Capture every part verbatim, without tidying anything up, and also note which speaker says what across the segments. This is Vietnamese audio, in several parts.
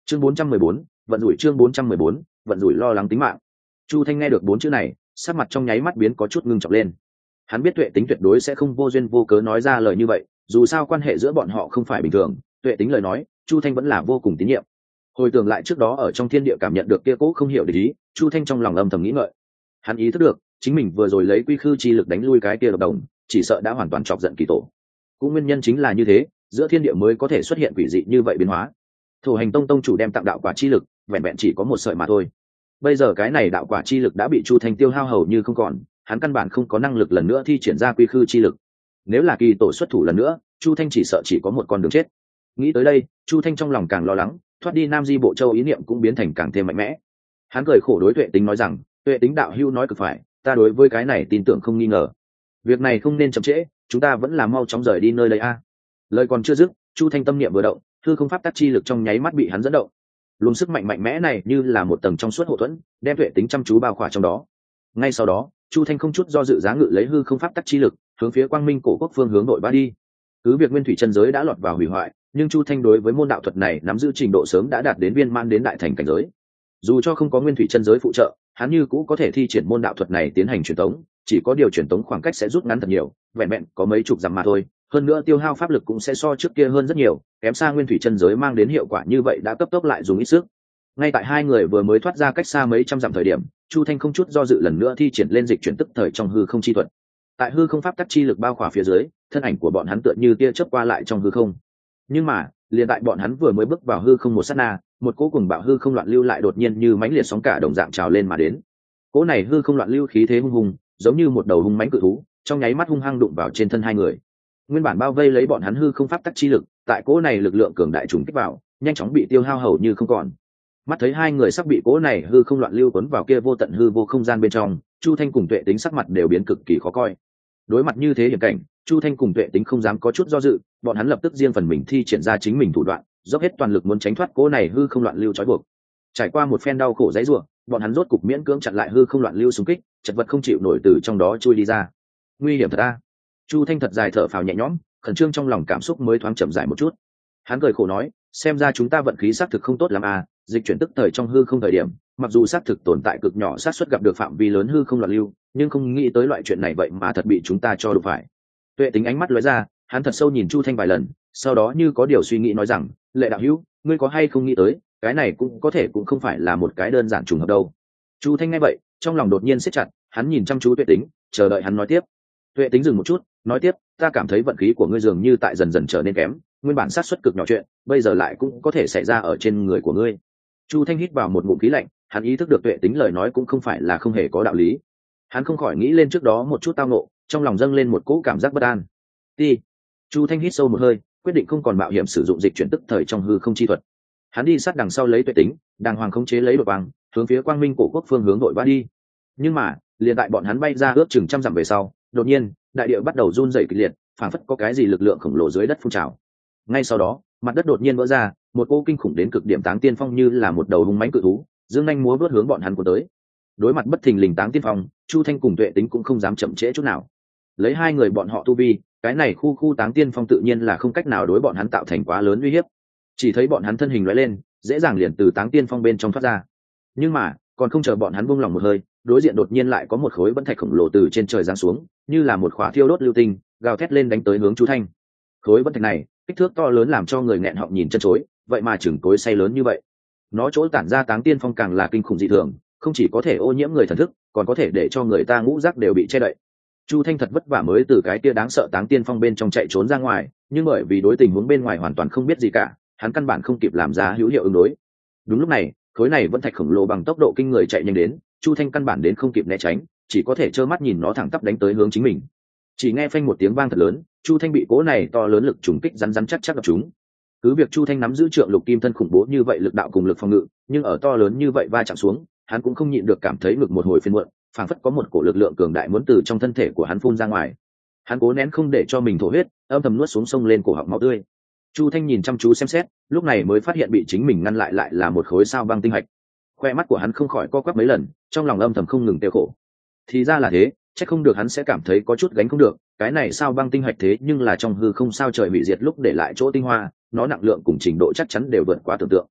Speaker 1: chương bốn trăm mười bốn, vận rủi chương bốn trăm mười bốn, vận rủi lo lắng tính mạng. Chu Thanh nghe được bốn chữ này, sắc mặt trong nháy mắt biến có chút ngưng trọng lên. Hắn biết Tuệ Tính tuyệt đối sẽ không vô duyên vô cớ nói ra lời như vậy, dù sao quan hệ giữa bọn họ không phải bình thường, Tuệ Tính lời nói, Chu Thanh vẫn là vô cùng tín nhiệm. Hồi tưởng lại trước đó ở trong thiên địa cảm nhận được kia cố không hiểu để ý, Chu Thanh trong lòng âm thầm nghĩ ngợi. Hắn ý thức được, chính mình vừa rồi lấy quy khư chi lực đánh lui cái kia độc đồng, chỉ sợ đã hoàn toàn chọc giận kỳ tổ. Cũng nguyên nhân chính là như thế, giữa thiên địa mới có thể xuất hiện quỷ dị như vậy biến hóa. Thổ Hành Tông tông chủ đem tặng đạo quả chi lực, vẹn vẹn chỉ có một sợi mà thôi. Bây giờ cái này đạo quả chi lực đã bị Chu Thanh tiêu hao hầu như không còn, hắn căn bản không có năng lực lần nữa thi triển ra quy khư chi lực. Nếu là kỳ tổ xuất thủ lần nữa, Chu Thanh chỉ sợ chỉ có một con đường chết. Nghĩ tới đây, Chu Thanh trong lòng càng lo lắng, thoát đi Nam Di Bộ Châu ý niệm cũng biến thành càng thêm mạnh mẽ. Hắn cười khổ đối Tuệ Tính nói rằng, Tuệ Tính đạo hữu nói cực phải, ta đối với cái này tin tưởng không nghi ngờ. Việc này không nên chậm trễ, chúng ta vẫn là mau chóng rời đi nơi đây a. Lời còn chưa dứt, Chu Thanh tâm niệm vừa động, hư không pháp tắc chi lực trong nháy mắt bị hắn dẫn động. Luồng sức mạnh mạnh mẽ này như là một tầng trong suốt hộ thuẫn, đem Tuệ Tính chăm chú bao khỏa trong đó. Ngay sau đó, Chu Thanh không chút do dự giá ngự lấy hư không pháp tắc chi lực, hướng phía Quang Minh cổ quốc phương hướng nội ba đi. Cứ việc Nguyên Thủy chân giới đã lọt vào hủy hoại, nhưng Chu Thanh đối với môn đạo thuật này nắm giữ trình độ sớm đã đạt đến viên mãn đến đại thành cảnh giới. Dù cho không có Nguyên Thủy chân giới phụ trợ, hắn như cũ có thể thi triển môn đạo thuật này tiến hành truyền tống, chỉ có điều truyền tống khoảng cách sẽ rút ngắn thật nhiều, vẹn vẹn có mấy chục dặm mà thôi, hơn nữa tiêu hao pháp lực cũng sẽ so trước kia hơn rất nhiều, kém xa Nguyên Thủy chân giới mang đến hiệu quả như vậy đã cấp tốc lại dùng ít sức. Ngay tại hai người vừa mới thoát ra cách xa mấy trăm dặm thời điểm, Chu Thanh không chút do dự lần nữa thi triển lên dịch chuyển tức thời trong hư không chi thuật. Tại hư không pháp tắc chi lực bao khỏa phía dưới, thân ảnh của bọn hắn tựa như tia chớp qua lại trong hư không. Nhưng mà, liền tại bọn hắn vừa mới bước vào hư không một sát na, một cỗ cùng bạo hư không loạn lưu lại đột nhiên như mãnh liệt sóng cả đồng dạng trào lên mà đến. Cỗ này hư không loạn lưu khí thế hung hùng, giống như một đầu hung mãnh cự thú, trong nháy mắt hung hăng đụng vào trên thân hai người. Nguyên bản bao vây lấy bọn hắn hư không pháp tắc chi lực, tại cỗ này lực lượng cường đại trùng kích vào, nhanh chóng bị tiêu hao hầu như không còn. Mắt thấy hai người sắp bị cỗ này hư không loạn lưu cuốn vào kia vô tận hư vô không gian bên trong, Chu Thanh cùng Tuệ Tính sắc mặt đều biến cực kỳ khó coi. Đối mặt như thế hiểm cảnh, Chu Thanh cùng Tuệ Tính không dám có chút do dự, bọn hắn lập tức riêng phần mình thi triển ra chính mình thủ đoạn, dốc hết toàn lực muốn tránh thoát cỗ này hư không loạn lưu trói buộc. Trải qua một phen đau khổ dãy rủa, bọn hắn rốt cục miễn cưỡng chặn lại hư không loạn lưu xung kích, chật vật không chịu nổi từ trong đó chui đi ra. Nguy hiểm thật a. Chu Thanh thật dài thở phào nhẹ nhõm, khẩn trương trong lòng cảm xúc mới thoáng chậm rãi một chút. Hắn cười khổ nói, xem ra chúng ta vận khí xác thực không tốt lắm à, dịch chuyển tức thời trong hư không thời điểm, mặc dù xác thực tồn tại cực nhỏ xác suất gặp được phạm vi lớn hư không loạn lưu, nhưng không nghĩ tới loại chuyện này vậy mà thật bị chúng ta cho đụng phải. Tuệ Tính ánh mắt lóe ra, hắn thật sâu nhìn Chu Thanh vài lần, sau đó như có điều suy nghĩ nói rằng, Lệ đạo hữu, ngươi có hay không nghĩ tới, cái này cũng có thể cũng không phải là một cái đơn giản trùng hợp đâu. Chu Thanh nghe vậy, trong lòng đột nhiên siết chặt, hắn nhìn chăm chú Tuệ Tính, chờ đợi hắn nói tiếp. Tuệ Tính dừng một chút, nói tiếp, ta cảm thấy vận khí của ngươi dường như tại dần dần trở nên kém, nguyên bản xác suất cực nhỏ chuyện, bây giờ lại cũng có thể xảy ra ở trên người của ngươi. Chu Thanh hít vào một ngụm khí lạnh, hắn ý thức được Tuệ Tính lời nói cũng không phải là không hề có đạo lý. Hắn không khỏi nghĩ lên trước đó một chút tao ngộ, trong lòng dâng lên một cỗ cảm giác bất an. Đi. Chu Thanh hít sâu một hơi, quyết định không còn mạo hiểm sử dụng dịch chuyển tức thời trong hư không chi thuật. Hắn đi sát đằng sau lấy Tuệ Tính, đàng hoàng khống chế lấy đột quang, hướng phía Quang Minh cổ quốc phương hướng đội ba đi. Nhưng mà, liền tại bọn hắn bay ra ước chừng trăm dặm về sau, đột nhiên, đại địa bắt đầu run rẩy kịch liệt, phảng phất có cái gì lực lượng khổng lồ dưới đất phun trào. Ngay sau đó, mặt đất đột nhiên vỡ ra, một cỗ kinh khủng đến cực điểm Táng Tiên Phong như là một đầu hung mãnh cự thú, dương nhanh múa vớt hướng bọn hắn của tới. Đối mặt bất thình lình Táng Tiên Phong, Chu Thanh cùng Tuệ Tính cũng không dám chậm trễ chút nào. Lấy hai người bọn họ tu vi, cái này khu khu Táng Tiên Phong tự nhiên là không cách nào đối bọn hắn tạo thành quá lớn uy hiếp. Chỉ thấy bọn hắn thân hình lóe lên, dễ dàng liền từ Táng Tiên Phong bên trong thoát ra. Nhưng mà, còn không chờ bọn hắn buông lòng một hơi, đối diện đột nhiên lại có một khối băng thạch khổng lồ từ trên trời giáng xuống, như là một khỏa thiêu đốt lưu tinh, gào thét lên đánh tới hướng Chu Thanh. Khối băng thạch này, kích thước to lớn làm cho người nghẹn họng nhìn chân chối, vậy mà chừng cối xay lớn như vậy. Nó chỗ tản ra Táng Tiên Phong càng là kinh khủng dị thường, không chỉ có thể ô nhiễm người thần thức, còn có thể để cho người ta ngũ giác đều bị che đậy. Chu Thanh thật vất vả mới từ cái kia đáng sợ Táng Tiên Phong bên trong chạy trốn ra ngoài, nhưng bởi vì đối tình huống bên ngoài hoàn toàn không biết gì cả, hắn căn bản không kịp làm ra hữu hiệu ứng đối. Đúng lúc này, khối này vẫn thạch khổng lồ bằng tốc độ kinh người chạy nhanh đến, Chu Thanh căn bản đến không kịp né tránh, chỉ có thể trơ mắt nhìn nó thẳng tắp đánh tới hướng chính mình. Chỉ nghe phanh một tiếng vang thật lớn, Chu Thanh bị cố này to lớn lực trùng kích rắn rắn chắc chắc đập trúng. Cứ việc Chu Thanh nắm giữ trượng lục kim thân khủng bố như vậy lực đạo cùng lực phòng ngự, nhưng ở to lớn như vậy va chạm xuống, hắn cũng không nhịn được cảm thấy ngực một hồi phiền muộn, phảng phất có một cổ lực lượng cường đại muốn từ trong thân thể của hắn phun ra ngoài. Hắn cố nén không để cho mình thổ huyết, âm thầm nuốt xuống sông lên cổ họng máu tươi. Chu Thanh nhìn chăm chú xem xét, lúc này mới phát hiện bị chính mình ngăn lại lại là một khối sao băng tinh hạch. Khoe mắt của hắn không khỏi co quắp mấy lần, trong lòng âm thầm không ngừng tiêu khổ. Thì ra là thế, chắc không được hắn sẽ cảm thấy có chút gánh không được, cái này sao băng tinh hạch thế nhưng là trong hư không sao trời bị diệt lúc để lại chỗ tinh hoa, nó nặng lượng cùng trình độ chắc chắn đều vượt quá tưởng tượng.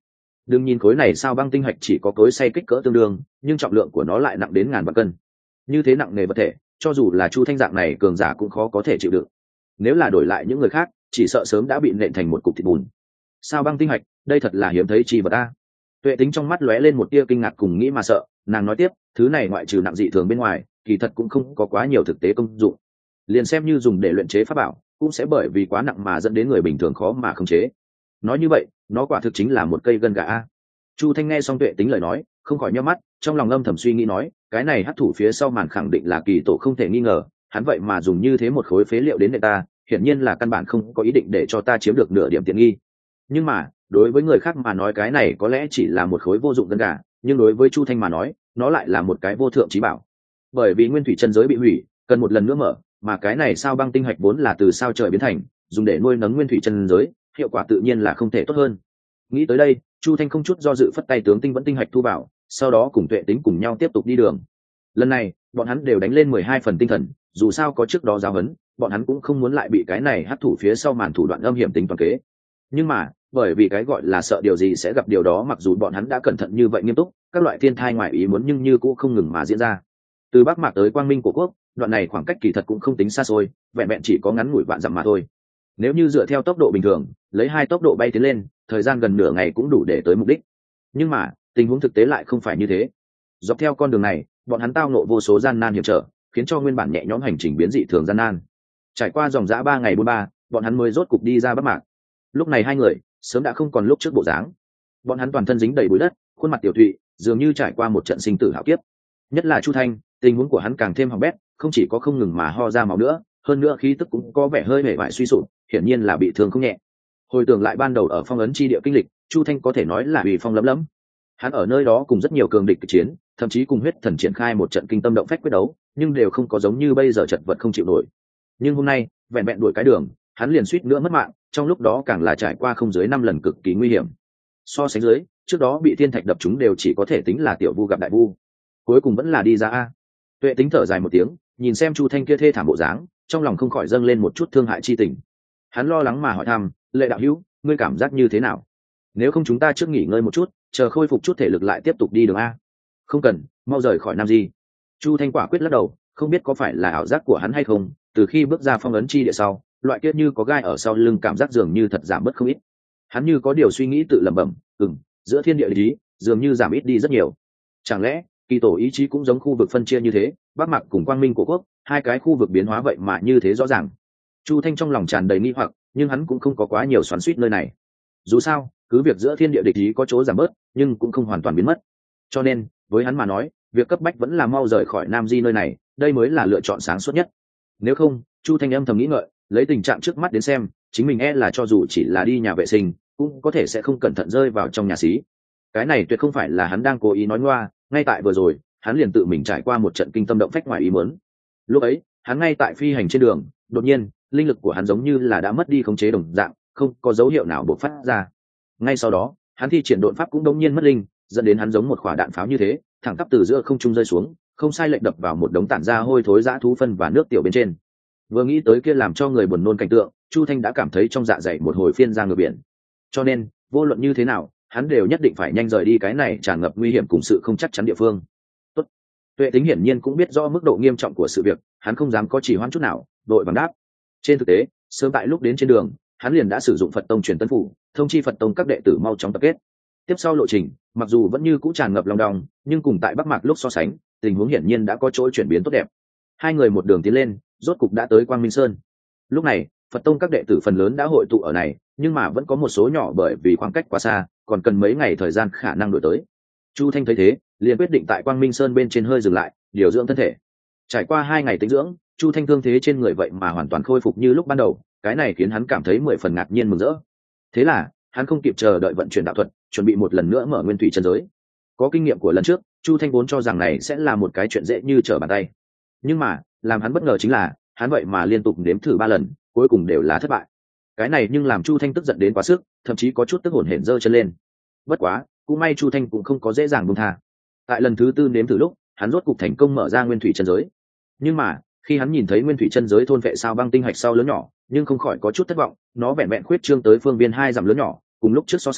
Speaker 1: đừng nhìn khối này sao băng tinh hạch chỉ có cối xay kích cỡ tương đương, nhưng trọng lượng của nó lại nặng đến ngàn vạn cân. Như thế nặng nề vật thể, cho dù là Chu Thanh dạng này cường giả cũng khó có thể chịu đựng. Nếu là đổi lại những người khác, chỉ sợ sớm đã bị nện thành một cục thịt bùn. Sao băng tinh hạch, đây thật là hiếm thấy chi vật a. Tuệ Tính trong mắt lóe lên một tia kinh ngạc cùng nghĩ mà sợ, nàng nói tiếp, thứ này ngoại trừ nặng dị thường bên ngoài, kỳ thật cũng không có quá nhiều thực tế công dụng. Liền xem như dùng để luyện chế pháp bảo, cũng sẽ bởi vì quá nặng mà dẫn đến người bình thường khó mà khống chế. Nói như vậy, nó quả thực chính là một cây gân gà a. Chu Thanh nghe xong Tuệ Tính lời nói, không khỏi nhíu mắt, trong lòng âm thầm suy nghĩ nói, cái này hắc thủ phía sau màn khẳng định là kỳ tổ không thể nghi ngờ, hắn vậy mà dùng như thế một khối phế liệu đến để ta, hiển nhiên là căn bản không có ý định để cho ta chiếm được nửa điểm tiện nghi. Nhưng mà, đối với người khác mà nói cái này có lẽ chỉ là một khối vô dụng gân gà, nhưng đối với Chu Thanh mà nói, nó lại là một cái vô thượng chí bảo. Bởi vì nguyên thủy chân giới bị hủy, cần một lần nữa mở, mà cái này sao băng tinh hạch vốn là từ sao trời biến thành, dùng để nuôi nấng nguyên thủy chân giới, hiệu quả tự nhiên là không thể tốt hơn. Nghĩ tới đây, Chu Thanh không chút do dự phất tay tướng tinh vẫn tinh hạch thu vào, sau đó cùng Tuệ Tính cùng nhau tiếp tục đi đường. Lần này, bọn hắn đều đánh lên mười hai phần tinh thần, dù sao có trước đó giáo huấn, bọn hắn cũng không muốn lại bị cái này hắc thủ phía sau màn thủ đoạn âm hiểm tính toàn kế. Nhưng mà, bởi vì cái gọi là sợ điều gì sẽ gặp điều đó, mặc dù bọn hắn đã cẩn thận như vậy nghiêm túc, các loại thiên thai ngoại ý muốn nhưng như cũng không ngừng mà diễn ra. Từ Bắc Mạc tới Quang Minh của quốc, đoạn này khoảng cách kỳ thật cũng không tính xa xôi, vẹn vẹn chỉ có ngắn ngủi vạn dặm mà thôi. Nếu như dựa theo tốc độ bình thường, lấy hai tốc độ bay tiến lên, thời gian gần nửa ngày cũng đủ để tới mục đích. Nhưng mà, tình huống thực tế lại không phải như thế. Dọc theo con đường này, bọn hắn tao ngộ vô số gian nan hiểm trở, khiến cho nguyên bản nhẹ nhõm hành trình biến dị thường gian nan. Trải qua dòng dã ba ngày bốn ba, bọn hắn mới rốt cục đi ra Bắc Mạc. Lúc này hai người sớm đã không còn lúc trước bộ dáng. Bọn hắn toàn thân dính đầy bụi đất, khuôn mặt tiểu thụy, dường như trải qua một trận sinh tử hạo kiếp. Nhất là Chu Thanh, tình huống của hắn càng thêm hỏng bét, không chỉ có không ngừng mà ho ra máu nữa, hơn nữa khí tức cũng có vẻ hơi mệt mỏi suy sụp, hiển nhiên là bị thương không nhẹ. Hồi tưởng lại ban đầu ở phong ấn chi địa kinh lịch, Chu Thanh có thể nói là uy phong lấm lấm. Hắn ở nơi đó cùng rất nhiều cường địch chiến, thậm chí cùng huyết thần triển khai một trận kinh tâm động phách quyết đấu, nhưng đều không có giống như bây giờ chật vật không chịu nổi. Nhưng hôm nay, vẹn vẹn đuổi cái đường, hắn liền suýt nữa mất mạng, trong lúc đó càng là trải qua không dưới năm lần cực kỳ nguy hiểm. So sánh dưới, trước đó bị thiên thạch đập chúng đều chỉ có thể tính là tiểu vu gặp đại vu, cuối cùng vẫn là đi ra a. Tuệ Tính thở dài một tiếng, nhìn xem Chu Thanh kia thê thảm bộ dáng, trong lòng không khỏi dâng lên một chút thương hại chi tình. Hắn lo lắng mà hỏi thăm, Lệ đạo hữu, ngươi cảm giác như thế nào? Nếu không chúng ta trước nghỉ ngơi một chút, chờ khôi phục chút thể lực lại tiếp tục đi đường a. Không cần, mau rời khỏi Nam Di. Chu Thanh quả quyết lắc đầu, không biết có phải là ảo giác của hắn hay không, từ khi bước ra phong ấn chi địa sau, loại kiết như có gai ở sau lưng cảm giác dường như thật giảm bớt không ít. Hắn như có điều suy nghĩ tự lẩm bẩm, ừm, giữa thiên địa lý dường như giảm ít đi rất nhiều. Chẳng lẽ kỳ tổ ý chí cũng giống khu vực phân chia như thế, Bắc Mạc cùng Quang Minh của quốc, hai cái khu vực biến hóa vậy mà như thế rõ ràng. Chu Thanh trong lòng tràn đầy nghi hoặc, nhưng hắn cũng không có quá nhiều xoắn xuýt nơi này. Dù sao, cứ việc giữa thiên địa địch ý có chỗ giảm bớt, nhưng cũng không hoàn toàn biến mất. Cho nên, với hắn mà nói, việc cấp bách vẫn là mau rời khỏi Nam Di nơi này, đây mới là lựa chọn sáng suốt nhất. Nếu không, Chu Thanh âm thầm nghĩ ngợi, lấy tình trạng trước mắt đến xem, chính mình e là cho dù chỉ là đi nhà vệ sinh, cũng có thể sẽ không cẩn thận rơi vào trong nhà xí. Cái này tuyệt không phải là hắn đang cố ý nói ngoa, ngay tại vừa rồi, hắn liền tự mình trải qua một trận kinh tâm động phách ngoài ý muốn. Lúc ấy, hắn ngay tại phi hành trên đường, đột nhiên, linh lực của hắn giống như là đã mất đi khống chế đồng dạng, không có dấu hiệu nào bộc phát ra. Ngay sau đó, hắn thi triển độn pháp cũng đống nhiên mất linh, dẫn đến hắn giống một quả đạn pháo như thế, thẳng tắp từ giữa không trung rơi xuống, không sai lệch đập vào một đống tản ra hôi thối dã thú phân và nước tiểu bên trên. Vừa nghĩ tới kia làm cho người buồn nôn cảnh tượng, Chu Thanh đã cảm thấy trong dạ dày một hồi phiên ra ngược biển. Cho nên, vô luận như thế nào, hắn đều nhất định phải nhanh rời đi cái này tràn ngập nguy hiểm cùng sự không chắc chắn địa phương. Tốt. Tuệ Tính hiển nhiên cũng biết rõ mức độ nghiêm trọng của sự việc, hắn không dám có chỉ hoãn chút nào, đội bằng đáp. Trên thực tế, sớm tại lúc đến trên đường, hắn liền đã sử dụng Phật tông truyền tấn phủ, thông chi Phật tông các đệ tử mau chóng tập kết. Tiếp sau lộ trình, mặc dù vẫn như cũ tràn ngập lòng đong, nhưng cùng tại Bắc Mạc lúc so sánh, tình huống hiển nhiên đã có chỗ chuyển biến tốt đẹp. Hai người một đường tiến lên, rốt cục đã tới Quang Minh Sơn. Lúc này, Phật tông các đệ tử phần lớn đã hội tụ ở này, nhưng mà vẫn có một số nhỏ bởi vì khoảng cách quá xa, còn cần mấy ngày thời gian khả năng đổi tới. Chu Thanh thấy thế, liền quyết định tại Quang Minh Sơn bên trên hơi dừng lại, điều dưỡng thân thể. Trải qua hai ngày tĩnh dưỡng, Chu Thanh thương thế trên người vậy mà hoàn toàn khôi phục như lúc ban đầu, cái này khiến hắn cảm thấy mười phần ngạc nhiên mừng rỡ. Thế là, hắn không kịp chờ đợi vận chuyển đạo thuật, chuẩn bị một lần nữa mở nguyên thủy chân giới. Có kinh nghiệm của lần trước, Chu Thanh vốn cho rằng này sẽ là một cái chuyện dễ như trở bàn tay. Nhưng mà, làm hắn bất ngờ chính là, hắn vậy mà liên tục nếm thử ba lần, cuối cùng đều là thất bại. Cái này nhưng làm Chu Thanh tức giận đến quá sức, thậm chí có chút tức hổn hển giơ chân lên. Bất quá, cũng may Chu Thanh cũng không có dễ dàng buông tha. Tại lần thứ tư nếm thử lúc, hắn rốt cục thành công mở ra nguyên thủy chân giới. Nhưng mà, khi hắn nhìn thấy nguyên thủy chân giới thôn vệ sao băng tinh hạch sau lớn nhỏ, nhưng không khỏi có chút thất vọng, nó vẹn vẹn khuyết trương tới phương viên hai dặm lớn nhỏ, cùng lúc trước so sánh,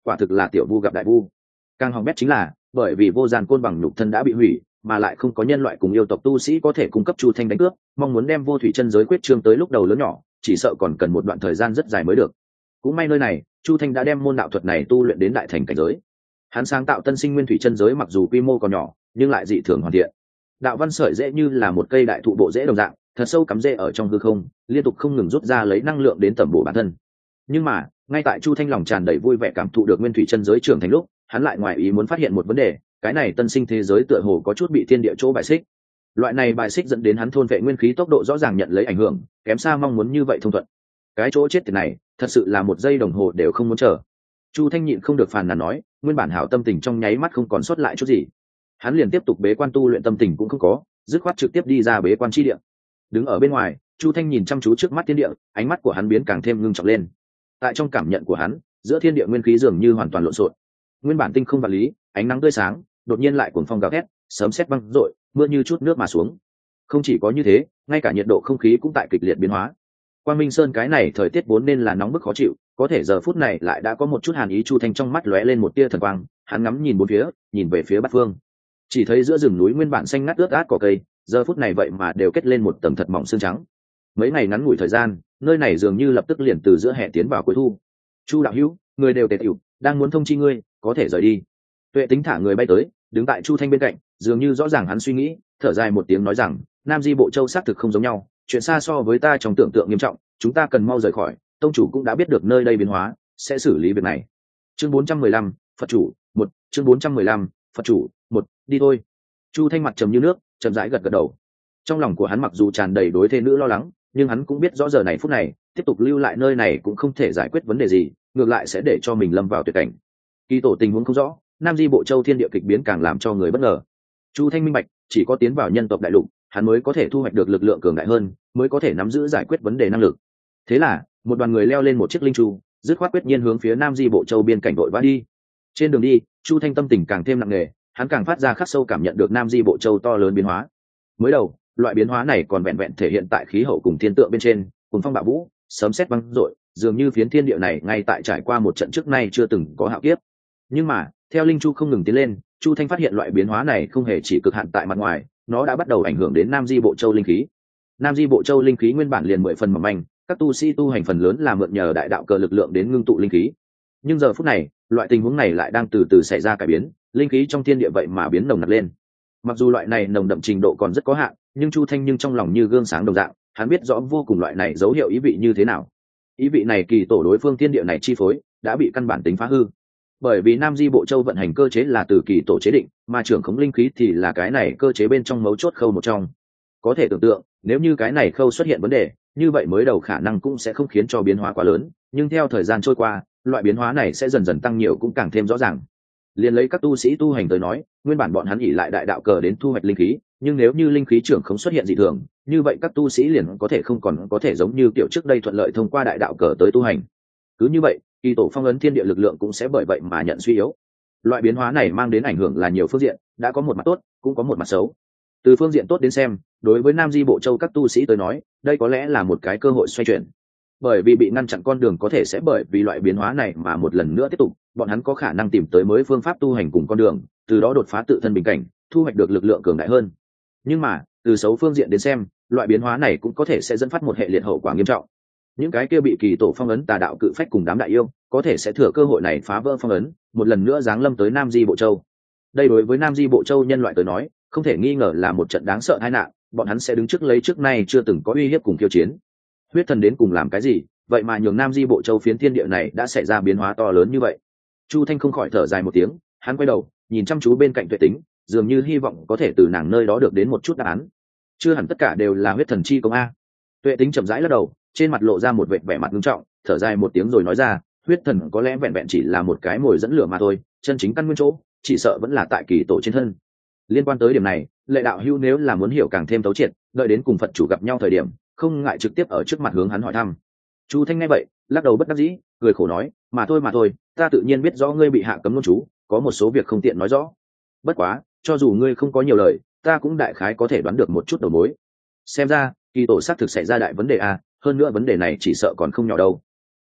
Speaker 1: quả thực là tiểu vu gặp đại vu. Càng hỏng bét chính là bởi vì vô gian côn bằng nhục thân đã bị hủy, mà lại không có nhân loại cùng yêu tộc tu sĩ có thể cung cấp Chu Thanh đánh cướp, mong muốn đem vô thủy chân giới quyết trương tới lúc đầu lớn nhỏ, chỉ sợ còn cần một đoạn thời gian rất dài mới được. Cũng may nơi này, Chu Thanh đã đem môn đạo thuật này tu luyện đến đại thành cảnh giới. Hắn sáng tạo tân sinh nguyên thủy chân giới mặc dù quy mô còn nhỏ, nhưng lại dị thường hoàn thiện. Đạo văn sợi dễ như là một cây đại thụ bộ rễ đồng dạng, thật sâu cắm rễ ở trong hư không, liên tục không ngừng rút ra lấy năng lượng đến tẩm bổ bản thân. Nhưng mà, ngay tại Chu Thanh lòng tràn đầy vui vẻ cảm thụ được nguyên thủy chân giới trưởng thành lúc, hắn lại ngoài ý muốn phát hiện một vấn đề, cái này tân sinh thế giới tựa hồ có chút bị thiên địa chỗ bài xích. Loại này bài xích dẫn đến hắn thôn vệ nguyên khí tốc độ rõ ràng nhận lấy ảnh hưởng, kém xa mong muốn như vậy thông thuận. Cái chỗ chết tiệt này, thật sự là một giây đồng hồ đều không muốn chờ. Chu Thanh nhịn không được phàn nàn nói, nguyên bản hảo tâm tình trong nháy mắt không còn sót lại chút gì. Hắn liền tiếp tục bế quan tu luyện, tâm tình cũng không có, dứt khoát trực tiếp đi ra bế quan chi địa. Đứng ở bên ngoài, Chu Thanh nhìn chăm chú trước mắt thiên địa, ánh mắt của hắn biến càng thêm ngưng trọng lên. Tại trong cảm nhận của hắn, giữa thiên địa nguyên khí dường như hoàn toàn lộn xộn. Nguyên bản tinh không vật lý, ánh nắng tươi sáng, đột nhiên lại cuồng phong gào thét, sấm sét vang rội, mưa như chút nước mà xuống. Không chỉ có như thế, ngay cả nhiệt độ không khí cũng tại kịch liệt biến hóa. Quang Minh Sơn cái này thời tiết vốn nên là nóng bức khó chịu, có thể giờ phút này lại đã có một chút hàn ý. Chu Thanh trong mắt lóe lên một tia thần quang, hắn ngắm nhìn bốn phía, nhìn về phía bát phương. Chỉ thấy giữa rừng núi nguyên bản xanh ngắt ướt át cỏ cây, giờ phút này vậy mà đều kết lên một tầng thật mỏng sương trắng. Mấy ngày ngắn ngủi thời gian, nơi này dường như lập tức liền từ giữa hè tiến vào cuối thu. Chu đạo hữu, người đều tề tiểu, đang muốn thông chi ngươi, có thể rời đi. Tuệ Tính thả người bay tới, đứng tại Chu Thanh bên cạnh, dường như rõ ràng hắn suy nghĩ, thở dài một tiếng nói rằng, Nam Di Bộ Châu xác thực không giống nhau, chuyện xa so với ta trong tưởng tượng nghiêm trọng, chúng ta cần mau rời khỏi. Tông chủ cũng đã biết được nơi đây biến hóa, sẽ xử lý việc này. Chương bốn trăm mười lăm, Phật chủ, một, chương bốn trăm mười lăm, Phật chủ, một, đi thôi. Chu Thanh mặt trầm như nước, chậm rãi gật gật đầu. Trong lòng của hắn mặc dù tràn đầy đối thê nữ lo lắng, nhưng hắn cũng biết rõ giờ này phút này, tiếp tục lưu lại nơi này cũng không thể giải quyết vấn đề gì, ngược lại sẽ để cho mình lâm vào tuyệt cảnh. Kỳ tổ tình huống không rõ, Nam Di Bộ Châu thiên địa kịch biến càng làm cho người bất ngờ. Chu Thanh minh bạch, chỉ có tiến vào nhân tộc đại lục, hắn mới có thể thu hoạch được lực lượng cường đại hơn, mới có thể nắm giữ giải quyết vấn đề năng lực. Thế là, một đoàn người leo lên một chiếc linh chu, dứt khoát quyết nhiên hướng phía Nam Di Bộ Châu biên cảnh đội vã đi. Trên đường đi, Chu Thanh tâm tình càng thêm nặng nề, hắn càng phát ra khắc sâu cảm nhận được Nam Di Bộ Châu to lớn biến hóa. Mới đầu, loại biến hóa này còn vẹn vẹn thể hiện tại khí hậu cùng thiên tượng bên trên, cùng phong bạo vũ, sấm sét vang rội, dường như phiến thiên địa này ngay tại trải qua một trận trước nay chưa từng có hạo kiếp. Nhưng mà, theo linh chu không ngừng tiến lên, Chu Thanh phát hiện loại biến hóa này không hề chỉ cực hạn tại mặt ngoài, nó đã bắt đầu ảnh hưởng đến Nam Di Bộ Châu linh khí. Nam Di Bộ Châu linh khí nguyên bản liền mười phần mỏng manh, các tu sĩ tu hành phần lớn là mượn nhờ đại đạo cờ lực lượng đến ngưng tụ linh khí. Nhưng giờ phút này, loại tình huống này lại đang từ từ xảy ra cải biến, linh khí trong thiên địa vậy mà biến nồng nặc lên. Mặc dù loại này nồng đậm trình độ còn rất có hạn, nhưng Chu Thanh nhưng trong lòng như gương sáng đồng dạng, hắn biết rõ vô cùng loại này dấu hiệu ý vị như thế nào. Ý vị này kỳ tổ đối phương thiên địa này chi phối đã bị căn bản tính phá hư. Bởi vì Nam Di Bộ Châu vận hành cơ chế là từ kỳ tổ chế định, mà trưởng khống linh khí thì là cái này cơ chế bên trong mấu chốt khâu một trong. Có thể tưởng tượng, nếu như cái này khâu xuất hiện vấn đề, như vậy mới đầu khả năng cũng sẽ không khiến cho biến hóa quá lớn, nhưng theo thời gian trôi qua, loại biến hóa này sẽ dần dần tăng nhiều cũng càng thêm rõ ràng. Liên lấy các tu sĩ tu hành tới nói, nguyên bản bọn hắn ỷ lại đại đạo cờ đến thu hoạch linh khí, nhưng nếu như linh khí trưởng không xuất hiện dị thường, như vậy các tu sĩ liền có thể không còn có thể giống như kiểu trước đây thuận lợi thông qua đại đạo cờ tới tu hành. Cứ như vậy, kỳ tổ phong ấn thiên địa lực lượng cũng sẽ bởi vậy mà nhận suy yếu. Loại biến hóa này mang đến ảnh hưởng là nhiều phương diện, đã có một mặt tốt, cũng có một mặt xấu. Từ phương diện tốt đến xem, đối với Nam Di Bộ Châu các tu sĩ tới nói, đây có lẽ là một cái cơ hội xoay chuyển. Bởi vì bị ngăn chặn con đường có thể sẽ bởi vì loại biến hóa này mà một lần nữa tiếp tục, bọn hắn có khả năng tìm tới mới phương pháp tu hành cùng con đường, từ đó đột phá tự thân bình cảnh, thu hoạch được lực lượng cường đại hơn. Nhưng mà, từ xấu phương diện đến xem, loại biến hóa này cũng có thể sẽ dẫn phát một hệ liệt hậu quả nghiêm trọng. Những cái kia bị kỳ tổ phong ấn tà đạo cự phách cùng đám đại yêu, có thể sẽ thừa cơ hội này phá vỡ phong ấn, một lần nữa giáng lâm tới Nam Di Bộ Châu. Đây đối với Nam Di Bộ Châu nhân loại tới nói, không thể nghi ngờ là một trận đáng sợ tai nạn, bọn hắn sẽ đứng trước lấy trước nay chưa từng có uy hiếp cùng khiêu chiến. Huyết thần đến cùng làm cái gì, vậy mà nhường Nam Di Bộ Châu phiến thiên địa này đã xảy ra biến hóa to lớn như vậy. Chu Thanh không khỏi thở dài một tiếng, hắn quay đầu, nhìn chăm chú bên cạnh Tuệ Tính, dường như hy vọng có thể từ nàng nơi đó được đến một chút đáp án. Chưa hẳn tất cả đều là huyết thần chi công a. Tuệ Tính chậm rãi lắc đầu, trên mặt lộ ra một vẻ vẻ mặt nghiêm trọng, thở dài một tiếng rồi nói ra, huyết thần có lẽ vẹn vẹn chỉ là một cái mồi dẫn lửa mà thôi, chân chính căn nguyên chỗ, chỉ sợ vẫn là tại kỳ tổ trên thân. Liên quan tới điểm này, Lệ đạo hữu nếu là muốn hiểu càng thêm thấu triệt, đợi đến cùng Phật chủ gặp nhau thời điểm, không ngại trực tiếp ở trước mặt hướng hắn hỏi thăm. Chu Thanh nghe vậy, lắc đầu bất đắc dĩ, cười khổ nói, mà thôi mà thôi, ta tự nhiên biết rõ ngươi bị hạ cấm luân chú, có một số việc không tiện nói rõ. Bất quá, cho dù ngươi không có nhiều lời, ta cũng đại khái có thể đoán được một chút đầu mối. Xem ra, kỳ tổ xác thực xảy ra đại vấn đề a, hơn nữa vấn đề này chỉ sợ còn không nhỏ đâu.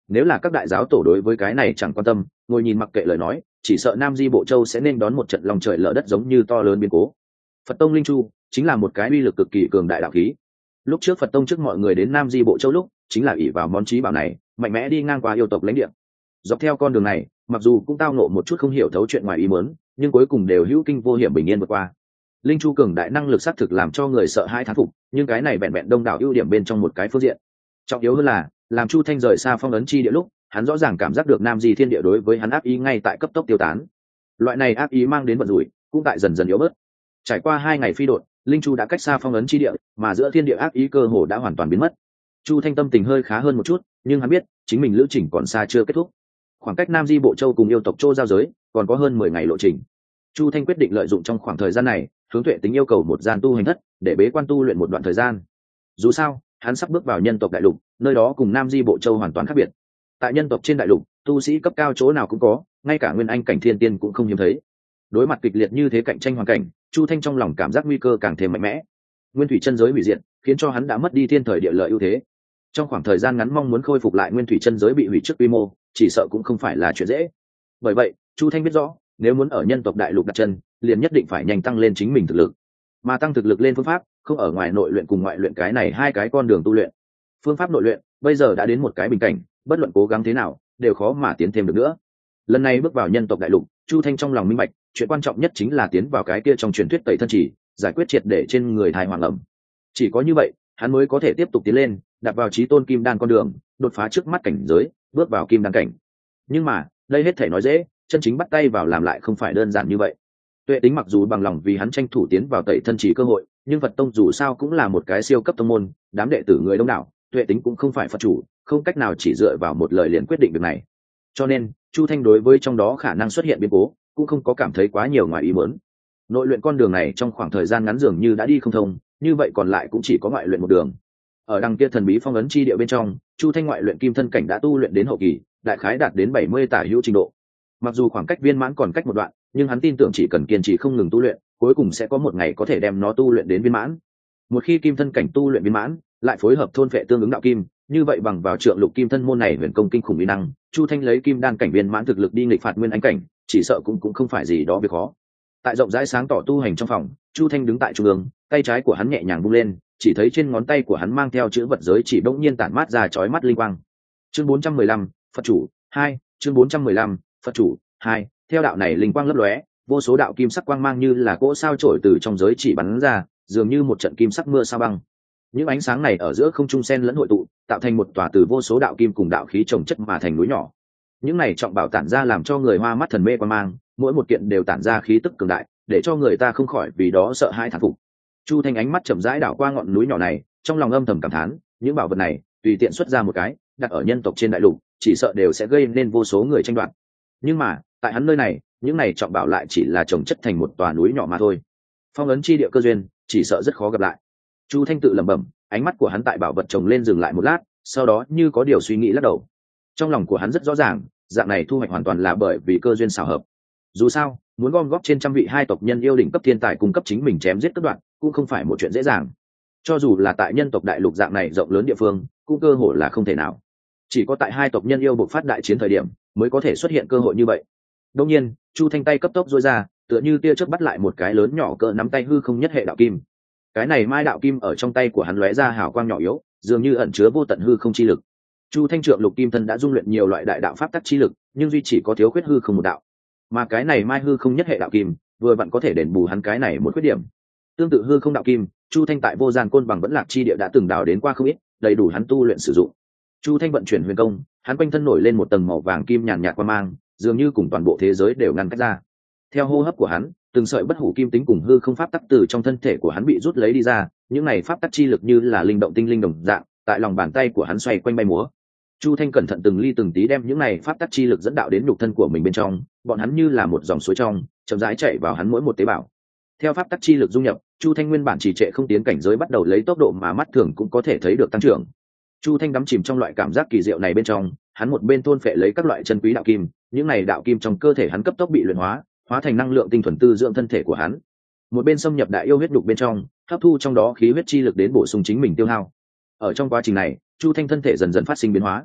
Speaker 1: Nếu là các đại giáo tổ đối với cái này chẳng quan tâm, ngồi nhìn mặc kệ lời nói, chỉ sợ Nam Di Bộ Châu sẽ nên đón một trận lòng trời lở đất giống như to lớn biến cố. Phật tông linh chu chính là một cái uy lực cực kỳ cường đại đạo khí. Lúc trước Phật tông trước mọi người đến Nam Di Bộ Châu lúc, chính là ỷ vào món chí bảo này, mạnh mẽ đi ngang qua yêu tộc lãnh địa. Dọc theo con đường này, mặc dù cũng tao ngộ một chút không hiểu thấu chuyện ngoài ý muốn, nhưng cuối cùng đều hữu kinh vô hiểm bình yên vượt qua. Linh chu cường đại năng lực xác thực làm cho người sợ hãi thán phục, nhưng cái này vẹn vẹn đông đảo ưu điểm bên trong một cái phương diện. Trọng yếu hơn là, làm Chu Thanh rời xa phong ấn chi địa lúc, hắn rõ ràng cảm giác được Nam Di Thiên Địa đối với hắn ác ý ngay tại cấp tốc tiêu tán. Loại này ác ý mang đến vận rủi, cũng tại dần dần yếu bớt. Trải qua hai ngày phi độn, Linh chu đã cách xa phong ấn chi địa, mà giữa thiên địa ác ý cơ hồ đã hoàn toàn biến mất. Chu Thanh tâm tình hơi khá hơn một chút, nhưng hắn biết, chính mình lữ trình còn xa chưa kết thúc. Khoảng cách Nam Di Bộ Châu cùng yêu tộc Châu giao giới, còn có hơn mười ngày lộ trình. Chu Thanh quyết định lợi dụng trong khoảng thời gian này, hướng Tuệ Tính yêu cầu một gian tu hành thất, để bế quan tu luyện một đoạn thời gian. Dù sao, hắn sắp bước vào nhân tộc đại lục, nơi đó cùng Nam Di Bộ Châu hoàn toàn khác biệt. Tại nhân tộc trên đại lục, tu sĩ cấp cao chỗ nào cũng có, ngay cả nguyên anh cảnh thiên tiên cũng không hiếm thấy. Đối mặt kịch liệt như thế cạnh tranh hoàn cảnh, Chu Thanh trong lòng cảm giác nguy cơ càng thêm mạnh mẽ. Nguyên thủy chân giới hủy diệt, khiến cho hắn đã mất đi thiên thời địa lợi ưu thế. Trong khoảng thời gian ngắn mong muốn khôi phục lại nguyên thủy chân giới bị hủy trước quy mô, chỉ sợ cũng không phải là chuyện dễ. Bởi vậy, Chu Thanh biết rõ, nếu muốn ở nhân tộc đại lục đặt chân, liền nhất định phải nhanh tăng lên chính mình thực lực. Mà tăng thực lực lên phương pháp, không ở ngoài nội luyện cùng ngoại luyện cái này hai cái con đường tu luyện. Phương pháp nội luyện, bây giờ đã đến một cái bình cảnh, bất luận cố gắng thế nào, đều khó mà tiến thêm được nữa. Lần này bước vào nhân tộc đại lục, Chu Thanh trong lòng minh bạch, chuyện quan trọng nhất chính là tiến vào cái kia trong truyền thuyết tẩy thân chỉ, giải quyết triệt để trên người thai hoàng ẩm. Chỉ có như vậy, hắn mới có thể tiếp tục tiến lên, đặt vào chí tôn kim đan con đường, đột phá trước mắt cảnh giới, bước vào kim đan cảnh. Nhưng mà, đây hết thể nói dễ, chân chính bắt tay vào làm lại không phải đơn giản như vậy. Tuệ Tính mặc dù bằng lòng vì hắn tranh thủ tiến vào tẩy thân chỉ cơ hội, nhưng Phật tông dù sao cũng là một cái siêu cấp tông môn, đám đệ tử người đông đảo, Tuệ Tính cũng không phải Phật chủ, không cách nào chỉ dựa vào một lời liền quyết định việc này. Cho nên, Chu Thanh đối với trong đó khả năng xuất hiện biến cố, cũng không có cảm thấy quá nhiều ngoài ý muốn. Nội luyện con đường này trong khoảng thời gian ngắn dường như đã đi không thông, như vậy còn lại cũng chỉ có ngoại luyện một đường. Ở đằng kia thần bí phong ấn chi địa bên trong, Chu Thanh ngoại luyện kim thân cảnh đã tu luyện đến hậu kỳ, đại khái đạt đến bảy mươi tả hữu trình độ. Mặc dù khoảng cách viên mãn còn cách một đoạn, nhưng hắn tin tưởng chỉ cần kiên trì không ngừng tu luyện, cuối cùng sẽ có một ngày có thể đem nó tu luyện đến viên mãn. Một khi kim thân cảnh tu luyện viên mãn, lại phối hợp thôn phệ tương ứng đạo kim, như vậy bằng vào trượng lục kim thân môn này huyền công kinh khủng uy năng, Chu Thanh lấy kim đan cảnh viên mãn thực lực đi nghịch phạt nguyên anh cảnh, chỉ sợ cũng cũng không phải gì đó việc khó. Tại rộng rãi sáng tỏ tu hành trong phòng, Chu Thanh đứng tại trung ương, tay trái của hắn nhẹ nhàng vung lên, chỉ thấy trên ngón tay của hắn mang theo chữ vật giới chỉ bỗng nhiên tản mát ra chói mắt linh quang. Chương bốn trăm mười lăm, Phật chủ hai, chương bốn trăm mười lăm, Phật chủ hai. Theo đạo này linh quang lấp lóe, vô số đạo kim sắc quang mang như là cỗ sao chổi từ trong giới chỉ bắn ra, dường như một trận kim sắc mưa sao băng. Những ánh sáng này ở giữa không trung xen lẫn hội tụ, tạo thành một tòa từ vô số đạo kim cùng đạo khí chồng chất mà thành núi nhỏ. Những này trọng bảo tản ra làm cho người hoa mắt thần mê quang mang, mỗi một kiện đều tản ra khí tức cường đại, để cho người ta không khỏi vì đó sợ hãi thán phục. Chu Thanh ánh mắt chậm rãi đảo qua ngọn núi nhỏ này, trong lòng âm thầm cảm thán, những bảo vật này, tùy tiện xuất ra một cái, đặt ở nhân tộc trên đại lục, chỉ sợ đều sẽ gây nên vô số người tranh đoạt. Nhưng mà, tại hắn nơi này, những này trọng bảo lại chỉ là chồng chất thành một tòa núi nhỏ mà thôi. Phong ấn chi địa cơ duyên, chỉ sợ rất khó gặp lại. Chu Thanh tự lẩm bẩm, ánh mắt của hắn tại bảo vật chồng lên dừng lại một lát, sau đó như có điều suy nghĩ lắc đầu. Trong lòng của hắn rất rõ ràng, dạng này thu hoạch hoàn toàn là bởi vì cơ duyên xảo hợp. Dù sao, muốn gom góp trên trăm vị hai tộc nhân yêu đỉnh cấp thiên tài cung cấp chính mình chém giết các đoạn, cũng không phải một chuyện dễ dàng. Cho dù là tại nhân tộc đại lục dạng này rộng lớn địa phương, cũng cơ hội là không thể nào. Chỉ có tại hai tộc nhân yêu bộc phát đại chiến thời điểm, mới có thể xuất hiện cơ hội như vậy. Đương nhiên, Chu Thanh tay cấp tốc duỗi ra, tựa như tia chớp bắt lại một cái lớn nhỏ cỡ nắm tay hư không nhất hệ đạo kim. Cái này mai đạo kim ở trong tay của hắn lóe ra hào quang nhỏ yếu, dường như ẩn chứa vô tận hư không chi lực. Chu Thanh trượng lục kim thân đã dung luyện nhiều loại đại đạo pháp tắc chi lực, nhưng duy chỉ có thiếu khuyết hư không một đạo. Mà cái này mai hư không nhất hệ đạo kim, vừa vặn có thể đền bù hắn cái này một khuyết điểm. Tương tự hư không đạo kim, Chu Thanh tại vô gian côn bằng vẫn lạc chi địa đã từng đào đến qua không ít, đầy đủ hắn tu luyện sử dụng. Chu Thanh vận chuyển huyền công, hắn quanh thân nổi lên một tầng màu vàng kim nhàn nhạt quang mang, dường như cùng toàn bộ thế giới đều ngăn cách ra. Theo hô hấp của hắn, từng sợi bất hủ kim tính cùng hư không pháp tắc từ trong thân thể của hắn bị rút lấy đi ra, những này pháp tắc chi lực như là linh động tinh linh đồng dạng, tại lòng bàn tay của hắn xoay quanh bay múa. Chu Thanh cẩn thận từng ly từng tí đem những này pháp tắc chi lực dẫn đạo đến nhục thân của mình bên trong, bọn hắn như là một dòng suối trong, chậm rãi chảy vào hắn mỗi một tế bào. Theo pháp tắc chi lực dung nhập, Chu Thanh nguyên bản trì trệ không tiến cảnh giới bắt đầu lấy tốc độ mà mắt thường cũng có thể thấy được tăng trưởng. Chu Thanh đắm chìm trong loại cảm giác kỳ diệu này bên trong, hắn một bên thôn phệ lấy các loại chân quý đạo kim, những này đạo kim trong cơ thể hắn cấp tốc bị luyện hóa, hóa thành năng lượng tinh thuần tư dưỡng thân thể của hắn. Một bên xâm nhập đại yêu huyết đục bên trong, hấp thu trong đó khí huyết chi lực đến bổ sung chính mình tiêu hao. Ở trong quá trình này, Chu Thanh thân thể dần dần phát sinh biến hóa.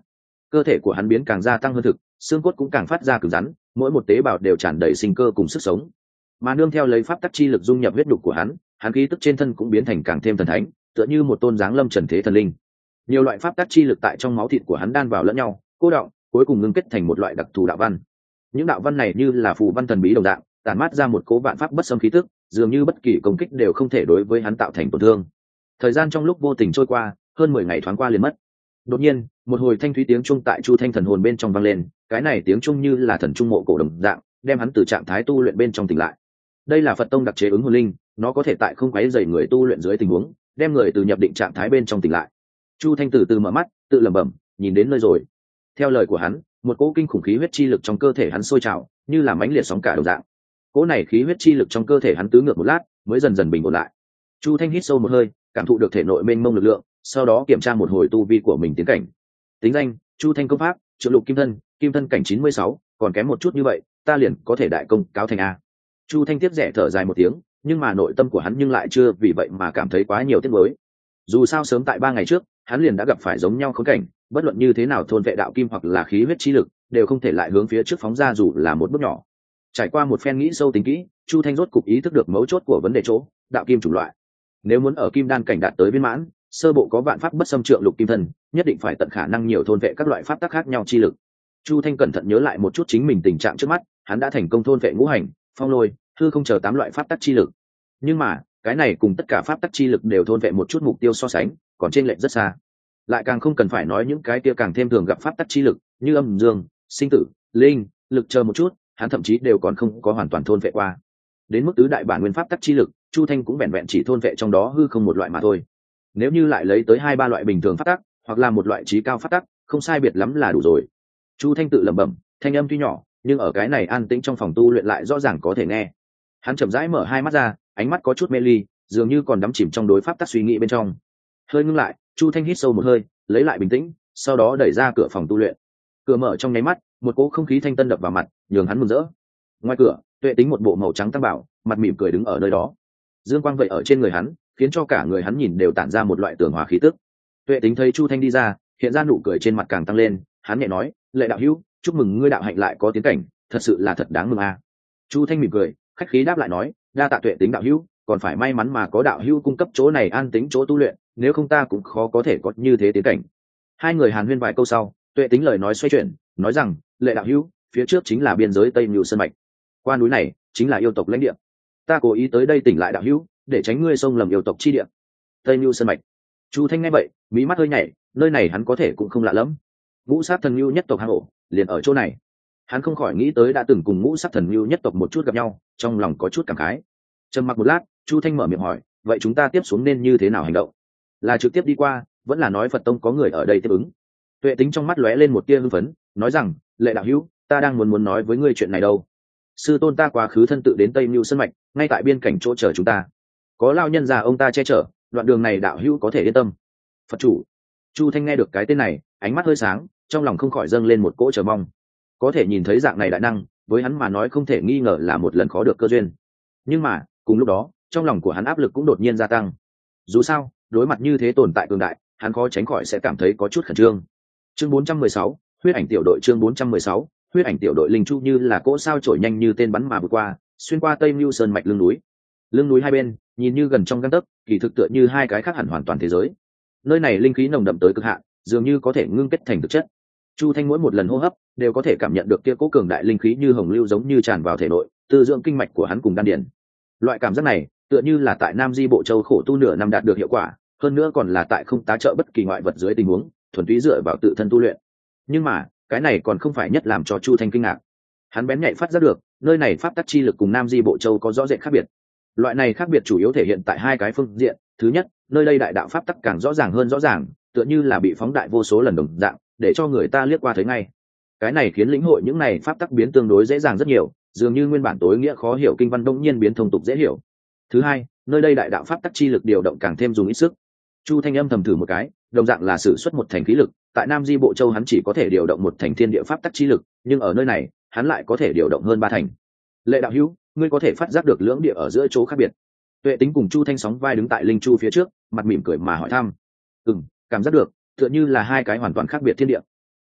Speaker 1: cơ thể của hắn biến càng gia tăng hơn thực, xương cốt cũng càng phát ra cứng rắn, mỗi một tế bào đều tràn đầy sinh cơ cùng sức sống. Mà nương theo lấy pháp tắc chi lực dung nhập huyết đục của hắn, hắn khí tức trên thân cũng biến thành càng thêm thần thánh, tựa như một tôn dáng lâm trần thế thần linh. Nhiều loại pháp tắc chi lực tại trong máu thịt của hắn đan vào lẫn nhau, cô đọng, cuối cùng ngưng kết thành một loại đặc thù đạo văn. Những đạo văn này như là phù văn thần bí đồng dạng, tản mát ra một cố vạn pháp bất xâm khí tức, dường như bất kỳ công kích đều không thể đối với hắn tạo thành tổn thương. Thời gian trong lúc vô tình trôi qua, hơn mười ngày thoáng qua liền mất. Đột nhiên, một hồi thanh thúy tiếng trung tại Chu Thanh thần hồn bên trong vang lên, cái này tiếng trung như là thần trung mộ cổ đồng dạng, đem hắn từ trạng thái tu luyện bên trong tỉnh lại. Đây là Phật tông đặc chế ứng hồn linh, nó có thể tại không quấy rầy người tu luyện dưới tình huống, đem người từ nhập định trạng thái bên trong tỉnh lại. Chu Thanh từ từ mở mắt, tự lẩm bẩm, nhìn đến nơi rồi. Theo lời của hắn, một cỗ kinh khủng khí huyết chi lực trong cơ thể hắn sôi trào, như là mãnh liệt sóng cả đồng dạng. Cỗ này khí huyết chi lực trong cơ thể hắn tứ ngược một lát, mới dần dần bình ổn lại. Chu Thanh hít sâu một hơi, cảm thụ được thể nội mênh mông lực lượng, sau đó kiểm tra một hồi tu vi của mình tiến cảnh. Tính danh: Chu Thanh công pháp, Trượng Lục Kim Thân, Kim Thân cảnh chín mươi sáu, còn kém một chút như vậy, ta liền có thể đại công cáo thành a. Chu Thanh tiếp rẻ thở dài một tiếng, nhưng mà nội tâm của hắn nhưng lại chưa vì vậy mà cảm thấy quá nhiều tiếc nuối. Dù sao sớm tại ba ngày trước, hắn liền đã gặp phải giống nhau khốn cảnh, bất luận như thế nào thôn vệ đạo kim hoặc là khí huyết chi lực, đều không thể lại hướng phía trước phóng ra dù là một bước nhỏ. Trải qua một phen nghĩ sâu tính kỹ, Chu Thanh rốt cục ý thức được mấu chốt của vấn đề chỗ, đạo kim chủng loại. Nếu muốn ở kim đan cảnh đạt tới viên mãn, sơ bộ có vạn pháp bất xâm trượng lục kim thân, nhất định phải tận khả năng nhiều thôn vệ các loại pháp tắc khác nhau chi lực. Chu Thanh cẩn thận nhớ lại một chút chính mình tình trạng trước mắt, hắn đã thành công thôn vệ ngũ hành, phong lôi, hư không chờ tám loại pháp tắc chi lực. Nhưng mà, cái này cùng tất cả pháp tắc chi lực đều thôn vệ một chút mục tiêu so sánh, còn trên lệch rất xa. Lại càng không cần phải nói những cái kia càng thêm thường gặp pháp tắc chi lực, như âm dương, sinh tử, linh, lực chờ một chút, hắn thậm chí đều còn không có hoàn toàn thôn vệ qua. Đến mức tứ đại bản nguyên pháp tắc chi lực, Chu Thanh cũng vẹn vẹn chỉ thôn vệ trong đó hư không một loại mà thôi. Nếu như lại lấy tới hai ba loại bình thường pháp tắc, hoặc là một loại trí cao pháp tắc, không sai biệt lắm là đủ rồi. Chu Thanh tự lẩm bẩm, thanh âm tuy nhỏ, nhưng ở cái này an tĩnh trong phòng tu luyện lại rõ ràng có thể nghe. Hắn chậm rãi mở hai mắt ra, ánh mắt có chút mê ly, dường như còn đắm chìm trong đối pháp tắc suy nghĩ bên trong. Hơi ngưng lại, Chu Thanh hít sâu một hơi, lấy lại bình tĩnh, sau đó đẩy ra cửa phòng tu luyện. Cửa mở trong nháy mắt, một cỗ không khí thanh tân đập vào mặt, nhường hắn mừng rỡ. Ngoài cửa, Tuệ Tính một bộ màu trắng tăng bảo, mặt mỉm cười đứng ở nơi đó. Dương quang vậy ở trên người hắn, khiến cho cả người hắn nhìn đều tản ra một loại tường hòa khí tức. Tuệ Tính thấy Chu Thanh đi ra, hiện ra nụ cười trên mặt càng tăng lên, hắn nhẹ nói, "Lệ đạo hữu, chúc mừng ngươi đạo hạnh lại có tiến cảnh, thật sự là thật đáng mừng a." À. Chu Thanh mỉm cười, khách khí đáp lại nói, "Đa tạ Tuệ Tính đạo hữu, còn phải may mắn mà có đạo hữu cung cấp chỗ này an tĩnh chỗ tu luyện, nếu không ta cũng khó có thể có như thế tiến cảnh." Hai người hàn huyên vài câu sau, Tuệ Tính lời nói xoay chuyển, nói rằng, "Lệ đạo hữu, phía trước chính là biên giới Tây Nưu Sơn mạch. Qua núi này chính là yêu tộc lãnh địa. Ta cố ý tới đây tỉnh lại đạo hữu, để tránh ngươi xông lầm yêu tộc chi địa." Tây Nưu Sơn mạch. Chu Thanh nghe vậy, mí mắt hơi nhảy, nơi này hắn có thể cũng không lạ lắm. Ngũ sát thần Nưu nhất tộc hang ổ, liền ở chỗ này. Hắn không khỏi nghĩ tới đã từng cùng ngũ sát thần Nưu nhất tộc một chút gặp nhau, trong lòng có chút cảm khái. Trầm mặc một lát, Chu Thanh mở miệng hỏi, "Vậy chúng ta tiếp xuống nên như thế nào hành động? Là trực tiếp đi qua, vẫn là nói Phật tông có người ở đây tiếp ứng?" Tuệ Tính trong mắt lóe lên một tia hưng phấn, nói rằng, "Lệ đạo hữu, ta đang muốn muốn nói với ngươi chuyện này đâu. Sư tôn ta quá khứ thân tự đến Tây Nưu Sơn mạch, ngay tại biên cảnh chỗ chờ chúng ta. Có lao nhân già ông ta che chở, đoạn đường này đạo hữu có thể yên tâm." Phật chủ. Chu Thanh nghe được cái tên này, ánh mắt hơi sáng, trong lòng không khỏi dâng lên một cỗ chờ mong. Có thể nhìn thấy dạng này đại năng, với hắn mà nói không thể nghi ngờ là một lần khó được cơ duyên. Nhưng mà, cùng lúc đó, trong lòng của hắn áp lực cũng đột nhiên gia tăng. Dù sao, đối mặt như thế tồn tại cường đại, hắn khó tránh khỏi sẽ cảm thấy có chút khẩn trương. Chương bốn trăm mười sáu, huyết ảnh tiểu đội. Chương bốn trăm mười sáu, huyết ảnh tiểu đội. Linh chu như là cỗ sao trổi nhanh như tên bắn mà vượt qua, xuyên qua Tây Nưu Sơn mạch lưng núi. Lưng núi hai bên, nhìn như gần trong gang tấc, kỳ thực tựa như hai cái khác hẳn hoàn toàn thế giới. Nơi này linh khí nồng đậm tới cực hạn, dường như có thể ngưng kết thành thực chất. Chu Thanh mỗi một lần hô hấp, đều có thể cảm nhận được kia cố cường đại linh khí như hồng lưu giống như tràn vào thể nội, tư dưỡng kinh mạch của hắn cùng đan điền. Loại cảm giác này, tựa như là tại Nam Di Bộ Châu khổ tu nửa năm đạt được hiệu quả, hơn nữa còn là tại không tá trợ bất kỳ ngoại vật dưới tình huống, thuần túy dựa vào tự thân tu luyện. Nhưng mà, cái này còn không phải nhất làm cho Chu Thanh kinh ngạc. Hắn bén nhạy phát giác được, nơi này pháp tắc chi lực cùng Nam Di Bộ Châu có rõ rệt khác biệt. Loại này khác biệt chủ yếu thể hiện tại hai cái phương diện, thứ nhất, nơi đây đại đạo pháp tắc càng rõ ràng hơn rõ ràng, tựa như là bị phóng đại vô số lần đồng dạng, để cho người ta liếc qua thấy ngay. Cái này khiến lĩnh hội những này pháp tắc biến tương đối dễ dàng rất nhiều, dường như nguyên bản tối nghĩa khó hiểu kinh văn đông nhiên biến thông tục dễ hiểu. Thứ hai, nơi đây đại đạo pháp tắc chi lực điều động càng thêm dùng ít sức. Chu Thanh âm thầm thử một cái, đồng dạng là sử xuất một thành khí lực, tại Nam Di Bộ Châu hắn chỉ có thể điều động một thành thiên địa pháp tắc chi lực, nhưng ở nơi này, hắn lại có thể điều động hơn ba thành. Lệ đạo hữu, ngươi có thể phát giác được lưỡng địa ở giữa chỗ khác biệt. Tuệ Tính cùng Chu Thanh sóng vai đứng tại linh chu phía trước, mặt mỉm cười mà hỏi thăm. "Ừm, cảm giác được, tựa như là hai cái hoàn toàn khác biệt thiên địa."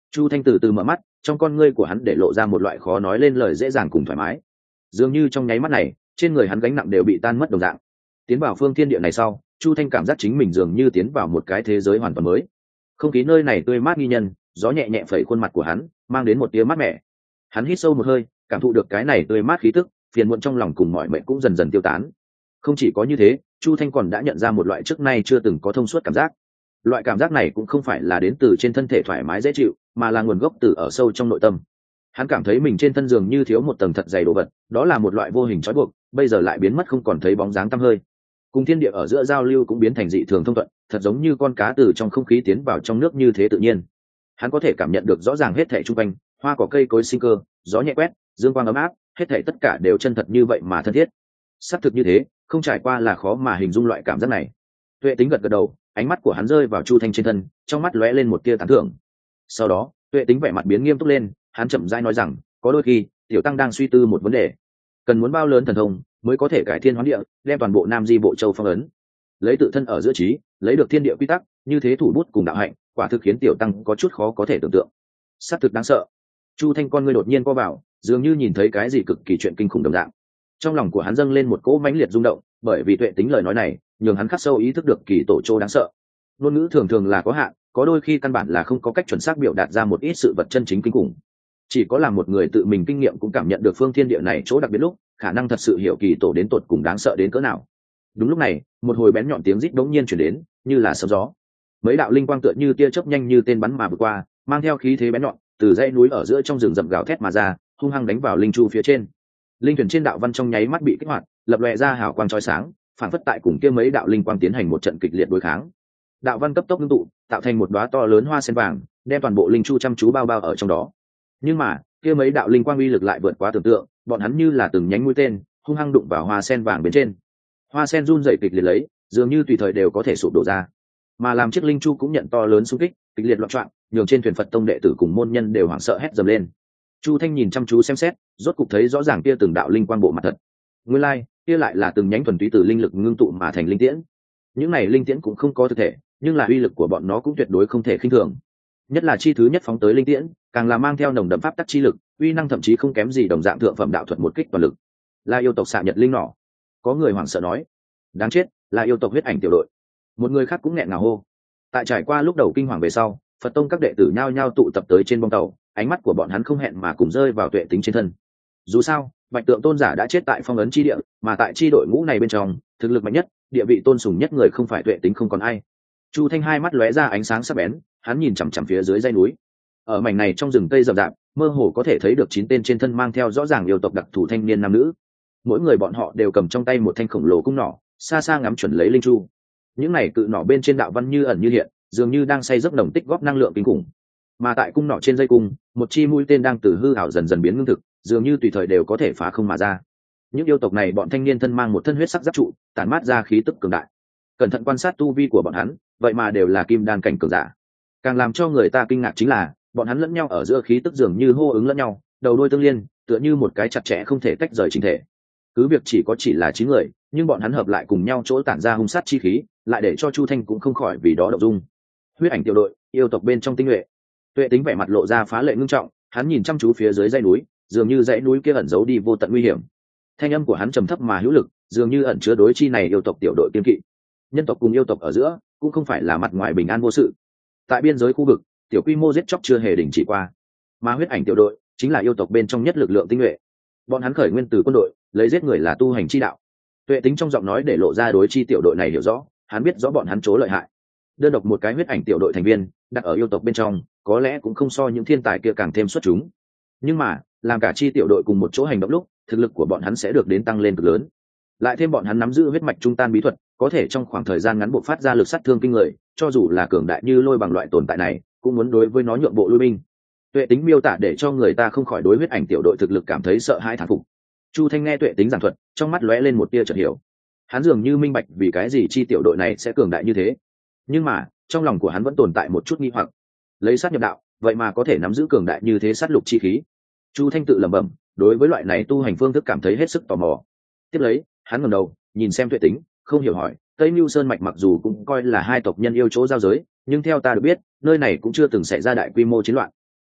Speaker 1: Chu Thanh từ từ mở mắt, trong con ngươi của hắn để lộ ra một loại khó nói lên lời dễ dàng cùng thoải mái, dường như trong nháy mắt này trên người hắn gánh nặng đều bị tan mất đồng dạng. Tiến vào phương thiên địa này sau, Chu Thanh cảm giác chính mình dường như tiến vào một cái thế giới hoàn toàn mới. Không khí nơi này tươi mát nghi nhân, gió nhẹ nhẹ phẩy khuôn mặt của hắn, mang đến một tia mát mẻ. Hắn hít sâu một hơi, cảm thụ được cái này tươi mát khí tức, phiền muộn trong lòng cùng mọi mệnh cũng dần dần tiêu tán. Không chỉ có như thế, Chu Thanh còn đã nhận ra một loại trước nay chưa từng có thông suốt cảm giác. Loại cảm giác này cũng không phải là đến từ trên thân thể thoải mái dễ chịu, mà là nguồn gốc từ ở sâu trong nội tâm. Hắn cảm thấy mình trên thân giường như thiếu một tầng thật dày đồ vật, đó là một loại vô hình trói buộc, bây giờ lại biến mất không còn thấy bóng dáng tăm hơi. Cùng thiên địa ở giữa giao lưu cũng biến thành dị thường thông thuận, thật giống như con cá từ trong không khí tiến vào trong nước như thế tự nhiên. Hắn có thể cảm nhận được rõ ràng hết thảy xung quanh, hoa cỏ cây cối sinh cơ, gió nhẹ quét, dương quang ấm áp, hết thảy tất cả đều chân thật như vậy mà thân thiết. Xác thực như thế, không trải qua là khó mà hình dung loại cảm giác này. Tuệ Tính gật gật đầu, ánh mắt của hắn rơi vào Chu Thanh trên thân, trong mắt lóe lên một tia tán thưởng. Sau đó, Tuệ Tính vẻ mặt biến nghiêm túc lên, hắn chậm rãi nói rằng, có đôi khi, tiểu tăng đang suy tư một vấn đề, cần muốn bao lớn thần thông mới có thể cải thiên hóa địa, đem toàn bộ Nam Di bộ châu phong ấn. Lấy tự thân ở giữa trí, lấy được thiên địa quy tắc, như thế thủ bút cùng đạo hạnh, quả thực khiến tiểu tăng có chút khó có thể tưởng tượng. Sát thực đáng sợ. Chu Thanh con ngươi đột nhiên co vào, dường như nhìn thấy cái gì cực kỳ chuyện kinh khủng đồng dạng. Trong lòng của hắn dâng lên một cỗ mãnh liệt rung động, bởi vì Tuệ Tính lời nói này, nhường hắn khắc sâu ý thức được kỳ tổ châu đáng sợ. Ngôn ngữ thường thường là có hạn, có đôi khi căn bản là không có cách chuẩn xác biểu đạt ra một ít sự vật chân chính kinh khủng. Chỉ có là một người tự mình kinh nghiệm cũng cảm nhận được phương thiên địa này chỗ đặc biệt lúc, khả năng thật sự hiểu kỳ tổ đến tột cùng đáng sợ đến cỡ nào. Đúng lúc này, một hồi bén nhọn tiếng rít đống nhiên truyền đến, như là sấm gió. Mấy đạo linh quang tựa như tia chớp nhanh như tên bắn mà vượt qua, mang theo khí thế bén nhọn, từ dãy núi ở giữa trong rừng rậm gào thét mà ra, hung hăng đánh vào linh chu phía trên. Linh thuyền trên đạo văn trong nháy mắt bị kích hoạt, lập lòe ra hào quang chói sáng, phản phất tại cùng kia mấy đạo linh quang tiến hành một trận kịch liệt đối kháng. Đạo văn cấp tốc ngưng tụ, tạo thành một đóa to lớn hoa sen vàng, đem toàn bộ linh chu chăm chú bao bao ở trong đó. Nhưng mà, kia mấy đạo linh quang uy lực lại vượt quá tưởng tượng, bọn hắn như là từng nhánh mũi tên, hung hăng đụng vào hoa sen vàng bên trên. Hoa sen run rẩy kịch liệt lấy, dường như tùy thời đều có thể sụp đổ ra. Mà làm chiếc linh chu cũng nhận to lớn xung kích, kịch liệt loạn choạng, nhường trên thuyền Phật tông đệ tử cùng môn nhân đều hoảng sợ hét dầm lên. Chu Thanh nhìn chăm chú xem xét, rốt cục thấy rõ ràng kia từng đạo linh quang bộ mặt thật. Nguyên lai, like, kia lại là từng nhánh thuần túy từ linh lực ngưng tụ mà thành linh tiễn. Những này linh tiễn cũng không có thực thể, nhưng là uy lực của bọn nó cũng tuyệt đối không thể khinh thường. Nhất là chi thứ nhất phóng tới linh tiễn, càng là mang theo nồng đậm pháp tắc chi lực, uy năng thậm chí không kém gì đồng dạng thượng phẩm đạo thuật một kích toàn lực. Là yêu tộc xạ nhật linh nỏ. Có người hoảng sợ nói, đáng chết, là yêu tộc huyết ảnh tiểu đội. Một người khác cũng nghẹn ngào hô. Tại trải qua lúc đầu kinh hoàng về sau, Phật tông các đệ tử nhao nhao tụ tập tới trên bong tàu, ánh mắt của bọn hắn không hẹn mà cùng rơi vào Tuệ Tính trên thân. Dù sao, Bạch Tượng tôn giả đã chết tại phong ấn chi địa, mà tại chi đội ngũ này bên trong, thực lực mạnh nhất, địa vị tôn sùng nhất người không phải Tuệ Tính không còn ai. Chu Thanh hai mắt lóe ra ánh sáng sắc bén, hắn nhìn chằm chằm phía dưới dãy núi. Ở mảnh này trong rừng cây rậm rạp, mơ hồ có thể thấy được chín tên trên thân mang theo rõ ràng yêu tộc đặc thù thanh niên nam nữ. Mỗi người bọn họ đều cầm trong tay một thanh khổng lồ cung nỏ, xa xa ngắm chuẩn lấy linh chu. Những này cự nỏ bên trên đạo văn như ẩn như hiện, dường như đang xây giấc nồng tích góp năng lượng kinh khủng. Mà tại cung nỏ trên dây cung, một chi mũi tên đang từ hư ảo dần dần biến ngưng thực, dường như tùy thời đều có thể phá không mà ra. Những yêu tộc này bọn thanh niên thân mang một thân huyết sắc giáp trụ, tản mát ra khí tức cường đại. Cẩn thận quan sát tu vi của bọn hắn, vậy mà đều là kim đan cảnh cường giả. Càng làm cho người ta kinh ngạc chính là, bọn hắn lẫn nhau ở giữa khí tức dường như hô ứng lẫn nhau, đầu đuôi tương liên, tựa như một cái chặt chẽ không thể tách rời chính thể. Cứ việc chỉ có chỉ là chín người, nhưng bọn hắn hợp lại cùng nhau chỗ tản ra hung sát chi khí, lại để cho Chu Thanh cũng không khỏi vì đó động dung. Huyết ảnh tiểu đội, yêu tộc bên trong tinh nhuệ. Tuệ Tính vẻ mặt lộ ra phá lệ ngưng trọng, hắn nhìn chăm chú phía dưới dãy núi, dường như dãy núi kia ẩn giấu đi vô tận nguy hiểm. Thanh âm của hắn trầm thấp mà hữu lực, dường như ẩn chứa đối chi này yêu tộc tiểu đội kiên kỵ. Nhân tộc cùng yêu tộc ở giữa, cũng không phải là mặt ngoài bình an vô sự. Tại biên giới khu vực, tiểu quy mô giết chóc chưa hề đình chỉ qua. Mà huyết ảnh tiểu đội chính là yêu tộc bên trong nhất lực lượng tinh nhuệ. Bọn hắn khởi nguyên từ quân đội, lấy giết người là tu hành chi đạo. Tuệ Tính trong giọng nói để lộ ra đối chi tiểu đội này hiểu rõ, hắn biết rõ bọn hắn chỗ lợi hại. Đơn độc một cái huyết ảnh tiểu đội thành viên, đặt ở yêu tộc bên trong, có lẽ cũng không so những thiên tài kia càng thêm xuất chúng. Nhưng mà, làm cả chi tiểu đội cùng một chỗ hành động lúc, thực lực của bọn hắn sẽ được đến tăng lên cực lớn. Lại thêm bọn hắn nắm giữ huyết mạch trung tan bí thuật, có thể trong khoảng thời gian ngắn bộc phát ra lực sát thương kinh người, cho dù là cường đại như Lôi Bằng loại tồn tại này, cũng muốn đối với nó nhượng bộ lui binh. Tuệ Tính miêu tả để cho người ta không khỏi đối huyết ảnh tiểu đội thực lực cảm thấy sợ hãi thán phục. Chu Thanh nghe Tuệ Tính giảng thuật, trong mắt lóe lên một tia chợt hiểu. Hắn dường như minh bạch vì cái gì chi tiểu đội này sẽ cường đại như thế. Nhưng mà, trong lòng của hắn vẫn tồn tại một chút nghi hoặc. Lấy sát nhập đạo, vậy mà có thể nắm giữ cường đại như thế sát lục chi khí. Chu Thanh tự lẩm bẩm, đối với loại này tu hành phương thức cảm thấy hết sức tò mò. Tiếp lấy, hắn ngẩng đầu, nhìn xem Tuệ Tính, không hiểu hỏi, Tây Nưu Sơn mạch mặc dù cũng coi là hai tộc nhân yêu chỗ giao giới, nhưng theo ta được biết, nơi này cũng chưa từng xảy ra đại quy mô chiến loạn.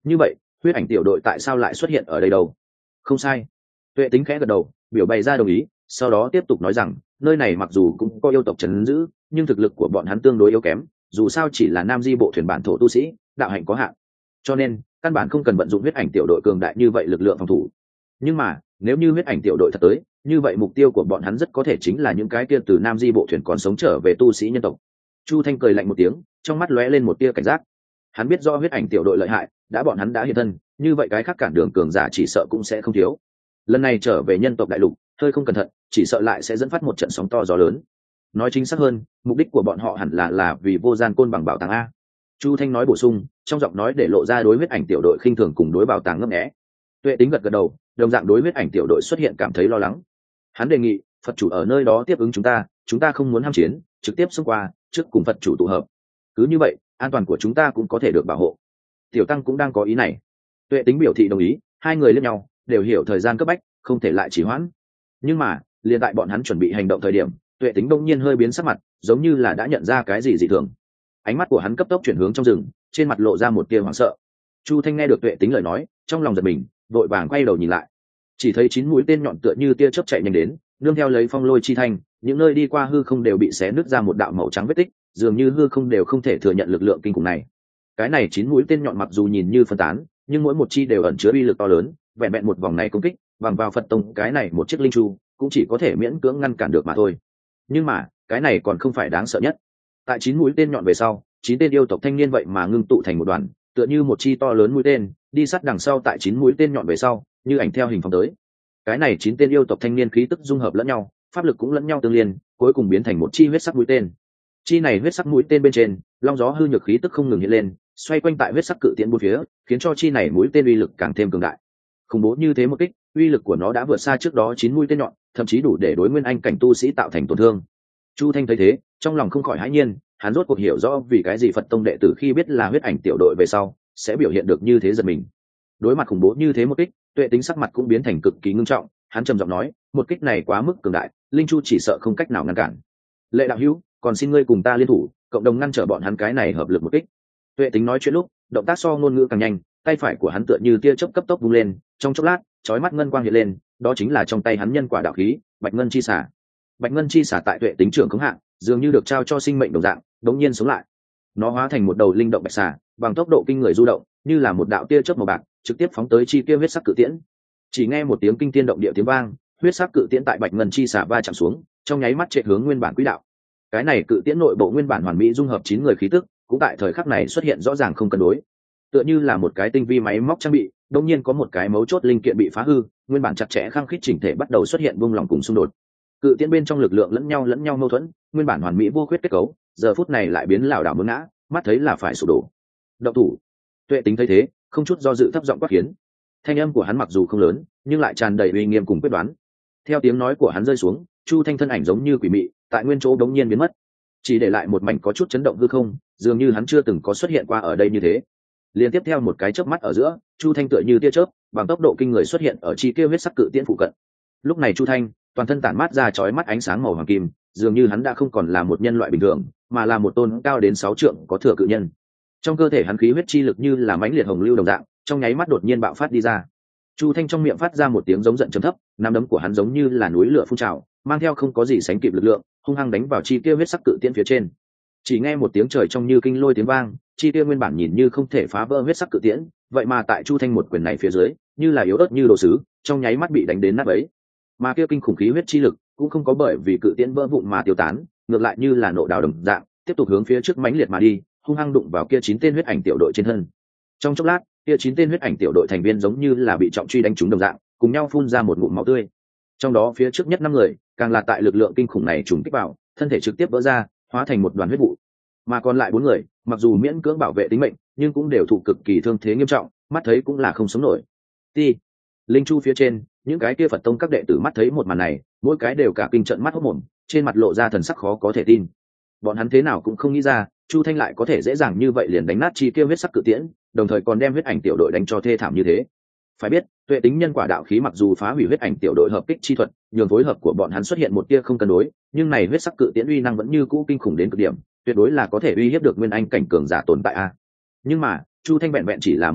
Speaker 1: như vậy huyết ảnh tiểu đội tại sao lại xuất hiện ở đây đâu? Không sai. Tuệ Tính khẽ gật đầu, biểu bày ra đồng ý, sau đó tiếp tục nói rằng nơi này mặc dù cũng có yêu tộc trấn giữ, nhưng thực lực của bọn hắn tương đối yếu kém, dù sao chỉ là nam di bộ thuyền bản thổ tu sĩ, đạo hạnh có hạn, cho nên căn bản không cần vận dụng huyết ảnh tiểu đội cường đại như vậy lực lượng phòng thủ. Nhưng mà nếu như huyết ảnh tiểu đội thật tới, như vậy mục tiêu của bọn hắn rất có thể chính là những cái kia từ nam di bộ thuyền còn sống trở về tu sĩ nhân tộc. Chu Thanh cười lạnh một tiếng, trong mắt lóe lên một tia cảnh giác. Hắn biết do huyết ảnh tiểu đội lợi hại, đã bọn hắn đã hiện thân, như vậy cái khác cản đường cường giả chỉ sợ cũng sẽ không thiếu. Lần này trở về nhân tộc đại lục, hơi không cẩn thận, chỉ sợ lại sẽ dẫn phát một trận sóng to gió lớn. Nói chính xác hơn, mục đích của bọn họ hẳn là là vì vô gian côn bằng bảo tàng a. Chu Thanh nói bổ sung, trong giọng nói để lộ ra đối huyết ảnh tiểu đội khinh thường cùng đối bảo tàng ngấp nghé. Tuệ Tính gật gật đầu, đồng dạng đối huyết ảnh tiểu đội xuất hiện cảm thấy lo lắng. Hắn đề nghị Phật chủ ở nơi đó tiếp ứng chúng ta, chúng ta không muốn ham chiến, trực tiếp xông qua trước cùng Phật chủ tụ hợp, cứ như vậy an toàn của chúng ta cũng có thể được bảo hộ. Tiểu Tăng cũng đang có ý này. Tuệ Tính biểu thị đồng ý, hai người liếc nhau, đều hiểu thời gian cấp bách, không thể lại trì hoãn. Nhưng mà liền tại bọn hắn chuẩn bị hành động thời điểm, Tuệ Tính đông nhiên hơi biến sắc mặt, giống như là đã nhận ra cái gì dị thường. Ánh mắt của hắn cấp tốc chuyển hướng trong rừng, trên mặt lộ ra một tia hoảng sợ. Chu Thanh nghe được Tuệ Tính lời nói, trong lòng giật mình, vội vàng quay đầu nhìn lại, chỉ thấy chín mũi tên nhọn tựa như tia chớp chạy nhanh đến, nương theo lấy phong lôi chi thanh, những nơi đi qua hư không đều bị xé nứt ra một đạo màu trắng vết tích, dường như hư không đều không thể thừa nhận lực lượng kinh khủng này. Cái này chín mũi tên nhọn mặc dù nhìn như phân tán, nhưng mỗi một chi đều ẩn chứa uy lực to lớn, vẹn vẹn một vòng này công kích, bằng vào Phật tông cái này một chiếc linh chu, cũng chỉ có thể miễn cưỡng ngăn cản được mà thôi. Nhưng mà cái này còn không phải đáng sợ nhất. Tại chín mũi tên nhọn về sau, chín tên yêu tộc thanh niên vậy mà ngưng tụ thành một đoàn, tựa như một chi to lớn mũi tên, đi sát đằng sau tại chín mũi tên nhọn về sau, như ảnh theo hình phóng tới. Cái này chín tên yêu tộc thanh niên khí tức dung hợp lẫn nhau, pháp lực cũng lẫn nhau tương liên, cuối cùng biến thành một chi huyết sắc mũi tên. Chi này huyết sắc mũi tên bên trên, long gió hư nhược khí tức không ngừng hiện lên, xoay quanh tại huyết sắc cự tiễn bốn phía, khiến cho chi này mũi tên uy lực càng thêm cường đại. Khủng bố như thế một kích, uy lực của nó đã vượt xa trước đó chín mũi tên nhọn, thậm chí đủ để đối nguyên anh cảnh tu sĩ tạo thành tổn thương. Chu Thanh thấy thế, trong lòng không khỏi hãi nhiên, hắn rốt cuộc hiểu rõ vì cái gì Phật tông đệ tử khi biết là huyết ảnh tiểu đội về sau, sẽ biểu hiện được như thế giật mình. Đối mặt khủng bố như thế một kích, Tuệ Tính sắc mặt cũng biến thành cực kỳ ngưng trọng, hắn trầm giọng nói, một kích này quá mức cường đại, linh chu chỉ sợ không cách nào ngăn cản. Lệ đạo hữu, còn xin ngươi cùng ta liên thủ, cộng đồng ngăn trở bọn hắn cái này hợp lực một kích. Tuệ Tính nói chuyện lúc, động tác so ngôn ngữ càng nhanh, tay phải của hắn tựa như tia chớp cấp tốc vung lên, trong chốc lát, chói mắt ngân quang hiện lên, đó chính là trong tay hắn nhân quả đạo khí, Bạch Ngân chi xả. Bạch Ngân chi xả tại Tuệ Tính trưởng khống hạng, dường như được trao cho sinh mệnh đồng dạng, đống nhiên sống lại. Nó hóa thành một đầu linh động bạch xả, bằng tốc độ kinh người du động, như là một đạo tia chớp màu bạc, trực tiếp phóng tới chi kia huyết sắc cự tiễn. Chỉ nghe một tiếng kinh thiên động địa tiếng vang, huyết sắc cự tiễn tại Bạch Ngân chi xả va chạm xuống, trong nháy mắt chạy hướng nguyên bản quỹ đạo. Cái này cự tiễn nội bộ nguyên bản hoàn mỹ dung hợp chín người khí tức, cũng tại thời khắc này xuất hiện rõ ràng không cân đối. Tựa như là một cái tinh vi máy móc trang bị, đột nhiên có một cái mấu chốt linh kiện bị phá hư, nguyên bản chặt chẽ khăng khít chỉnh thể bắt đầu xuất hiện bung lỏng cùng xung đột. Cự tiễn bên trong lực lượng lẫn nhau lẫn nhau mâu thuẫn, nguyên bản hoàn mỹ vô khuyết kết cấu, giờ phút này lại biến lảo đảo muốn ngã, mắt thấy là phải sụp đổ. Động thủ. Tuệ Tính thấy thế, không chút do dự thấp giọng quát khiến. Thanh âm của hắn mặc dù không lớn, nhưng lại tràn đầy uy nghiêm cùng quyết đoán. Theo tiếng nói của hắn rơi xuống, Chu Thanh thân ảnh giống như quỷ mị, tại nguyên chỗ đống nhiên biến mất, chỉ để lại một mảnh có chút chấn động hư không, dường như hắn chưa từng có xuất hiện qua ở đây như thế. Liên tiếp theo một cái chớp mắt ở giữa, Chu Thanh tựa như tia chớp, bằng tốc độ kinh người xuất hiện ở chi kia huyết sắc cự tiễn phụ cận. Lúc này Chu Thanh, toàn thân tản mát ra chói mắt ánh sáng màu hoàng kim, dường như hắn đã không còn là một nhân loại bình thường, mà là một tôn cao đến sáu trượng có thừa cự nhân. Trong cơ thể hắn khí huyết chi lực như là mãnh liệt hồng lưu đồng dạng, trong nháy mắt đột nhiên bạo phát đi ra. Chu Thanh trong miệng phát ra một tiếng giống giận trầm thấp, nắm đấm của hắn giống như là núi lửa phun trào, mang theo không có gì sánh kịp lực lượng, hung hăng đánh vào chi kia huyết sắc cự tiễn phía trên. Chỉ nghe một tiếng trời trong như kinh lôi tiếng vang, chi kia nguyên bản nhìn như không thể phá vỡ huyết sắc cự tiễn, vậy mà tại Chu Thanh một quyền này phía dưới, như là yếu ớt như đồ sứ, trong nháy mắt bị đánh đến nát bấy. Mà kia kinh khủng khí huyết chi lực cũng không có bởi vì cự tiễn vỡ vụn mà tiêu tán, ngược lại như là nộ đào đồng dạng, tiếp tục hướng phía trước mãnh liệt mà đi, hung hăng đụng vào kia chín tên huyết ảnh tiểu đội trên thân. Trong chốc lát, kia chín tên huyết ảnh tiểu đội thành viên giống như là bị trọng truy đánh trúng đồng dạng, cùng nhau phun ra một ngụm máu tươi. Trong đó phía trước nhất năm người, càng là tại lực lượng kinh khủng này trùng kích vào, thân thể trực tiếp vỡ ra, hóa thành một đoàn huyết vụ. Mà còn lại bốn người, mặc dù miễn cưỡng bảo vệ tính mệnh, nhưng cũng đều thụ cực kỳ thương thế nghiêm trọng, mắt thấy cũng là không sống nổi. Ti, linh chu phía trên, những cái kia Phật tông các đệ tử mắt thấy một màn này, mỗi cái đều cả kinh trận mắt hốt mồm, trên mặt lộ ra thần sắc khó có thể tin. Bọn hắn thế nào cũng không nghĩ ra, Chu Thanh lại có thể dễ dàng như vậy liền đánh nát chi kia huyết sắc cự tiễn, đồng thời còn đem huyết ảnh tiểu đội đánh cho thê thảm như thế. Phải biết, Tuệ Tính nhân quả đạo khí mặc dù phá hủy huyết ảnh tiểu đội hợp kích chi thuật, nhường phối hợp của bọn hắn xuất hiện một tia không cân đối, nhưng này huyết sắc cự tiễn uy năng vẫn như cũ kinh khủng đến cực điểm, tuyệt đối là có thể uy hiếp được nguyên anh cảnh cường giả tồn tại a. Nhưng mà, Chu Thanh vẹn vẹn chỉ là một kích,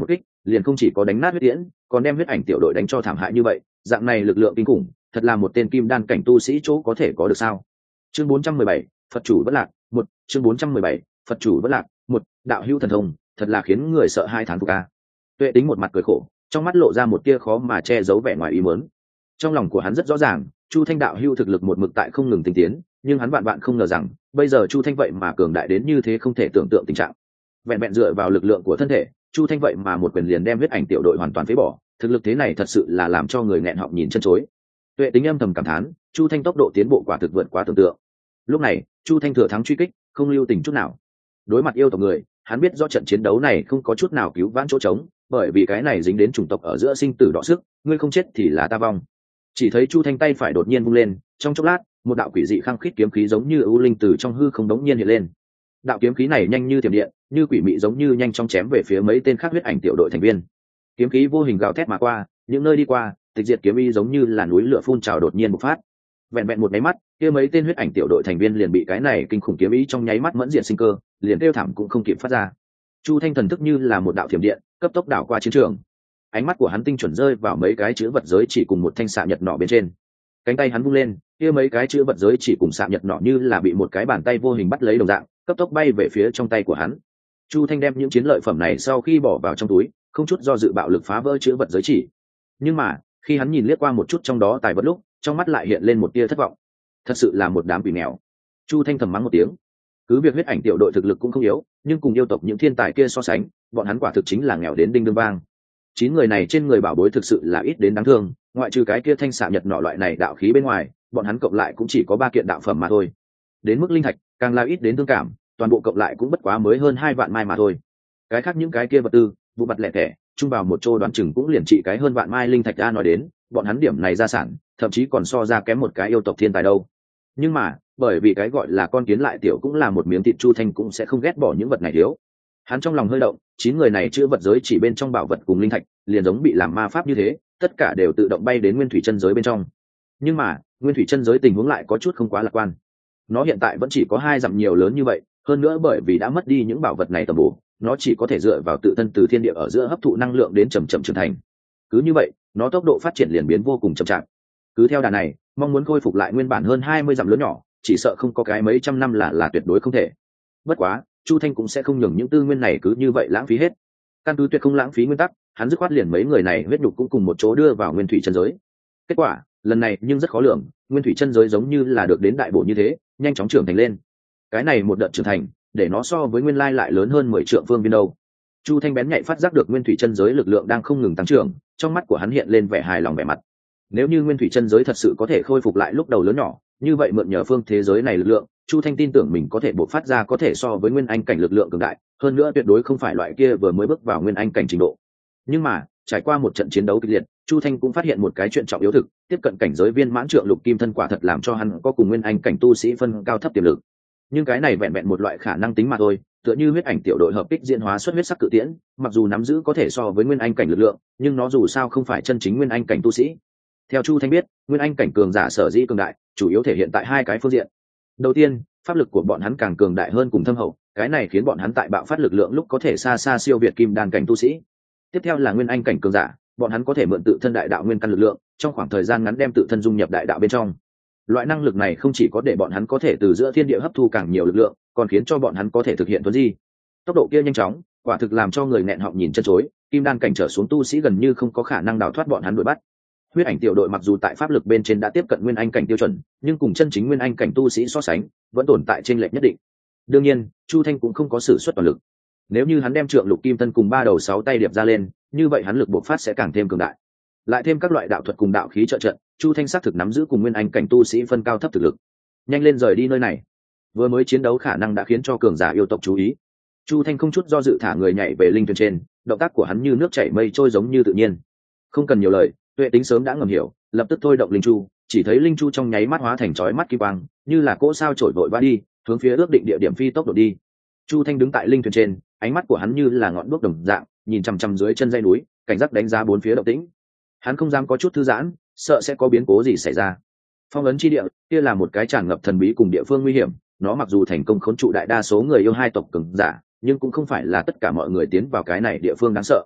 Speaker 1: liền không chỉ có đánh nát huyết tiễn, còn đem huyết ảnh tiểu đội đánh cho thảm hại như vậy, dạng này lực lượng kinh khủng, thật là một tên kim đan cảnh tu sĩ chỗ có thể có được sao? Chương bốn trăm mười bảy, Phật chủ bất lạc, một, chương bốn trăm mười bảy, Phật chủ bất lạc, một, đạo hữu thần thông, thật là khiến người sợ hai thán phục a. Tuệ Tính một mặt cười khổ, trong mắt lộ ra một tia khó mà che giấu vẻ ngoài ý muốn. Trong lòng của hắn rất rõ ràng, Chu Thanh đạo hữu thực lực một mực tại không ngừng tinh tiến, nhưng hắn vạn vạn không ngờ rằng, bây giờ Chu Thanh vậy mà cường đại đến như thế không thể tưởng tượng tình trạng. Vẹn vẹn dựa vào lực lượng của thân thể, Chu Thanh vậy mà một quyền liền đem huyết ảnh tiểu đội hoàn toàn phế bỏ, thực lực thế này thật sự là làm cho người nghẹn họng nhìn chân chối. Tuệ Tính âm thầm cảm thán, Chu Thanh tốc độ tiến bộ quả thực vượt quá tưởng tượng. Lúc này, Chu Thanh thừa thắng truy kích, không lưu tình chút nào. Đối mặt yêu tộc người, hắn biết do trận chiến đấu này không có chút nào cứu vãn chỗ trống, bởi vì cái này dính đến chủng tộc ở giữa sinh tử đọ sức, ngươi không chết thì là ta vong. Chỉ thấy Chu Thanh tay phải đột nhiên vung lên, trong chốc lát, một đạo quỷ dị khăng khít kiếm khí giống như ưu linh từ trong hư không đống nhiên hiện lên. Đạo kiếm khí này nhanh như thiểm điện, như quỷ mị giống như nhanh chóng chém về phía mấy tên khác huyết ảnh tiểu đội thành viên. Kiếm khí vô hình gào thét mà qua, những nơi đi qua, tịch diệt kiếm y giống như là núi lửa phun trào đột nhiên bộc phát. Vẹn vẹn một máy mắt, kia mấy tên huyết ảnh tiểu đội thành viên liền bị cái này kinh khủng kiếm ý trong nháy mắt mẫn diện sinh cơ, liền kêu thảm cũng không kịp phát ra. Chu Thanh thần thức như là một đạo thiểm điện, cấp tốc đảo qua chiến trường. Ánh mắt của hắn tinh chuẩn rơi vào mấy cái chữ vật giới chỉ cùng một thanh xạ nhật nỏ bên trên. Cánh tay hắn vung lên, kia mấy cái chữ vật giới chỉ cùng xạ nhật nỏ như là bị một cái bàn tay vô hình bắt lấy đồng dạng, cấp tốc bay về phía trong tay của hắn. Chu Thanh đem những chiến lợi phẩm này sau khi bỏ vào trong túi, không chút do dự bạo lực phá vỡ chữ vật giới chỉ. Nhưng mà, khi hắn nhìn liếc qua một chút trong đó tài vật lúc, trong mắt lại hiện lên một tia thất vọng. Thật sự là một đám quỷ mèo. Chu Thanh thầm mắng một tiếng. Cứ việc huyết ảnh tiểu đội thực lực cũng không yếu, nhưng cùng yêu tộc những thiên tài kia so sánh, bọn hắn quả thực chính là nghèo đến đinh đương vang. Chín người này trên người bảo bối thực sự là ít đến đáng thương, ngoại trừ cái kia thanh xạ nhật nọ loại này đạo khí bên ngoài, bọn hắn cộng lại cũng chỉ có ba kiện đạo phẩm mà thôi. Đến mức linh thạch, càng là ít đến thương cảm, toàn bộ cộng lại cũng bất quá mới hơn hai vạn mai mà thôi. Cái khác những cái kia vật tư, vụ mặt lẻ tẻ, chung vào một chỗ đoán chừng cũng liền trị cái hơn vạn mai linh thạch ra nói đến, bọn hắn điểm này gia sản, thậm chí còn so ra kém một cái yêu tộc thiên tài đâu. Nhưng mà, bởi vì cái gọi là con kiến lại tiểu cũng là một miếng thịt, Chu Thanh cũng sẽ không ghét bỏ những vật này thiếu. Hắn trong lòng hơi động, chín người này chứa vật giới chỉ bên trong bảo vật cùng linh thạch, liền giống bị làm ma pháp như thế, tất cả đều tự động bay đến nguyên thủy chân giới bên trong. Nhưng mà, nguyên thủy chân giới tình huống lại có chút không quá lạc quan. Nó hiện tại vẫn chỉ có hai dặm nhiều lớn như vậy, hơn nữa bởi vì đã mất đi những bảo vật này tầm bổ, nó chỉ có thể dựa vào tự thân từ thiên địa ở giữa hấp thụ năng lượng đến chậm chậm trưởng thành. Cứ như vậy, nó tốc độ phát triển liền biến vô cùng chậm chạp. Cứ theo đà này, mong muốn khôi phục lại nguyên bản hơn hai mươi dặm lớn nhỏ, chỉ sợ không có cái mấy trăm năm là là tuyệt đối không thể. Bất quá, Chu Thanh cũng sẽ không nhường những tư nguyên này cứ như vậy lãng phí hết. Căn cứ tuyệt không lãng phí nguyên tắc, hắn dứt khoát liền mấy người này huyết nhục cũng cùng một chỗ đưa vào nguyên thủy chân giới. Kết quả, lần này nhưng rất khó lường, nguyên thủy chân giới giống như là được đến đại bổ như thế, nhanh chóng trưởng thành lên. Cái này một đợt trưởng thành, để nó so với nguyên lai lại lớn hơn mười trượng phương viên đâu. Chu Thanh bén nhạy phát giác được nguyên thủy chân giới lực lượng đang không ngừng tăng trưởng, trong mắt của hắn hiện lên vẻ hài lòng vẻ mặt. Nếu như nguyên thủy chân giới thật sự có thể khôi phục lại lúc đầu lớn nhỏ, như vậy mượn nhờ phương thế giới này lực lượng, Chu Thanh tin tưởng mình có thể bộc phát ra có thể so với nguyên anh cảnh lực lượng cường đại, hơn nữa tuyệt đối không phải loại kia vừa mới bước vào nguyên anh cảnh trình độ. Nhưng mà, trải qua một trận chiến đấu kịch liệt, Chu Thanh cũng phát hiện một cái chuyện trọng yếu thực, tiếp cận cảnh giới viên mãn trượng lục kim thân quả thật làm cho hắn có cùng nguyên anh cảnh tu sĩ phân cao thấp tiềm lực. Nhưng cái này vẹn vẹn một loại khả năng tính mà thôi, tựa như huyết ảnh tiểu đội hợp kích diễn hóa xuất huyết sắc cự tiễn, mặc dù nắm giữ có thể so với nguyên anh cảnh lực lượng, nhưng nó dù sao không phải chân chính nguyên anh cảnh tu sĩ. Theo Chu Thanh biết, nguyên anh cảnh cường giả sở dĩ cường đại, chủ yếu thể hiện tại hai cái phương diện. Đầu tiên, pháp lực của bọn hắn càng cường đại hơn cùng thâm hậu, cái này khiến bọn hắn tại bạo phát lực lượng lúc có thể xa xa siêu việt kim đan cảnh tu sĩ. Tiếp theo là nguyên anh cảnh cường giả, bọn hắn có thể mượn tự thân đại đạo nguyên căn lực lượng, trong khoảng thời gian ngắn đem tự thân dung nhập đại đạo bên trong. Loại năng lực này không chỉ có để bọn hắn có thể từ giữa thiên địa hấp thu càng nhiều lực lượng, còn khiến cho bọn hắn có thể thực hiện tuấn di. Tốc độ kia nhanh chóng, quả thực làm cho người nghẹn họng nhìn chân chối, kim đan cảnh trở xuống tu sĩ gần như không có khả năng đào thoát bọn hắn đuổi bắt. Huyết ảnh tiểu đội mặc dù tại pháp lực bên trên đã tiếp cận nguyên anh cảnh tiêu chuẩn, nhưng cùng chân chính nguyên anh cảnh tu sĩ so sánh, vẫn tồn tại chênh lệch nhất định. Đương nhiên, Chu Thanh cũng không có sử xuất toàn lực. Nếu như hắn đem trượng lục kim thân cùng ba đầu sáu tay điệp ra lên, như vậy hắn lực bộc phát sẽ càng thêm cường đại. Lại thêm các loại đạo thuật cùng đạo khí trợ trận, Chu Thanh xác thực nắm giữ cùng nguyên anh cảnh tu sĩ phân cao thấp thực lực. Nhanh lên rời đi nơi này. Vừa mới chiến đấu khả năng đã khiến cho cường giả yêu tộc chú ý. Chu Thanh không chút do dự thả người nhảy về linh thuyền trên, động tác của hắn như nước chảy mây trôi giống như tự nhiên. Không cần nhiều lời, Tuệ Tính sớm đã ngầm hiểu, lập tức thôi động linh chu, chỉ thấy linh chu trong nháy mắt hóa thành chói mắt kim quang, như là cỗ sao trổi vội vã đi, hướng phía ước định địa điểm phi tốc độ đi. Chu Thanh đứng tại linh thuyền trên, ánh mắt của hắn như là ngọn đuốc đồng dạng, nhìn chằm chằm dưới chân dây núi, cảnh giác đánh giá bốn phía động tĩnh. Hắn không dám có chút thư giãn, sợ sẽ có biến cố gì xảy ra. Phong ấn chi địa, kia là một cái tràn ngập thần bí cùng địa phương nguy hiểm, nó mặc dù thành công khốn trụ đại đa số người yêu hai tộc cường giả, nhưng cũng không phải là tất cả mọi người tiến vào cái này địa phương đáng sợ.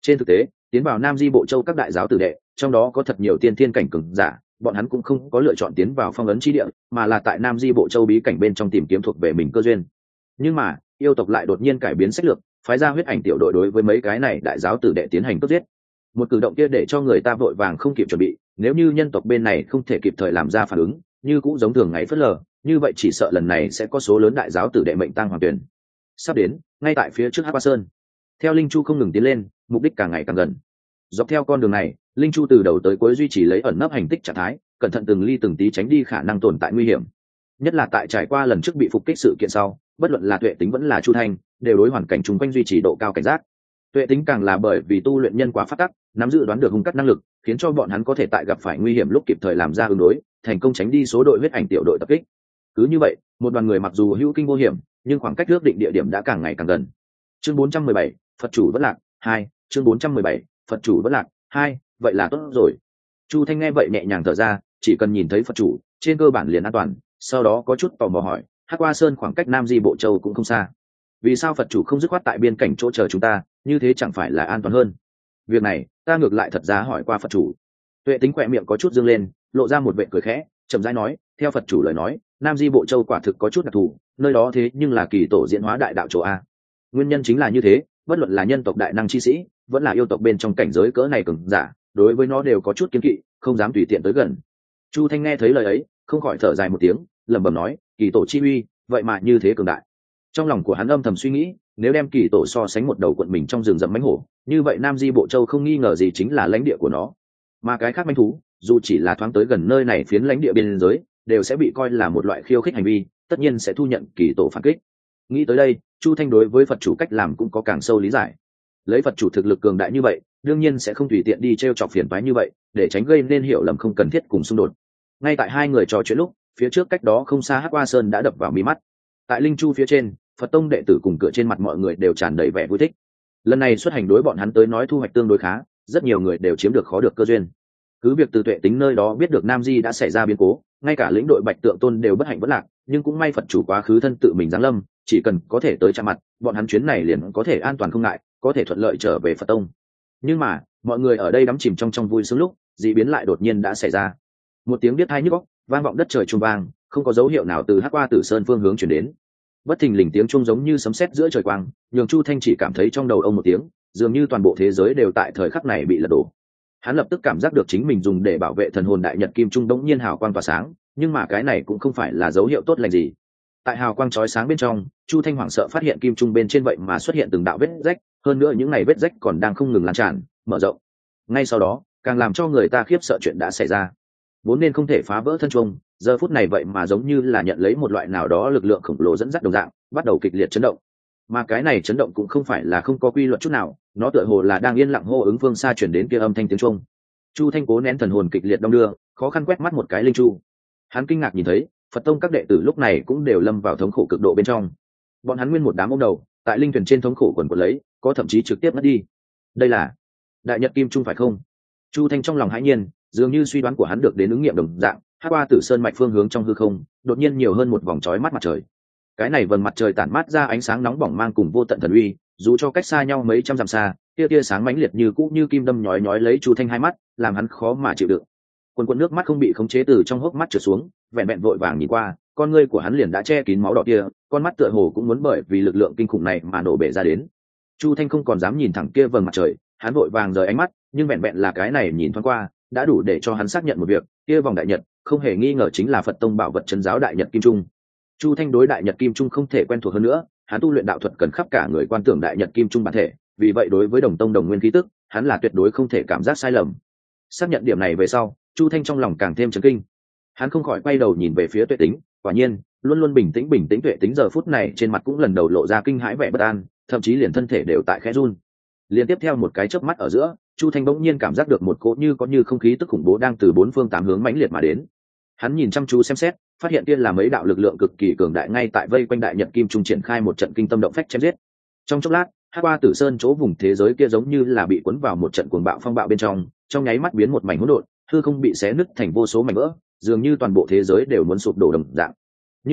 Speaker 1: Trên thực tế, tiến vào Nam Di Bộ Châu các đại giáo tử đệ, trong đó có thật nhiều tiên thiên cảnh cường giả, bọn hắn cũng không có lựa chọn tiến vào phong ấn chi địa, mà là tại Nam Di Bộ Châu bí cảnh bên trong tìm kiếm thuộc về mình cơ duyên. Nhưng mà, yêu tộc lại đột nhiên cải biến sách lược, phái ra huyết ảnh tiểu đội đối với mấy cái này đại giáo tử đệ tiến hành cướp giết. Một cử động kia để cho người ta vội vàng không kịp chuẩn bị, nếu như nhân tộc bên này không thể kịp thời làm ra phản ứng, như cũng giống thường ngày phớt lờ, như vậy chỉ sợ lần này sẽ có số lớn đại giáo tử đệ mệnh tang hoàng tuyển. Sắp đến, ngay tại phía trước Hắc Qua Sơn. Theo Linh Chu không ngừng tiến lên, mục đích càng ngày càng gần. Dọc theo con đường này, Linh Chu từ đầu tới cuối duy trì lấy ẩn nấp hành tích trạng thái, cẩn thận từng ly từng tí tránh đi khả năng tồn tại nguy hiểm. Nhất là tại trải qua lần trước bị phục kích sự kiện sau, bất luận là Tuệ Tính vẫn là Chu Thanh, đều đối hoàn cảnh chung quanh duy trì độ cao cảnh giác. Tuệ Tính càng là bởi vì tu luyện nhân quả pháp tắc, nắm giữ đoán được hung cắt năng lực, khiến cho bọn hắn có thể tại gặp phải nguy hiểm lúc kịp thời làm ra ứng đối, thành công tránh đi số đội huyết ảnh tiểu đội tập kích. Cứ như vậy, một đoàn người mặc dù hữu kinh vô hiểm, nhưng khoảng cách ước định địa điểm đã càng ngày càng gần. Chương bốn trăm mười bảy, Phật chủ vẫn lạc hai. Chương bốn trăm mười bảy, Phật chủ vẫn lạc hai. Vậy là tốt rồi. Chu Thanh nghe vậy nhẹ nhàng thở ra, chỉ cần nhìn thấy Phật chủ, trên cơ bản liền an toàn. Sau đó có chút tò mò hỏi, Hắc Qua Sơn khoảng cách Nam Di Bộ Châu cũng không xa, vì sao Phật chủ không dứt khoát tại biên cảnh chỗ chờ chúng ta, như thế chẳng phải là an toàn hơn? Việc này ta ngược lại thật ra hỏi qua Phật chủ. Tuệ Tính khỏe miệng có chút dương lên, lộ ra một vệ cười khẽ, chậm rãi nói, theo Phật chủ lời nói, Nam Di Bộ Châu quả thực có chút đặc thù, nơi đó thế nhưng là kỳ tổ diễn hóa đại đạo chỗ a. Nguyên nhân chính là như thế, bất luận là nhân tộc đại năng chi sĩ, vẫn là yêu tộc bên trong cảnh giới cỡ này cường giả, đối với nó đều có chút kiêng kỵ, không dám tùy tiện tới gần. Chu Thanh nghe thấy lời ấy, không khỏi thở dài một tiếng, lẩm bẩm nói, kỳ tổ chi uy, vậy mà như thế cường đại. Trong lòng của hắn âm thầm suy nghĩ, nếu đem kỳ tổ so sánh một đầu quận mình trong rừng rậm mãnh hổ, như vậy Nam Di Bộ Châu không nghi ngờ gì chính là lãnh địa của nó. Mà cái khác manh thú, dù chỉ là thoáng tới gần nơi này phiến lãnh địa biên giới, đều sẽ bị coi là một loại khiêu khích hành vi, tất nhiên sẽ thu nhận kỳ tổ phản kích. Nghĩ tới đây, Chu Thanh đối với Phật chủ cách làm cũng có càng sâu lý giải. Lấy Phật chủ thực lực cường đại như vậy, đương nhiên sẽ không tùy tiện đi trêu chọc phiền toái như vậy, để tránh gây nên hiểu lầm không cần thiết cùng xung đột. Ngay tại hai người trò chuyện lúc, phía trước cách đó không xa Hắc Qua Sơn đã đập vào mí mắt. Tại Linh Chu phía trên, Phật tông đệ tử cùng cửa trên mặt mọi người đều tràn đầy vẻ vui thích. Lần này xuất hành đối bọn hắn tới nói thu hoạch tương đối khá, rất nhiều người đều chiếm được khó được cơ duyên. Cứ việc từ Tuệ Tính nơi đó biết được Nam Di đã xảy ra biến cố, ngay cả lĩnh đội Bạch Tượng Tôn đều bất hạnh bất lạc, nhưng cũng may Phật chủ quá khứ thân tự mình giáng lâm, chỉ cần có thể tới chạm mặt, bọn hắn chuyến này liền có thể an toàn không ngại, có thể thuận lợi trở về Phật tông. Nhưng mà, mọi người ở đây đắm chìm trong trong vui sướng lúc, dị biến lại đột nhiên đã xảy ra. Một tiếng biết tai nhức óc, vang vọng đất trời trung vang, không có dấu hiệu nào từ Hắc Qua Tử Sơn phương hướng chuyển đến. Bất thình lình tiếng chuông giống như sấm sét giữa trời quang, nhường Chu Thanh chỉ cảm thấy trong đầu ông một tiếng, dường như toàn bộ thế giới đều tại thời khắc này bị lật đổ. Hắn lập tức cảm giác được chính mình dùng để bảo vệ thần hồn đại nhật kim trung đống nhiên hào quang tỏa sáng, nhưng mà cái này cũng không phải là dấu hiệu tốt lành gì. Tại hào quang chói sáng bên trong, Chu Thanh hoảng sợ phát hiện kim trung bên trên vậy mà xuất hiện từng đạo vết rách, hơn nữa những này vết rách còn đang không ngừng lan tràn, mở rộng. Ngay sau đó, càng làm cho người ta khiếp sợ chuyện đã xảy ra. Vốn nên không thể phá vỡ thân chuông, giờ phút này vậy mà giống như là nhận lấy một loại nào đó lực lượng khổng lồ dẫn dắt đồng dạng, bắt đầu kịch liệt chấn động. Mà cái này chấn động cũng không phải là không có quy luật chút nào, nó tựa hồ là đang yên lặng hô ứng phương xa chuyển đến kia âm thanh tiếng chuông. Chu Thanh cố nén thần hồn kịch liệt đong đưa, khó khăn quét mắt một cái Linh Chu. Hắn kinh ngạc nhìn thấy, Phật tông các đệ tử lúc này cũng đều lâm vào thống khổ cực độ bên trong. Bọn hắn nguyên một đám ôm đầu, tại linh thuyền trên thống khổ quần quật lấy, có thậm chí trực tiếp mất đi. Đây là Đại Nhật Kim Trung phải không? Chu Thanh trong lòng hãi nhiên, dường như suy đoán của hắn được đến ứng nghiệm đồng dạng, Hắc Qua Tử Sơn mạch phương hướng trong hư không, đột nhiên nhiều hơn một vòng chói mắt mặt trời. Cái này vầng mặt trời tản mát ra ánh sáng nóng bỏng mang cùng vô tận thần uy, dù cho cách xa nhau mấy trăm dặm xa, tia tia sáng mãnh liệt như cũ như kim đâm nhói nhói lấy Chu Thanh hai mắt, làm hắn khó mà chịu đựng. Quần quần nước mắt không bị khống chế từ trong hốc mắt trượt xuống, vẹn vẹn vội vàng nhìn qua, con ngươi của hắn liền đã che kín máu đỏ kia, con mắt tựa hồ cũng muốn bởi vì lực lượng kinh khủng này mà nổ bể ra đến. Chu Thanh không còn dám nhìn thẳng kia vầng mặt trời, hắn vội vàng rời ánh mắt, nhưng vẹn vẹn là cái này nhìn thoáng qua, đã đủ để cho hắn xác nhận một việc, kia vòng đại nhật, không hề nghi ngờ chính là Phật tông bảo vật trấn giáo đại nhật kim trung. Chu Thanh đối đại nhật kim trung không thể quen thuộc hơn nữa, hắn tu luyện đạo thuật cần khắp cả người quan tưởng đại nhật kim trung bản thể, vì vậy đối với đồng tông đồng nguyên khí tức, hắn là tuyệt đối không thể cảm giác sai lầm. Xác nhận điểm này về sau, Chu Thanh trong lòng càng thêm chấn kinh. Hắn không khỏi quay đầu nhìn về phía Tuệ Tính, quả nhiên, luôn luôn bình tĩnh bình tĩnh Tuệ Tính giờ phút này trên mặt cũng lần đầu lộ ra kinh hãi vẻ bất an, thậm chí liền thân thể đều tại khẽ run. Liên tiếp theo một cái chớp mắt ở giữa, Chu Thanh bỗng nhiên cảm giác được một cỗ như có như không khí tức khủng bố đang từ bốn phương tám hướng mãnh liệt mà đến. Hắn nhìn chăm chú xem xét, phát hiện kia là mấy đạo lực lượng cực kỳ cường đại ngay tại vây quanh đại nhật kim trung triển khai một trận kinh tâm động phách chém giết. Trong chốc lát, Hắc Qua Tử Sơn chỗ vùng thế giới kia giống như là bị cuốn vào một trận cuồng bạo phong bạo bên trong, trong nháy mắt biến một mảnh hỗn độn, hư không bị xé nứt thành vô số mảnh vỡ, dường như toàn bộ thế giới đều muốn sụp đổ đồng dạng. Nhưng mà,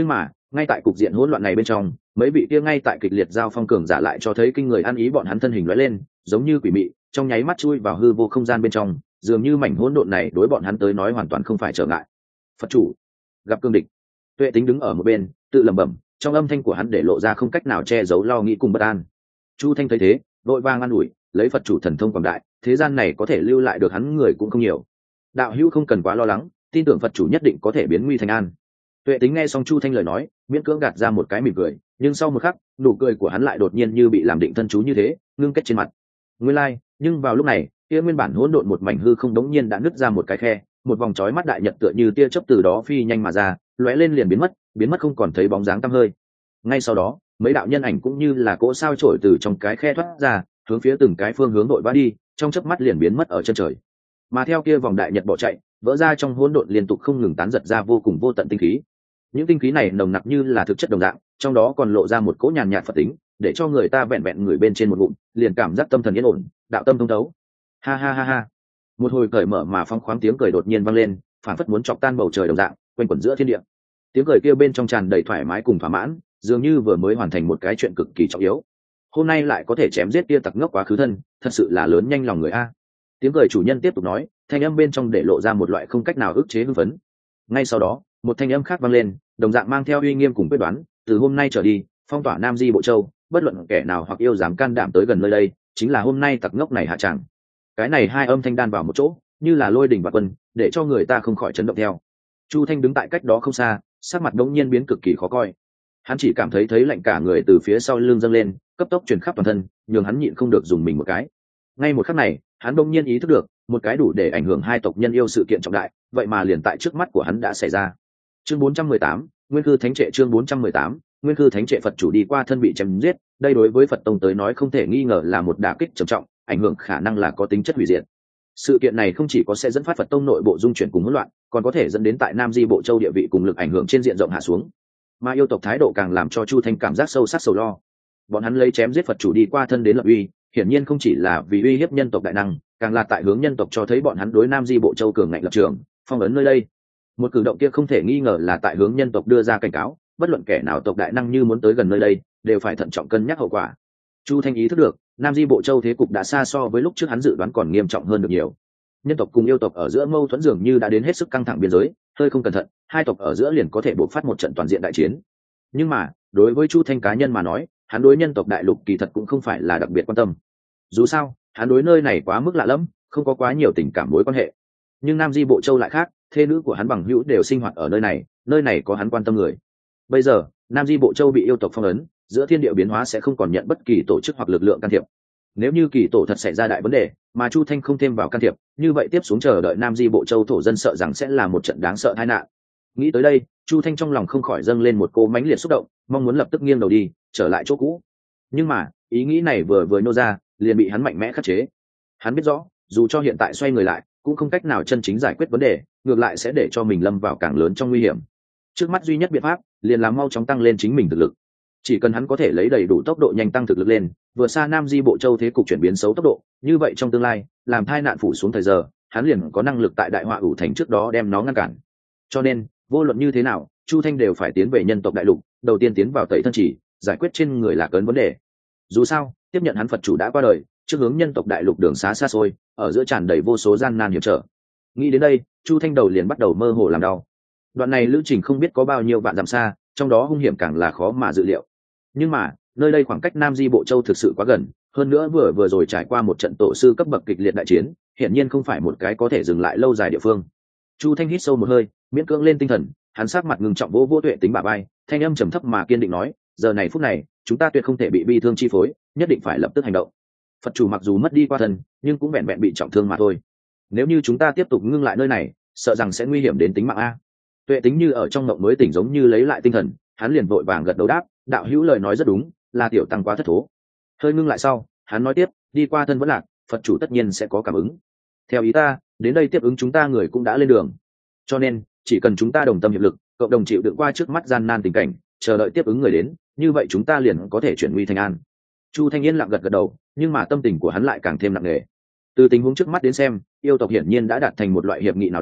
Speaker 1: Ngay tại cục diện hỗn loạn này bên trong, mấy vị kia ngay tại kịch liệt giao phong cường giả lại cho thấy kinh người ăn ý, bọn hắn thân hình lóe lên giống như quỷ mị, trong nháy mắt chui vào hư vô không gian bên trong, dường như mảnh hỗn độn này đối bọn hắn tới nói hoàn toàn không phải trở ngại. Phật chủ gặp cương địch. Tuệ Tính đứng ở một bên tự lẩm bẩm, trong âm thanh của hắn để lộ ra không cách nào che giấu lo nghĩ cùng bất an. Chu Thanh thấy thế vội vàng an ủi, lấy Phật chủ thần thông quảng đại, thế gian này có thể lưu lại được hắn người cũng không nhiều, đạo hữu không cần quá lo lắng, tin tưởng Phật chủ nhất định có thể biến nguy thành an. Tuệ Tính nghe xong Chu Thanh lời nói, miễn cưỡng gạt ra một cái mỉm cười, nhưng sau một khắc nụ cười của hắn lại đột nhiên như bị làm định thân chú như thế ngưng kết trên mặt. Nguyên lai, like, nhưng vào lúc này kia nguyên bản hỗn độn một mảnh hư không đống nhiên đã nứt ra một cái khe, một vòng chói mắt đại nhật tựa như tia chớp từ đó phi nhanh mà ra, lóe lên liền biến mất, biến mất không còn thấy bóng dáng tăm hơi. Ngay sau đó, mấy đạo nhân ảnh cũng như là cỗ sao trổi từ trong cái khe thoát ra, hướng phía từng cái phương hướng đội vã đi, trong chớp mắt liền biến mất ở chân trời. Mà theo kia vòng đại nhật bỏ chạy, vỡ ra trong hỗn độn liên tục không ngừng tán giật ra vô cùng vô tận tinh khí. Những tinh khí này nồng nặc như là thực chất đồng dạng, trong đó còn lộ ra một cỗ nhàn nhạt Phật tính, để cho người ta vẹn vẹn người bên trên một ngụm, liền cảm giác tâm thần yên ổn, đạo tâm thông thấu. Ha ha ha ha. Một hồi cởi mở mà phóng khoáng tiếng cười đột nhiên vang lên, phản phất muốn chọc tan bầu trời đồng dạng, quanh quẩn giữa thiên địa. Tiếng cười kia bên trong tràn đầy thoải mái cùng thỏa mãn, dường như vừa mới hoàn thành một cái chuyện cực kỳ trọng yếu. Hôm nay lại có thể chém giết kia tặc ngốc quá khứ thân, thật sự là lớn nhanh lòng người a. Tiếng cười chủ nhân tiếp tục nói, thanh âm bên trong để lộ ra một loại không cách nào ức chế hưng phấn. Ngay sau đó, một thanh âm khác vang lên, đồng dạng mang theo uy nghiêm cùng quyết đoán, từ hôm nay trở đi, phong tỏa Nam Di Bộ Châu, bất luận kẻ nào hoặc yêu dám can đảm tới gần nơi đây, chính là hôm nay tặc ngốc này hạ tràng. Cái này hai âm thanh đan vào một chỗ, như là lôi đỉnh bạt quân, để cho người ta không khỏi chấn động theo. Chu Thanh đứng tại cách đó không xa, sắc mặt đống nhiên biến cực kỳ khó coi. Hắn chỉ cảm thấy thấy lạnh cả người từ phía sau lưng dâng lên, cấp tốc truyền khắp toàn thân, nhường hắn nhịn không được dùng mình một cái. Ngay một khắc này, hắn đống nhiên ý thức được, một cái đủ để ảnh hưởng hai tộc nhân yêu sự kiện trọng đại, vậy mà liền tại trước mắt của hắn đã xảy ra. Chương bốn trăm mười tám, Nguyên Cư Thánh Trệ. Chương bốn trăm mười tám, Nguyên Cư Thánh Trệ. Phật chủ đi qua thân bị chém giết, đây đối với Phật tông tới nói không thể nghi ngờ là một đả kích trầm trọng, ảnh hưởng khả năng là có tính chất hủy diệt. Sự kiện này không chỉ có sẽ dẫn phát Phật tông nội bộ dung chuyển cùng hỗn loạn, còn có thể dẫn đến tại Nam Di Bộ Châu địa vị cùng lực ảnh hưởng trên diện rộng hạ xuống. Mà yêu tộc thái độ càng làm cho Chu Thanh cảm giác sâu sắc sầu lo. Bọn hắn lấy chém giết Phật chủ đi qua thân đến lập uy, hiển nhiên không chỉ là vì uy hiếp nhân tộc đại năng, càng là tại hướng nhân tộc cho thấy bọn hắn đối Nam Di Bộ Châu cường ngạnh lập trường, phong ấn nơi đây. Một cử động kia không thể nghi ngờ là tại hướng nhân tộc đưa ra cảnh cáo, bất luận kẻ nào tộc đại năng như muốn tới gần nơi đây, đều phải thận trọng cân nhắc hậu quả. Chu Thanh ý thức được, Nam Di Bộ Châu thế cục đã xa so với lúc trước hắn dự đoán còn nghiêm trọng hơn được nhiều. Nhân tộc cùng yêu tộc ở giữa mâu thuẫn dường như đã đến hết sức căng thẳng biên giới, hơi không cẩn thận, hai tộc ở giữa liền có thể bộc phát một trận toàn diện đại chiến. Nhưng mà, đối với Chu Thanh cá nhân mà nói, hắn đối nhân tộc đại lục kỳ thật cũng không phải là đặc biệt quan tâm. Dù sao, hắn đối nơi này quá mức lạ lẫm, không có quá nhiều tình cảm mối quan hệ. Nhưng Nam Di Bộ Châu lại khác, thê nữ của hắn bằng hữu đều sinh hoạt ở nơi này, nơi này có hắn quan tâm người. Bây giờ, Nam Di Bộ Châu bị yêu tộc phong ấn, giữa thiên địa biến hóa sẽ không còn nhận bất kỳ tổ chức hoặc lực lượng can thiệp. Nếu như kỳ tổ thật xảy ra đại vấn đề, mà Chu Thanh không thêm vào can thiệp, như vậy tiếp xuống chờ đợi Nam Di Bộ Châu thổ dân sợ rằng sẽ là một trận đáng sợ tai nạn. Nghĩ tới đây, Chu Thanh trong lòng không khỏi dâng lên một cỗ mãnh liệt xúc động, mong muốn lập tức nghiêng đầu đi, trở lại chỗ cũ. Nhưng mà, ý nghĩ này vừa vừa nô ra, liền bị hắn mạnh mẽ khắc chế. Hắn biết rõ, dù cho hiện tại xoay người lại, cũng không cách nào chân chính giải quyết vấn đề, ngược lại sẽ để cho mình lâm vào càng lớn trong nguy hiểm. Trước mắt duy nhất biện pháp, liền là mau chóng tăng lên chính mình thực lực. Chỉ cần hắn có thể lấy đầy đủ tốc độ nhanh tăng thực lực lên, vừa xa Nam Di Bộ Châu thế cục chuyển biến xấu tốc độ, như vậy trong tương lai, làm thai nạn phủ xuống thời giờ, hắn liền có năng lực tại đại họa ủ thành trước đó đem nó ngăn cản. Cho nên, vô luận như thế nào, Chu Thanh đều phải tiến về nhân tộc đại lục, đầu tiên tiến vào Tẩy Thân Chỉ, giải quyết trên người lạc ấn vấn đề. Dù sao, tiếp nhận hắn Phật chủ đã qua đời, trước hướng nhân tộc đại lục đường xá xa xôi, ở giữa tràn đầy vô số gian nan hiểm trở. Nghĩ đến đây, Chu Thanh đầu liền bắt đầu mơ hồ làm đau. Đoạn này lữ trình không biết có bao nhiêu vạn dặm xa, trong đó hung hiểm càng là khó mà dự liệu. Nhưng mà, nơi đây khoảng cách Nam Di Bộ Châu thực sự quá gần, hơn nữa vừa vừa rồi trải qua một trận tổ sư cấp bậc kịch liệt đại chiến, hiển nhiên không phải một cái có thể dừng lại lâu dài địa phương. Chu Thanh hít sâu một hơi, miễn cưỡng lên tinh thần, hắn sắc mặt ngưng trọng vỗ vỗ Tuệ Tính bả vai, thanh âm trầm thấp mà kiên định nói, giờ này phút này, chúng ta tuyệt không thể bị bi thương chi phối, nhất định phải lập tức hành động. Phật chủ mặc dù mất đi qua thân, nhưng cũng vẹn vẹn bị trọng thương mà thôi. Nếu như chúng ta tiếp tục ngưng lại nơi này, sợ rằng sẽ nguy hiểm đến tính mạng a. Tuệ Tính như ở trong mộng mới tỉnh giống như lấy lại tinh thần, hắn liền vội vàng gật đầu đáp, đạo hữu lời nói rất đúng, là tiểu tăng quá thất thố. Hơi ngưng lại sau, hắn nói tiếp, đi qua thân vẫn lạc, Phật chủ tất nhiên sẽ có cảm ứng. Theo ý ta, đến đây tiếp ứng chúng ta người cũng đã lên đường. Cho nên, chỉ cần chúng ta đồng tâm hiệp lực, cộng đồng chịu đựng qua trước mắt gian nan tình cảnh, chờ đợi tiếp ứng người đến, như vậy chúng ta liền có thể chuyển nguy thành an. Chu Thanh Yên lặng gật gật đầu, nhưng mà tâm tình của hắn lại càng thêm nặng nề. Từ tình huống trước mắt đến xem, yêu tộc hiển nhiên đã đạt thành một loại hiệp nghị nào đó,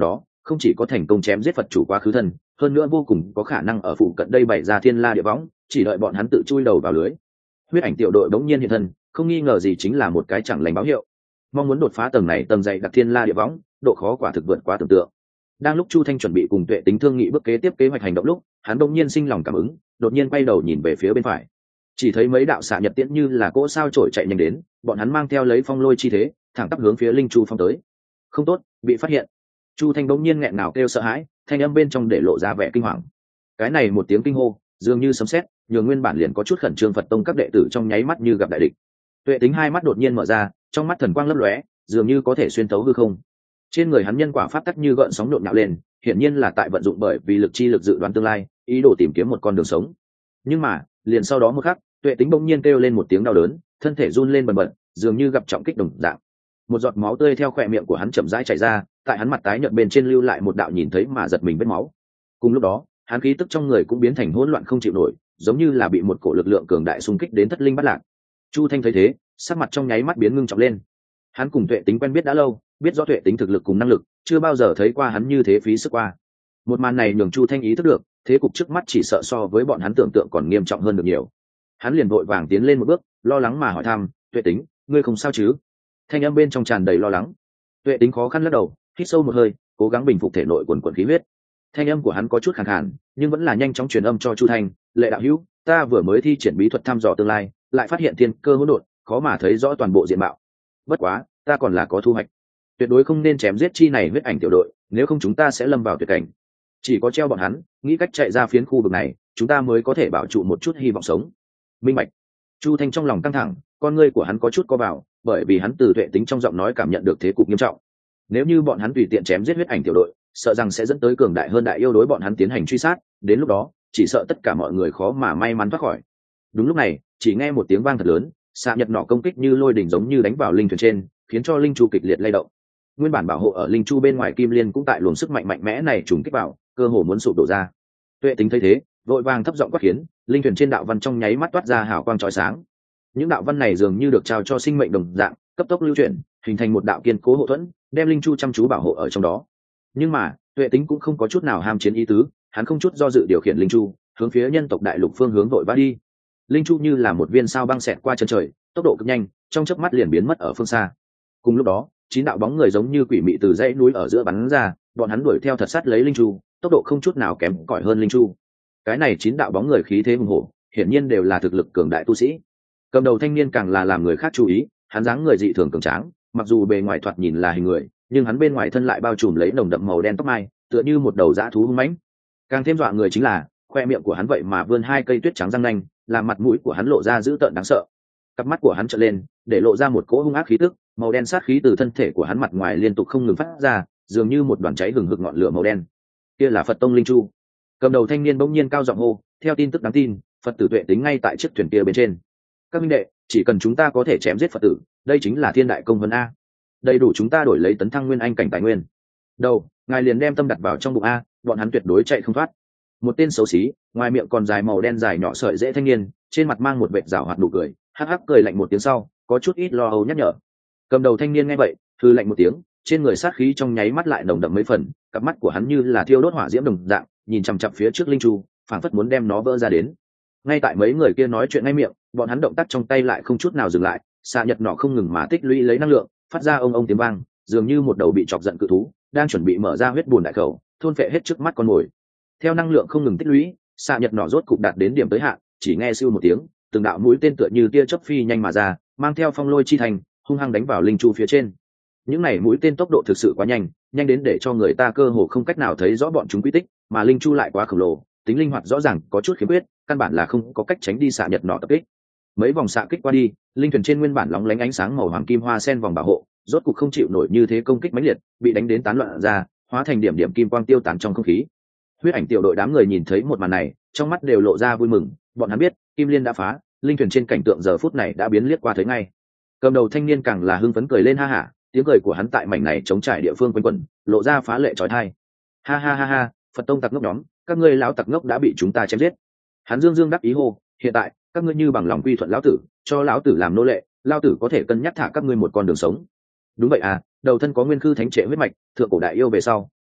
Speaker 1: không chỉ có thành công chém giết Phật chủ quá khứ thân, hơn nữa vô cùng có khả năng ở phụ cận đây bày ra thiên la địa võng, chỉ đợi bọn hắn tự chui đầu vào lưới. Huyết ảnh tiểu đội bỗng nhiên hiện thân, không nghi ngờ gì chính là một cái chẳng lành báo hiệu. Mong muốn đột phá tầng này tầng dày đặc thiên la địa võng, độ khó quả thực vượt quá tưởng tượng. Đang lúc Chu Thanh chuẩn bị cùng Tuệ Tính thương nghị bước kế tiếp kế hoạch hành động lúc, hắn bỗng nhiên sinh lòng cảm ứng, đột nhiên quay đầu nhìn về phía bên phải. Chỉ thấy mấy đạo xạ nhật tiễn như là cỗ sao trổi chạy nhanh đến, bọn hắn mang theo lấy phong lôi chi thế, thẳng tắp hướng phía Linh Chu phong tới. Không tốt, bị phát hiện. Chu Thanh bỗng nhiên nghẹn ngào kêu sợ hãi, thanh âm bên trong để lộ ra vẻ kinh hoàng. Cái này một tiếng kinh hô, dường như sấm sét, nhường nguyên bản liền có chút khẩn trương Phật tông các đệ tử trong nháy mắt như gặp đại địch. Tuệ Tính hai mắt đột nhiên mở ra, trong mắt thần quang lấp lóe, dường như có thể xuyên thấu hư không. Trên người hắn nhân quả pháp tắc như gợn sóng nhộn nhạo lên, hiển nhiên là tại vận dụng bởi vì lực chi lực dự đoán tương lai, ý đồ tìm kiếm một con đường sống. Nhưng mà, liền sau đó một khắc, Tuệ Tính bỗng nhiên kêu lên một tiếng đau đớn, thân thể run lên bần bật, dường như gặp trọng kích đồng dạng. Một giọt máu tươi theo khóe miệng của hắn chậm rãi chảy ra, tại hắn mặt tái nhợt bên trên lưu lại một đạo nhìn thấy mà giật mình vết máu. Cùng lúc đó, hắn khí tức trong người cũng biến thành hỗn loạn không chịu nổi, giống như là bị một cổ lực lượng cường đại xung kích đến thất linh bắt lạc. Chu Thanh thấy thế, sắc mặt trong nháy mắt biến ngưng trọng lên. Hắn cùng Tuệ Tính quen biết đã lâu, biết rõ Tuệ Tính thực lực cùng năng lực, chưa bao giờ thấy qua hắn như thế phí sức qua. Một màn này nhường Chu Thanh ý thức được, thế cục trước mắt chỉ sợ so với bọn hắn tưởng tượng còn nghiêm trọng hơn được nhiều. Hắn liền vội vàng tiến lên một bước, lo lắng mà hỏi thăm, "Tuệ Tính, ngươi không sao chứ?" Thanh âm bên trong tràn đầy lo lắng. Tuệ Tính khó khăn lắc đầu, hít sâu một hơi, cố gắng bình phục thể nội quần quần khí huyết. Thanh âm của hắn có chút khàn khàn, nhưng vẫn là nhanh chóng truyền âm cho Chu Thanh, "Lệ đạo hữu, ta vừa mới thi triển bí thuật thăm dò tương lai, lại phát hiện thiên cơ hỗn độn, khó mà thấy rõ toàn bộ diện mạo. Bất quá, ta còn là có thu hoạch. Tuyệt đối không nên chém giết chi này huyết ảnh tiểu đội, nếu không chúng ta sẽ lâm vào tuyệt cảnh. Chỉ có treo bọn hắn, nghĩ cách chạy ra phiến khu vực này, chúng ta mới có thể bảo trụ một chút hy vọng sống." Minh bạch. Chu Thanh trong lòng căng thẳng, con ngươi của hắn có chút co vào, bởi vì hắn từ Tuệ Tính trong giọng nói cảm nhận được thế cục nghiêm trọng. Nếu như bọn hắn tùy tiện chém giết huyết ảnh tiểu đội, sợ rằng sẽ dẫn tới cường đại hơn đại yêu đối bọn hắn tiến hành truy sát, đến lúc đó, chỉ sợ tất cả mọi người khó mà may mắn thoát khỏi. Đúng lúc này, chỉ nghe một tiếng vang thật lớn, xạ nhật nỏ công kích như lôi đỉnh giống như đánh vào linh thuyền trên, khiến cho linh chu kịch liệt lay động. Nguyên bản bảo hộ ở linh chu bên ngoài kim liên cũng tại luồng sức mạnh mạnh mẽ này trùng kích vào, cơ hồ muốn sụp đổ ra. Tuệ Tính thấy thế, vội vàng thấp giọng quát khiến, linh thuyền trên đạo văn trong nháy mắt toát ra hào quang chói sáng. Những đạo văn này dường như được trao cho sinh mệnh đồng dạng, cấp tốc lưu chuyển, hình thành một đạo kiên cố hộ thuẫn, đem linh chu chăm chú bảo hộ ở trong đó. Nhưng mà, Tuệ Tính cũng không có chút nào ham chiến ý tứ, hắn không chút do dự điều khiển linh chu, hướng phía nhân tộc đại lục phương hướng vội vã đi. Linh chu như là một viên sao băng xẹt qua chân trời, tốc độ cực nhanh, trong chớp mắt liền biến mất ở phương xa. Cùng lúc đó, chín đạo bóng người giống như quỷ mị từ dãy núi ở giữa bắn ra, bọn hắn đuổi theo thật sát lấy linh chu, tốc độ không chút nào kém cỏi hơn linh chu. Cái này chín đạo bóng người khí thế hùng hổ, hiển nhiên đều là thực lực cường đại tu sĩ. Cầm đầu thanh niên càng là làm người khác chú ý, hắn dáng người dị thường cường tráng, mặc dù bề ngoài thoạt nhìn là hình người, nhưng hắn bên ngoài thân lại bao trùm lấy nồng đậm màu đen tóc mai, tựa như một đầu dã thú hung mãnh. Càng thêm dọa người chính là, khoe miệng của hắn vậy mà vươn hai cây tuyết trắng răng nanh, làm mặt mũi của hắn lộ ra dữ tợn đáng sợ. Cặp mắt của hắn trợn lên, để lộ ra một cỗ hung ác khí tức, màu đen sát khí từ thân thể của hắn mặt ngoài liên tục không ngừng phát ra, dường như một đoàn cháy hừng hực ngọn lửa màu đen. Kia là Phật tông linh chu. Cầm đầu thanh niên bỗng nhiên cao giọng hô, theo tin tức đáng tin, Phật tử Tuệ Tính ngay tại chiếc thuyền kia bên trên. Các minh đệ, chỉ cần chúng ta có thể chém giết Phật tử, đây chính là thiên đại công vân a. Đầy đủ chúng ta đổi lấy tấn thăng nguyên anh cảnh tài nguyên. Đầu, ngài liền đem tâm đặt vào trong bụng a, bọn hắn tuyệt đối chạy không thoát. Một tên xấu xí, ngoài miệng còn dài màu đen dài nhỏ sợi dễ thanh niên, trên mặt mang một vệt rảo hoạt nụ cười, hắc hắc cười lạnh một tiếng sau, có chút ít lo âu nhắc nhở. Cầm đầu thanh niên nghe vậy, hừ lạnh một tiếng, trên người sát khí trong nháy mắt lại nồng đậm mấy phần, cặp mắt của hắn như là thiêu đốt hỏa diễm đồng dạng, nhìn chằm chằm phía trước linh chu, phảng phất muốn đem nó vỡ ra đến. Ngay tại mấy người kia nói chuyện ngay miệng, bọn hắn động tác trong tay lại không chút nào dừng lại, xạ nhật nỏ không ngừng mà tích lũy lấy năng lượng, phát ra ông ông tiếng vang, dường như một đầu bị chọc giận cự thú đang chuẩn bị mở ra huyết bùn đại khẩu, thôn phệ hết trước mắt con mồi. Theo năng lượng không ngừng tích lũy, xạ nhật nỏ rốt cục đạt đến điểm tới hạn, chỉ nghe siêu một tiếng, từng đạo mũi tên tựa như tia chớp phi nhanh mà ra, mang theo phong lôi chi thành, hung hăng đánh vào linh chu phía trên. Những này mũi tên tốc độ thực sự quá nhanh, nhanh đến để cho người ta cơ hồ không cách nào thấy rõ bọn chúng quy tích, mà linh chu lại quá khổng lồ, tính linh hoạt rõ ràng có chút khiếm khuyết, căn bản là không có cách tránh đi xạ nhật nỏ tập kích. Mấy vòng xạ kích qua đi, linh thuyền trên nguyên bản lóng lánh ánh sáng màu hoàng kim hoa sen vòng bảo hộ, rốt cục không chịu nổi như thế công kích mãnh liệt, bị đánh đến tán loạn ra, hóa thành điểm điểm kim quang tiêu tán trong không khí. Huyết ảnh tiểu đội đám người nhìn thấy một màn này, trong mắt đều lộ ra vui mừng, bọn hắn biết, kim liên đã phá, linh thuyền trên cảnh tượng giờ phút này đã biến liếc qua thấy ngay. Cầm đầu thanh niên càng là hưng phấn cười lên ha hả, tiếng cười của hắn tại mảnh này chống trải địa phương quanh quẩn, lộ ra phá lệ chói tai. Ha ha ha ha, Phật tông tặc ngốc nhóm, các ngươi lão tặc ngốc đã bị chúng ta chém giết. Hắn dương dương đắc ý hô, hiện tại, các ngươi như bằng lòng quy thuận lão tử, cho lão tử làm nô lệ, lão tử có thể cân nhắc thả các ngươi một con đường sống. Đúng vậy à, đầu thân có nguyên khư thánh trệ huyết mạch, thượng cổ đại yêu về sau,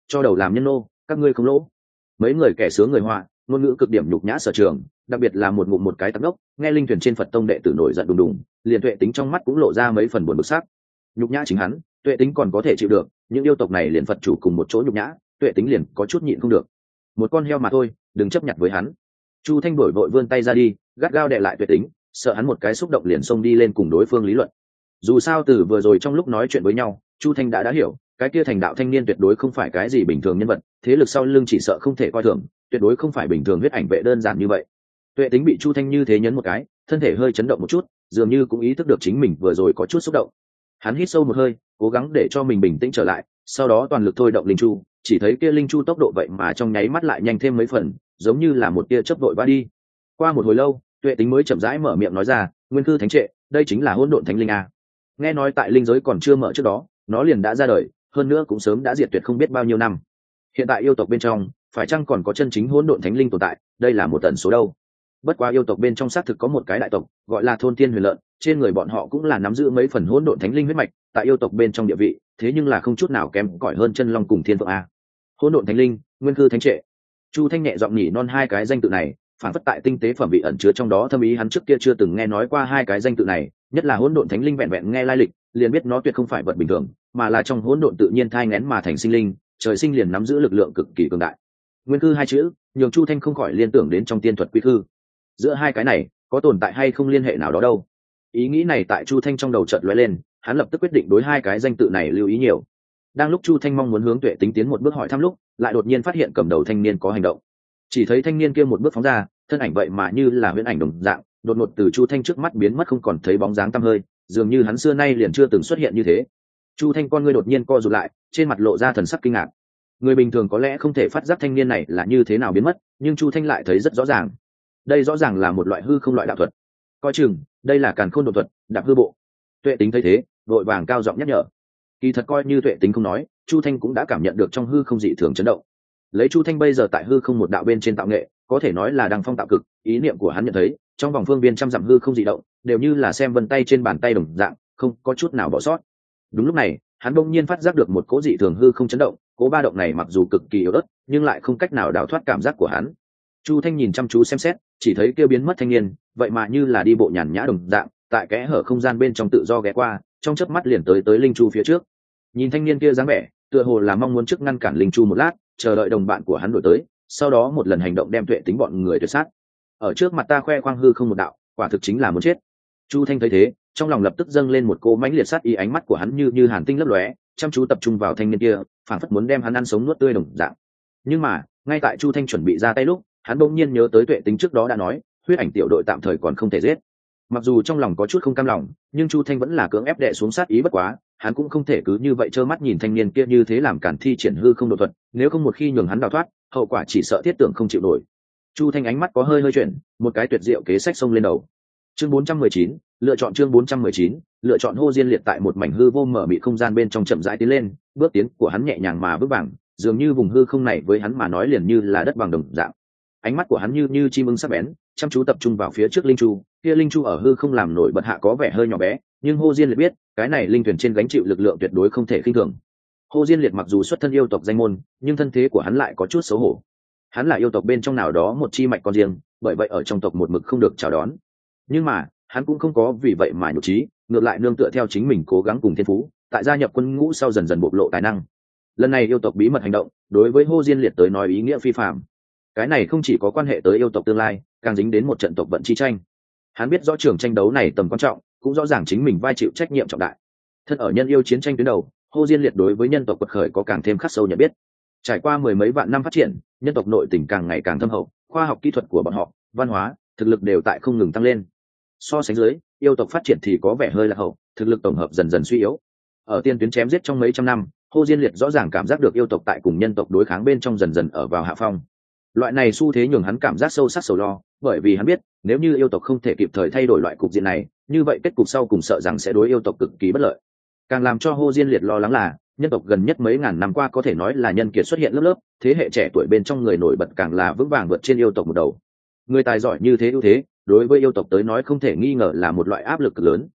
Speaker 1: cho đầu làm nhân nô, các ngươi không lỗ. Mấy người kẻ sướng người họa, ngôn ngữ cực điểm nhục nhã sở trường, đặc biệt là một ngụm một cái tắc ốc, nghe linh thuyền trên Phật tông đệ tử nổi giận đùng đùng, liền Tuệ Tính trong mắt cũng lộ ra mấy phần buồn bực sắc. Nhục nhã chính hắn, Tuệ Tính còn có thể chịu được, những yêu tộc này liền Phật chủ cùng một chỗ nhục nhã, Tuệ Tính liền có chút nhịn không được. Một con heo mà thôi, đừng chấp nhặt với hắn. Chu Thanh đổi vội vươn tay ra đi, gắt gao đè lại Tuệ Tính, sợ hắn một cái xúc động liền xông đi lên cùng đối phương lý luận. Dù sao từ vừa rồi trong lúc nói chuyện với nhau, Chu Thanh đã đã hiểu, cái kia thành đạo thanh niên tuyệt đối không phải cái gì bình thường nhân vật, thế lực sau lưng chỉ sợ không thể coi thường, tuyệt đối không phải bình thường huyết ảnh vệ đơn giản như vậy. Tuệ Tính bị Chu Thanh như thế nhấn một cái, thân thể hơi chấn động một chút, dường như cũng ý thức được chính mình vừa rồi có chút xúc động. Hắn hít sâu một hơi, cố gắng để cho mình bình tĩnh trở lại, sau đó toàn lực thôi động linh chu, chỉ thấy kia linh chu tốc độ vậy mà trong nháy mắt lại nhanh thêm mấy phần, giống như là một tia chớp vội qua đi. Qua một hồi lâu, Tuệ Tính mới chậm rãi mở miệng nói ra, "Nguyên Cư Thánh Trệ, đây chính là hỗn độn thánh linh a." Nghe nói tại linh giới còn chưa mở trước đó, nó liền đã ra đời, hơn nữa cũng sớm đã diệt tuyệt không biết bao nhiêu năm. Hiện tại yêu tộc bên trong, phải chăng còn có chân chính hỗn độn thánh linh tồn tại, đây là một tần số đâu. Bất quá yêu tộc bên trong xác thực có một cái đại tộc, gọi là Thôn Thiên Huyền Lợn, trên người bọn họ cũng là nắm giữ mấy phần hỗn độn thánh linh huyết mạch, tại yêu tộc bên trong địa vị, thế nhưng là không chút nào kém cỏi hơn chân long cùng thiên phượng a. Hỗn độn thánh linh, Nguyên Cư Thánh Trệ. Chu Thanh nhẹ giọng nhỉ non hai cái danh tự này, phản phất tại tinh tế phẩm vị ẩn chứa trong đó thâm ý hắn trước kia chưa từng nghe nói qua hai cái danh tự này, nhất là hỗn độn thánh linh vẹn vẹn nghe lai lịch, liền biết nó tuyệt không phải vật bình thường, mà là trong hỗn độn tự nhiên thai nghén mà thành sinh linh, trời sinh liền nắm giữ lực lượng cực kỳ cường đại. Nguyên Cư hai chữ, nhường Chu Thanh không khỏi liên tưởng đến trong tiên thuật quy cư. Giữa hai cái này, có tồn tại hay không liên hệ nào đó đâu? Ý nghĩ này tại Chu Thanh trong đầu chợt lóe lên, hắn lập tức quyết định đối hai cái danh tự này lưu ý nhiều. Đang lúc Chu Thanh mong muốn hướng Tuệ Tính tiến một bước hỏi thăm lúc, lại đột nhiên phát hiện cầm đầu thanh niên có hành động. Chỉ thấy thanh niên kia một bước phóng ra, thân ảnh vậy mà như là huyễn ảnh đồng dạng, đột ngột từ Chu Thanh trước mắt biến mất không còn thấy bóng dáng tăm hơi, dường như hắn xưa nay liền chưa từng xuất hiện như thế. Chu Thanh con ngươi đột nhiên co rụt lại, trên mặt lộ ra thần sắc kinh ngạc. Người bình thường có lẽ không thể phát giác thanh niên này là như thế nào biến mất, nhưng Chu Thanh lại thấy rất rõ ràng. Đây rõ ràng là một loại hư không loại đạo thuật. Coi chừng, đây là càn khôn độn thuật, đạp hư bộ. Tuệ Tính thấy thế, vội vàng cao giọng nhắc nhở. Kỳ thật coi như Tuệ Tính không nói, Chu Thanh cũng đã cảm nhận được trong hư không dị thường chấn động. Lấy Chu Thanh bây giờ tại hư không một đạo bên trên tạo nghệ, có thể nói là đăng phong tạo cực, ý niệm của hắn nhận thấy, trong vòng phương viên trăm dặm hư không dị động, đều như là xem vân tay trên bàn tay đồng dạng, không có chút nào bỏ sót. Đúng lúc này, hắn bỗng nhiên phát giác được một cỗ dị thường hư không chấn động, cỗ ba động này mặc dù cực kỳ yếu ớt, nhưng lại không cách nào đào thoát cảm giác của hắn. Chu Thanh nhìn chăm chú xem xét, chỉ thấy kêu biến mất thanh niên, vậy mà như là đi bộ nhàn nhã đồng dạng, tại kẽ hở không gian bên trong tự do ghé qua, trong chớp mắt liền tới tới linh chu phía trước. Nhìn thanh niên kia dáng vẻ, tựa hồ là mong muốn trước ngăn cản linh chu một lát, chờ đợi đồng bạn của hắn đổi tới, sau đó một lần hành động đem Tuệ Tính bọn người tuyệt sát. Ở trước mặt ta khoe khoang hư không một đạo, quả thực chính là muốn chết. Chu Thanh thấy thế, trong lòng lập tức dâng lên một cỗ mãnh liệt sát ý, ánh mắt của hắn như như hàn tinh lấp lóe, chăm chú tập trung vào thanh niên kia, phảng phất muốn đem hắn ăn sống nuốt tươi đồng dạng. Nhưng mà, ngay tại Chu Thanh chuẩn bị ra tay lúc, hắn bỗng nhiên nhớ tới Tuệ Tính trước đó đã nói, huyết ảnh tiểu đội tạm thời còn không thể giết. Mặc dù trong lòng có chút không cam lòng, nhưng Chu Thanh vẫn là cưỡng ép đè xuống sát ý, bất quá, hắn cũng không thể cứ như vậy trơ mắt nhìn thanh niên kia như thế làm cản thi triển hư không độ thuật, nếu không một khi nhường hắn đào thoát, hậu quả chỉ sợ thiết tưởng không chịu nổi. Chu Thanh ánh mắt có hơi hơi chuyển, một cái tuyệt diệu kế sách xông lên đầu. Chương bốn trăm mười chín, lựa chọn chương bốn trăm mười chín, lựa chọn Hô Diên liệt tại một mảnh hư vô mở mịt không gian bên trong chậm rãi tiến lên, bước tiến của hắn nhẹ nhàng mà vững vàng, dường như vùng hư không này với hắn mà nói liền như là đất bằng đồng dạng. Ánh mắt của hắn như như chim ưng sắc bén, chăm chú tập trung vào phía trước linh chu, kia linh chu ở hư không làm nổi bật hạ có vẻ hơi nhỏ bé, nhưng Hô Diên liệt biết, cái này linh thuyền trên gánh chịu lực lượng tuyệt đối không thể khinh thường. Hô Diên liệt mặc dù xuất thân yêu tộc danh môn, nhưng thân thế của hắn lại có chút xấu hổ. Hắn là yêu tộc bên trong nào đó một chi mạch con riêng, bởi vậy ở trong tộc một mực không được chào đón. Nhưng mà, hắn cũng không có vì vậy mà nhục trí, ngược lại nương tựa theo chính mình cố gắng cùng thiên phú, tại gia nhập quân ngũ sau dần dần bộc lộ tài năng. Lần này yêu tộc bí mật hành động, đối với Hô Diên liệt tới nói ý nghĩa phi phàm. Cái này không chỉ có quan hệ tới yêu tộc tương lai, càng dính đến một trận tộc vận chi tranh. Hắn biết rõ trường tranh đấu này tầm quan trọng, cũng rõ ràng chính mình vai chịu trách nhiệm trọng đại. Thân ở nhân yêu chiến tranh tuyến đầu, Hô Diên liệt đối với nhân tộc quật khởi có càng thêm khắc sâu nhận biết. Trải qua mười mấy vạn năm phát triển, nhân tộc nội tình càng ngày càng thâm hậu, khoa học kỹ thuật của bọn họ, văn hóa, thực lực đều tại không ngừng tăng lên. So sánh dưới, yêu tộc phát triển thì có vẻ hơi lạc hậu, thực lực tổng hợp dần dần suy yếu. Ở tiên tuyến chém giết trong mấy trăm năm, Hô Diên liệt rõ ràng cảm giác được yêu tộc tại cùng nhân tộc đối kháng bên trong dần dần ở vào hạ phong. Loại này xu thế nhường hắn cảm giác sâu sắc sầu lo, bởi vì hắn biết, nếu như yêu tộc không thể kịp thời thay đổi loại cục diện này, như vậy kết cục sau cùng sợ rằng sẽ đối yêu tộc cực kỳ bất lợi. Càng làm cho Hô Diên liệt lo lắng là, nhân tộc gần nhất mấy ngàn năm qua có thể nói là nhân kiệt xuất hiện lớp lớp, thế hệ trẻ tuổi bên trong người nổi bật càng là vững vàng vượt trên yêu tộc một đầu. Người tài giỏi như thế ưu thế, đối với yêu tộc tới nói không thể nghi ngờ là một loại áp lực cực lớn.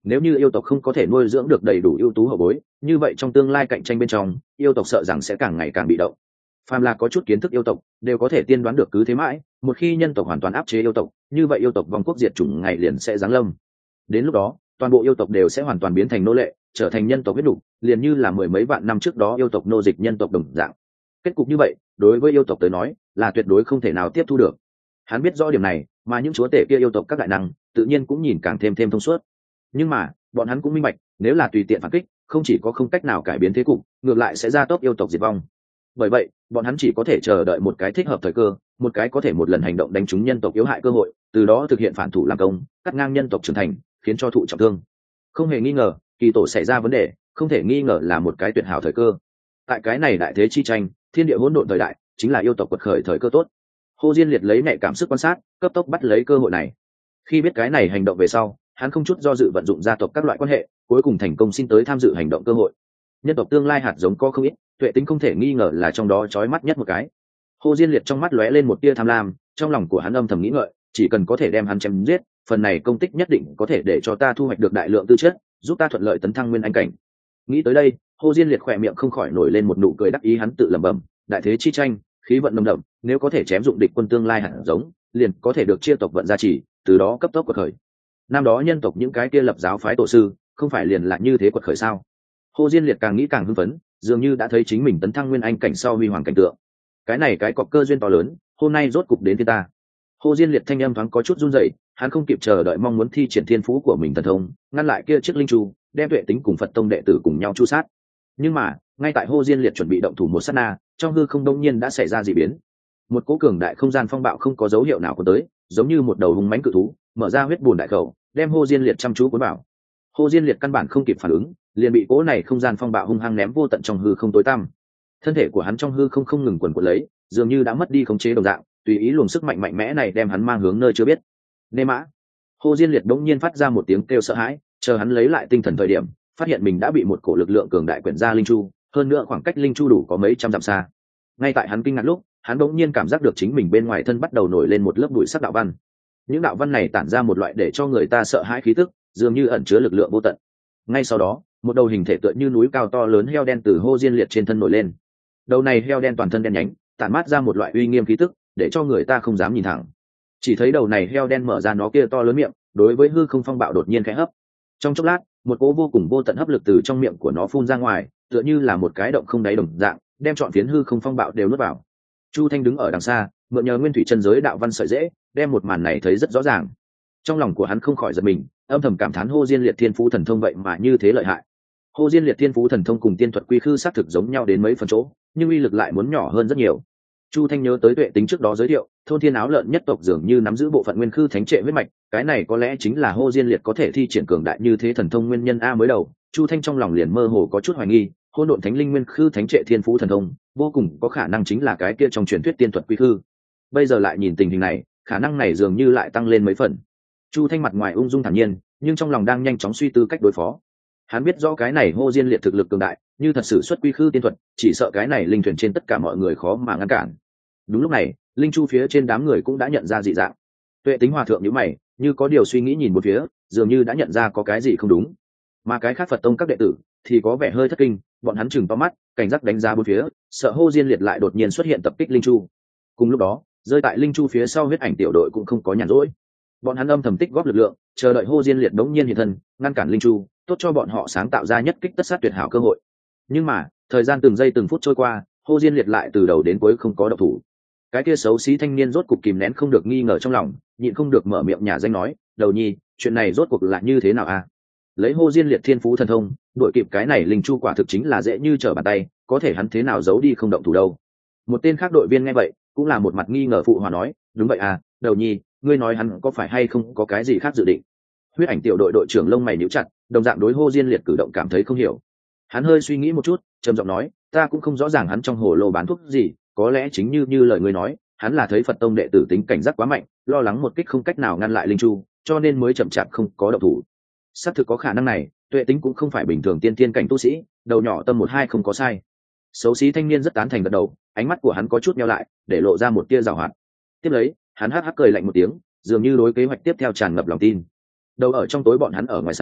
Speaker 1: Nếu như yêu tộc không có thể nuôi dưỡng được đầy đủ ưu tú hậu bối, như vậy trong tương lai cạnh tranh bên trong, yêu tộc sợ rằng sẽ càng ngày càng bị động. Phàm là có chút kiến thức yêu tộc, đều có thể tiên đoán được cứ thế mãi, một khi nhân tộc hoàn toàn áp chế yêu tộc, như vậy yêu tộc vong quốc diệt chủng ngày liền sẽ giáng lâm. Đến lúc đó, toàn bộ yêu tộc đều sẽ hoàn toàn biến thành nô lệ, trở thành nhân tộc huyết đủ, liền như là mười mấy vạn năm trước đó yêu tộc nô dịch nhân tộc đồng dạng. Kết cục như vậy, đối với yêu tộc tới nói, là tuyệt đối không thể nào tiếp thu được. Hắn biết rõ điểm này, mà những chúa tể kia yêu tộc các đại năng, tự nhiên cũng nhìn càng thêm thêm thông suốt. Nhưng mà, bọn hắn cũng minh bạch, nếu là tùy tiện phản kích, không chỉ có không cách nào cải biến thế cục, ngược lại sẽ gia tốc yêu tộc diệt vong. Bởi vậy, bọn hắn chỉ có thể chờ đợi một cái thích hợp thời cơ, một cái có thể một lần hành động đánh trúng nhân tộc yếu hại cơ hội, từ đó thực hiện phản thủ làm công, cắt ngang nhân tộc trưởng thành, khiến cho thụ trọng thương. Không hề nghi ngờ, kỳ tổ xảy ra vấn đề, không thể nghi ngờ là một cái tuyệt hảo thời cơ. Tại cái này đại thế chi tranh, thiên địa hỗn độn thời đại, chính là yêu tộc quật khởi thời cơ tốt. Hồ Diên Liệt lấy nhạy cảm sức quan sát, cấp tốc bắt lấy cơ hội này. Khi biết cái này hành động về sau, hắn không chút do dự vận dụng gia tộc các loại quan hệ, cuối cùng thành công xin tới tham dự hành động cơ hội. Nhân tộc tương lai hạt giống có không ít, Tuệ Tính không thể nghi ngờ là trong đó chói mắt nhất một cái. Hồ Diên Liệt trong mắt lóe lên một tia tham lam, trong lòng của hắn âm thầm nghĩ ngợi, chỉ cần có thể đem hắn chém giết, phần này công tích nhất định có thể để cho ta thu hoạch được đại lượng tư chất, giúp ta thuận lợi tấn thăng nguyên anh cảnh. Nghĩ tới đây, Hồ Diên Liệt khỏe miệng không khỏi nổi lên một nụ cười đắc ý, hắn tự lẩm bẩm, đại thế chi tranh, khí vận nồng đậm, nếu có thể chém dụng địch quân tương lai hạt giống, liền có thể được chia tộc vận gia trì, từ đó cấp tốc quật khởi. Năm đó nhân tộc những cái kia lập giáo phái tổ sư, không phải liền là như thế quật khởi sao? Hồ Diên Liệt càng nghĩ càng hưng phấn, dường như đã thấy chính mình tấn thăng nguyên anh cảnh sau huy hoàng cảnh tượng. Cái này cái cọc cơ duyên to lớn, hôm nay rốt cục đến với ta. Hồ Diên Liệt thanh âm thoáng có chút run rẩy, hắn không kịp chờ đợi mong muốn thi triển thiên phú của mình thần thông, ngăn lại kia chiếc linh chu, đem Tuệ Tính cùng Phật tông đệ tử cùng nhau chu sát. Nhưng mà, ngay tại Hồ Diên Liệt chuẩn bị động thủ một sát na, trong hư không đông nhiên đã xảy ra dị biến. Một cỗ cường đại không gian phong bạo không có dấu hiệu nào có tới, giống như một đầu hung mãnh cự thú, mở ra huyết bùn đại khẩu, đem Hồ Diên Liệt chăm chú cuốn vào. Hồ Diên Liệt căn bản không kịp phản ứng, liền bị cỗ này không gian phong bạo hung hăng ném vô tận trong hư không tối tăm. Thân thể của hắn trong hư không không ngừng quần quật lấy, dường như đã mất đi khống chế đồng dạng, tùy ý luồng sức mạnh mạnh mẽ này đem hắn mang hướng nơi chưa biết. Nê mã. Hồ Diên Liệt đống nhiên phát ra một tiếng kêu sợ hãi, chờ hắn lấy lại tinh thần thời điểm, phát hiện mình đã bị một cổ lực lượng cường đại quyển ra linh chu, hơn nữa khoảng cách linh chu đủ có mấy trăm dặm xa. Ngay tại hắn kinh ngạc lúc, hắn đống nhiên cảm giác được chính mình bên ngoài thân bắt đầu nổi lên một lớp bụi sắc đạo văn. Những đạo văn này tản ra một loại để cho người ta sợ hãi khí tức, dường như ẩn chứa lực lượng vô tận. Ngay sau đó, một đầu hình thể tựa như núi cao to lớn heo đen từ Hồ Diên Liệt trên thân nổi lên. Đầu này heo đen toàn thân đen nhánh, tản mát ra một loại uy nghiêm khí tức, để cho người ta không dám nhìn thẳng. Chỉ thấy đầu này heo đen mở ra nó kia to lớn miệng, đối với hư không phong bạo đột nhiên khẽ hấp. Trong chốc lát, một cỗ vô cùng vô tận hấp lực từ trong miệng của nó phun ra ngoài, tựa như là một cái động không đáy đồng dạng, đem trọn phiến hư không phong bạo đều nuốt vào. Chu Thanh đứng ở đằng xa, mượn nhờ nguyên thủy chân giới đạo văn sợi dễ, đem một màn này thấy rất rõ ràng. Trong lòng của hắn không khỏi giật mình, âm thầm cảm thán Hồ Diên Liệt thiên phú thần thông vậy mà như thế lợi hại. Hồ Diên Liệt thiên phú thần thông cùng tiên thuật quy khư xác thực giống nhau đến mấy phần chỗ, nhưng uy lực lại muốn nhỏ hơn rất nhiều. Chu Thanh nhớ tới Tuệ Tính trước đó giới thiệu, thôn thiên áo lợn nhất tộc dường như nắm giữ bộ phận nguyên khư thánh trệ huyết mạch, cái này có lẽ chính là Hồ Diên Liệt có thể thi triển cường đại như thế thần thông nguyên nhân a. Mới đầu, Chu Thanh trong lòng liền mơ hồ có chút hoài nghi, hỗn độn thánh linh nguyên khư thánh trệ thiên phú thần thông, vô cùng có khả năng chính là cái kia trong truyền thuyết tiên thuật quy khư. Bây giờ lại nhìn tình hình này, khả năng này dường như lại tăng lên mấy phần. Chu Thanh mặt ngoài ung dung thản nhiên, nhưng trong lòng đang nhanh chóng suy tư cách đối phó. Hắn biết rõ cái này Hồ Diên Liệt thực lực cường đại, như thật sự xuất quy khư tiên thuật, chỉ sợ cái này linh thuyền trên tất cả mọi người khó mà ngăn cản. Đúng lúc này, linh chu phía trên đám người cũng đã nhận ra dị dạng. Tuệ Tính hòa thượng nhíu mày, như có điều suy nghĩ nhìn một phía, dường như đã nhận ra có cái gì không đúng. Mà cái khác Phật tông các đệ tử thì có vẻ hơi thất kinh, bọn hắn chừng to mắt, cảnh giác đánh giá bốn phía, sợ Hồ Diên Liệt lại đột nhiên xuất hiện tập kích linh chu. Cùng lúc đó, rơi tại linh chu phía sau huyết ảnh tiểu đội cũng không có nhàn rỗi. Bọn hắn âm thầm tích góp lực lượng, chờ đợi Hồ Diên Liệt đống nhiên hiện thân, ngăn cản linh chu, tốt cho bọn họ sáng tạo ra nhất kích tất sát tuyệt hảo cơ hội. Nhưng mà, thời gian từng giây từng phút trôi qua, Hồ Diên Liệt lại từ đầu đến cuối không có động thủ. Cái kia xấu xí thanh niên rốt cục kìm nén không được nghi ngờ trong lòng, nhịn không được mở miệng nhả danh nói, "Đầu nhi, chuyện này rốt cuộc là như thế nào a?" Lấy Hồ Diên Liệt thiên phú thần thông, đuổi kịp cái này linh chu quả thực chính là dễ như trở bàn tay, có thể hắn thế nào giấu đi không động thủ đâu. Một tên khác đội viên nghe vậy, cũng là một mặt nghi ngờ phụ hòa nói, "Đúng vậy à, Đầu nhi, ngươi nói hắn có phải hay không có cái gì khác dự định?" Huyết ảnh tiểu đội đội trưởng lông mày nhíu chặt, đồng dạng đối Hồ Diên Liệt cử động cảm thấy không hiểu. Hắn hơi suy nghĩ một chút, trầm giọng nói, "Ta cũng không rõ ràng hắn trong hồ lô bán thuốc gì, có lẽ chính như như lời ngươi nói, hắn là thấy Phật tông đệ tử tính cảnh giác quá mạnh, lo lắng một kích không cách nào ngăn lại linh chu, cho nên mới chậm chạp không có động thủ." Xác thực có khả năng này, Tuệ Tính cũng không phải bình thường tiên tiên cảnh tu sĩ, đầu nhỏ tâm một hai không có sai. Xấu xí thanh niên rất tán thành gật đầu, ánh mắt của hắn có chút nheo lại, để lộ ra một tia giảo hoạt. Tiếp lấy, hắn hắc hắc cười lạnh một tiếng, dường như đối kế hoạch tiếp theo tràn ngập lòng tin. Đầu ở trong tối bọn hắn ở ngoài sáng,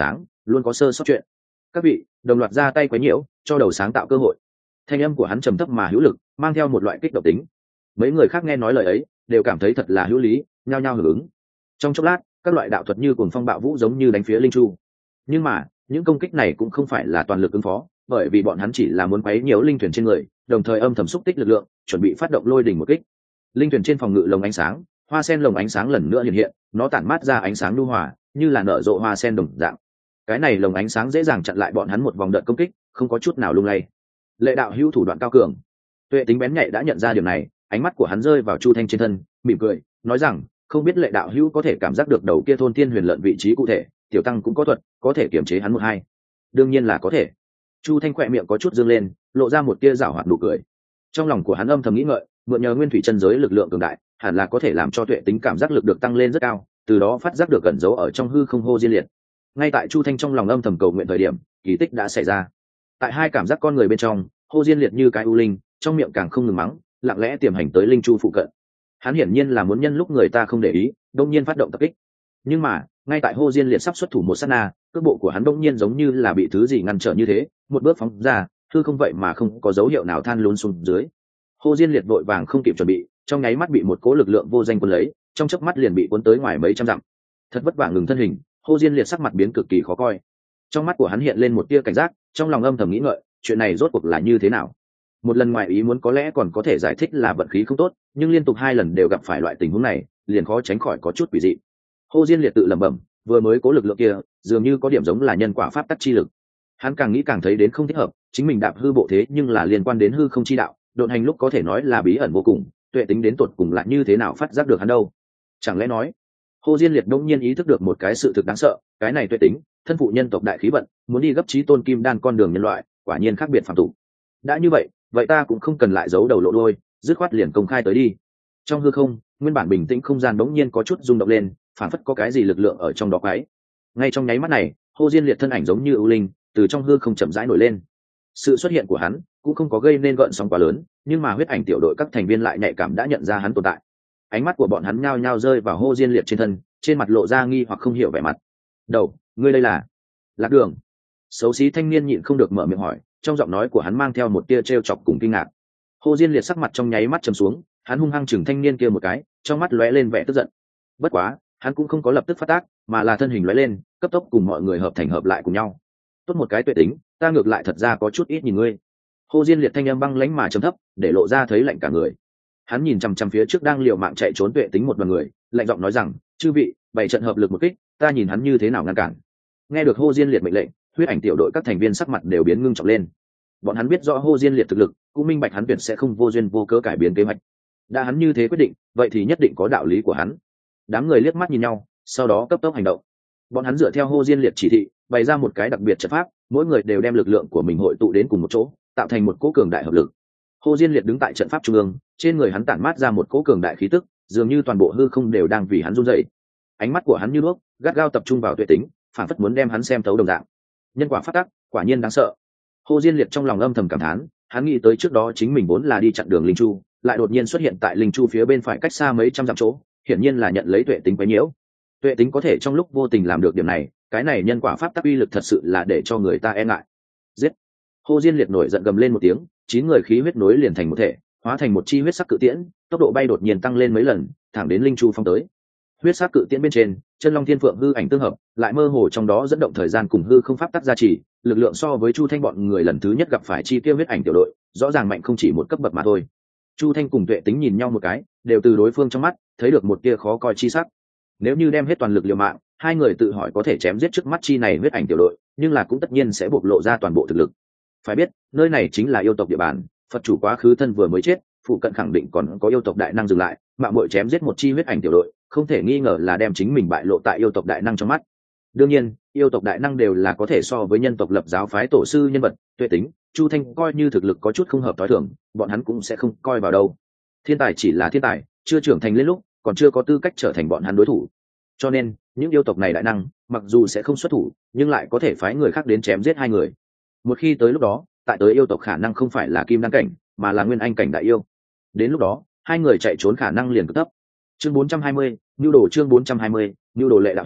Speaker 1: luôn có sơ sót chuyện. Các vị đồng loạt ra tay quấy nhiễu, cho đầu sáng tạo cơ hội. Thanh âm của hắn trầm thấp mà hữu lực, mang theo một loại kích động tính. Mấy người khác nghe nói lời ấy đều cảm thấy thật là hữu lý, nhao nhao hưởng ứng. Trong chốc lát, các loại đạo thuật như cuồng phong bạo vũ giống như đánh phía linh chu. Nhưng mà những công kích này cũng không phải là toàn lực ứng phó, bởi vì bọn hắn chỉ là muốn quấy nhiễu linh thuyền trên người, đồng thời âm thầm xúc tích lực lượng, chuẩn bị phát động lôi đỉnh một kích. Linh thuyền trên phòng ngự lồng ánh sáng, hoa sen lồng ánh sáng lần nữa hiện hiện, nó tản mát ra ánh sáng nhu hòa, như là nở rộ hoa sen đồng dạng. Cái này lồng ánh sáng dễ dàng chặn lại bọn hắn một vòng đợt công kích, không có chút nào lung lay. Lệ đạo hữu thủ đoạn cao cường. Tuệ tính bén nhạy đã nhận ra điều này, ánh mắt của hắn rơi vào Chu Thanh trên thân, mỉm cười, nói rằng, không biết Lệ đạo hữu có thể cảm giác được đầu kia thôn tiên huyền lợn vị trí cụ thể, tiểu tăng cũng có thuật, có thể kiểm chế hắn một hai. Đương nhiên là có thể. Chu Thanh khỏe miệng có chút dương lên, lộ ra một tia giảo hoạt nụ cười. Trong lòng của hắn âm thầm nghĩ ngợi, mượn nhờ nguyên thủy chân giới lực lượng cường đại, hẳn là có thể làm cho tuệ tính cảm giác lực được tăng lên rất cao, từ đó phát giác được cẩn giấu ở trong hư không hô diên liệt. Ngay tại Chu Thanh trong lòng âm thầm cầu nguyện thời điểm, kỳ tích đã xảy ra. Tại hai cảm giác con người bên trong, hô diên liệt như cái u linh, trong miệng càng không ngừng mắng, lặng lẽ tiềm hành tới linh chu phụ cận. Hắn hiển nhiên là muốn nhân lúc người ta không để ý, đông nhiên phát động tập kích. Nhưng mà ngay tại hô diên liệt sắp xuất thủ một sát na, cước bộ của hắn đông nhiên giống như là bị thứ gì ngăn trở như thế, một bước phóng ra, hư không vậy mà không có dấu hiệu nào than lún xuống dưới. Hô diên liệt vội vàng không kịp chuẩn bị, trong nháy mắt bị một cỗ lực lượng vô danh cuốn lấy, trong chớp mắt liền bị cuốn tới ngoài mấy trăm dặm. Thật vất vả ngừng thân hình, hô diên liệt sắc mặt biến cực kỳ khó coi. Trong mắt của hắn hiện lên một tia cảnh giác, trong lòng âm thầm nghĩ ngợi, chuyện này rốt cuộc là như thế nào? Một lần ngoài ý muốn có lẽ còn có thể giải thích là vận khí không tốt, nhưng liên tục hai lần đều gặp phải loại tình huống này, liền khó tránh khỏi có chút quỷ dị. Hô diên liệt tự lẩm bẩm, vừa mới cố lực lượng kia, dường như có điểm giống là nhân quả pháp tắc chi lực. Hắn càng nghĩ càng thấy đến không thích hợp, chính mình đạp hư bộ thế nhưng là liên quan đến hư không chi đạo, độn hành lúc có thể nói là bí ẩn vô cùng, tuệ tính đến tột cùng lại như thế nào phát giác được hắn đâu? Chẳng lẽ nói, Hồ Diên Liệt đông nhiên ý thức được một cái sự thực đáng sợ, cái này tuệ tính, thân phụ nhân tộc đại khí vận, muốn đi gấp chí tôn kim đan con đường nhân loại, quả nhiên khác biệt phàm tục. Đã như vậy, vậy ta cũng không cần lại giấu đầu lộ đuôi, dứt khoát liền công khai tới đi. Trong hư không, nguyên bản bình tĩnh không gian đống nhiên có chút rung động lên, phản phất có cái gì lực lượng ở trong đó quái. Ngay trong nháy mắt này, Hồ Diên Liệt thân ảnh giống như ưu linh, từ trong hư không chậm rãi nổi lên. Sự xuất hiện của hắn cũng không có gây nên gợn sóng quá lớn, nhưng mà huyết ảnh tiểu đội các thành viên lại nhạy cảm đã nhận ra hắn tồn tại. Ánh mắt của bọn hắn nhao nhao rơi vào Hồ Diên Liệt trên thân, trên mặt lộ ra nghi hoặc không hiểu vẻ mặt. Đầu, ngươi đây là? Lạc Đường. Xấu xí thanh niên nhịn không được mở miệng hỏi, trong giọng nói của hắn mang theo một tia trêu chọc cùng kinh ngạc. Hồ Diên Liệt sắc mặt trong nháy mắt trầm xuống, hắn hung hăng chừng thanh niên kia một cái, trong mắt lóe lên vẻ tức giận. Bất quá, hắn cũng không có lập tức phát tác, mà là thân hình lóe lên, cấp tốc cùng mọi người hợp thành hợp lại cùng nhau. Tốt một cái tuệ tính, ta ngược lại thật ra có chút ít nhìn ngươi. Hồ Diên Liệt thanh âm băng lãnh mà trầm thấp, để lộ ra thấy lạnh cả người. Hắn nhìn chằm chằm phía trước đang liều mạng chạy trốn tuệ tính một đoàn người, lạnh giọng nói rằng, chư vị, bảy trận hợp lực một kích, ta nhìn hắn như thế nào ngăn cản. Nghe được Hồ Diên Liệt mệnh lệnh, huyết ảnh tiểu đội các thành viên sắc mặt đều biến ngưng trọng lên. Bọn hắn biết rõ Hồ Diên Liệt thực lực, cũng minh bạch hắn tuyệt sẽ không vô duyên vô cớ cải biến kế hoạch. Đã hắn như thế quyết định, vậy thì nhất định có đạo lý của hắn. Đám người liếc mắt nhìn nhau, sau đó cấp tốc hành động. Bọn hắn dựa theo Hồ Diên Liệt chỉ thị, bày ra một cái đặc biệt trận pháp, mỗi người đều đem lực lượng của mình hội tụ đến cùng một chỗ, tạo thành một cỗ cường đại hợp lực. Hồ Diên Liệt đứng tại trận pháp trung ương, trên người hắn tản mát ra một cỗ cường đại khí tức, dường như toàn bộ hư không đều đang vì hắn run rẩy. Ánh mắt của hắn như đuốc, gắt gao tập trung vào tuệ tính, phản phất muốn đem hắn xem thấu đồng dạng. Nhân quả phát tắc, quả nhiên đáng sợ. Hồ Diên Liệt trong lòng âm thầm cảm thán, hắn nghĩ tới trước đó chính mình vốn là đi chặn đường linh chu, lại đột nhiên xuất hiện tại linh chu phía bên phải cách xa mấy trăm dặm chỗ, hiển nhiên là nhận lấy tuệ tính quấy nhiễu. Tuệ tính có thể trong lúc vô tình làm được điểm này, cái này nhân quả pháp tắc uy lực thật sự là để cho người ta e ngại. Giết! Hồ Diên Liệt nổi giận gầm lên một tiếng, chín người khí huyết nối liền thành một thể, hóa thành một chi huyết sắc cự tiễn, tốc độ bay đột nhiên tăng lên mấy lần, thẳng đến linh chu phong tới. Huyết sắc cự tiễn bên trên, chân long thiên phượng hư ảnh tương hợp, lại mơ hồ trong đó dẫn động thời gian cùng hư không pháp tắc gia trì, lực lượng so với Chu Thanh bọn người lần thứ nhất gặp phải chi tiêu huyết ảnh tiểu đội, rõ ràng mạnh không chỉ một cấp bậc mà thôi. Chu Thanh cùng Tuệ Tính nhìn nhau một cái, đều từ đối phương trong mắt thấy được một tia khó coi chi sắc. Nếu như đem hết toàn lực liều mạng, hai người tự hỏi có thể chém giết trước mắt chi này huyết ảnh tiểu đội, nhưng là cũng tất nhiên sẽ bộc lộ ra toàn bộ thực lực. Phải biết, nơi này chính là yêu tộc địa bàn, Phật chủ quá khứ thân vừa mới chết, phụ cận khẳng định còn có yêu tộc đại năng dừng lại, mạo muội chém giết một chi huyết ảnh tiểu đội, không thể nghi ngờ là đem chính mình bại lộ tại yêu tộc đại năng trong mắt. Đương nhiên, yêu tộc đại năng đều là có thể so với nhân tộc lập giáo phái tổ sư nhân vật, Tuệ Tính, Chu Thanh coi như thực lực có chút không hợp tối thường, bọn hắn cũng sẽ không coi vào đâu. Thiên tài chỉ là thiên tài, chưa trưởng thành lên lúc, còn chưa có tư cách trở thành bọn hắn đối thủ. Cho nên, những yêu tộc này đại năng, mặc dù sẽ không xuất thủ, nhưng lại có thể phái người khác đến chém giết hai người. Một khi tới lúc đó, tại tới yêu tộc khả năng không phải là kim đan cảnh, mà là nguyên anh cảnh đại yêu. Đến lúc đó, hai người chạy trốn khả năng liền cực thấp. Chương bốn trăm hai mươi, nhu đồ chương bốn trăm hai mươi, nhu đồ Lệ đạo hữu,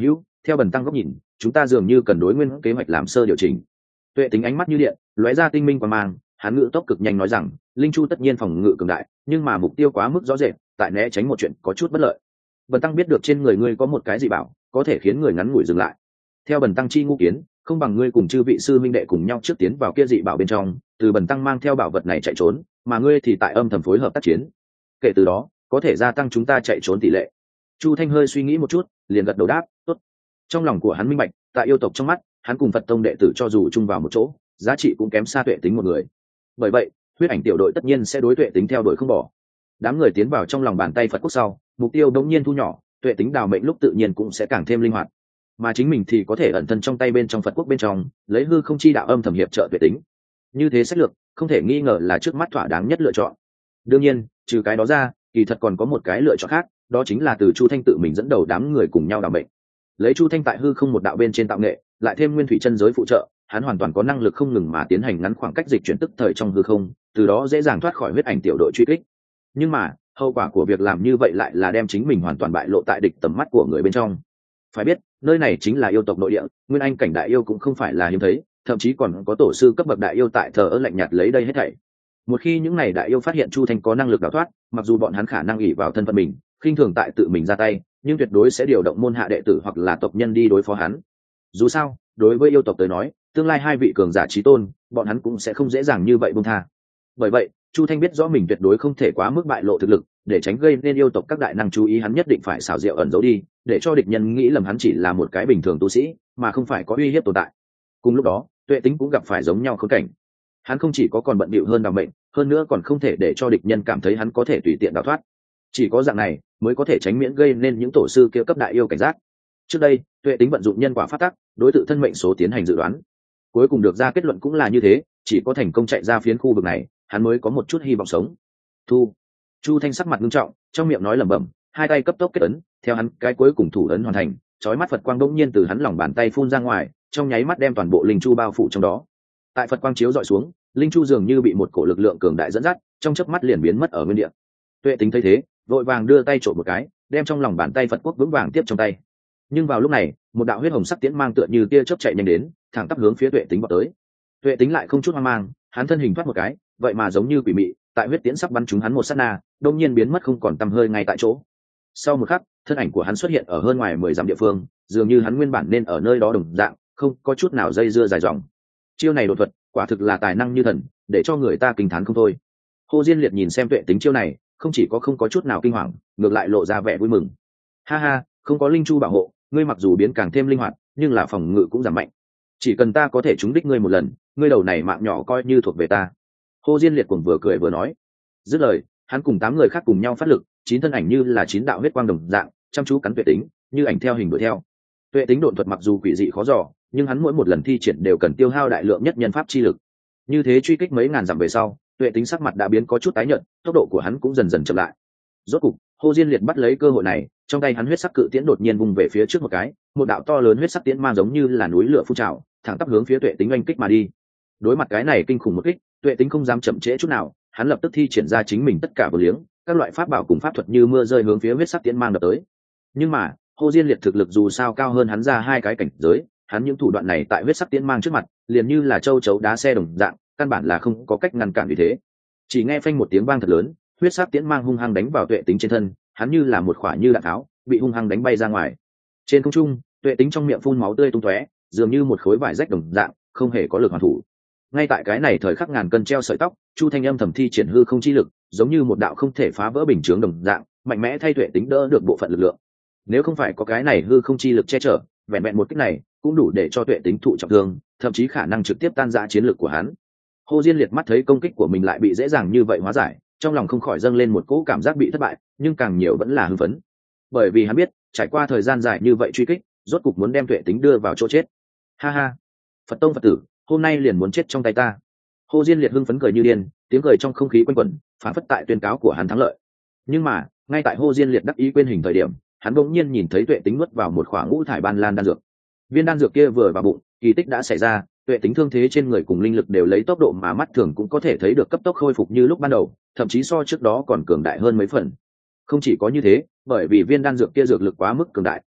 Speaker 1: theo bần tăng góc nhìn, chúng ta dường như cần đối nguyên kế hoạch làm sơ điều chỉnh. Tuệ tính ánh mắt như điện lóe ra tinh minh qua mang, hắn ngự tốc cực nhanh nói rằng linh chu tất nhiên phòng ngự cường đại, nhưng mà mục tiêu quá mức rõ rệt, tại né tránh một chuyện có chút bất lợi. Bần tăng biết được trên người ngươi có một cái dị bảo có thể khiến người ngắn ngủi dừng lại, theo bần tăng chi ngũ kiến, không bằng ngươi cùng chư vị sư minh đệ cùng nhau trước tiến vào kia dị bảo bên trong, từ bần tăng mang theo bảo vật này chạy trốn, mà ngươi thì tại âm thầm phối hợp tác chiến, kể từ đó có thể gia tăng chúng ta chạy trốn tỷ lệ. Chu Thanh hơi suy nghĩ một chút, liền gật đầu đáp tốt. Trong lòng của hắn minh bạch, tại yêu tộc trong mắt hắn cùng Phật tông đệ tử cho dù chung vào một chỗ, giá trị cũng kém xa Tuệ tính một người. Bởi vậy huyết ảnh tiểu đội tất nhiên sẽ đối Tuệ tính theo đuổi không bỏ. Đám người tiến vào trong lòng bàn tay Phật quốc sau, mục tiêu đống nhiên thu nhỏ, Tuệ tính đào mệnh lúc tự nhiên cũng sẽ càng thêm linh hoạt, mà chính mình thì có thể ẩn thân trong tay bên trong Phật quốc bên trong, lấy hư không chi đạo âm thầm hiệp trợ Tuệ tính. Như thế sách lược không thể nghi ngờ là trước mắt thỏa đáng nhất lựa chọn. Đương nhiên trừ cái đó ra, kỳ thật còn có một cái lựa chọn khác, đó chính là từ Chu Thanh tự mình dẫn đầu đám người cùng nhau đảm mệnh. Lấy Chu Thanh tại hư không một đạo bên trên tạo nghệ, lại thêm nguyên thủy chân giới phụ trợ, hắn hoàn toàn có năng lực không ngừng mà tiến hành ngắn khoảng cách dịch chuyển tức thời trong hư không, từ đó dễ dàng thoát khỏi huyết ảnh tiểu đội truy kích. Nhưng mà hậu quả của việc làm như vậy lại là đem chính mình hoàn toàn bại lộ tại địch tầm mắt của người bên trong. Phải biết nơi này chính là yêu tộc nội địa, nguyên anh cảnh đại yêu cũng không phải là hiếm thấy, thậm chí còn có tổ sư cấp bậc đại yêu tại thờ ơ lạnh nhạt lấy đây hết thảy. Một khi những này đại yêu phát hiện Chu Thanh có năng lực đào thoát, mặc dù bọn hắn khả năng ỷ vào thân phận mình khinh thường tại tự mình ra tay, nhưng tuyệt đối sẽ điều động môn hạ đệ tử hoặc là tộc nhân đi đối phó hắn. Dù sao đối với yêu tộc tới nói, tương lai hai vị cường giả chí tôn, bọn hắn cũng sẽ không dễ dàng như vậy buông tha. Bởi vậy Chu Thanh biết rõ mình tuyệt đối không thể quá mức bại lộ thực lực, để tránh gây nên yêu tộc các đại năng chú ý, hắn nhất định phải xảo diệu ẩn giấu đi, để cho địch nhân nghĩ lầm hắn chỉ là một cái bình thường tu sĩ, mà không phải có uy hiếp tồn tại. Cùng lúc đó Tuệ tính cũng gặp phải giống nhau khốn cảnh, hắn không chỉ có còn bận bịu hơn đào mệnh, hơn nữa còn không thể để cho địch nhân cảm thấy hắn có thể tùy tiện đào thoát. Chỉ có dạng này mới có thể tránh miễn gây nên những tổ sư kia cấp đại yêu cảnh giác. Trước đây Tuệ tính vận dụng nhân quả phát tắc, đối tự thân mệnh số tiến hành dự đoán, cuối cùng được ra kết luận cũng là như thế, chỉ có thành công chạy ra phiến khu vực này, hắn mới có một chút hy vọng sống. Thu. Chu Thanh sắc mặt nghiêm trọng, trong miệng nói lẩm bẩm, hai tay cấp tốc kết ấn, theo hắn cái cuối cùng thủ ấn hoàn thành, chói mắt Phật quang bỗng nhiên từ hắn lòng bàn tay phun ra ngoài, trong nháy mắt đem toàn bộ linh chu bao phủ trong đó. Tại Phật quang chiếu dọi xuống, linh chu dường như bị một cổ lực lượng cường đại dẫn dắt, trong chớp mắt liền biến mất ở nguyên địa. Tuệ tính thấy thế, vội vàng đưa tay trộm một cái, đem trong lòng bàn tay Phật quốc vững vàng tiếp trong tay. Nhưng vào lúc này, một đạo huyết hồng sắc tiễn mang tựa như tia chớp chạy nhanh đến, thẳng tắp hướng phía Tuệ tính vọt tới. Tuệ tính lại không chút hoang mang, hắn thân hình thoát một cái, vậy mà giống như quỷ mị, tại huyết tiễn sắp bắn trúng hắn một sát na, đột nhiên biến mất không còn tăm hơi ngay tại chỗ. Sau một khắc, thân ảnh của hắn xuất hiện ở hơn ngoài mười dặm địa phương, dường như hắn nguyên bản nên ở nơi đó đồng dạng, không có chút nào dây dưa dài dòng. Chiêu này đột thuật, quả thực là tài năng như thần, để cho người ta kinh thán không thôi. Hồ Diên Liệt nhìn xem Tuệ tính chiêu này, không chỉ có không có chút nào kinh hoàng, ngược lại lộ ra vẻ vui mừng. Ha ha, không có linh chu bảo hộ, ngươi mặc dù biến càng thêm linh hoạt, nhưng là phòng ngự cũng giảm mạnh. Chỉ cần ta có thể trúng đích ngươi một lần, ngươi đầu này mạng nhỏ coi như thuộc về ta. Hồ Diên Liệt cùng vừa cười vừa nói. Dứt lời, hắn cùng tám người khác cùng nhau phát lực, chín thân ảnh như là chín đạo huyết quang đồng dạng, chăm chú cắn Tuệ tính, như ảnh theo hình đuổi theo. Tuệ tính độn thuật mặc dù quỷ dị khó dò, nhưng hắn mỗi một lần thi triển đều cần tiêu hao đại lượng nhất nhân pháp chi lực. Như thế truy kích mấy ngàn dặm về sau, Tuệ tính sắc mặt đã biến có chút tái nhợt, tốc độ của hắn cũng dần dần chậm lại. Rốt cục, Hồ Diên Liệt bắt lấy cơ hội này, trong tay hắn huyết sắc cự tiễn đột nhiên vung về phía trước một cái, một đạo to lớn huyết sắc tiễn mang giống như là núi lửa phun trào, thẳng tắp hướng phía Tuệ tính oanh kích mà đi. Đối mặt cái này kinh khủng một kích, Tuệ tính không dám chậm trễ chút nào, hắn lập tức thi triển ra chính mình tất cả vô liếng, các loại pháp bảo cùng pháp thuật như mưa rơi hướng phía huyết sắc tiễn mang đập tới. Nhưng mà Hồ Diên Liệt thực lực dù sao cao hơn hắn ra hai cái cảnh giới, hắn những thủ đoạn này tại huyết sắc tiễn mang trước mặt, liền như là châu chấu đá xe đồng dạng, căn bản là không có cách ngăn cản vì thế. Chỉ nghe phanh một tiếng vang thật lớn, huyết sắc tiễn mang hung hăng đánh vào Tuệ tính trên thân, hắn như là một quả như đạn tháo, bị hung hăng đánh bay ra ngoài. Trên không trung, Tuệ tính trong miệng phun máu tươi tung tóe, dường như một khối vải rách đồng dạng, không hề có lực hoàn thủ. Ngay tại cái này thời khắc ngàn cân treo sợi tóc, Chu Thanh âm thầm thi triển hư không chi lực, giống như một đạo không thể phá vỡ bình chướng đồng dạng, mạnh mẽ thay Tuệ tính đỡ được bộ phận lực lượng. Nếu không phải có cái này hư không chi lực che chở, vẹn vẹn một kích này cũng đủ để cho Tuệ tính thụ trọng thương, thậm chí khả năng trực tiếp tan rã chiến lực của hắn. Hồ Diên Liệt mắt thấy công kích của mình lại bị dễ dàng như vậy hóa giải, trong lòng không khỏi dâng lên một cỗ cảm giác bị thất bại, nhưng càng nhiều vẫn là hưng phấn. Bởi vì hắn biết, trải qua thời gian dài như vậy truy kích, rốt cục muốn đem Tuệ tính đưa vào chỗ chết. Ha ha, Phật tông Phật tử, hôm nay liền muốn chết trong tay ta. Hồ Diên Liệt hưng phấn cười như điên, tiếng cười trong không khí quanh quẩn, phản phất tại tuyên cáo của hắn thắng lợi. Nhưng mà, ngay tại Hồ Diên Liệt đắc ý quên hình thời điểm, hắn bỗng nhiên nhìn thấy Tuệ tính nuốt vào một khỏa ngũ thải ban lan đan dược. Viên đan dược kia vừa vào bụng, kỳ tích đã xảy ra, Tuệ tính thương thế trên người cùng linh lực đều lấy tốc độ mà mắt thường cũng có thể thấy được cấp tốc khôi phục như lúc ban đầu, thậm chí so trước đó còn cường đại hơn mấy phần. Không chỉ có như thế, bởi vì viên đan dược kia dược lực quá mức cường đại,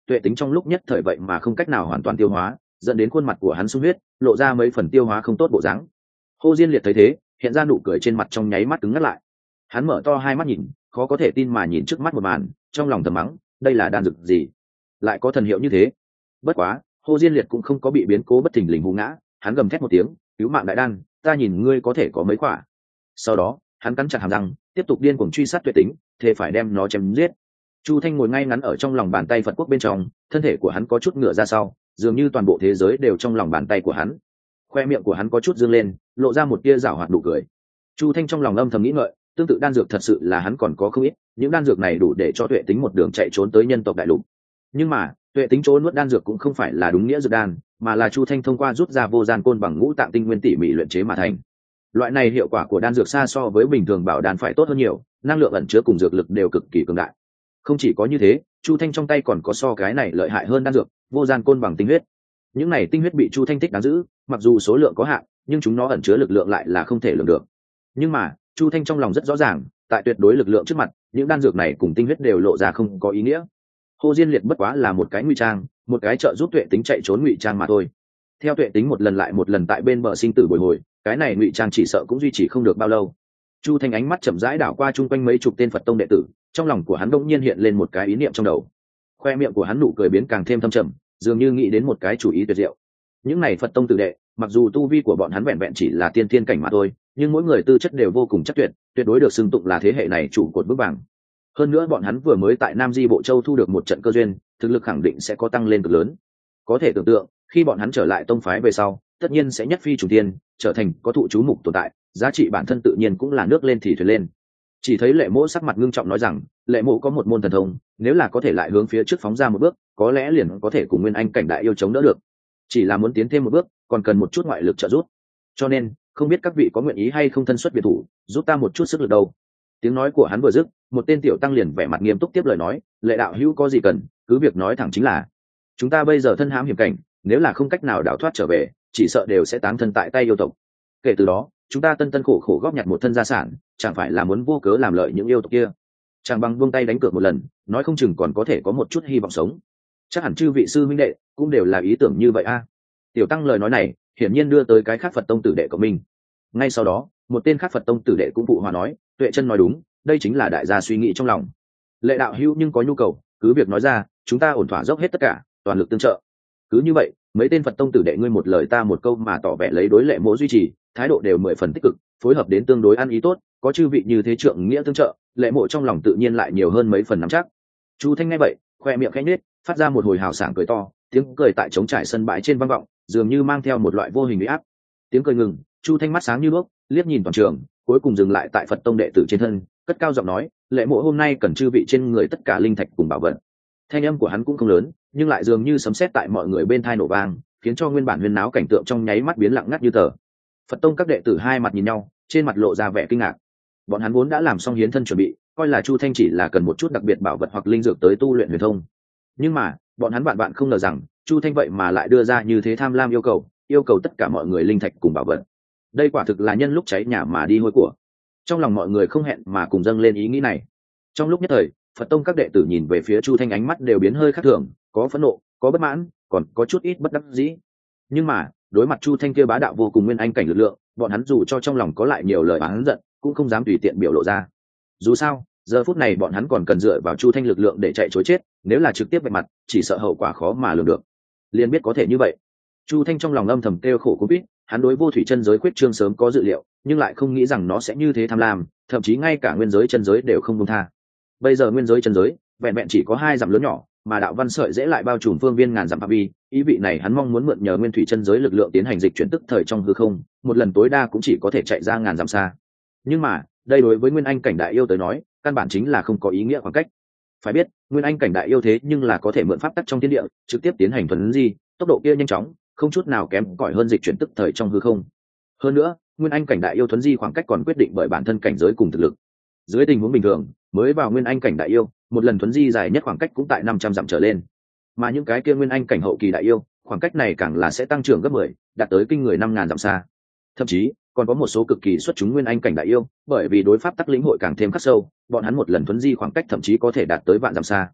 Speaker 1: tuệ tính trong lúc nhất thời vậy mà không cách nào hoàn toàn tiêu hóa, dẫn đến khuôn mặt của hắn sung huyết, lộ ra mấy phần tiêu hóa không tốt bộ dáng. Hồ Diên Liệt thấy thế, hiện ra nụ cười trên mặt trong nháy mắt cứng ngắt lại. Hắn mở to hai mắt nhìn, khó có thể tin mà nhìn trước mắt một màn, trong lòng thầm mắng, đây là đan dược gì, lại có thần hiệu như thế. Bất quá, Hồ Diên Liệt cũng không có bị biến cố bất thình lình hú ngã, hắn gầm thét một tiếng, cứu mạng đại đan, ta nhìn ngươi có thể có mấy quả. Sau đó, hắn cắn chặt hàm răng, tiếp tục điên cuồng truy sát tuệ tính, thề phải đem nó chém giết. Chu Thanh ngồi ngay ngắn ở trong lòng bàn tay Phật quốc bên trong, thân thể của hắn có chút ngửa ra sau, dường như toàn bộ thế giới đều trong lòng bàn tay của hắn. Khoe miệng của hắn có chút dương lên, lộ ra một tia giảo hoạt nụ cười. Chu Thanh trong lòng âm thầm nghĩ ngợi, tương tự đan dược thật sự là hắn còn có không ít, những đan dược này đủ để cho tuệ tính một đường chạy trốn tới nhân tộc đại lục. Nhưng mà, tuệ tính trốn nuốt đan dược cũng không phải là đúng nghĩa dược đan, mà là Chu Thanh thông qua rút ra vô gian côn bằng ngũ tạng tinh nguyên tỉ mỉ luyện chế mà thành. Loại này hiệu quả của đan dược xa so với bình thường bảo đan phải tốt hơn nhiều, năng lượng ẩn chứa cùng dược lực đều cực kỳ cường đại. Không chỉ có như thế, Chu Thanh trong tay còn có so cái này lợi hại hơn đan dược, vô gian côn bằng tinh huyết. Những này tinh huyết bị Chu Thanh thích đáng giữ, mặc dù số lượng có hạn, nhưng chúng nó ẩn chứa lực lượng lại là không thể lường được. Nhưng mà, Chu Thanh trong lòng rất rõ ràng, tại tuyệt đối lực lượng trước mặt, những đan dược này cùng tinh huyết đều lộ ra không có ý nghĩa. Hồ Diên Liệt bất quá là một cái ngụy trang, một cái trợ giúp tuệ tính chạy trốn ngụy trang mà thôi. Theo tuệ tính một lần lại một lần tại bên bờ sinh tử bồi hồi, cái này ngụy trang chỉ sợ cũng duy trì không được bao lâu. Chu Thanh ánh mắt chậm rãi đảo qua chung quanh mấy chục tên Phật tông đệ tử, trong lòng của hắn đột nhiên hiện lên một cái ý niệm trong đầu. Khoe miệng của hắn nụ cười biến càng thêm thâm trầm, dường như nghĩ đến một cái chủ ý tuyệt diệu. Những này Phật tông tử đệ, mặc dù tu vi của bọn hắn vẹn vẹn chỉ là tiên thiên cảnh mà thôi, nhưng mỗi người tư chất đều vô cùng chắc tuyệt, tuyệt đối được xưng tụng là thế hệ này trụ cột vững vàng. Hơn nữa bọn hắn vừa mới tại Nam Di Bộ Châu thu được một trận cơ duyên, thực lực khẳng định sẽ có tăng lên cực lớn. Có thể tưởng tượng, khi bọn hắn trở lại tông phái về sau, tất nhiên sẽ nhất phi trùng tiên, trở thành có thụ chú mục tồn tại, giá trị bản thân tự nhiên cũng là nước lên thì thuyền lên. Chỉ thấy Lệ Mỗ sắc mặt ngưng trọng nói rằng, Lệ Mỗ có một môn thần thông, nếu là có thể lại hướng phía trước phóng ra một bước, có lẽ liền có thể cùng Nguyên Anh cảnh đại yêu chống đỡ được. Chỉ là muốn tiến thêm một bước, còn cần một chút ngoại lực trợ giúp. Cho nên, không biết các vị có nguyện ý hay không thân xuất biệt thủ, giúp ta một chút sức lực đâu. Tiếng nói của hắn vừa dứt, một tên tiểu tăng liền vẻ mặt nghiêm túc tiếp lời nói, Lệ đạo hữu có gì cần, cứ việc nói thẳng chính là. Chúng ta bây giờ thân hãm hiểm cảnh, nếu là không cách nào đào thoát trở về, chỉ sợ đều sẽ táng thân tại tay yêu tộc. Kể từ đó, chúng ta tân tân khổ khổ góp nhặt một thân gia sản, chẳng phải là muốn vô cớ làm lợi những yêu tộc kia. Chàng bằng buông tay đánh cược một lần, nói không chừng còn có thể có một chút hy vọng sống. Chắc hẳn chư vị sư huynh đệ cũng đều là ý tưởng như vậy a. Tiểu tăng lời nói này, hiển nhiên đưa tới cái khác Phật tông tử đệ của mình. Ngay sau đó, một tên khác Phật tông tử đệ cũng phụ hòa nói, Tuệ chân nói đúng, đây chính là đại gia suy nghĩ trong lòng. Lệ đạo hữu nhưng có nhu cầu, cứ việc nói ra, chúng ta ổn thỏa dốc hết tất cả, toàn lực tương trợ. Cứ như vậy, mấy tên Phật tông tử đệ ngươi một lời ta một câu mà tỏ vẻ lấy đối Lệ Mỗ duy trì, thái độ đều mười phần tích cực, phối hợp đến tương đối ăn ý tốt, có chư vị như thế trượng nghĩa tương trợ, Lệ Mỗ trong lòng tự nhiên lại nhiều hơn mấy phần nắm chắc. Chu Thanh nghe vậy, khoe miệng khẽ nhếch, phát ra một hồi hào sảng cười to, tiếng cười tại trống trải sân bãi trên vang vọng, dường như mang theo một loại vô hình uy áp. Tiếng cười ngừng, Chu Thanh mắt sáng như đuốc, liếc nhìn toàn trường, cuối cùng dừng lại tại Phật tông đệ tử trên thân, cất cao giọng nói, Lệ Mỗ hôm nay cần chư vị trên người tất cả linh thạch cùng bảo vật. Thanh âm của hắn cũng không lớn, nhưng lại dường như sấm sét tại mọi người bên tai nổ vang, khiến cho nguyên bản huyên náo cảnh tượng trong nháy mắt biến lặng ngắt như tờ. Phật tông các đệ tử hai mặt nhìn nhau, trên mặt lộ ra vẻ kinh ngạc. Bọn hắn vốn đã làm xong hiến thân chuẩn bị, coi là Chu Thanh chỉ là cần một chút đặc biệt bảo vật hoặc linh dược tới tu luyện huyền thông. Nhưng mà, bọn hắn bạn bạn không ngờ rằng, Chu Thanh vậy mà lại đưa ra như thế tham lam yêu cầu, yêu cầu tất cả mọi người linh thạch cùng bảo vật. Đây quả thực là nhân lúc cháy nhà mà đi hôi của. Trong lòng mọi người không hẹn mà cùng dâng lên ý nghĩ này. Trong lúc nhất thời, Phật tông các đệ tử nhìn về phía Chu Thanh ánh mắt đều biến hơi khác thường, có phẫn nộ, có bất mãn, còn có chút ít bất đắc dĩ. Nhưng mà, đối mặt Chu Thanh kia bá đạo vô cùng nguyên anh cảnh lực lượng, bọn hắn dù cho trong lòng có lại nhiều lời oán giận, cũng không dám tùy tiện biểu lộ ra. Dù sao, giờ phút này bọn hắn còn cần dựa vào Chu Thanh lực lượng để chạy trối chết, nếu là trực tiếp vạch mặt, chỉ sợ hậu quả khó mà lường được. Liền biết có thể như vậy. Chu Thanh trong lòng âm thầm kêu khổ cũng biết, hắn đối vô thủy chân giới quyết trương sớm có dự liệu, nhưng lại không nghĩ rằng nó sẽ như thế tham lam, thậm chí ngay cả nguyên giới chân giới đều không buông tha. Bây giờ nguyên giới chân giới, vẹn vẹn chỉ có hai dặm lớn nhỏ, mà đạo văn sợi dễ lại bao trùm phương viên ngàn dặm phạm vi, ý vị này hắn mong muốn mượn nhờ nguyên thủy chân giới lực lượng tiến hành dịch chuyển tức thời trong hư không, một lần tối đa cũng chỉ có thể chạy ra ngàn dặm xa. Nhưng mà, đây đối với nguyên anh cảnh đại yêu tới nói, căn bản chính là không có ý nghĩa khoảng cách. Phải biết, nguyên anh cảnh đại yêu thế nhưng là có thể mượn pháp tắc trong thiên địa, trực tiếp tiến hành thuần di, tốc độ kia nhanh chóng, không chút nào kém cỏi hơn dịch chuyển tức thời trong hư không. Hơn nữa, nguyên anh cảnh đại yêu thuần di khoảng cách còn quyết định bởi bản thân cảnh giới cùng thực lực. Dưới tình huống bình thường, mới vào nguyên anh cảnh đại yêu, một lần thuần di dài nhất khoảng cách cũng tại năm trăm dặm trở lên. Mà những cái kia nguyên anh cảnh hậu kỳ đại yêu, khoảng cách này càng là sẽ tăng trưởng gấp mười, đạt tới kinh người năm ngàn dặm xa. Thậm chí, còn có một số cực kỳ xuất chúng nguyên anh cảnh đại yêu, bởi vì đối pháp tắc lĩnh hội càng thêm khắc sâu, bọn hắn một lần thuần di khoảng cách thậm chí có thể đạt tới vạn dặm xa.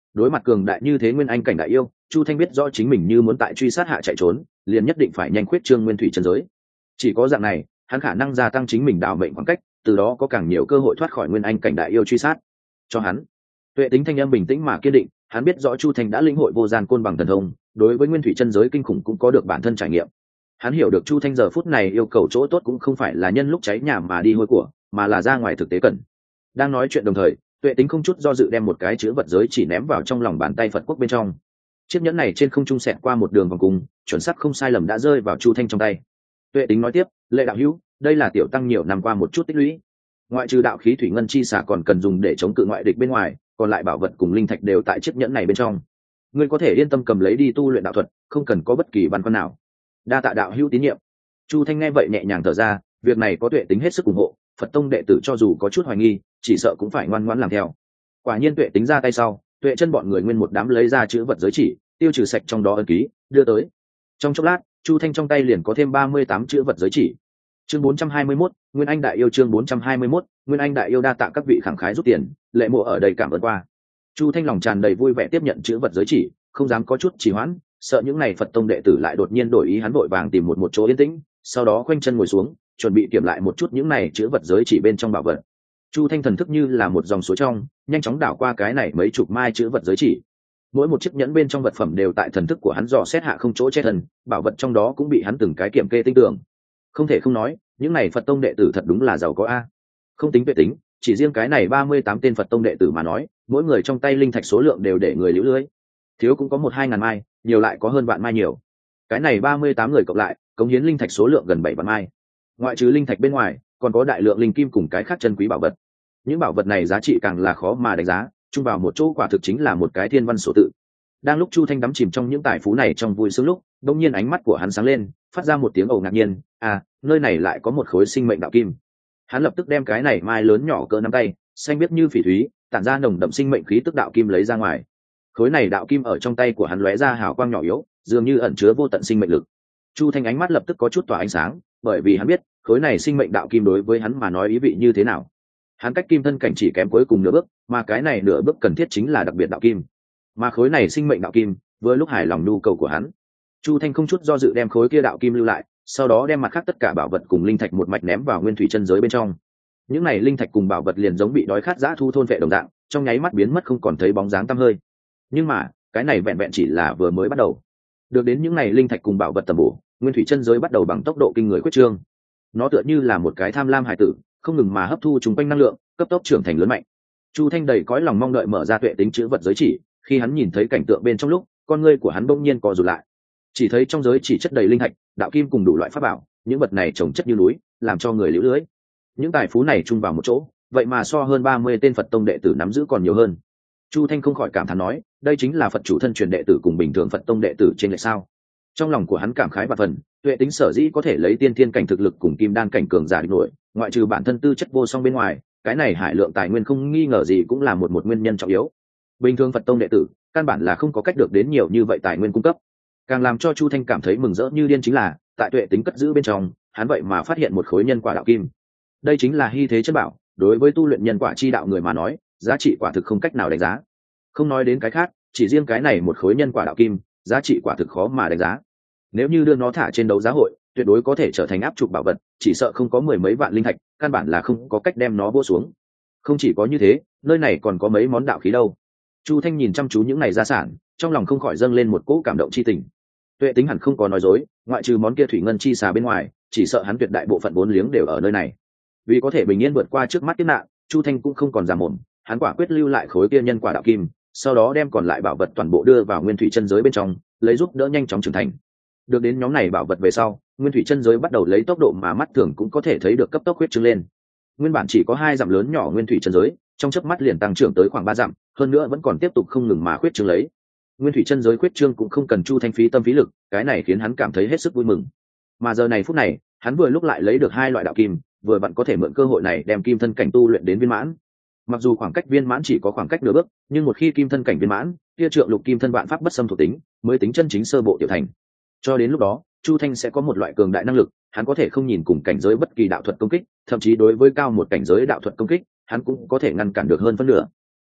Speaker 1: đối mặt cường đại như thế nguyên anh cảnh đại yêu, Chu Thanh biết rõ chính mình như muốn tại truy sát hạ chạy trốn, liền nhất định phải nhanh khuyết trương nguyên thủy chân giới. Chỉ có dạng này, hắn khả năng gia tăng chính mình đào mệnh khoảng cách, từ đó có càng nhiều cơ hội thoát khỏi nguyên anh cảnh đại yêu truy sát. Cho hắn, Tuệ Tính thanh âm bình tĩnh mà kiên định, hắn biết rõ Chu Thanh đã lĩnh hội vô gian côn bằng thần thông, đối với nguyên thủy chân giới kinh khủng cũng có được bản thân trải nghiệm. Hắn hiểu được Chu Thanh giờ phút này yêu cầu chỗ tốt cũng không phải là nhân lúc cháy nhà mà đi hôi của, mà là ra ngoài thực tế cần. Đang nói chuyện đồng thời, Tuệ Tính không chút do dự đem một cái chữ vật giới chỉ ném vào trong lòng bàn tay Phật quốc bên trong. Chiếc nhẫn này trên không trung xẹt qua một đường vòng cung, chuẩn xác không sai lầm đã rơi vào Chu Thanh trong tay. Tuệ Tính nói tiếp, Lệ đạo hữu, đây là tiểu tăng nhiều năm qua một chút tích lũy. Ngoại trừ đạo khí thủy ngân chi xả còn cần dùng để chống cự ngoại địch bên ngoài, còn lại bảo vật cùng linh thạch đều tại chiếc nhẫn này bên trong. Ngươi có thể yên tâm cầm lấy đi tu luyện đạo thuật, không cần có bất kỳ băn khoăn nào. Đa tạ đạo hữu tín nhiệm. Chu Thanh nghe vậy nhẹ nhàng thở ra, việc này có Tuệ Tính hết sức ủng hộ, Phật tông đệ tử cho dù có chút hoài nghi, chỉ sợ cũng phải ngoan ngoãn làm theo. Quả nhiên Tuệ Tính ra tay sau, Tuệ chân bọn người nguyên một đám lấy ra chữ vật giới chỉ, tiêu trừ sạch trong đó ấn ký, đưa tới. Trong chốc lát, Chu Thanh trong tay liền có thêm ba mươi tám chữ vật giới chỉ. Chương bốn trăm hai mươi mốt, Nguyên Anh đại yêu chương bốn trăm hai mươi mốt, Nguyên Anh đại yêu đa tạ các vị khẳng khái rút tiền, Lệ Mộ ở đây cảm ơn qua. Chu Thanh lòng tràn đầy vui vẻ tiếp nhận chữ vật giới chỉ, không dám có chút trì hoãn, sợ những này Phật tông đệ tử lại đột nhiên đổi ý, hắn vội vàng tìm một một chỗ yên tĩnh, sau đó khoanh chân ngồi xuống, chuẩn bị kiểm lại một chút những này chữ vật giới chỉ bên trong bảo vật. Chu Thanh thần thức như là một dòng suối trong, nhanh chóng đảo qua cái này mấy chục mai chữ vật giới chỉ. Mỗi một chiếc nhẫn bên trong vật phẩm đều tại thần thức của hắn dò xét hạ không chỗ che thần, bảo vật trong đó cũng bị hắn từng cái kiểm kê tinh tường. Không thể không nói, những này Phật tông đệ tử thật đúng là giàu có a. Không tính Tuệ Tính, chỉ riêng cái này ba mươi tám tên Phật tông đệ tử mà nói, mỗi người trong tay linh thạch số lượng đều để người liễu lưới. Thiếu cũng có một hai ngàn mai, nhiều lại có hơn vạn mai nhiều. Cái này ba mươi tám người cộng lại, cống hiến linh thạch số lượng gần bảy vạn mai. Ngoại trừ linh thạch bên ngoài, còn có đại lượng linh kim cùng cái khác chân quý bảo vật. Những bảo vật này giá trị càng là khó mà đánh giá, chung vào một chỗ quả thực chính là một cái thiên văn số tự. Đang lúc Chu Thanh đắm chìm trong những tài phú này trong vui sướng lúc, đột nhiên ánh mắt của hắn sáng lên, phát ra một tiếng ồ ngạc nhiên, à, nơi này lại có một khối sinh mệnh đạo kim. Hắn lập tức đem cái này mai lớn nhỏ cỡ nắm tay, xanh biếc như phỉ thúy, tản ra nồng đậm sinh mệnh khí tức đạo kim lấy ra ngoài. Khối này đạo kim ở trong tay của hắn lóe ra hào quang nhỏ yếu, dường như ẩn chứa vô tận sinh mệnh lực. Chu Thanh ánh mắt lập tức có chút tỏa ánh sáng, bởi vì hắn biết, khối này sinh mệnh đạo kim đối với hắn mà nói ý vị như thế nào. Hắn cách kim thân cảnh chỉ kém cuối cùng nửa bước, mà cái này nửa bước cần thiết chính là đặc biệt đạo kim. Mà khối này sinh mệnh đạo kim, với lúc hài lòng nhu cầu của hắn, Chu Thanh không chút do dự đem khối kia đạo kim lưu lại, sau đó đem mặt khác tất cả bảo vật cùng linh thạch một mạch ném vào nguyên thủy chân giới bên trong. Những này linh thạch cùng bảo vật liền giống bị đói khát dã thu thôn vệ đồng dạng, trong nháy mắt biến mất không còn thấy bóng dáng tăm hơi. Nhưng mà, cái này vẹn vẹn chỉ là vừa mới bắt đầu. Được đến những này linh thạch cùng bảo vật tầm bổ, nguyên thủy chân giới bắt đầu bằng tốc độ kinh người quyết trương. Nó tựa như là một cái tham lam hải tử, không ngừng mà hấp thu chúng quanh năng lượng, cấp tốc trưởng thành lớn mạnh. Chu Thanh đầy cõi lòng mong đợi mở ra Tuệ Tính chữ vật giới chỉ, khi hắn nhìn thấy cảnh tượng bên trong lúc, con ngươi của hắn bỗng nhiên co rụt lại. Chỉ thấy trong giới chỉ chất đầy linh thạch, đạo kim cùng đủ loại pháp bảo, những vật này chồng chất như núi, làm cho người liễu lưới. Những tài phú này chung vào một chỗ, vậy mà so hơn ba mươi tên Phật tông đệ tử nắm giữ còn nhiều hơn. Chu Thanh không khỏi cảm thán nói, đây chính là Phật chủ thân truyền đệ tử cùng bình thường Phật tông đệ tử trên lệch sao? Trong lòng của hắn cảm khái và phần, Tuệ Tính sở dĩ có thể lấy tiên thiên cảnh thực lực cùng kim đan cảnh cường giả địch nổi, ngoại trừ bản thân tư chất vô song bên ngoài, cái này hải lượng tài nguyên không nghi ngờ gì cũng là một một nguyên nhân trọng yếu. Bình thường Phật tông đệ tử, căn bản là không có cách được đến nhiều như vậy tài nguyên cung cấp. Càng làm cho Chu Thanh cảm thấy mừng rỡ như điên chính là, tại Tuệ Tính cất giữ bên trong, hắn vậy mà phát hiện một khối nhân quả đạo kim. Đây chính là hy thế chân bảo, đối với tu luyện nhân quả chi đạo người mà nói, giá trị quả thực không cách nào đánh giá. Không nói đến cái khác, chỉ riêng cái này một khối nhân quả đạo kim, giá trị quả thực khó mà đánh giá. Nếu như đưa nó thả trên đấu giá hội, tuyệt đối có thể trở thành áp trục bảo vật, chỉ sợ không có mười mấy vạn linh thạch, căn bản là không có cách đem nó vỗ xuống. Không chỉ có như thế, nơi này còn có mấy món đạo khí đâu. Chu Thanh nhìn chăm chú những này gia sản, trong lòng không khỏi dâng lên một cỗ cảm động chi tình. Tuệ Tính hẳn không có nói dối, ngoại trừ món kia thủy ngân chi xà bên ngoài, chỉ sợ hắn tuyệt đại bộ phận vốn liếng đều ở nơi này. Vì có thể bình yên vượt qua trước mắt kiếp nạn, Chu Thanh cũng không còn già mồm, hắn quả quyết lưu lại khối kia nhân quả đạo kim, sau đó đem còn lại bảo vật toàn bộ đưa vào nguyên thủy chân giới bên trong, lấy giúp đỡ nhanh chóng trưởng thành. Được đến nhóm này bảo vật về sau, nguyên thủy chân giới bắt đầu lấy tốc độ mà mắt thường cũng có thể thấy được cấp tốc huyết trương lên. Nguyên bản chỉ có hai dặm lớn nhỏ nguyên thủy chân giới, trong chớp mắt liền tăng trưởng tới khoảng ba dặm, hơn nữa vẫn còn tiếp tục không ngừng mà huyết trương lấy. Nguyên thủy chân giới huyết trương cũng không cần Chu Thanh phí tâm phí lực, cái này khiến hắn cảm thấy hết sức vui mừng. Mà giờ này phút này, hắn vừa lúc lại lấy được hai loại đạo kim, vừa vặn có thể mượn cơ hội này đem kim thân cảnh tu luyện đến viên mãn. Mặc dù khoảng cách viên mãn chỉ có khoảng cách nửa bước, nhưng một khi kim thân cảnh viên mãn, kia trượng lục kim thân vạn pháp bất xâm thuộc tính, mới tính chân chính sơ bộ tiểu thành. Cho đến lúc đó, Chu Thanh sẽ có một loại cường đại năng lực, hắn có thể không nhìn cùng cảnh giới bất kỳ đạo thuật công kích, thậm chí đối với cao một cảnh giới đạo thuật công kích, hắn cũng có thể ngăn cản được hơn phân nửa.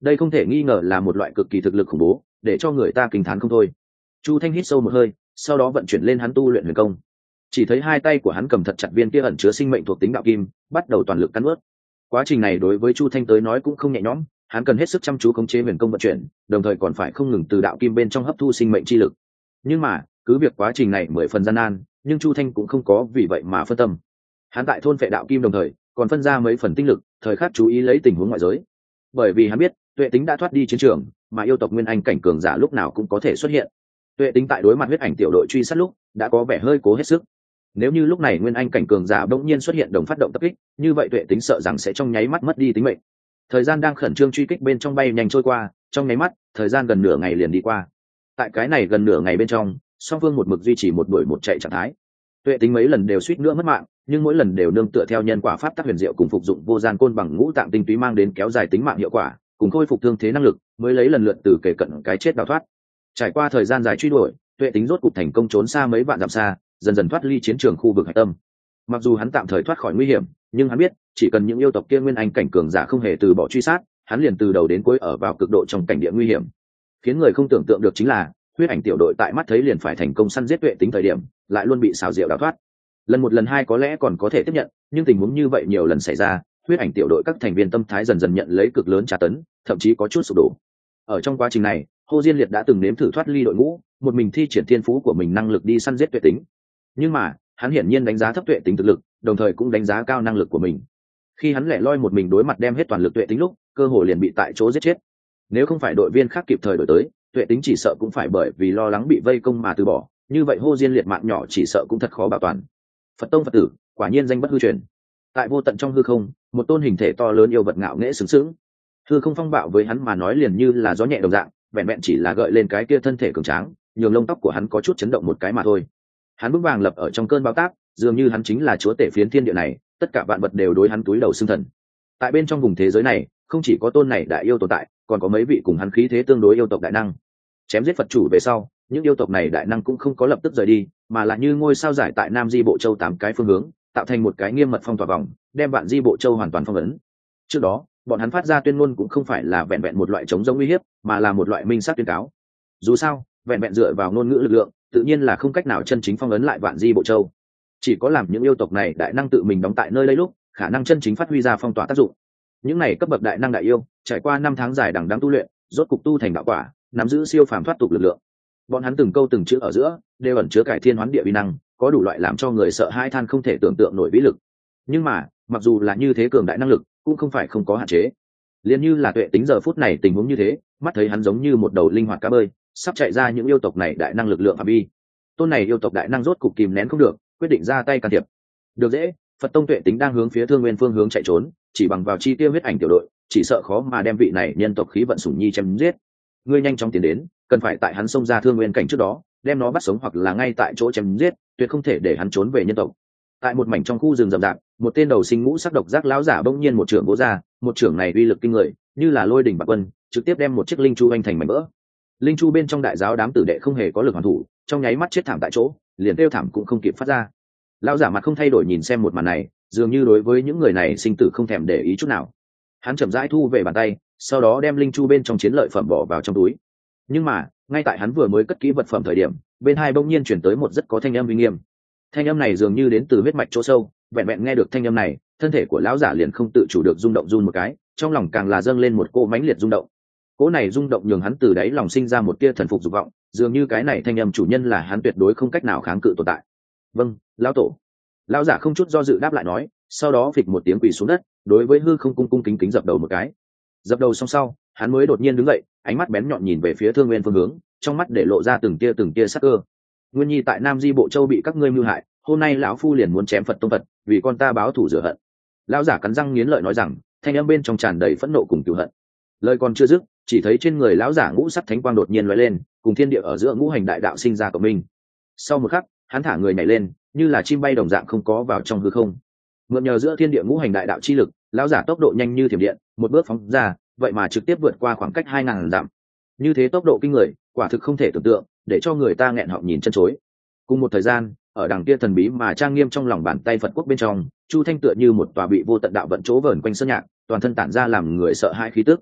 Speaker 1: đây không thể nghi ngờ là một loại cực kỳ thực lực khủng bố, để cho người ta kinh thán không thôi. Chu Thanh hít sâu một hơi, sau đó vận chuyển lên hắn tu luyện huyền công. Chỉ thấy hai tay của hắn cầm thật chặt viên kia ẩn chứa sinh mệnh thuộc tính đạo kim, bắt đầu toàn lực cắn nuốt. Quá trình này đối với Chu Thanh tới nói cũng không nhẹ nhõm, hắn cần hết sức chăm chú khống chế huyền công vận chuyển, đồng thời còn phải không ngừng từ đạo kim bên trong hấp thu sinh mệnh chi lực. Nhưng mà, cứ việc quá trình này mười phần gian nan, nhưng Chu Thanh cũng không có vì vậy mà phân tâm. Hắn tại thôn phệ đạo kim đồng thời, còn phân ra mấy phần tinh lực, thời khắc chú ý lấy tình huống ngoại giới. Bởi vì hắn biết, Tuệ Tính đã thoát đi chiến trường, mà yêu tộc Nguyên Anh cảnh cường giả lúc nào cũng có thể xuất hiện. Tuệ Tính tại đối mặt huyết ảnh tiểu đội truy sát lúc, đã có vẻ hơi cố hết sức. Nếu như lúc này Nguyên Anh cảnh cường giả bỗng nhiên xuất hiện đồng phát động tập kích, như vậy Tuệ Tính sợ rằng sẽ trong nháy mắt mất đi tính mệnh. Thời gian đang khẩn trương truy kích bên trong bay nhanh trôi qua, trong nháy mắt, thời gian gần nửa ngày liền đi qua. Tại cái này gần nửa ngày bên trong, song phương một mực duy trì một đuổi một chạy trạng thái. Tuệ Tính mấy lần đều suýt nữa mất mạng, nhưng mỗi lần đều nương tựa theo nhân quả pháp tắc huyền diệu cùng phục dụng vô gian côn bằng ngũ tạng tinh túy mang đến kéo dài tính mạng hiệu quả, cùng khôi phục thương thế năng lực, mới lấy lần lượt từ kề cận cái chết đào thoát. Trải qua thời gian dài truy đuổi, Tuệ Tính rốt cục thành công trốn xa mấy vạn dặm xa, dần dần thoát ly chiến trường khu vực hải tâm. Mặc dù hắn tạm thời thoát khỏi nguy hiểm, nhưng hắn biết, chỉ cần những yêu tộc kia Nguyên Anh cảnh cường giả không hề từ bỏ truy sát, hắn liền từ đầu đến cuối ở vào cực độ trong cảnh địa nguy hiểm. Khiến người không tưởng tượng được chính là, huyết ảnh tiểu đội tại mắt thấy liền phải thành công săn giết Tuệ Tính thời điểm, lại luôn bị xảo diệu đào thoát. Lần một lần hai có lẽ còn có thể tiếp nhận, nhưng tình huống như vậy nhiều lần xảy ra, huyết ảnh tiểu đội các thành viên tâm thái dần dần nhận lấy cực lớn tra tấn, thậm chí có chút sụp đổ. Ở trong quá trình này, Hồ Diên Liệt đã từng nếm thử thoát ly đội ngũ, một mình thi triển thiên phú của mình năng lực đi săn giết Tuệ Tính. Nhưng mà, hắn hiển nhiên đánh giá thấp Tuệ Tính thực lực, đồng thời cũng đánh giá cao năng lực của mình. Khi hắn lẻ loi một mình đối mặt đem hết toàn lực Tuệ Tính lúc, cơ hội liền bị tại chỗ giết chết. Nếu không phải đội viên khác kịp thời đổi tới, Tuệ Tính chỉ sợ cũng phải bởi vì lo lắng bị vây công mà từ bỏ, như vậy Hồ Diên Liệt mạng nhỏ chỉ sợ cũng thật khó bảo toàn. Phật tông Phật tử, quả nhiên danh bất hư truyền. Tại vô tận trong hư không, một tôn hình thể to lớn yêu vật ngạo nghễ sướng sướng. Hư không phong bạo với hắn mà nói liền như là gió nhẹ đồng dạng, vẹn vẹn chỉ là gợi lên cái kia thân thể cường tráng, nhường lông tóc của hắn có chút chấn động một cái mà thôi. Hắn vững vàng lập ở trong cơn bão táp, dường như hắn chính là chúa tể phiến thiên địa này, tất cả vạn vật đều đối hắn túi đầu xưng thần. Tại bên trong vùng thế giới này, không chỉ có tôn này đại yêu tồn tại, còn có mấy vị cùng hắn khí thế tương đối yêu tộc đại năng. Chém giết Phật chủ về sau, những yêu tộc này đại năng cũng không có lập tức rời đi, mà là như ngôi sao giải tại Nam Di Bộ Châu tám cái phương hướng, tạo thành một cái nghiêm mật phong tỏa vòng, đem Vạn Di Bộ Châu hoàn toàn phong ấn. Trước đó, bọn hắn phát ra tuyên ngôn cũng không phải là vẹn vẹn một loại chống giống uy hiếp, mà là một loại minh sát tuyên cáo. Dù sao, vẹn vẹn dựa vào ngôn ngữ lực lượng, tự nhiên là không cách nào chân chính phong ấn lại Vạn Di Bộ Châu. Chỉ có làm những yêu tộc này đại năng tự mình đóng tại nơi đây lúc, khả năng chân chính phát huy ra phong tỏa tác dụng. Những này cấp bậc đại năng đại yêu, trải qua năm tháng dài đằng đẵng tu luyện, rốt cục tu thành đạo quả, nắm giữ siêu phàm thoát tục lực lượng. Bọn hắn từng câu từng chữ ở giữa đều ẩn chứa cải thiên hoán địa uy năng, có đủ loại làm cho người sợ hai than không thể tưởng tượng nổi vĩ lực. Nhưng mà, mặc dù là như thế cường đại năng lực, cũng không phải không có hạn chế. Liên như là Tuệ Tính giờ phút này tình huống như thế, mắt thấy hắn giống như một đầu linh hoạt cá bơi, sắp chạy ra những yêu tộc này đại năng lực lượng phạm vi. Tôn này yêu tộc đại năng rốt cục kìm nén không được, quyết định ra tay can thiệp. Được dễ, Phật tông Tuệ Tính đang hướng phía Thương Nguyên phương hướng chạy trốn, chỉ bằng vào chi tiêu huyết ảnh tiểu đội, chỉ sợ khó mà đem vị này nhân tộc khí vận sủng nhi chém giết. Ngươi nhanh chóng tiến đến, cần phải tại hắn xông ra Thương Nguyên cảnh trước đó, đem nó bắt sống hoặc là ngay tại chỗ chém giết, tuyệt không thể để hắn trốn về nhân tộc. Tại một mảnh trong khu rừng rậm rạp, một tên đầu sinh ngũ sắc độc giác lão giả bỗng nhiên một trưởng vỗ ra, một trưởng này uy lực kinh người, như là lôi đỉnh bạc quân, trực tiếp đem một chiếc linh chu anh thành mảnh vỡ. Linh chu bên trong đại giáo đám tử đệ không hề có lực hoàn thủ, trong nháy mắt chết thảm tại chỗ, liền kêu thảm cũng không kịp phát ra. Lão giả mặt không thay đổi nhìn xem một màn này, dường như đối với những người này sinh tử không thèm để ý chút nào. Hắn chậm rãi thu về bàn tay, sau đó đem linh chu bên trong chiến lợi phẩm bỏ vào trong túi. Nhưng mà, ngay tại hắn vừa mới cất kỹ vật phẩm thời điểm, bên hai bỗng nhiên chuyển tới một rất có thanh âm uy nghiêm. Thanh âm này dường như đến từ huyết mạch chỗ sâu, vẹn vẹn nghe được thanh âm này, thân thể của lão giả liền không tự chủ được rung động run một cái, trong lòng càng là dâng lên một cỗ mãnh liệt rung động. Cỗ này rung động nhường hắn từ đáy lòng sinh ra một tia thần phục dục vọng, dường như cái này thanh âm chủ nhân là hắn tuyệt đối không cách nào kháng cự tồn tại. Vâng, lão tổ. Lão giả không chút do dự đáp lại nói, sau đó phịch một tiếng quỳ xuống đất, đối với hư không cung cung kính kính dập đầu một cái. Dập đầu xong sau, hắn mới đột nhiên đứng dậy, ánh mắt bén nhọn nhìn về phía Thương Nguyên phương hướng, trong mắt để lộ ra từng tia từng tia sắc cơ. Nguyên nhi tại Nam Di Bộ Châu bị các ngươi mưu hại, hôm nay lão phu liền muốn chém Phật tông Phật, vì con ta báo thù rửa hận. Lão giả cắn răng nghiến lợi nói rằng, thanh âm bên trong tràn đầy phẫn nộ cùng cừu hận. Lời còn chưa dứt, chỉ thấy trên người lão giả ngũ sắc thánh quang đột nhiên lóe lên, cùng thiên địa ở giữa ngũ hành đại đạo sinh ra cộng minh. Sau một khắc, hắn thả người nhảy lên, như là chim bay đồng dạng không có vào trong hư không. Mượn nhờ giữa thiên địa ngũ hành đại đạo chi lực, lão giả tốc độ nhanh như thiểm điện, một bước phóng ra, vậy mà trực tiếp vượt qua khoảng cách hai ngàn dặm. Như thế tốc độ kinh người, quả thực không thể tưởng tượng, để cho người ta nghẹn họng nhìn chân chối. Cùng một thời gian, ở đằng kia thần bí mà trang nghiêm trong lòng bàn tay Phật quốc bên trong, Chu Thanh tựa như một tòa bị vô tận đạo vận chỗ vờn quanh sơn nhạc, toàn thân tản ra làm người sợ hãi khí tức.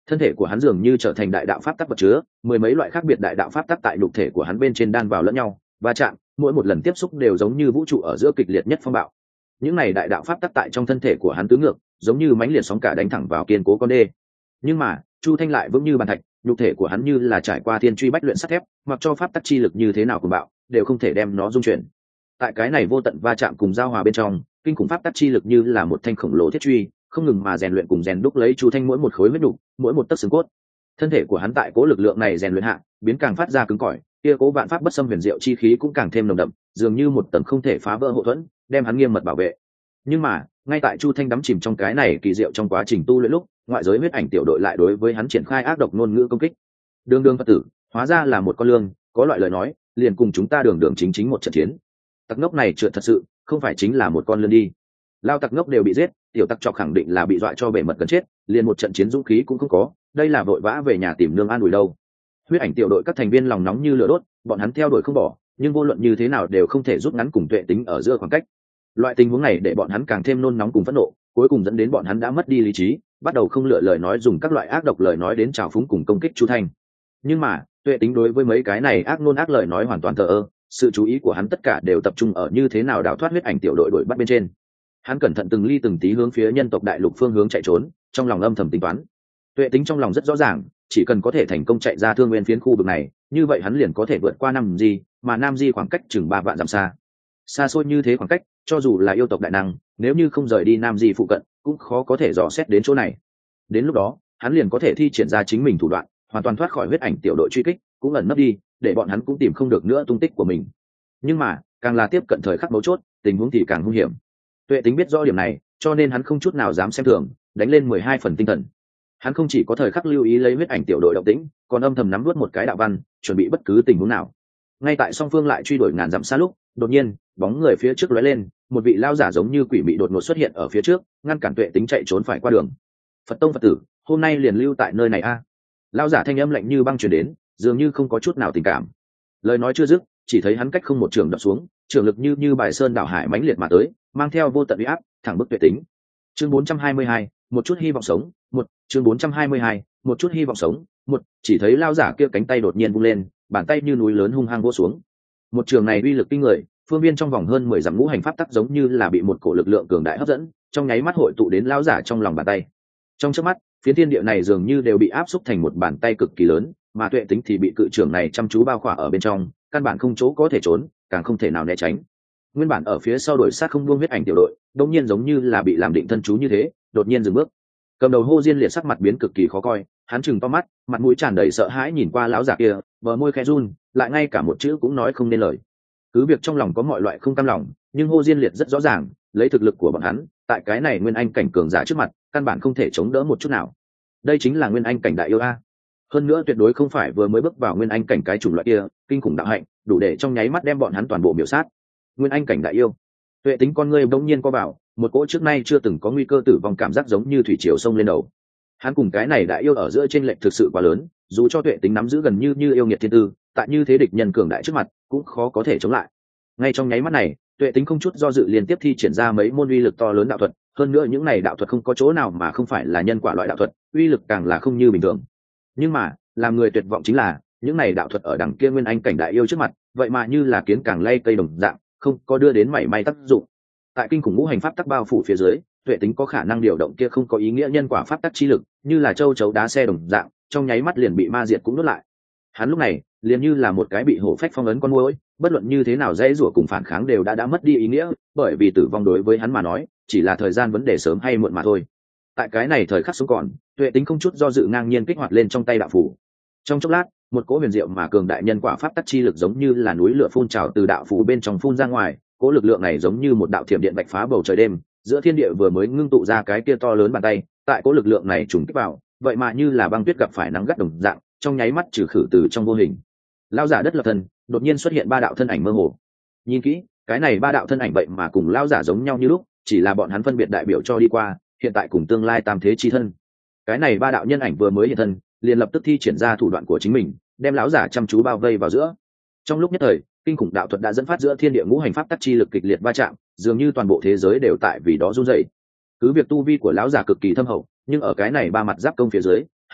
Speaker 1: thân thể của hắn dường như trở thành đại đạo pháp tắc vật chứa, mười mấy loại khác biệt đại đạo pháp tắc tại nhục thể của hắn bên trên đan vào lẫn nhau va chạm, mỗi một lần tiếp xúc đều giống như vũ trụ ở giữa kịch liệt nhất phong bạo. Những này đại đạo pháp tắc tại trong thân thể của hắn tứ ngược, giống như mãnh liệt sóng cả đánh thẳng vào kiên cố con đê. Nhưng mà Chu Thanh lại vững như bàn thạch, nhục thể của hắn như là trải qua thiên truy bách luyện sắt thép, mặc cho pháp tắc chi lực như thế nào cùng bạo đều không thể đem nó dung chuyển. Tại cái này vô tận va chạm cùng giao hòa bên trong, kinh khủng pháp tắc chi lực như là một thanh khổng lồ thiết truy, không ngừng mà rèn luyện cùng rèn đúc lấy Chu Thanh mỗi một khối huyết đục, mỗi một tấc xương cốt. Thân thể của hắn tại cố lực lượng này rèn luyện hạ, biến càng phát ra cứng cỏi, kia cố vạn pháp bất xâm huyền diệu chi khí cũng càng thêm nồng đậm, dường như một tầng không thể phá vỡ hộ thuẫn, đem hắn nghiêm mật bảo vệ. Nhưng mà ngay tại Chu Thanh đắm chìm trong cái này kỳ diệu trong quá trình tu luyện lúc, ngoại giới huyết ảnh tiểu đội lại đối với hắn triển khai ác độc ngôn ngữ công kích. Đường đường Phật tử hóa ra là một con lương, có loại lời nói liền cùng chúng ta đường đường chính chính một trận chiến. Tặc ngốc này trượt thật sự không phải chính là một con lươn đi. Lao tặc ngốc đều bị giết, tiểu tặc chọc khẳng định là bị dọa cho bể mật gần chết, liền một trận chiến dũng khí cũng không có, đây là vội vã về nhà tìm nương an ủi đâu. Huyết ảnh tiểu đội các thành viên lòng nóng như lửa đốt, bọn hắn theo đuổi không bỏ, nhưng vô luận như thế nào đều không thể rút ngắn cùng Tuệ Tính ở giữa khoảng cách. Loại tình huống này để bọn hắn càng thêm nôn nóng cùng phẫn nộ, cuối cùng dẫn đến bọn hắn đã mất đi lý trí, bắt đầu không lựa lời nói, dùng các loại ác độc lời nói đến trào phúng cùng công kích Chu Thanh. Nhưng mà Tuệ Tính đối với mấy cái này ác ngôn ác lời nói hoàn toàn thờ ơ, sự chú ý của hắn tất cả đều tập trung ở như thế nào đào thoát huyết ảnh tiểu đội đuổi bắt bên trên. Hắn cẩn thận từng ly từng tí hướng phía nhân tộc đại lục phương hướng chạy trốn, trong lòng âm thầm tính toán. Tuệ Tính trong lòng rất rõ ràng, chỉ cần có thể thành công chạy ra Thương Nguyên phiến khu vực này, như vậy hắn liền có thể vượt qua Nam Di, mà Nam Di khoảng cách chừng ba vạn dặm xa. Xa xôi như thế khoảng cách, cho dù là yêu tộc đại năng, nếu như không rời đi Nam Di phụ cận, cũng khó có thể dò xét đến chỗ này. Đến lúc đó, hắn liền có thể thi triển ra chính mình thủ đoạn, hoàn toàn thoát khỏi huyết ảnh tiểu đội truy kích, cũng ẩn nấp đi, để bọn hắn cũng tìm không được nữa tung tích của mình. Nhưng mà càng là tiếp cận thời khắc mấu chốt, tình huống thì càng hung hiểm. Tuệ Tính biết rõ điểm này, cho nên hắn không chút nào dám xem thường, đánh lên mười hai phần tinh thần. Hắn không chỉ có thời khắc lưu ý lấy huyết ảnh tiểu đội động tĩnh, còn âm thầm nắm nuốt một cái đạo văn, chuẩn bị bất cứ tình huống nào. Ngay tại song phương lại truy đuổi ngàn dặm xa lúc, đột nhiên bóng người phía trước lóe lên, một vị lao giả giống như quỷ mị đột ngột xuất hiện ở phía trước, ngăn cản Tuệ Tính chạy trốn phải qua đường. Phật tông Phật tử, hôm nay liền lưu tại nơi này a. À. Lao giả thanh âm lạnh như băng truyền đến, dường như không có chút nào tình cảm. Lời nói chưa dứt, chỉ thấy hắn cách không một trường đập xuống, trường lực như như bài sơn đảo hải mãnh liệt mà tới, mang theo vô tận uy áp, thẳng bức Tuệ Tính. Chương bốn trăm hai mươi hai, một chút hy vọng sống, một, chương bốn trăm hai mươi hai, một chút hy vọng sống, một, chỉ thấy lao giả kia cánh tay đột nhiên vung lên, bàn tay như núi lớn hung hăng vỗ xuống. Một trường này uy lực kinh người, phương viên trong vòng hơn mười dặm ngũ hành pháp tắc giống như là bị một cổ lực lượng cường đại hấp dẫn, trong nháy mắt hội tụ đến lao giả trong lòng bàn tay. Trong chớp mắt, phiến thiên địa này dường như đều bị áp xúc thành một bàn tay cực kỳ lớn, mà Tuệ Tính thì bị cự trường này chăm chú bao khỏa ở bên trong, căn bản không chỗ có thể trốn, càng không thể nào né tránh. Nguyên bản ở phía sau đuổi sát không buông huyết ảnh tiểu đội, đột nhiên giống như là bị làm định thân chú như thế, đột nhiên dừng bước. Cầm đầu Hô Diên Liệt sắc mặt biến cực kỳ khó coi, hắn trừng to mắt, mặt mũi tràn đầy sợ hãi nhìn qua lão giả kia, bờ môi khẽ run, lại ngay cả một chữ cũng nói không nên lời. Cứ việc trong lòng có mọi loại không cam lòng, nhưng Hô Diên Liệt rất rõ ràng, lấy thực lực của bọn hắn, tại cái này nguyên anh cảnh cường giả trước mặt, căn bản không thể chống đỡ một chút nào. Đây chính là nguyên anh cảnh đại yêu a. Hơn nữa tuyệt đối không phải vừa mới bước vào nguyên anh cảnh cái chủng loại kia, kinh khủng đạo hạnh, đủ để trong nháy mắt đem bọn hắn toàn bộ miểu sát. Nguyên anh cảnh đại yêu. Tuệ Tính con ngươi bỗng nhiên co vào, một cỗ trước nay chưa từng có nguy cơ tử vong cảm giác giống như thủy triều sông lên đầu. Hắn cùng cái này đại yêu ở giữa trên lệch thực sự quá lớn, dù cho Tuệ Tính nắm giữ gần như như yêu nghiệt thiên tư, tại như thế địch nhân cường đại trước mặt, cũng khó có thể chống lại. Ngay trong nháy mắt này, Tuệ Tính không chút do dự liên tiếp thi triển ra mấy môn uy lực to lớn đạo thuật, hơn nữa những này đạo thuật không có chỗ nào mà không phải là nhân quả loại đạo thuật, uy lực càng là không như bình thường. Nhưng mà, làm người tuyệt vọng chính là, những này đạo thuật ở đằng kia nguyên anh cảnh đại yêu trước mặt, vậy mà như là kiến càng lay cây đồng dạng, không có đưa đến mảy may tác dụng. Tại kinh khủng ngũ hành pháp tắc bao phủ phía dưới, Tuệ Tính có khả năng điều động kia không có ý nghĩa nhân quả pháp tắc chi lực, như là châu chấu đá xe đồng dạng, trong nháy mắt liền bị ma diệt cũng nuốt lại. Hắn lúc này, liền như là một cái bị hổ phách phong ấn con muỗi, bất luận như thế nào dễ rủa cùng phản kháng đều đã đã mất đi ý nghĩa, bởi vì tử vong đối với hắn mà nói, chỉ là thời gian vấn đề sớm hay muộn mà thôi. Tại cái này thời khắc sống còn, Tuệ Tính không chút do dự ngang nhiên kích hoạt lên trong tay đạo phủ. Trong chốc lát, một cỗ huyền diệu mà cường đại nhân quả pháp tắc chi lực giống như là núi lửa phun trào từ đạo phủ bên trong phun ra ngoài, cỗ lực lượng này giống như một đạo thiểm điện bạch phá bầu trời đêm, giữa thiên địa vừa mới ngưng tụ ra cái kia to lớn bàn tay, tại cỗ lực lượng này trùng kích vào, vậy mà như là băng tuyết gặp phải nắng gắt đồng dạng, trong nháy mắt trừ khử từ trong vô hình. Lão giả đất lập thân, đột nhiên xuất hiện ba đạo thân ảnh mơ hồ. Nhìn kỹ, cái này ba đạo thân ảnh vậy mà cùng lão giả giống nhau như lúc, chỉ là bọn hắn phân biệt đại biểu cho đi qua, hiện tại cùng tương lai tam thế chi thân. Cái này ba đạo nhân ảnh vừa mới hiện thân, liền lập tức thi triển ra thủ đoạn của chính mình, đem lão giả chăm chú bao vây vào giữa. Trong lúc nhất thời, kinh khủng đạo thuật đã dẫn phát giữa thiên địa ngũ hành pháp tắc chi lực kịch liệt va chạm, dường như toàn bộ thế giới đều tại vì đó run rẩy. Cứ việc tu vi của lão giả cực kỳ thâm hậu, nhưng ở cái này ba mặt giáp công phía dưới,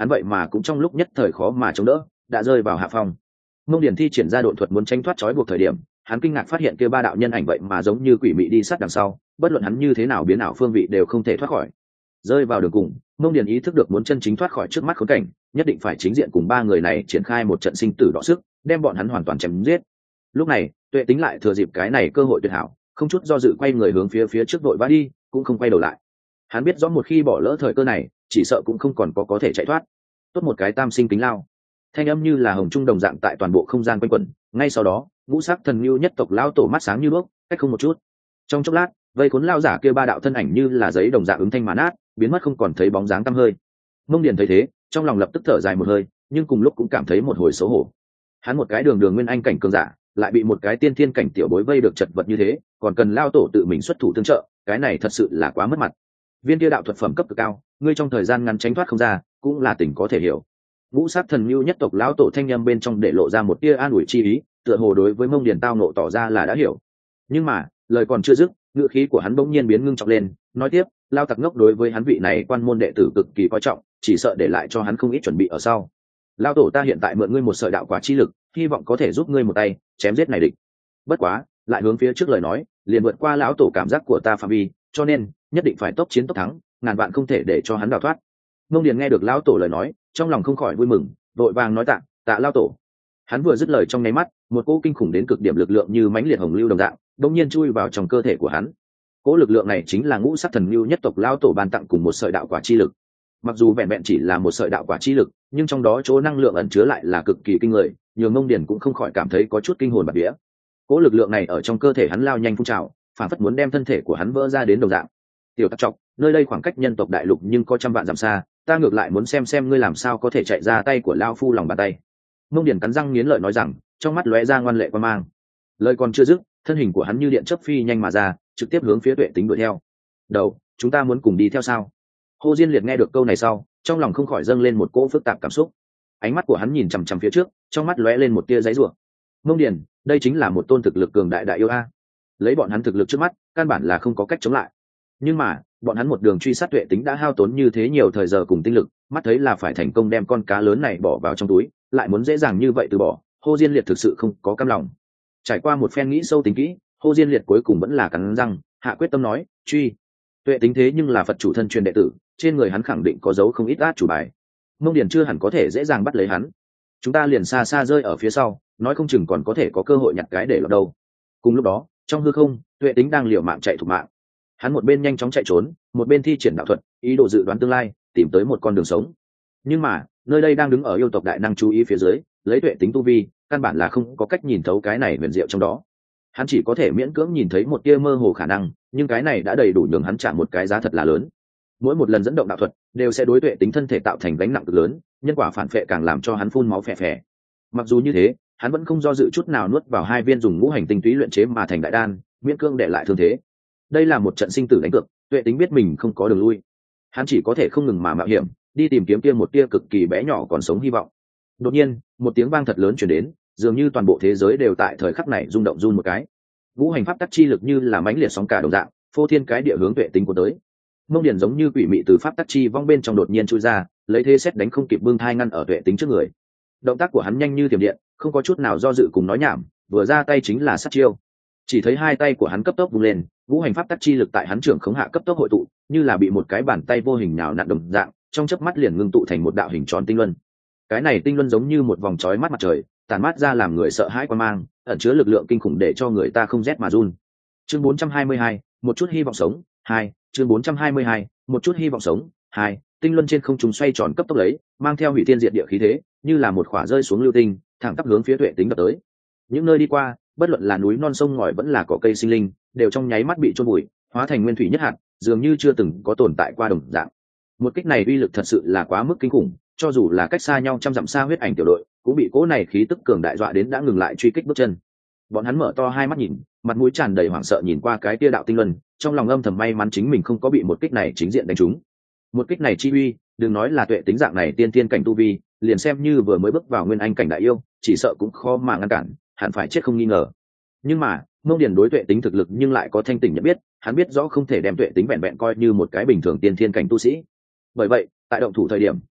Speaker 1: hắn vậy mà cũng trong lúc nhất thời khó mà chống đỡ, đã rơi vào hạ phong. Mông Điền thi triển ra độn thuật muốn tránh thoát trói buộc thời điểm, hắn kinh ngạc phát hiện kia ba đạo nhân ảnh vậy mà giống như quỷ mị đi sát đằng sau, bất luận hắn như thế nào biến ảo phương vị đều không thể thoát khỏi. Rơi vào đường cùng, Mông Điền ý thức được muốn chân chính thoát khỏi trước mắt khốn cảnh, nhất định phải chính diện cùng ba người này triển khai một trận sinh tử đọ sức, đem bọn hắn hoàn toàn chém giết. Lúc này, Tuệ Tính lại thừa dịp cái này cơ hội tuyệt hảo, không chút do dự quay người hướng phía phía trước vội vã đi, cũng không quay đầu lại. Hắn biết rõ một khi bỏ lỡ thời cơ này, chỉ sợ cũng không còn có có thể chạy thoát. Tốt một cái tam sinh kính lao. Thanh âm như là hồng trung đồng dạng tại toàn bộ không gian quanh quẩn, ngay sau đó, ngũ sắc thần lưu nhất tộc lao tổ mắt sáng như đuốc, cách không một chút. Trong chốc lát, vây cuốn lao giả kia ba đạo thân ảnh như là giấy đồng dạng ứng thanh mà nát, biến mất không còn thấy bóng dáng tăm hơi. Mông Điền thấy thế, trong lòng lập tức thở dài một hơi, nhưng cùng lúc cũng cảm thấy một hồi xấu hổ. Hắn một cái đường đường nguyên anh cảnh cường giả, lại bị một cái tiên thiên cảnh tiểu bối vây được chật vật như thế, còn cần lao tổ tự mình xuất thủ tương trợ, cái này thật sự là quá mất mặt. Viên kia đạo thuật phẩm cấp cực cao, ngươi trong thời gian ngắn tránh thoát không ra, cũng là tình có thể hiểu. Ngũ sát thần lưu nhất tộc lão tổ thanh nhâm bên trong để lộ ra một tia an ủi chi ý, tựa hồ đối với Mông Điền tao nộ tỏ ra là đã hiểu. Nhưng mà, lời còn chưa dứt, ngữ khí của hắn bỗng nhiên biến ngưng trọng lên, nói tiếp, lao tặc ngốc đối với hắn vị này quan môn đệ tử cực kỳ coi trọng, chỉ sợ để lại cho hắn không ít chuẩn bị ở sau. Lao tổ ta hiện tại mượn ngươi một sợi đạo quả chi lực, hy vọng có thể giúp ngươi một tay chém giết này địch. Bất quá, lại hướng phía trước lời nói, liền vượt qua lão tổ cảm giác của ta phạm vi, cho nên nhất định phải tốc chiến tốc thắng, ngàn vạn không thể để cho hắn đào thoát. Mông Điền nghe được lão tổ lời nói, trong lòng không khỏi vui mừng, vội vàng nói tạ, tạ lao tổ. Hắn vừa dứt lời trong nháy mắt, một cỗ kinh khủng đến cực điểm lực lượng như mãnh liệt hồng lưu đồng dạng, đột nhiên chui vào trong cơ thể của hắn. Cỗ lực lượng này chính là ngũ sắc thần lưu nhất tộc lão tổ ban tặng cùng một sợi đạo quả chi lực. Mặc dù vẹn vẹn chỉ là một sợi đạo quả chi lực, nhưng trong đó chỗ năng lượng ẩn chứa lại là cực kỳ kinh người, nhường Mông Điền cũng không khỏi cảm thấy có chút kinh hồn bạt vía. Cỗ lực lượng này ở trong cơ thể hắn lao nhanh phun trào, phản phất muốn đem thân thể của hắn vỡ ra đến đồng dạng. Tiểu tặc trọc, nơi đây khoảng cách nhân tộc đại lục nhưng có trăm vạn dặm xa, ta ngược lại muốn xem xem ngươi làm sao có thể chạy ra tay của lao phu lòng bàn tay. Mông Điền cắn răng nghiến lợi nói rằng, trong mắt lóe ra ngoan lệ quan mang. Lời còn chưa dứt, thân hình của hắn như điện chớp phi nhanh mà ra, trực tiếp hướng phía Tuệ Tính đuổi theo. Đầu, chúng ta muốn cùng đi theo sao? Hồ Diên Liệt nghe được câu này sau, trong lòng không khỏi dâng lên một cỗ phức tạp cảm xúc. Ánh mắt của hắn nhìn chằm chằm phía trước, trong mắt lóe lên một tia giấy rủa. Mông Điền, đây chính là một tôn thực lực cường đại đại yêu a. Lấy bọn hắn thực lực trước mắt, căn bản là không có cách chống lại. Nhưng mà, bọn hắn một đường truy sát Tuệ Tính đã hao tốn như thế nhiều thời giờ cùng tinh lực, mắt thấy là phải thành công đem con cá lớn này bỏ vào trong túi, lại muốn dễ dàng như vậy từ bỏ, Hồ Diên Liệt thực sự không có cam lòng. Trải qua một phen nghĩ sâu tính kỹ, Hồ Diên Liệt cuối cùng vẫn là cắn răng, hạ quyết tâm nói, truy. Tuệ Tính thế nhưng là Phật chủ thân truyền đệ tử, trên người hắn khẳng định có dấu không ít át chủ bài. Mông Điền chưa hẳn có thể dễ dàng bắt lấy hắn. Chúng ta liền xa xa rơi ở phía sau, nói không chừng còn có thể có cơ hội nhặt cái để lọt đâu. Cùng lúc đó, trong hư không, Tuệ Tính đang liều mạng chạy thục mạng. Hắn một bên nhanh chóng chạy trốn, một bên thi triển đạo thuật, ý đồ dự đoán tương lai, tìm tới một con đường sống. Nhưng mà, nơi đây đang đứng ở yêu tộc đại năng chú ý phía dưới, lấy Tuệ Tính tu vi, căn bản là không có cách nhìn thấu cái này huyền diệu trong đó. Hắn chỉ có thể miễn cưỡng nhìn thấy một tia mơ hồ khả năng, nhưng cái này đã đầy đủ nhường hắn trả một cái giá thật là lớn. Mỗi một lần dẫn động đạo thuật đều sẽ đối Tuệ Tính thân thể tạo thành gánh nặng cực lớn, nhân quả phản phệ càng làm cho hắn phun máu phè phè. Mặc dù như thế, hắn vẫn không do dự chút nào nuốt vào hai viên dùng ngũ hành tinh túy luyện chế mà thành đại đan, miễn cưỡng để lại thương thế. Đây là một trận sinh tử đánh cược, Tuệ Tính biết mình không có đường lui, hắn chỉ có thể không ngừng mà mạo hiểm, đi tìm kiếm kia một tia cực kỳ bé nhỏ còn sống hy vọng. Đột nhiên, một tiếng vang thật lớn truyền đến, dường như toàn bộ thế giới đều tại thời khắc này rung động run một cái. Ngũ hành pháp tắc chi lực như là mãnh liệt sóng cả đồng dạng, phô thiên cái địa hướng Tuệ Tính của tới. Mông Điền giống như quỷ mị từ pháp tắc chi vong bên trong đột nhiên chui ra, lấy thế xét đánh không kịp bưng thai ngăn ở Tuệ Tính trước người. Động tác của hắn nhanh như thiểm điện, không có chút nào do dự cùng nói nhảm, vừa ra tay chính là sát chiêu. Chỉ thấy hai tay của hắn cấp tốc vung lên, ngũ hành pháp tắc chi lực tại hắn trưởng khống hạ cấp tốc hội tụ, như là bị một cái bàn tay vô hình nhào nặn đồng dạng, trong chớp mắt liền ngưng tụ thành một đạo hình tròn tinh luân. Cái này tinh luân giống như một vòng chói mắt mặt trời, tàn mát ra làm người sợ hãi quan mang, ẩn chứa lực lượng kinh khủng để cho người ta không rét mà run. Chương bốn trăm hai mươi hai, một chút hy vọng sống, hai, chương bốn trăm hai mươi hai, một chút hy vọng sống, hai, tinh luân trên không trung xoay tròn cấp tốc lấy, mang theo hủy thiên diệt địa khí thế, như là một khỏa rơi xuống lưu tinh, thẳng tắp hướng phía Tuệ Tính đập tới. Những nơi đi qua, bất luận là núi non sông ngòi vẫn là cỏ cây sinh linh, đều trong nháy mắt bị chôn bụi, hóa thành nguyên thủy nhất hạt, dường như chưa từng có tồn tại qua đồng dạng. Một kích này uy lực thật sự là quá mức kinh khủng, cho dù là cách xa nhau trăm dặm xa huyết ảnh tiểu đội, cũng bị cỗ này khí tức cường đại dọa đến đã ngừng lại truy kích bước chân. Bọn hắn mở to hai mắt nhìn, mặt mũi tràn đầy hoảng sợ nhìn qua cái tia đạo tinh luân, trong lòng âm thầm may mắn chính mình không có bị một kích này chính diện đánh trúng. Một kích này chi uy, đừng nói là Tuệ Tính dạng này tiên tiên cảnh tu vi, liền xem như vừa mới bước vào nguyên anh cảnh đại yêu, chỉ sợ cũng khó mà ngăn cản, hẳn phải chết không nghi ngờ. Nhưng mà, Mông Điền đối Tuệ Tính thực lực nhưng lại có thanh tỉnh nhận biết, hắn biết rõ không thể đem Tuệ Tính vẹn vẹn coi như một cái bình thường tiên thiên cảnh tu sĩ. Bởi vậy, tại động thủ thời điểm,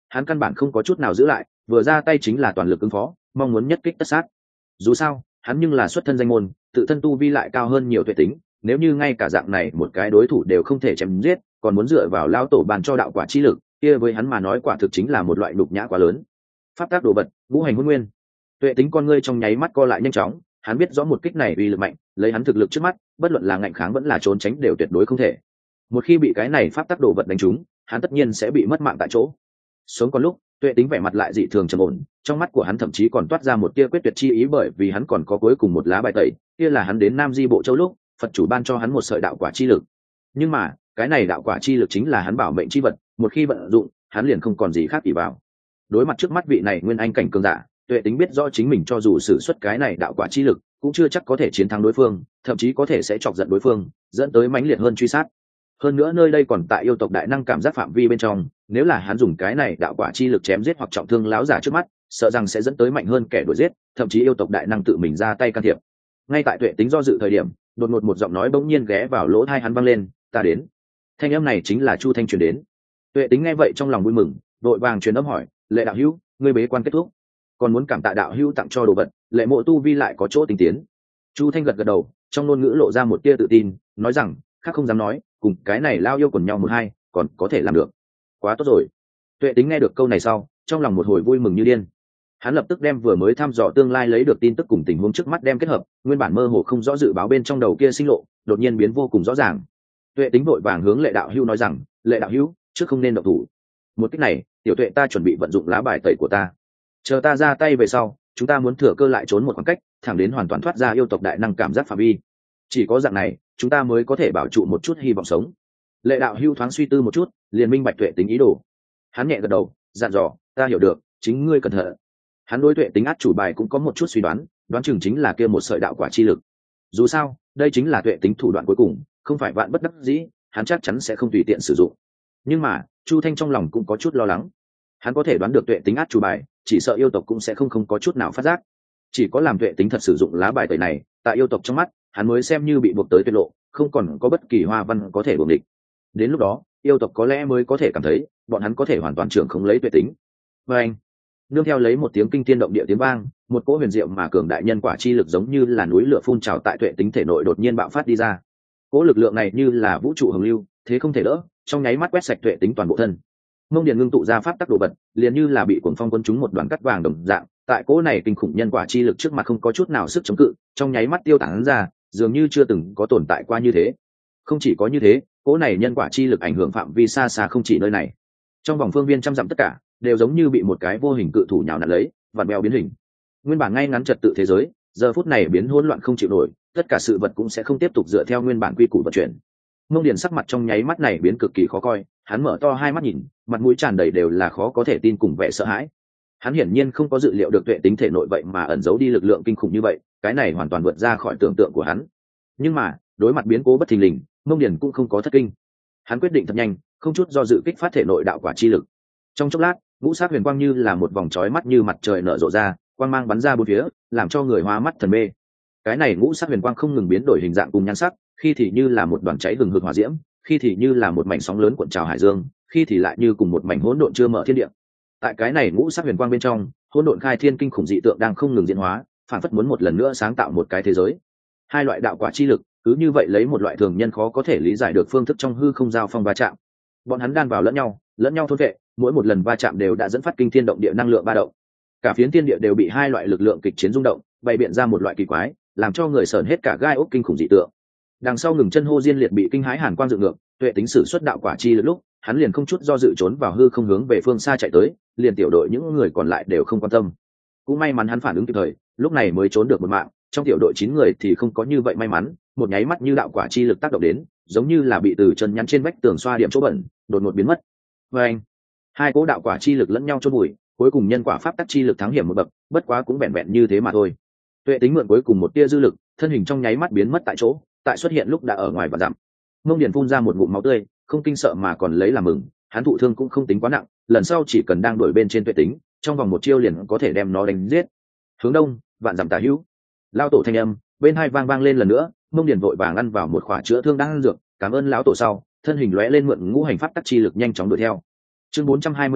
Speaker 1: hắn căn bản không có chút nào giữ lại, vừa ra tay chính là toàn lực ứng phó, mong muốn nhất kích tất sát. Dù sao hắn nhưng là xuất thân danh môn, tự thân tu vi lại cao hơn nhiều tuệ tính, nếu như ngay cả dạng này một cái đối thủ đều không thể chém giết, còn muốn dựa vào lao tổ bàn cho đạo quả chi lực, kia với hắn mà nói quả thực chính là một loại nhục nhã quá lớn. Pháp tác đồ vật, ngũ hành hôn nguyên. Tuệ tính con ngươi trong nháy mắt co lại nhanh chóng, hắn biết rõ một kích này uy lực mạnh, lấy hắn thực lực trước mắt, bất luận là ngạnh kháng vẫn là trốn tránh đều tuyệt đối không thể. Một khi bị cái này pháp tác đồ vật đánh trúng, hắn tất nhiên sẽ bị mất mạng tại chỗ. Sống còn lúc, Tuệ tính vẻ mặt lại dị thường trầm ổn, trong mắt của hắn thậm chí còn toát ra một tia quyết tuyệt chi ý, bởi vì hắn còn có cuối cùng một lá bài tẩy, kia là hắn đến Nam Di Bộ Châu lúc, Phật chủ ban cho hắn một sợi đạo quả chi lực. Nhưng mà, cái này đạo quả chi lực chính là hắn bảo mệnh chi vật, một khi vận dụng, hắn liền không còn gì khác ỷ vào. Đối mặt trước mắt vị này nguyên anh cảnh cường giả, Tuệ tính biết rõ chính mình cho dù sử xuất cái này đạo quả chi lực, cũng chưa chắc có thể chiến thắng đối phương, thậm chí có thể sẽ chọc giận đối phương, dẫn tới mãnh liệt hơn truy sát. Hơn nữa nơi đây còn tại yêu tộc đại năng cảm giác phạm vi bên trong, nếu là hắn dùng cái này đạo quả chi lực chém giết hoặc trọng thương láo giả trước mắt, sợ rằng sẽ dẫn tới mạnh hơn kẻ đuổi giết, thậm chí yêu tộc đại năng tự mình ra tay can thiệp. Ngay tại Tuệ tính do dự thời điểm, đột ngột một giọng nói bỗng nhiên ghé vào lỗ tai hắn vang lên, "Ta đến." Thanh âm này chính là Chu Thanh truyền đến. Tuệ tính nghe vậy trong lòng vui mừng, vội vàng truyền âm hỏi, "Lệ đạo hữu, ngươi bế quan kết thúc, còn muốn cảm tạ đạo hữu tặng cho đồ vật, Lệ mộ tu vi lại có chỗ tinh tiến." Chu Thanh gật gật đầu, trong ngôn ngữ lộ ra một tia tự tin, nói rằng, "Khác không dám nói, cùng cái này lao yêu quần nhau một hai, còn có thể làm được." Quá tốt rồi. Tuệ tính nghe được câu này sau, trong lòng một hồi vui mừng như điên. Hắn lập tức đem vừa mới thăm dò tương lai lấy được tin tức cùng tình huống trước mắt đem kết hợp, nguyên bản mơ hồ không rõ dự báo bên trong đầu kia sinh lộ, đột nhiên biến vô cùng rõ ràng. Tuệ tính vội vàng hướng Lệ đạo hữu nói rằng, "Lệ đạo hữu, trước không nên động thủ. Một cách này, tiểu Tuệ ta chuẩn bị vận dụng lá bài tẩy của ta. Chờ ta ra tay về sau, chúng ta muốn thừa cơ lại trốn một khoảng cách, thẳng đến hoàn toàn thoát ra yêu tộc đại năng cảm giác phạm vi. Chỉ có dạng này, chúng ta mới có thể bảo trụ một chút hy vọng sống." Lệ đạo hữu thoáng suy tư một chút, liền minh bạch Tuệ tính ý đồ. Hắn nhẹ gật đầu, dặn dò, "Ta hiểu được, chính ngươi cẩn thận." Hắn đối Tuệ tính át chủ bài cũng có một chút suy đoán, đoán chừng chính là kia một sợi đạo quả chi lực. Dù sao, đây chính là Tuệ tính thủ đoạn cuối cùng, không phải vạn bất đắc dĩ, hắn chắc chắn sẽ không tùy tiện sử dụng. Nhưng mà, Chu Thanh trong lòng cũng có chút lo lắng. Hắn có thể đoán được Tuệ tính át chủ bài, chỉ sợ yêu tộc cũng sẽ không không có chút nào phát giác. Chỉ có làm Tuệ tính thật sử dụng lá bài tẩy này, tại yêu tộc trong mắt, hắn mới xem như bị buộc tới tuyệt lộ, không còn có bất kỳ hoa văn có thể buộc địch. Đến lúc đó, yêu tộc có lẽ mới có thể cảm thấy, bọn hắn có thể hoàn toàn trưởng không lấy Tuệ tính. Và anh, nương theo lấy một tiếng kinh thiên động địa tiếng vang, một cỗ huyền diệu mà cường đại nhân quả chi lực giống như là núi lửa phun trào tại Tuệ tính thể nội đột nhiên bạo phát đi ra. Cỗ lực lượng này như là vũ trụ hồng lưu, thế không thể đỡ, trong nháy mắt quét sạch Tuệ tính toàn bộ thân. Mông Điền ngưng tụ ra pháp tắc đồ vật, liền như là bị cuồng phong cuốn trúng một đoàn cắt vàng đồng dạng, tại cỗ này kinh khủng nhân quả chi lực trước mặt không có chút nào sức chống cự, trong nháy mắt tiêu tán ra, dường như chưa từng có tồn tại qua như thế. Không chỉ có như thế, cỗ này nhân quả chi lực ảnh hưởng phạm vi xa xa không chỉ nơi này. Trong vòng phương viên trăm dặm tất cả, đều giống như bị một cái vô hình cự thủ nhào nặn lấy, vặn vẹo biến hình. Nguyên bản ngay ngắn trật tự thế giới, giờ phút này biến hỗn loạn không chịu nổi, tất cả sự vật cũng sẽ không tiếp tục dựa theo nguyên bản quy củ vận chuyển. Mông Điền sắc mặt trong nháy mắt này biến cực kỳ khó coi, hắn mở to hai mắt nhìn, mặt mũi tràn đầy đều là khó có thể tin cùng vẻ sợ hãi. Hắn hiển nhiên không có dự liệu được Tuệ tính thể nội vậy mà ẩn giấu đi lực lượng kinh khủng như vậy, cái này hoàn toàn vượt ra khỏi tưởng tượng của hắn. Nhưng mà, đối mặt biến cố bất thình lình, Mông Điền cũng không có thất kinh. Hắn quyết định thật nhanh, không chút do dự kích phát thể nội đạo quả chi lực. Trong chốc lát, ngũ sắc huyền quang như là một vòng chói mắt như mặt trời nở rộ ra, quang mang bắn ra bốn phía, làm cho người hoa mắt thần mê. Cái này ngũ sắc huyền quang không ngừng biến đổi hình dạng cùng nhan sắc, khi thì như là một đoàn cháy hừng hực hỏa diễm, khi thì như là một mảnh sóng lớn cuộn trào hải dương, khi thì lại như cùng một mảnh hỗn độn chưa mở thiên địa. Tại cái này ngũ sắc huyền quang bên trong, hỗn độn khai thiên kinh khủng dị tượng đang không ngừng diễn hóa, phản phất muốn một lần nữa sáng tạo một cái thế giới. Hai loại đạo quả chi lực, cứ như vậy lấy một loại thường nhân khó có thể lý giải được phương thức trong hư không giao phong va chạm. Bọn hắn đan vào lẫn nhau, lẫn nhau thôn vệ, mỗi một lần va chạm đều đã dẫn phát kinh thiên động địa năng lượng ba động. Cả phiến thiên địa đều bị hai loại lực lượng kịch chiến rung động, bày biện ra một loại kỳ quái, làm cho người sởn hết cả gai ốc kinh khủng dị tượng. Đằng sau ngừng chân hô diên liệt bị kinh hãi hàn quang dựng ngược, Tuệ tính sử xuất đạo quả chi lực lúc, hắn liền không chút do dự trốn vào hư không hướng về phương xa chạy tới, liền tiểu đội những người còn lại đều không quan tâm. Cũng may mắn hắn phản ứng kịp thời, lúc này mới trốn được một mạng, trong tiểu đội chín người thì không có như vậy may mắn, một nháy mắt như đạo quả chi lực tác động đến, giống như là bị từ chân nhắn trên vách tường xoa điểm chỗ bẩn, đột ngột biến mất. Và anh, hai cỗ đạo quả chi lực lẫn nhau chôn bụi, cuối cùng nhân quả pháp tắc chi lực thắng hiểm một bậc, bất quá cũng vẹn vẹn như thế mà thôi. Tuệ tính mượn cuối cùng một tia dư lực, thân hình trong nháy mắt biến mất tại chỗ, tại xuất hiện lúc đã ở ngoài và dặm. Mông Điền phun ra một ngụm máu tươi, không kinh sợ mà còn lấy làm mừng, hắn thụ thương cũng không tính quá nặng, lần sau chỉ cần đang đuổi bên trên Tuệ tính, trong vòng một chiêu liền có thể đem nó đánh giết. Hướng đông, vạn dặm tả hữu, lao tổ thanh âm bên hai vang vang lên lần nữa. Mông Điền vội vàng ăn vào một khỏa chữa thương đang ăn dược, cảm ơn lão tổ sau, thân hình lóe lên mượn ngũ hành pháp tắc chi lực nhanh chóng đuổi theo. Chương bốn trăm hai mươi ba,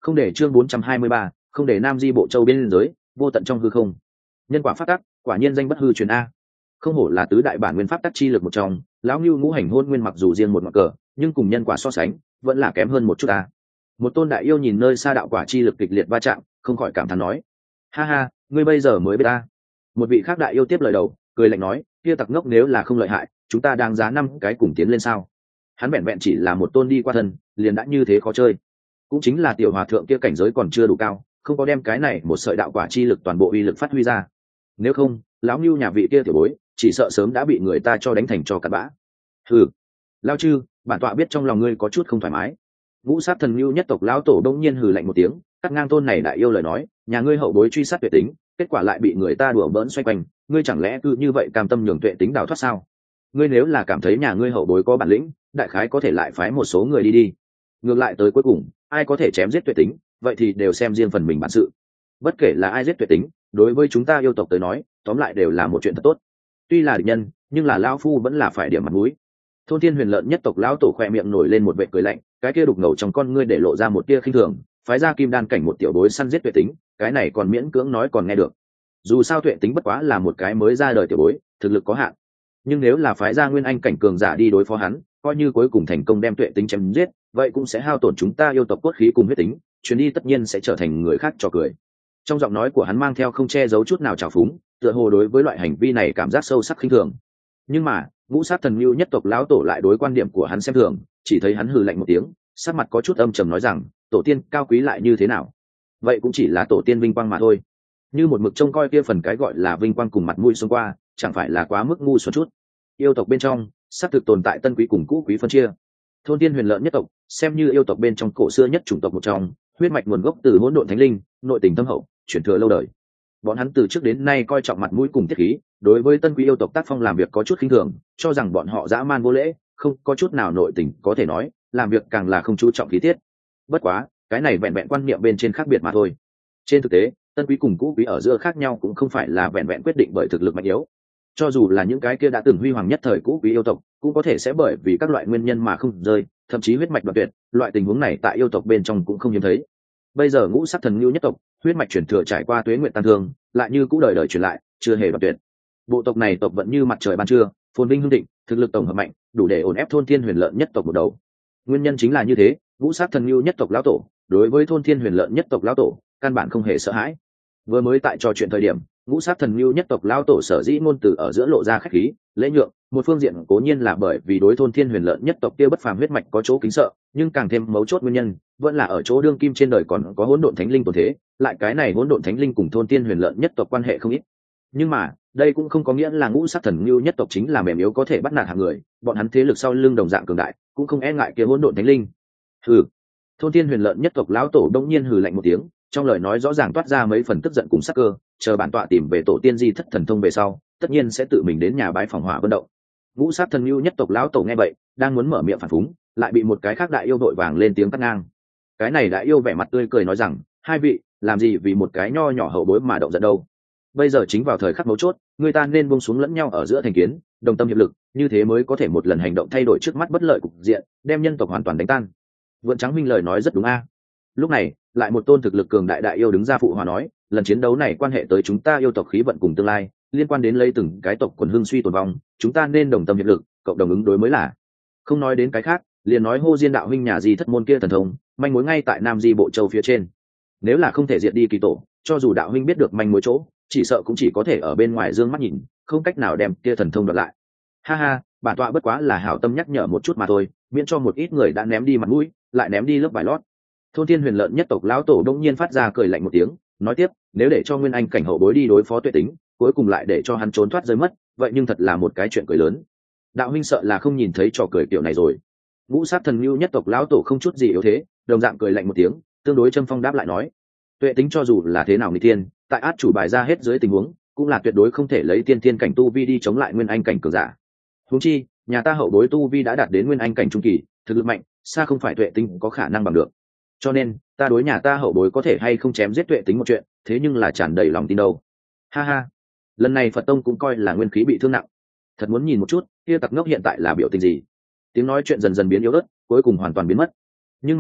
Speaker 1: Không để chương bốn trăm hai mươi ba, không để Nam Di Bộ Châu biên giới, vô tận trong hư không. Nhân quả pháp tắc, quả nhiên danh bất hư truyền a. Không hổ là tứ đại bản nguyên pháp tắc chi lực một trong, lão Nưu ngũ hành hôn nguyên mặc dù riêng một ngọn cờ, nhưng cùng nhân quả so sánh, vẫn là kém hơn một chút a. Một tôn đại yêu nhìn nơi xa đạo quả chi lực kịch liệt va chạm, không khỏi cảm thán nói: "Ha ha, ngươi bây giờ mới biết ta." Một vị khác đại yêu tiếp lời đầu, cười lạnh nói: "Kia tặc ngốc nếu là không lợi hại, chúng ta đang giá năm cái cùng tiến lên sao?" Hắn vẹn vẹn chỉ là một tôn đi qua thân, liền đã như thế khó chơi. Cũng chính là tiểu hòa thượng kia cảnh giới còn chưa đủ cao, không có đem cái này một sợi đạo quả chi lực toàn bộ uy lực phát huy ra. Nếu không, lão Nưu nhà vị kia tiểu bối, chỉ sợ sớm đã bị người ta cho đánh thành cho cặn bã. Hừ, lão chư, bản tọa biết trong lòng ngươi có chút không thoải mái. Ngũ sát thần Nưu nhất tộc lão tổ đông nhiên hừ lạnh một tiếng, cắt ngang tôn này đại yêu lời nói: "Nhà ngươi hậu bối truy sát tuyệt tính, kết quả lại bị người ta đùa bỡn xoay quanh, ngươi chẳng lẽ cứ như vậy cam tâm nhường tuệ tính đào thoát sao? Ngươi nếu là cảm thấy nhà ngươi hậu bối có bản lĩnh, đại khái có thể lại phái một số người đi đi. Ngược lại tới cuối cùng, ai có thể chém giết tuyệt tính, vậy thì đều xem riêng phần mình bản sự. Bất kể là ai giết tuyệt tính, đối với chúng ta yêu tộc tới nói, tóm lại đều là một chuyện thật tốt. Tuy là địch nhân, nhưng là lão phu vẫn là phải điểm mặt mũi." Thôn Thiên Huyền Lợn nhất tộc lão tổ khoe miệng nổi lên một vệt cười lạnh, cái kia đục ngầu trong con ngươi để lộ ra một tia khinh thường, phái ra kim đan cảnh một tiểu bối săn giết tuyệt tính, cái này còn miễn cưỡng nói còn nghe được. Dù sao tuyệt tính bất quá là một cái mới ra đời tiểu bối, thực lực có hạn. Nhưng nếu là phái ra nguyên anh cảnh cường giả đi đối phó hắn, coi như cuối cùng thành công đem tuyệt tính chém giết, vậy cũng sẽ hao tổn chúng ta yêu tộc cốt khí cùng huyết tính, chuyến đi tất nhiên sẽ trở thành người khác trò cười. Trong giọng nói của hắn mang theo không che giấu chút nào trào phúng, tựa hồ đối với loại hành vi này cảm giác sâu sắc khinh thường. Nhưng mà ngũ sát thần Nưu nhất tộc lão tổ lại đối quan điểm của hắn xem thường, chỉ thấy hắn hừ lạnh một tiếng, sắc mặt có chút âm trầm nói rằng: "Tổ tiên cao quý lại như thế nào? Vậy cũng chỉ là tổ tiên vinh quang mà thôi. Như một mực trông coi kia phần cái gọi là vinh quang cùng mặt mũi xông qua, chẳng phải là quá mức ngu xuẩn chút." Yêu tộc bên trong xác thực tồn tại tân quý cùng cũ quý phân chia. Thôn Tiên Huyền Lợn nhất tộc xem như yêu tộc bên trong cổ xưa nhất chủng tộc một trong, huyết mạch nguồn gốc từ hỗn độn thánh linh, nội tình thâm hậu, truyền thừa lâu đời. Bọn hắn từ trước đến nay coi trọng mặt mũi cùng tiết khí, đối với tân quý yêu tộc tác phong làm việc có chút khinh thường, cho rằng bọn họ dã man vô lễ, không có chút nào nội tình, có thể nói làm việc càng là không chú trọng khí tiết. Bất quá cái này vẹn vẹn quan niệm bên trên khác biệt mà thôi. Trên thực tế, tân quý cùng cũ quý ở giữa khác nhau cũng không phải là vẹn vẹn quyết định bởi thực lực mạnh yếu. Cho dù là những cái kia đã từng huy hoàng nhất thời cũ quý yêu tộc, cũng có thể sẽ bởi vì các loại nguyên nhân mà không rơi, thậm chí huyết mạch đoạn tuyệt. Loại tình huống này tại yêu tộc bên trong cũng không hiếm thấy. Bây giờ ngũ sắc thần Nưu nhất tộc huyết mạch chuyển thừa trải qua tuế nguyện tan thương, lại như cũ đời đời truyền lại, chưa hề đoạn tuyệt. Bộ tộc này tộc vẫn như mặt trời ban trưa, phồn vinh hưng thịnh, thực lực tổng hợp mạnh, đủ để ổn ép Thôn Thiên Huyền Lợn nhất tộc một đầu. Nguyên nhân chính là như thế, ngũ sắc thần Nưu nhất tộc lão tổ đối với Thôn Thiên Huyền Lợn nhất tộc lão tổ căn bản không hề sợ hãi. Vừa mới tại trò chuyện thời điểm, ngũ sát thần Nưu nhất tộc lão tổ sở dĩ ngôn từ ở giữa lộ ra khách khí, lễ nhượng, một phương diện cố nhiên là bởi vì đối Thôn Thiên Huyền Lợn nhất tộc kia bất phàm huyết mạch có chỗ kính sợ, nhưng càng thêm mấu chốt nguyên nhân vẫn là ở chỗ đương kim trên đời còn có hỗn độn thánh linh tồn thế, lại cái này hỗn độn thánh linh cùng Thôn Thiên Huyền Lợn nhất tộc quan hệ không ít. Nhưng mà đây cũng không có nghĩa là ngũ sát thần Nưu nhất tộc chính là mềm yếu có thể bắt nạt hạng người, bọn hắn thế lực sau lưng đồng dạng cường đại, cũng không e ngại kia hỗn độn thánh linh. Hừ. Thôn Thiên Huyền Lợn nhất tộc lão tổ đông nhiên hừ lạnh một tiếng, trong lời nói rõ ràng toát ra mấy phần tức giận cùng sắc cơ, chờ bản tọa tìm về tổ tiên di thất thần thông về sau, tất nhiên sẽ tự mình đến nhà bái phòng hỏa vận động. Ngũ sát thần Nưu nhất tộc lão tổ nghe vậy, đang muốn mở miệng phản phúng, lại bị một cái khác đại yêu đội vàng lên tiếng cắt ngang. Cái này đại yêu vẻ mặt tươi cười nói rằng: "Hai vị, làm gì vì một cái nho nhỏ hậu bối mà động giận đâu? Bây giờ chính vào thời khắc mấu chốt, người ta nên buông xuống lẫn nhau ở giữa thành kiến, đồng tâm hiệp lực, như thế mới có thể một lần hành động thay đổi trước mắt bất lợi cục diện, đem nhân tộc hoàn toàn đánh tan." Vượn Trắng Minh lời nói rất đúng a. Lúc này, lại một tôn thực lực cường đại đại yêu đứng ra phụ hòa nói: "Lần chiến đấu này quan hệ tới chúng ta yêu tộc khí vận cùng tương lai, liên quan đến lấy từng cái tộc quần hưng suy tồn vong, chúng ta nên đồng tâm hiệp lực, cộng đồng ứng đối mới là. Không nói đến cái khác, liền nói Hô Diên đạo huynh nhà Di thất môn kia thần thông, manh mối ngay tại Nam Di Bộ Châu phía trên. Nếu là không thể diệt đi kỳ tổ, cho dù đạo huynh biết được manh mối chỗ, chỉ sợ cũng chỉ có thể ở bên ngoài dương mắt nhìn, không cách nào đem kia thần thông đoạt lại." Ha ha, bản tọa bất quá là hảo tâm nhắc nhở một chút mà thôi, miễn cho một ít người đã ném đi mặt mũi, lại ném đi lớp vải lót. Thôn Thiên Huyền Lợn nhất tộc lão tổ đông nhiên phát ra cười lạnh một tiếng, nói tiếp: "Nếu để cho nguyên anh cảnh hậu bối đi đối phó Tuệ Tính, cuối cùng lại để cho hắn trốn thoát rơi mất, vậy nhưng thật là một cái chuyện cười lớn. Đạo huynh sợ là không nhìn thấy trò cười kiểu này rồi." Ngũ sát thần Nưu nhất tộc lão tổ không chút gì yếu thế, đồng dạng cười lạnh một tiếng, tương đối châm phong đáp lại nói: "Tuệ Tính cho dù là thế nào nghịch tiên, tại át chủ bài ra hết dưới tình huống, cũng là tuyệt đối không thể lấy tiên thiên cảnh tu vi đi chống lại nguyên anh cảnh cường giả. Huống chi, nhà ta hậu bối tu vi đã đạt đến nguyên anh cảnh trung kỳ, thực lực mạnh, xa không phải Tuệ Tính có khả năng bằng được. Cho nên, ta đối nhà ta hậu bối có thể hay không chém giết Tuệ Tính một chuyện, thế nhưng là tràn đầy lòng tin đâu." Ha ha, lần này Phật tông cũng coi là nguyên khí bị thương nặng. Thật muốn nhìn một chút, kia tặc ngốc hiện tại là biểu tình gì. Tiếng nói chuyện dần dần biến yếu ớt, cuối cùng hoàn toàn biến mất. Nhưng mà,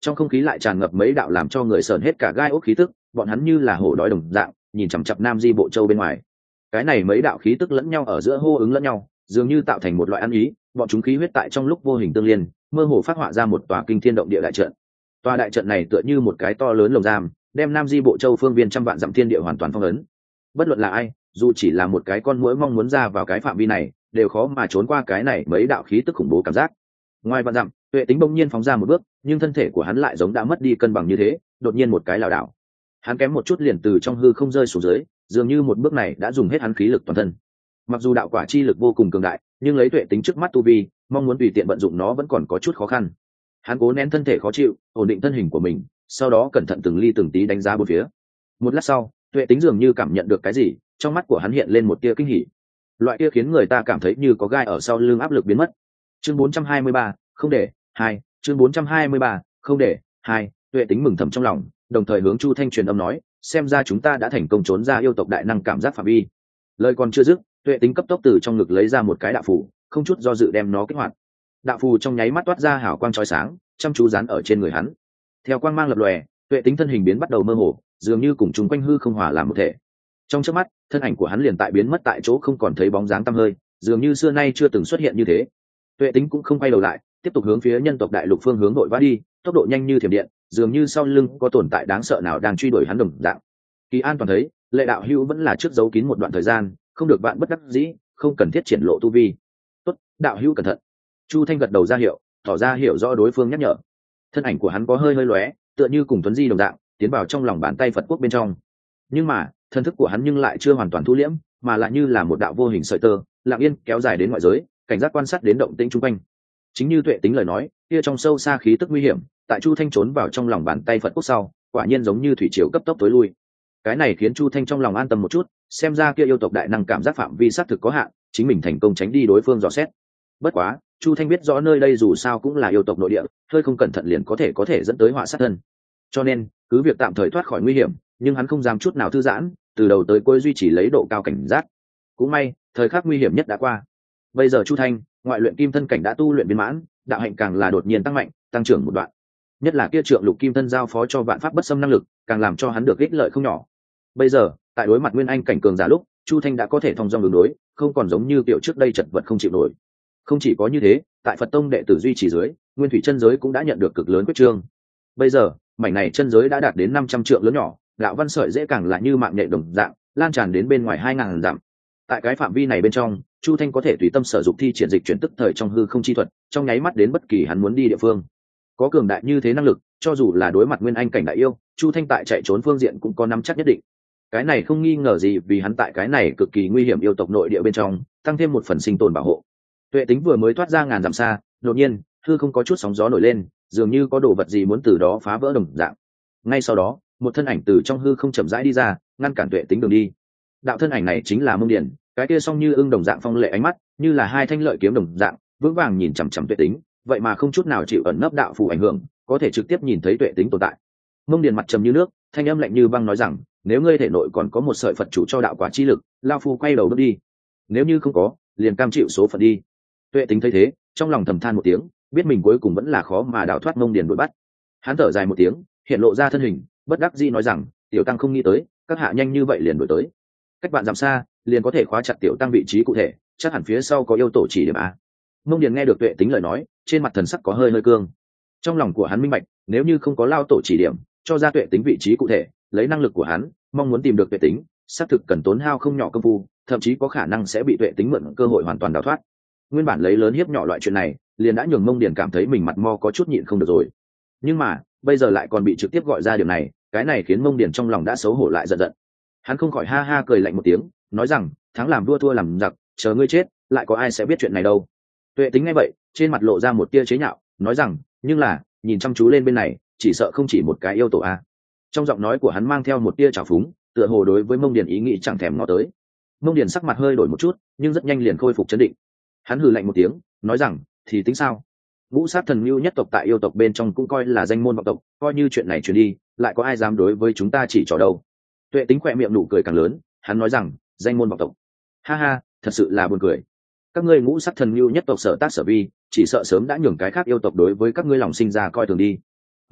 Speaker 1: trong không khí lại tràn ngập mấy đạo làm cho người sờn hết cả gai ốc khí tức, bọn hắn như là hổ đói đồng dạng nhìn chằm chặp Nam Di Bộ Châu bên ngoài. Cái này mấy đạo khí tức lẫn nhau ở giữa hô ứng lẫn nhau, dường như tạo thành một loại ăn ý, bọn chúng khí huyết tại trong lúc vô hình tương liên, mơ hồ phát họa ra một tòa kinh thiên động địa đại trận. Tòa đại trận này tựa như một cái to lớn lồng giam, đem Nam Di Bộ Châu phương viên trăm vạn dặm thiên địa hoàn toàn phong ấn. Bất luận là ai, dù chỉ là một cái con muỗi mong muốn ra vào cái phạm vi này, đều khó mà trốn qua cái này mấy đạo khí tức khủng bố cảm giác. Ngoài vạn dặm, Tuệ Tính bỗng nhiên phóng ra một bước, nhưng thân thể của hắn lại giống đã mất đi cân bằng như thế, đột nhiên một cái lảo đảo. Hắn kém một chút liền từ trong hư không rơi xuống dưới, dường như một bước này đã dùng hết hắn khí lực toàn thân. Mặc dù đạo quả chi lực vô cùng cường đại, nhưng lấy Tuệ Tính trước mắt tu vi, mong muốn tùy tiện vận dụng nó vẫn còn có chút khó khăn. Hắn cố nén thân thể khó chịu, ổn định thân hình của mình, sau đó cẩn thận từng ly từng tí đánh giá bốn phía. Một lát sau, Tuệ Tính dường như cảm nhận được cái gì, trong mắt của hắn hiện lên một tia kinh hỉ. Loại kia khiến người ta cảm thấy như có gai ở sau lưng áp lực biến mất. Chương bốn trăm hai mươi ba, không để, hai, chương bốn trăm hai mươi ba, không để, hai, Tuệ Tính mừng thầm trong lòng, đồng thời hướng Chu Thanh truyền âm nói, xem ra chúng ta đã thành công trốn ra yêu tộc đại năng cảm giác phạm vi. Lời còn chưa dứt, Tuệ Tính cấp tốc từ trong ngực lấy ra một cái đạo phù, không chút do dự đem nó kích hoạt. Đạo phù trong nháy mắt toát ra hào quang chói sáng, chăm chú dán ở trên người hắn. Theo quang mang lập lòe, Tuệ Tính thân hình biến bắt đầu mơ hồ, dường như cùng chúng quanh hư không hòa làm một thể. Trong chớp mắt, thân ảnh của hắn liền tại biến mất tại chỗ, không còn thấy bóng dáng tăm hơi, dường như xưa nay chưa từng xuất hiện như thế. Tuệ Tính cũng không quay đầu lại, tiếp tục hướng phía nhân tộc đại lục phương hướng đội vã đi, tốc độ nhanh như thiểm điện, dường như sau lưng có tồn tại đáng sợ nào đang truy đuổi hắn đồng dạng. Kỳ An toàn thấy, Lệ đạo hữu vẫn là trước giấu kín một đoạn thời gian, không được bạn bất đắc dĩ, không cần thiết triển lộ tu vi. Tốt, đạo hữu cẩn thận. Chu Thanh gật đầu ra hiệu, tỏ ra hiểu rõ đối phương nhắc nhở. Thân ảnh của hắn có hơi hơi lóe, tựa như cùng Tuấn Di đồng dạng, tiến vào trong lòng bàn tay Phật quốc bên trong. Nhưng mà, thân thức của hắn nhưng lại chưa hoàn toàn thu liễm, mà lại như là một đạo vô hình sợi tơ, lặng yên kéo dài đến ngoại giới, cảnh giác quan sát đến động tĩnh xung quanh. Chính như Tuệ Tính lời nói, kia trong sâu xa khí tức nguy hiểm, tại Chu Thanh trốn vào trong lòng bàn tay Phật quốc sau, quả nhiên giống như thủy triều cấp tốc tối lui. Cái này khiến Chu Thanh trong lòng an tâm một chút, xem ra kia yêu tộc đại năng cảm giác phạm vi xác thực có hạn, chính mình thành công tránh đi đối phương dò xét. Bất quá, Chu Thanh biết rõ nơi đây dù sao cũng là yêu tộc nội địa, hơi không cẩn thận liền có thể có thể dẫn tới họa sát thân. Cho nên, cứ việc tạm thời thoát khỏi nguy hiểm, nhưng hắn không dám chút nào thư giãn, từ đầu tới cuối duy trì lấy độ cao cảnh giác. Cũng may, thời khắc nguy hiểm nhất đã qua. Bây giờ Chu Thanh, ngoại luyện kim thân cảnh đã tu luyện viên mãn, đạo hạnh càng là đột nhiên tăng mạnh, tăng trưởng một đoạn. Nhất là kia trượng lục kim thân giao phó cho vạn pháp bất xâm năng lực, càng làm cho hắn được ích lợi không nhỏ. Bây giờ, tại đối mặt nguyên anh cảnh cường giả lúc, Chu Thanh đã có thể thông dong đường đối, không còn giống như kiểu trước đây chật vật không chịu nổi. Không chỉ có như thế, tại Phật tông đệ tử duy trì dưới, nguyên thủy chân giới cũng đã nhận được cực lớn quyết trương. Bây giờ, mảnh này chân giới đã đạt đến năm trăm trượng lớn nhỏ, đạo văn sợi dễ càng là như mạng nhện đồng dạng, lan tràn đến bên ngoài hai ngàn dặm. Tại cái phạm vi này bên trong, Chu Thanh có thể tùy tâm sở dụng thi triển dịch chuyển tức thời trong hư không chi thuật, trong nháy mắt đến bất kỳ hắn muốn đi địa phương. Có cường đại như thế năng lực, cho dù là đối mặt nguyên anh cảnh đại yêu, Chu Thanh tại chạy trốn phương diện cũng có nắm chắc nhất định. Cái này không nghi ngờ gì, vì hắn tại cái này cực kỳ nguy hiểm yêu tộc nội địa bên trong, tăng thêm một phần sinh tồn bảo hộ. Tuệ Tính vừa mới thoát ra ngàn dặm xa, đột nhiên, hư không có chút sóng gió nổi lên, dường như có đồ vật gì muốn từ đó phá vỡ đồng dạng. Ngay sau đó, một thân ảnh từ trong hư không chậm rãi đi ra, ngăn cản Tuệ Tính đường đi. Đạo thân ảnh này chính là Mông Điền, cái kia song như ưng đồng dạng phong lệ ánh mắt, như là hai thanh lợi kiếm đồng dạng, vững vàng nhìn chằm chằm Tuệ Tính, vậy mà không chút nào chịu ẩn nấp đạo phù ảnh hưởng, có thể trực tiếp nhìn thấy Tuệ Tính tồn tại. Mông Điền mặt trầm như nước, thanh âm lạnh như băng nói rằng, nếu ngươi thể nội còn có một sợi Phật chủ cho đạo quả chi lực, lao phu quay đầu bước đi. Nếu như không có, liền cam chịu số phận đi. Tuệ Tính thấy thế, trong lòng thầm than một tiếng, biết mình cuối cùng vẫn là khó mà đào thoát Mông Điền đuổi bắt. Hắn thở dài một tiếng, hiện lộ ra thân hình, bất đắc dĩ nói rằng, tiểu tăng không nghĩ tới, các hạ nhanh như vậy liền đuổi tới. Cách bạn dặm xa, liền có thể khóa chặt tiểu tăng vị trí cụ thể, chắc hẳn phía sau có yêu tổ chỉ điểm a. Mông Điền nghe được Tuệ Tính lời nói, trên mặt thần sắc có hơi hơi cương. Trong lòng của hắn minh bạch, nếu như không có lao tổ chỉ điểm, cho ra Tuệ Tính vị trí cụ thể, lấy năng lực của hắn, mong muốn tìm được Tuệ Tính, xác thực cần tốn hao không nhỏ công phu, thậm chí có khả năng sẽ bị Tuệ Tính mượn cơ hội hoàn toàn đào thoát. Nguyên bản lấy lớn hiếp nhỏ loại chuyện này, liền đã nhường Mông Điền cảm thấy mình mặt mo có chút nhịn không được rồi. Nhưng mà, bây giờ lại còn bị trực tiếp gọi ra điểm này, cái này khiến Mông Điền trong lòng đã xấu hổ lại giận giận. Hắn không khỏi ha ha cười lạnh một tiếng, nói rằng, thắng làm vua thua làm giặc, chờ ngươi chết, lại có ai sẽ biết chuyện này đâu. Tuệ Tính nghe vậy, trên mặt lộ ra một tia chế nhạo, nói rằng, nhưng là, nhìn chăm chú lên bên này, chỉ sợ không chỉ một cái yêu tổ a. Trong giọng nói của hắn mang theo một tia trào phúng, tựa hồ đối với Mông Điền ý nghĩ chẳng thèm ngó tới. Mông Điền sắc mặt hơi đổi một chút, nhưng rất nhanh liền khôi phục trấn định. Hắn hừ lạnh một tiếng, nói rằng, thì tính sao? Ngũ Sát Thần Nưu nhất tộc tại yêu tộc bên trong cũng coi là danh môn vọng tộc, coi như chuyện này truyền đi, lại có ai dám đối với chúng ta chỉ trỏ đâu. Tuệ Tính khỏe miệng nụ cười càng lớn, hắn nói rằng, danh môn vọng tộc. Ha ha, thật sự là buồn cười. Các ngươi Ngũ Sắc Thần Nưu nhất tộc sở tác sở vi, chỉ sợ sớm đã nhường cái khác yêu tộc đối với các ngươi lòng sinh ra coi thường đi.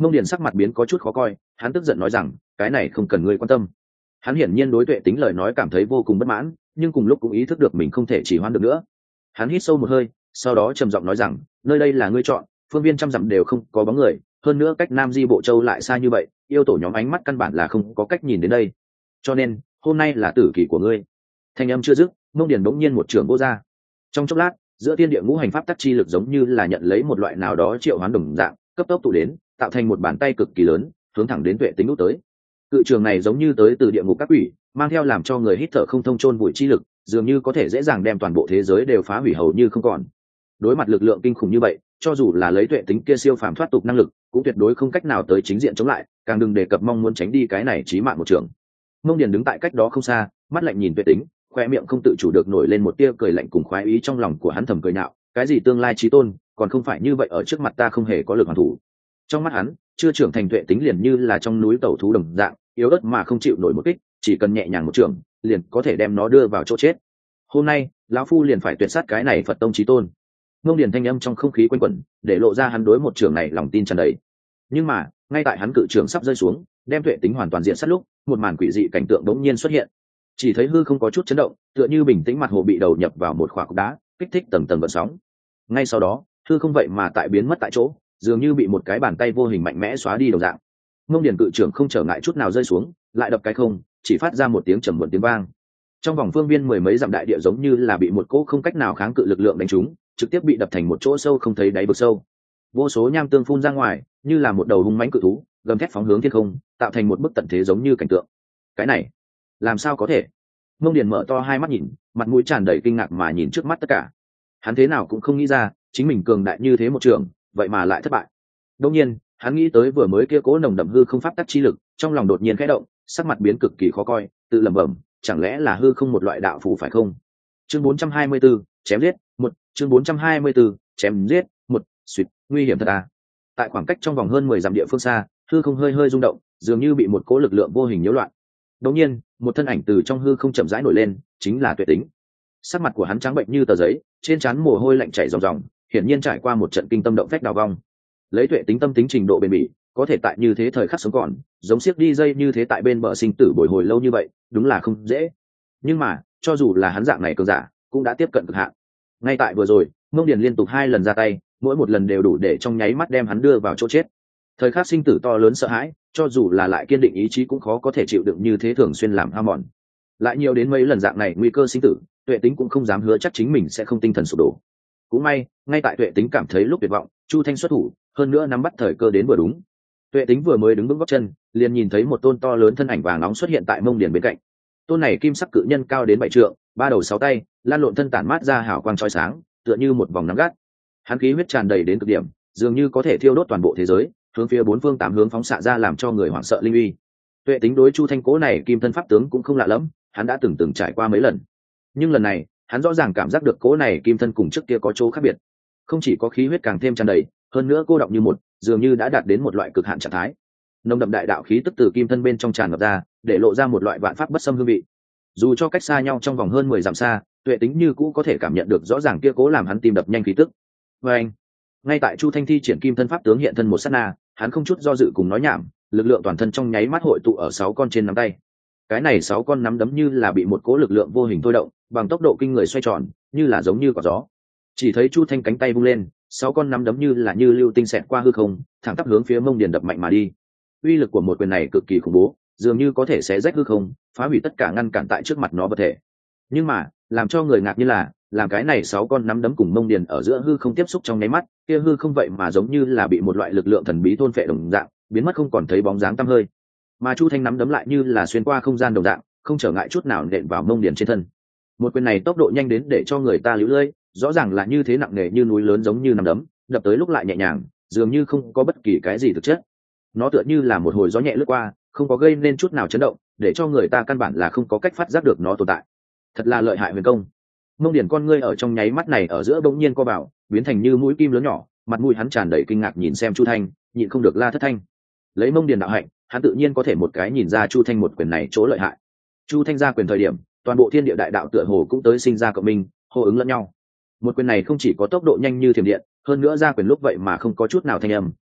Speaker 1: Mông Điền sắc mặt biến có chút khó coi, hắn tức giận nói rằng cái này không cần ngươi quan tâm. Hắn hiển nhiên đối Tuệ Tính lời nói cảm thấy vô cùng bất mãn, nhưng cùng lúc cũng ý thức được mình không thể chỉ hoãn được nữa. Hắn hít sâu một hơi, sau đó trầm giọng nói rằng nơi đây là ngươi chọn, phương viên trăm dặm đều không có bóng người, hơn nữa cách Nam Di Bộ Châu lại xa như vậy, yêu tổ nhóm ánh mắt căn bản là không có cách nhìn đến đây, cho nên hôm nay là tử kỳ của ngươi. Thanh âm chưa dứt, Mông Điền bỗng nhiên một trường vô ra. Trong chốc lát, giữa thiên địa ngũ hành pháp tắc chi lực giống như là nhận lấy một loại nào đó triệu hoán đồng dạng, cấp tốc tụ đến, tạo thành một bàn tay cực kỳ lớn, hướng thẳng đến Tuệ Tính út tới. Cự trường này giống như tới từ địa ngục các quỷ, mang theo làm cho người hít thở không thông chôn vùi chi lực, dường như có thể dễ dàng đem toàn bộ thế giới đều phá hủy hầu như không còn. Đối mặt lực lượng kinh khủng như vậy, cho dù là lấy Tuệ Tính kia siêu phàm thoát tục năng lực, cũng tuyệt đối không cách nào tới chính diện chống lại, càng đừng đề cập mong muốn tránh đi cái này chí mạng một trường. Mông Điền đứng tại cách đó không xa, mắt lạnh nhìn Tuệ Tính, khoe miệng không tự chủ được nổi lên một tia cười lạnh cùng khoái ý, trong lòng của hắn thầm cười nhạo, cái gì tương lai chí tôn, còn không phải như vậy, ở trước mặt ta không hề có lực hoàn thủ. Trong mắt hắn, chưa trưởng thành Tuệ Tính liền như là trong núi tẩu thú đồng dạng, yếu ớt mà không chịu nổi một kích, chỉ cần nhẹ nhàng một trường, liền có thể đem nó đưa vào chỗ chết. Hôm nay, lão phu liền phải tuyệt sát cái này Phật tông chí tôn. Ngông Điền thanh âm trong không khí quanh quẩn, để lộ ra hắn đối một trường này lòng tin tràn đầy. Nhưng mà, ngay tại hắn cự trường sắp rơi xuống, đem Tuệ Tính hoàn toàn diện sát lúc, một màn quỷ dị cảnh tượng đống nhiên xuất hiện. Chỉ thấy hư không có chút chấn động, tựa như bình tĩnh mặt hồ bị đầu nhập vào một khỏa cục đá, kích thích tầng tầng gợn sóng. Ngay sau đó, hư không vậy mà tại biến mất tại chỗ, dường như bị một cái bàn tay vô hình mạnh mẽ xóa đi đồng dạng. Ngông Điền cự trường không trở ngại chút nào rơi xuống, lại đập cái không, chỉ phát ra một tiếng trầm muộn tiếng vang. Trong vòng phương viên mười mấy dặm đại địa giống như là bị một cỗ không cách nào kháng cự lực lượng đánh trúng, trực tiếp bị đập thành một chỗ sâu không thấy đáy vực sâu. Vô số nham tương phun ra ngoài, như là một đầu hung mãnh cự thú, gầm thét phóng hướng thiên không, tạo thành một bức tận thế giống như cảnh tượng. Cái này, làm sao có thể? Mông Điền mở to hai mắt nhìn, mặt mũi tràn đầy kinh ngạc mà nhìn trước mắt tất cả. Hắn thế nào cũng không nghĩ ra, chính mình cường đại như thế một trường, vậy mà lại thất bại. Đương nhiên, hắn nghĩ tới vừa mới kia cố nồng đậm hư không pháp tắc chi lực, trong lòng đột nhiên khẽ động, sắc mặt biến cực kỳ khó coi, tự lẩm bẩm, chẳng lẽ là hư không một loại đạo phù phải không? Chương bốn trăm hai mươi 4, chém giết, một, chương bốn trăm hai mươi 4, chém giết, một, suýt, nguy hiểm thật à. Tại khoảng cách trong vòng hơn mười dặm địa phương xa, hư không hơi hơi rung động, dường như bị một cỗ lực lượng vô hình nhiễu loạn. Đột nhiên, một thân ảnh từ trong hư không chậm rãi nổi lên, chính là Tuệ Tính. Sắc mặt của hắn trắng bệnh như tờ giấy, trên trán mồ hôi lạnh chảy ròng ròng, hiển nhiên trải qua một trận kinh tâm động phách đào vong. Lấy Tuệ Tính tâm tính trình độ bền bỉ, có thể tại như thế thời khắc sống còn, giống xiếc đi dây như thế tại bên bờ sinh tử bồi hồi lâu như vậy, đúng là không dễ. Nhưng mà, cho dù là hắn dạng này cường giả, cũng đã tiếp cận cực hạn. Ngay tại vừa rồi, Mông Điền liên tục hai lần ra tay, mỗi một lần đều đủ để trong nháy mắt đem hắn đưa vào chỗ chết. Thời khắc sinh tử to lớn sợ hãi, cho dù là lại kiên định ý chí cũng khó có thể chịu đựng như thế, thường xuyên làm hao mòn. Lại nhiều đến mấy lần dạng này nguy cơ sinh tử, Tuệ Tính cũng không dám hứa chắc chính mình sẽ không tinh thần sụp đổ. Cũng may, ngay tại Tuệ Tính cảm thấy lúc tuyệt vọng, Chu Thanh xuất thủ, hơn nữa nắm bắt thời cơ đến vừa đúng. Tuệ Tính vừa mới đứng vững gót chân, liền nhìn thấy một tôn to lớn thân ảnh vàng nóng xuất hiện tại Mông Điền bên cạnh. Tôn này kim sắc cự nhân cao đến bảy trượng, ba đầu sáu tay, lan lộn thân tản mát ra hào quang chói sáng, tựa như một vòng nắng gắt. Hắn khí huyết tràn đầy đến cực điểm, dường như có thể thiêu đốt toàn bộ thế giới, hướng phía bốn phương tám hướng phóng xạ ra, làm cho người hoảng sợ linh uy. Tuệ Tính đối Chu Thanh cố này kim thân pháp tướng cũng không lạ lẫm, hắn đã từng từng trải qua mấy lần. Nhưng lần này, hắn rõ ràng cảm giác được cố này kim thân cùng trước kia có chỗ khác biệt. Không chỉ có khí huyết càng thêm tràn đầy, hơn nữa cô đọng như một, dường như đã đạt đến một loại cực hạn trạng thái. Nồng đậm đại đạo khí tức từ kim thân bên trong tràn ngập ra, để lộ ra một loại vạn pháp bất xâm hương vị. Dù cho cách xa nhau trong vòng hơn mười dặm xa, Tuệ Tính như cũ có thể cảm nhận được rõ ràng kia cố làm hắn tim đập nhanh khí tức. Và anh, ngay tại Chu Thanh thi triển kim thân pháp tướng hiện thân một sát na, hắn không chút do dự cùng nói nhảm, lực lượng toàn thân trong nháy mắt hội tụ ở sáu con trên nắm tay. Cái này sáu con nắm đấm như là bị một cố lực lượng vô hình thôi động, bằng tốc độ kinh người xoay tròn, như là giống như quả gió. Chỉ thấy Chu Thanh cánh tay vung lên, sáu con nắm đấm như là như lưu tinh xẹt qua hư không, thẳng tắp hướng phía Mông Điền đập mạnh mà đi. Uy lực của một quyền này cực kỳ khủng bố, dường như có thể xé rách hư không, phá hủy tất cả ngăn cản tại trước mặt nó vật thể. Nhưng mà, làm cho người ngạc như là, làm cái này sáu con nắm đấm cùng Mông Điền ở giữa hư không tiếp xúc trong nháy mắt, kia hư không vậy mà giống như là bị một loại lực lượng thần bí thôn phệ đồng dạng, biến mất không còn thấy bóng dáng tăm hơi. Mà Chu Thanh nắm đấm lại như là xuyên qua không gian đồng dạng, không trở ngại chút nào nện vào Mông Điền trên thân. Một quyền này tốc độ nhanh đến để cho người ta liễu lơi, rõ ràng là như thế nặng nề như núi lớn giống như nắm đấm, đập tới lúc lại nhẹ nhàng, dường như không có bất kỳ cái gì thực chất. Nó tựa như là một hồi gió nhẹ lướt qua, không có gây nên chút nào chấn động, để cho người ta căn bản là không có cách phát giác được nó tồn tại. Thật là lợi hại huyền công. Mông Điền con ngươi ở trong nháy mắt này ở giữa bỗng nhiên co vào, biến thành như mũi kim lớn nhỏ, mặt mũi hắn tràn đầy kinh ngạc nhìn xem Chu Thanh, nhịn không được la thất thanh. Lấy Mông Điền đạo hạnh, hắn tự nhiên có thể một cái nhìn ra Chu Thanh một quyền này chỗ lợi hại. Chu Thanh ra quyền thời điểm, toàn bộ thiên địa đại đạo tựa hồ cũng tới sinh ra cộng minh, hô ứng lẫn nhau. Một quyền này không chỉ có tốc độ nhanh như thiểm điện, hơn nữa ra quyền lúc vậy mà không có chút nào thanh âm,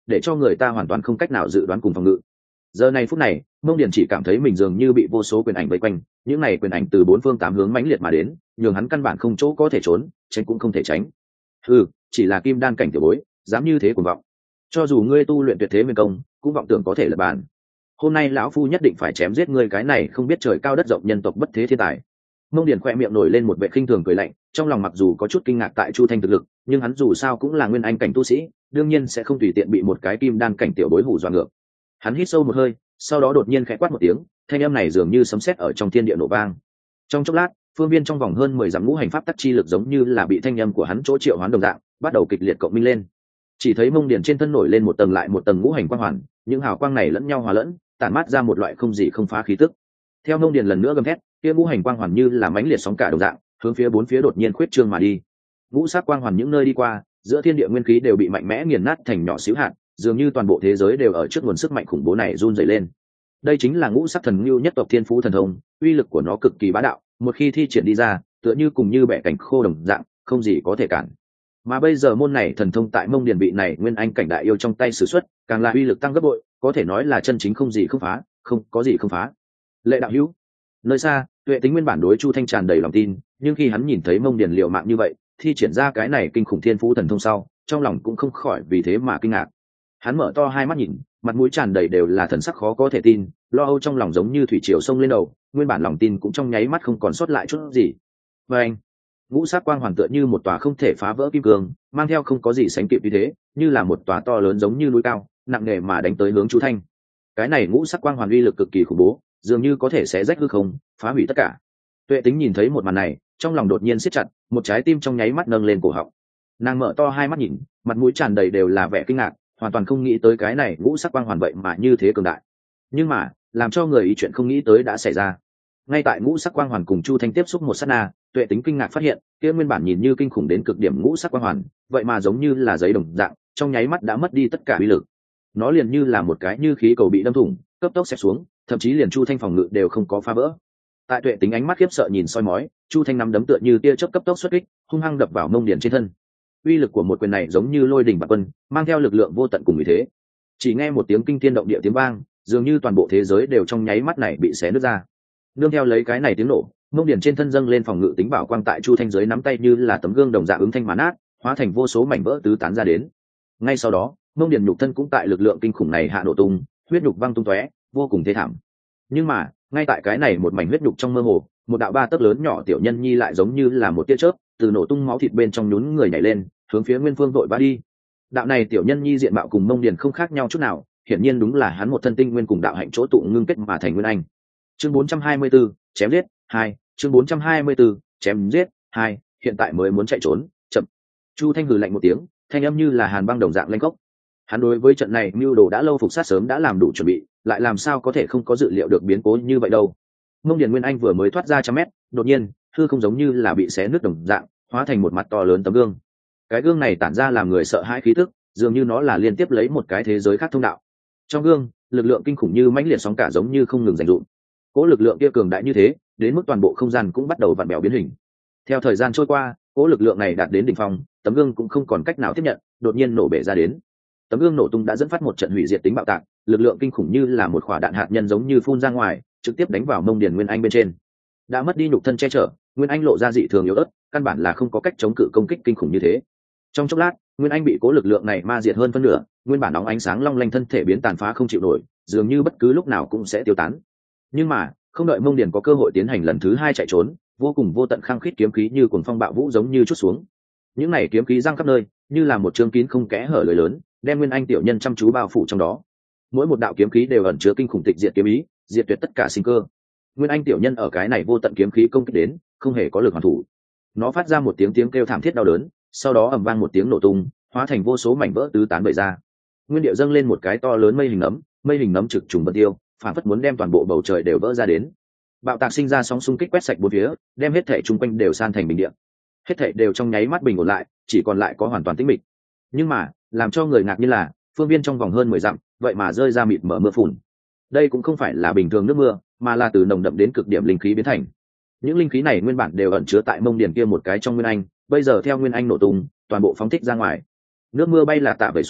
Speaker 1: để cho người ta hoàn toàn không cách nào dự đoán cùng phòng ngự. Giờ này phút này, Mông Điền chỉ cảm thấy mình dường như bị vô số quyền ảnh vây quanh, những này quyền ảnh từ bốn phương tám hướng mãnh liệt mà đến, nhường hắn căn bản không chỗ có thể trốn, tránh cũng không thể tránh. Ừ, chỉ là kim đan cảnh tiểu bối, dám như thế cuồng vọng. Cho dù ngươi tu luyện tuyệt thế nguyên công, cũng vọng tưởng có thể lật bàn. Hôm nay lão phu nhất định phải chém giết ngươi cái này không biết trời cao đất rộng nhân tộc bất thế thiên tài. Mông Điền khoe miệng nổi lên một vẻ khinh thường cười lạnh, trong lòng mặc dù có chút kinh ngạc tại Chu Thanh thực lực, nhưng hắn dù sao cũng là nguyên anh cảnh tu sĩ, đương nhiên sẽ không tùy tiện bị một cái kim đan cảnh tiểu bối hù dọa ngược. Hắn hít sâu một hơi, sau đó đột nhiên khẽ quát một tiếng, thanh âm này dường như sấm sét ở trong thiên địa nổ vang. Trong chốc lát, phương viên trong vòng hơn mười dặm ngũ hành pháp tắc chi lực giống như là bị thanh âm của hắn chỗ triệu hoán đồng dạng, bắt đầu kịch liệt cộng minh lên. Chỉ thấy Mông Điền trên thân nổi lên một tầng lại một tầng ngũ hành quang hoàn, những hào quang này lẫn nhau hòa lẫn, tản mát ra một loại không gì không phá khí tức. Theo Mông Điền lần nữa gầm thét, kia ngũ hành quang hoàn như là mãnh liệt sóng cả đồng dạng, hướng phía bốn phía đột nhiên khuyết trương mà đi. Ngũ sắc quang hoàn những nơi đi qua, giữa thiên địa nguyên khí đều bị mạnh mẽ nghiền nát thành nhỏ xíu hạt, dường như toàn bộ thế giới đều ở trước nguồn sức mạnh khủng bố này run rẩy lên. Đây chính là ngũ sắc thần lưu nhất tộc thiên phú thần thông, uy lực của nó cực kỳ bá đạo, một khi thi triển đi ra, tựa như cùng như bẻ cảnh khô đồng dạng, không gì có thể cản. Mà bây giờ môn này thần thông tại Mông Điền bị này nguyên anh cảnh đại yêu trong tay sử xuất, càng là uy lực tăng gấp bội, có thể nói là chân chính không gì không phá, không có gì không phá. Lệ đạo hữu, nơi xa, Tuệ Tính nguyên bản đối Chu Thanh tràn đầy lòng tin, nhưng khi hắn nhìn thấy Mông Điền liều mạng như vậy, thi triển ra cái này kinh khủng thiên phú thần thông sau, trong lòng cũng không khỏi vì thế mà kinh ngạc. Hắn mở to hai mắt nhìn, mặt mũi tràn đầy đều là thần sắc khó có thể tin, lo âu trong lòng giống như thủy triều sông lên đầu, nguyên bản lòng tin cũng trong nháy mắt không còn sót lại chút gì. Và anh, ngũ sắc quang hoàn tựa như một tòa không thể phá vỡ kim cương, mang theo không có gì sánh kịp như thế, như là một tòa to lớn giống như núi cao, nặng nề mà đánh tới hướng Chu Thanh. Cái này ngũ sắc quang hoàn uy lực cực kỳ khủng bố, dường như có thể xé rách hư không, phá hủy tất cả. Tuệ Tính nhìn thấy một màn này, trong lòng đột nhiên siết chặt, một trái tim trong nháy mắt nâng lên cổ họng. Nàng mở to hai mắt nhìn, mặt mũi tràn đầy đều là vẻ kinh ngạc, hoàn toàn không nghĩ tới cái này ngũ sắc quang hoàn vậy mà như thế cường đại. Nhưng mà, làm cho người ý chuyện không nghĩ tới đã xảy ra. Ngay tại ngũ sắc quang hoàn cùng Chu Thanh tiếp xúc một sát na, Tuệ Tính kinh ngạc phát hiện, kia nguyên bản nhìn như kinh khủng đến cực điểm ngũ sắc quang hoàn, vậy mà giống như là giấy đồng dạng, trong nháy mắt đã mất đi tất cả uy lực. Nó liền như là một cái như khí cầu bị đâm thủng, cấp tốc xẹp xuống, thậm chí liền Chu Thanh phòng ngự đều không có phá vỡ. Tại Tuệ Tính ánh mắt khiếp sợ nhìn soi mói, Chu Thanh nắm đấm tựa như tia chớp cấp tốc xuất kích, hung hăng đập vào Mông Điền trên thân. Uy lực của một quyền này giống như lôi đình bạt quân, mang theo lực lượng vô tận cùng như thế. Chỉ nghe một tiếng kinh thiên động địa tiếng vang, dường như toàn bộ thế giới đều trong nháy mắt này bị xé nứt ra. Nương theo lấy cái này tiếng nổ, Mông Điền trên thân dâng lên phòng ngự tính bảo quang tại Chu Thanh dưới nắm tay như là tấm gương đồng dạng ứng thanh mà nát, hóa thành vô số mảnh vỡ tứ tán ra đến. Ngay sau đó, Mông Điền nhục thân cũng tại lực lượng kinh khủng này hạ nổ tung, huyết nhục văng tung tóe, vô cùng thê thảm. Nhưng mà, ngay tại cái này một mảnh huyết nhục trong mơ hồ, một đạo ba tấc lớn nhỏ tiểu nhân nhi lại giống như là một tia chớp, từ nổ tung máu thịt bên trong nhún người nhảy lên, hướng phía Nguyên Phương vội vã đi. Đạo này tiểu nhân nhi diện mạo cùng Mông Điền không khác nhau chút nào, hiển nhiên đúng là hắn một thân tinh nguyên cùng đạo hạnh chỗ tụ ngưng kết mà thành nguyên anh. Chương bốn trăm hai mươi 4, chém giết hai, chương bốn trăm hai mươi 4, chém giết hai, hiện tại mới muốn chạy trốn, chậm. Chu Thanh hừ lạnh một tiếng, thanh âm như là hàn băng đồng dạng lanh gốc. Hắn đối với trận này mưu đồ đã lâu phục sát sớm đã làm đủ chuẩn bị, lại làm sao có thể không có dự liệu được biến cố như vậy đâu. Mông Điền Nguyên Anh vừa mới thoát ra trăm mét, đột nhiên, hư không giống như là bị xé nứt đồng dạng, hóa thành một mặt to lớn tấm gương. Cái gương này tản ra làm người sợ hãi khí tức, dường như nó là liên tiếp lấy một cái thế giới khác thông đạo. Trong gương, lực lượng kinh khủng như mãnh liệt sóng cả giống như không ngừng dành dụm. Cỗ lực lượng kia cường đại như thế, đến mức toàn bộ không gian cũng bắt đầu vặn bèo biến hình. Theo thời gian trôi qua, cỗ lực lượng này đạt đến đỉnh phong, tấm gương cũng không còn cách nào tiếp nhận, đột nhiên nổ bể ra đến. Tấm gương nổ tung đã dẫn phát một trận hủy diệt tính bạo tạc, lực lượng kinh khủng như là một quả đạn hạt nhân giống như phun ra ngoài, trực tiếp đánh vào Mông Điền Nguyên Anh bên trên. Đã mất đi nhục thân che chở, Nguyên Anh lộ ra dị thường yếu ớt, căn bản là không có cách chống cự công kích kinh khủng như thế. Trong chốc lát, Nguyên Anh bị cố lực lượng này ma diệt hơn phân nửa, nguyên bản óng ánh sáng long lanh thân thể biến tàn phá không chịu nổi, dường như bất cứ lúc nào cũng sẽ tiêu tán. Nhưng mà, không đợi Mông Điền có cơ hội tiến hành lần thứ hai chạy trốn, vô cùng vô tận khăng khít kiếm khí như cuồng phong bạo vũ giống như chút xuống. Những này kiếm khí giăng khắp nơi, như là một chương kín không kẽ hở lưới lớn, đem Nguyên Anh tiểu nhân chăm chú bao phủ trong đó. Mỗi một đạo kiếm khí đều ẩn chứa kinh khủng tịch diệt kiếm ý, diệt tuyệt tất cả sinh cơ. Nguyên Anh tiểu nhân ở cái này vô tận kiếm khí công kích đến, không hề có lực hoàn thủ. Nó phát ra một tiếng tiếng kêu thảm thiết đau đớn, sau đó ầm vang một tiếng nổ tung, hóa thành vô số mảnh vỡ tứ tán bày ra. Nguyên điệu dâng lên một cái to lớn mây hình nấm, mây hình nấm trực trùng vân tiêu, phản phất muốn đem toàn bộ bầu trời đều vỡ ra đến. Bạo tạc sinh ra sóng xung kích quét sạch bốn phía, đem hết thảy chung quanh đều san thành bình địa. Hết thảy đều trong nháy mắt bình ổn lại, chỉ còn lại có hoàn toàn tĩnh mịch. Nhưng mà, làm cho người ngạc nhiên là, phương viên trong vòng hơn mười dặm, vậy mà rơi ra mịt mờ mưa phùn. Đây cũng không phải là bình thường nước mưa, mà là từ nồng đậm đến cực điểm linh khí biến thành. Những linh khí này nguyên bản đều ẩn chứa tại Mông Điền kia một cái trong Nguyên Anh, bây giờ theo Nguyên Anh nổ tung, toàn bộ phóng thích ra ngoài. Nước mưa bay là tạ về xuống,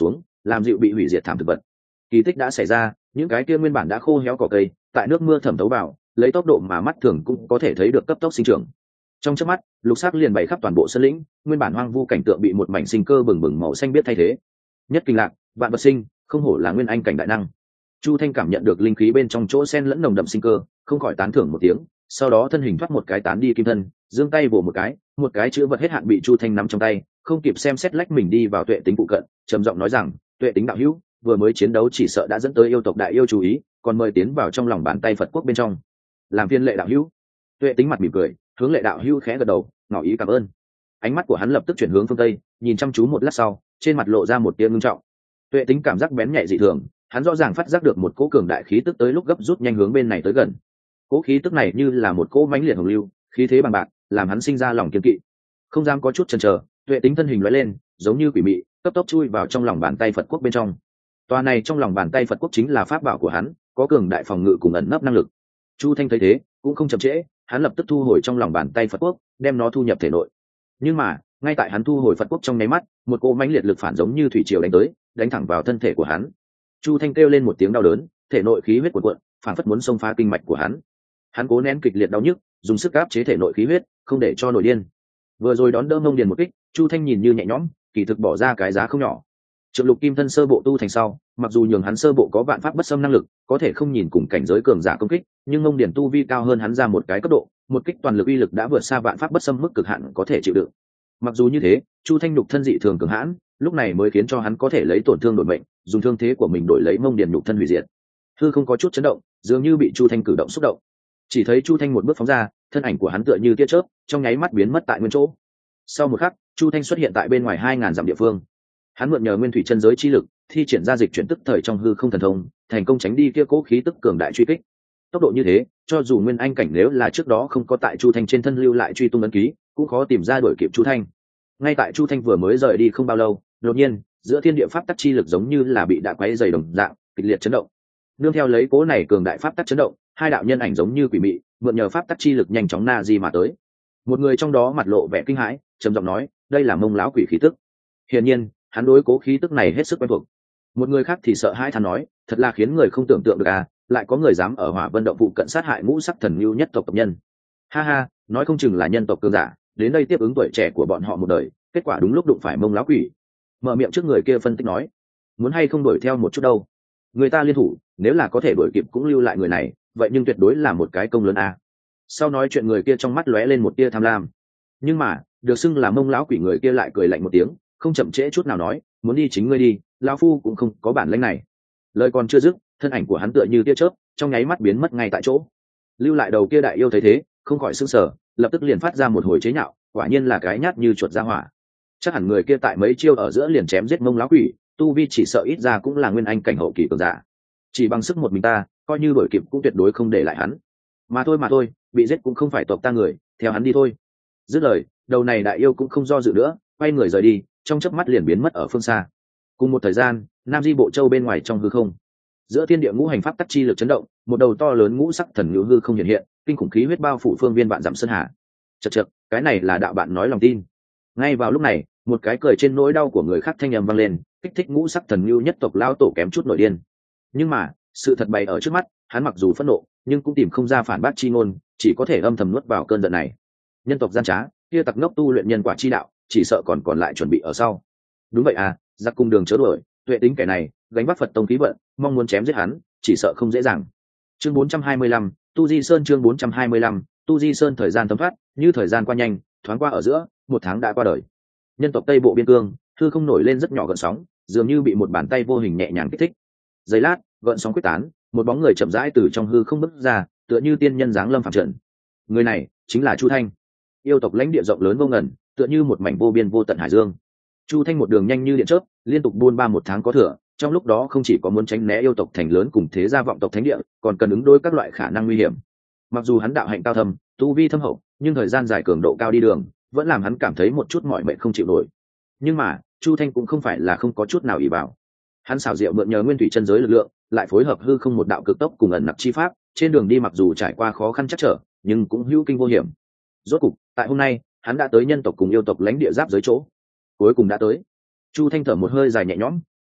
Speaker 1: làm dịu bị hủy diệt thảm thực vật. Kỳ tích đã xảy ra, những cái kia nguyên bản đã khô héo cỏ cây tại nước mưa thẩm thấu vào, lấy tốc độ mà mắt thường cũng có thể thấy được cấp tốc sinh trưởng. Trong chớp mắt, lục sắc liền bày khắp toàn bộ sơn lĩnh, nguyên bản hoang vu cảnh tượng bị một mảnh sinh cơ bừng bừng màu xanh biết thay thế. Nhất kinh lạc, vạn vật sinh, không hổ là nguyên anh cảnh đại năng. Chu Thanh cảm nhận được linh khí bên trong chỗ sen lẫn nồng đậm sinh cơ, không khỏi tán thưởng một tiếng, sau đó thân hình thoát một cái tán đi kim thân, giương tay vồ một cái, một cái chữ vật hết hạn bị Chu Thanh nắm trong tay, không kịp xem xét lách mình đi vào Tuệ Tính phụ cận, trầm giọng nói rằng, Tuệ Tính đạo hữu, vừa mới chiến đấu chỉ sợ đã dẫn tới yêu tộc đại yêu chú ý, còn mời tiến vào trong lòng bàn tay Phật quốc bên trong. Làm phiên Lệ đạo hữu. Tuệ Tính mặt mỉm cười, hướng Lệ đạo hữu khẽ gật đầu, ngỏ ý cảm ơn. Ánh mắt của hắn lập tức chuyển hướng phương tây, nhìn chăm chú một lát sau, trên mặt lộ ra một tia ngưng trọng. Tuệ Tính cảm giác bén nhạy dị thường, hắn rõ ràng phát giác được một cỗ cường đại khí tức tới lúc gấp rút nhanh hướng bên này tới gần. Cỗ khí tức này như là một cỗ mãnh liệt hồng lưu, khí thế bằng bạc, làm hắn sinh ra lòng kiên kỵ. Không dám có chút chần chờ, Tuệ Tính thân hình lóe lên, giống như quỷ mị, cấp tốc chui vào trong lòng bàn tay Phật quốc bên trong. Tòa này trong lòng bàn tay Phật quốc chính là pháp bảo của hắn, có cường đại phòng ngự cùng ẩn nấp năng lực. Chu Thanh thấy thế, cũng không chậm trễ, hắn lập tức thu hồi trong lòng bàn tay Phật quốc, đem nó thu nhập thể nội. Nhưng mà, ngay tại hắn thu hồi Phật quốc trong nháy mắt, một cỗ mãnh liệt lực phản giống như thủy triều đánh tới, đánh thẳng vào thân thể của hắn. Chu Thanh kêu lên một tiếng đau đớn, thể nội khí huyết cuộn cuộn, phản phất muốn xông phá kinh mạch của hắn. Hắn cố nén kịch liệt đau nhức, dùng sức áp chế thể nội khí huyết, không để cho nổi điên. Vừa rồi đón đỡ Mông Điền một kích, Chu Thanh nhìn như nhẹ nhõm, kỳ thực bỏ ra cái giá không nhỏ. Trượng Lục Kim thân sơ bộ tu thành sau, mặc dù nhường hắn sơ bộ có vạn pháp bất xâm năng lực, có thể không nhìn cùng cảnh giới cường giả công kích, nhưng Mông Điền tu vi cao hơn hắn ra một cái cấp độ, một kích toàn lực uy lực đã vượt xa vạn pháp bất xâm mức cực hạn có thể chịu đựng. Mặc dù như thế, Chu Thanh nhục thân dị thường cường hãn, lúc này mới khiến cho hắn có thể lấy tổn thương đổi mệnh, dùng thương thế của mình đổi lấy Mông Điền nhục thân hủy diệt. Hư không có chút chấn động, dường như bị Chu Thanh cử động xúc động. Chỉ thấy Chu Thanh một bước phóng ra, thân ảnh của hắn tựa như tia chớp, trong nháy mắt biến mất tại nguyên chỗ. Sau một khắc, Chu Thanh xuất hiện tại bên ngoài hai ngàn dặm địa phương. Hắn mượn nhờ nguyên thủy chân giới chi lực, thi triển ra dịch chuyển tức thời trong hư không thần thông, thành công tránh đi kia cố khí tức cường đại truy kích. Tốc độ như thế, cho dù nguyên anh cảnh nếu là trước đó không có tại Chu Thanh trên thân lưu lại truy tung ấn ký, cũng khó tìm ra đuổi kịp Chu Thanh. Ngay tại Chu Thanh vừa mới rời đi không bao lâu, đột nhiên, giữa thiên địa pháp tắc chi lực giống như là bị đã quấy dày đồng dạng, kịch liệt chấn động. Nương theo lấy cố này cường đại pháp tắc chấn động, hai đạo nhân ảnh giống như quỷ mị, mượn nhờ pháp tắc chi lực nhanh chóng na di mà tới. Một người trong đó mặt lộ vẻ kinh hãi, trầm giọng nói, đây là Mông lão quỷ khí tức. Hiển nhiên, hắn đối cố khí tức này hết sức quen thuộc. Một người khác thì sợ hãi than nói, thật là khiến người không tưởng tượng được à, lại có người dám ở Hỏa Vân động phụ cận sát hại ngũ sắc thần lưu nhất tộc tộc nhân. Ha ha, nói không chừng là nhân tộc cường giả, đến đây tiếp ứng tuổi trẻ của bọn họ một đời, kết quả đúng lúc đụng phải Mông lão quỷ. Mở miệng trước người kia phân tích nói, muốn hay không đuổi theo một chút đâu. Người ta liên thủ, nếu là có thể đuổi kịp cũng lưu lại người này, vậy nhưng tuyệt đối là một cái công lớn à. Sau nói chuyện người kia trong mắt lóe lên một tia tham lam. Nhưng mà, được xưng là Mông lão quỷ người kia lại cười lạnh một tiếng, không chậm trễ chút nào nói, muốn đi chính ngươi đi, lão phu cũng không có bản lĩnh này. Lời còn chưa dứt, thân ảnh của hắn tựa như tia chớp, trong nháy mắt biến mất ngay tại chỗ. Lưu lại đầu kia đại yêu thấy thế, không khỏi sững sờ, lập tức liền phát ra một hồi chế nhạo, quả nhiên là cái nhát như chuột ra hỏa. Chắc hẳn người kia tại mấy chiêu ở giữa liền chém giết Mông lão quỷ, tu vi chỉ sợ ít ra cũng là nguyên anh cảnh hậu kỳ cường giả. Chỉ bằng sức một mình ta, coi như đuổi kịp cũng tuyệt đối không để lại hắn. Mà thôi mà thôi, bị giết cũng không phải tộc ta người, theo hắn đi thôi. Dứt lời, đầu này đại yêu cũng không do dự nữa, quay người rời đi, trong chớp mắt liền biến mất ở phương xa. Cùng một thời gian, Nam Di Bộ Châu bên ngoài trong hư không, giữa thiên địa ngũ hành pháp tắc chi lực chấn động, một đầu to lớn ngũ sắc thần ngữ hư không hiện hiện, kinh khủng khí huyết bao phủ phương viên vạn dặm sơn hà. Chậc chậc, cái này là đạo bạn nói lòng tin. Ngay vào lúc này, một cái cười trên nỗi đau của người khác thanh âm vang lên, kích thích ngũ sắc thần ngữ nhất tộc lao tổ kém chút nổi điên. Nhưng mà, sự thật bày ở trước mắt, hắn mặc dù phẫn nộ, nhưng cũng tìm không ra phản bác chi ngôn, chỉ có thể âm thầm nuốt vào cơn giận này. Nhân tộc gian trá, kia tặc ngốc tu luyện nhân quả chi đạo, chỉ sợ còn còn lại chuẩn bị ở sau. Đúng vậy à, giặc cung đường chớ đuổi, Tuệ Tính kẻ này, gánh vác Phật tông khí vận, mong muốn chém giết hắn, chỉ sợ không dễ dàng. Chương bốn trăm hai mươi lăm, Tu Di Sơn chương bốn trăm hai mươi lăm, Tu Di Sơn thời gian thấm thoát, như thời gian qua nhanh, thoáng qua ở giữa, một tháng đã qua đời. Nhân tộc Tây Bộ biên cương, hư không nổi lên rất nhỏ gợn sóng, dường như bị một bàn tay vô hình nhẹ nhàng kích thích. Giây lát, gợn sóng quyết tán, một bóng người chậm rãi từ trong hư không bước ra, tựa như tiên nhân giáng lâm phàm trần. Người này chính là Chu Thanh. Yêu tộc lãnh địa rộng lớn vô ngần, tựa như một mảnh vô biên vô tận hải dương. Chu Thanh một đường nhanh như điện chớp, liên tục buôn ba một tháng có thừa, trong lúc đó không chỉ có muốn tránh né yêu tộc thành lớn cùng thế gia vọng tộc thánh địa, còn cần ứng đối các loại khả năng nguy hiểm. Mặc dù hắn đạo hạnh cao thâm, tu vi thâm hậu, nhưng thời gian dài cường độ cao đi đường, vẫn làm hắn cảm thấy một chút mỏi mệt không chịu nổi. Nhưng mà, Chu Thanh cũng không phải là không có chút nào ỷ vào. Hắn xảo diệu mượn nhờ nguyên thủy chân giới lực lượng, lại phối hợp hư không một đạo cực tốc cùng ẩn nặc chi pháp, trên đường đi mặc dù trải qua khó khăn chắc trở, nhưng cũng hữu kinh vô hiểm. Rốt cục, tại hôm nay, hắn đã tới nhân tộc cùng yêu tộc lãnh địa giáp giới chỗ. Cuối cùng đã tới. Chu Thanh thở một hơi dài nhẹ nhõm,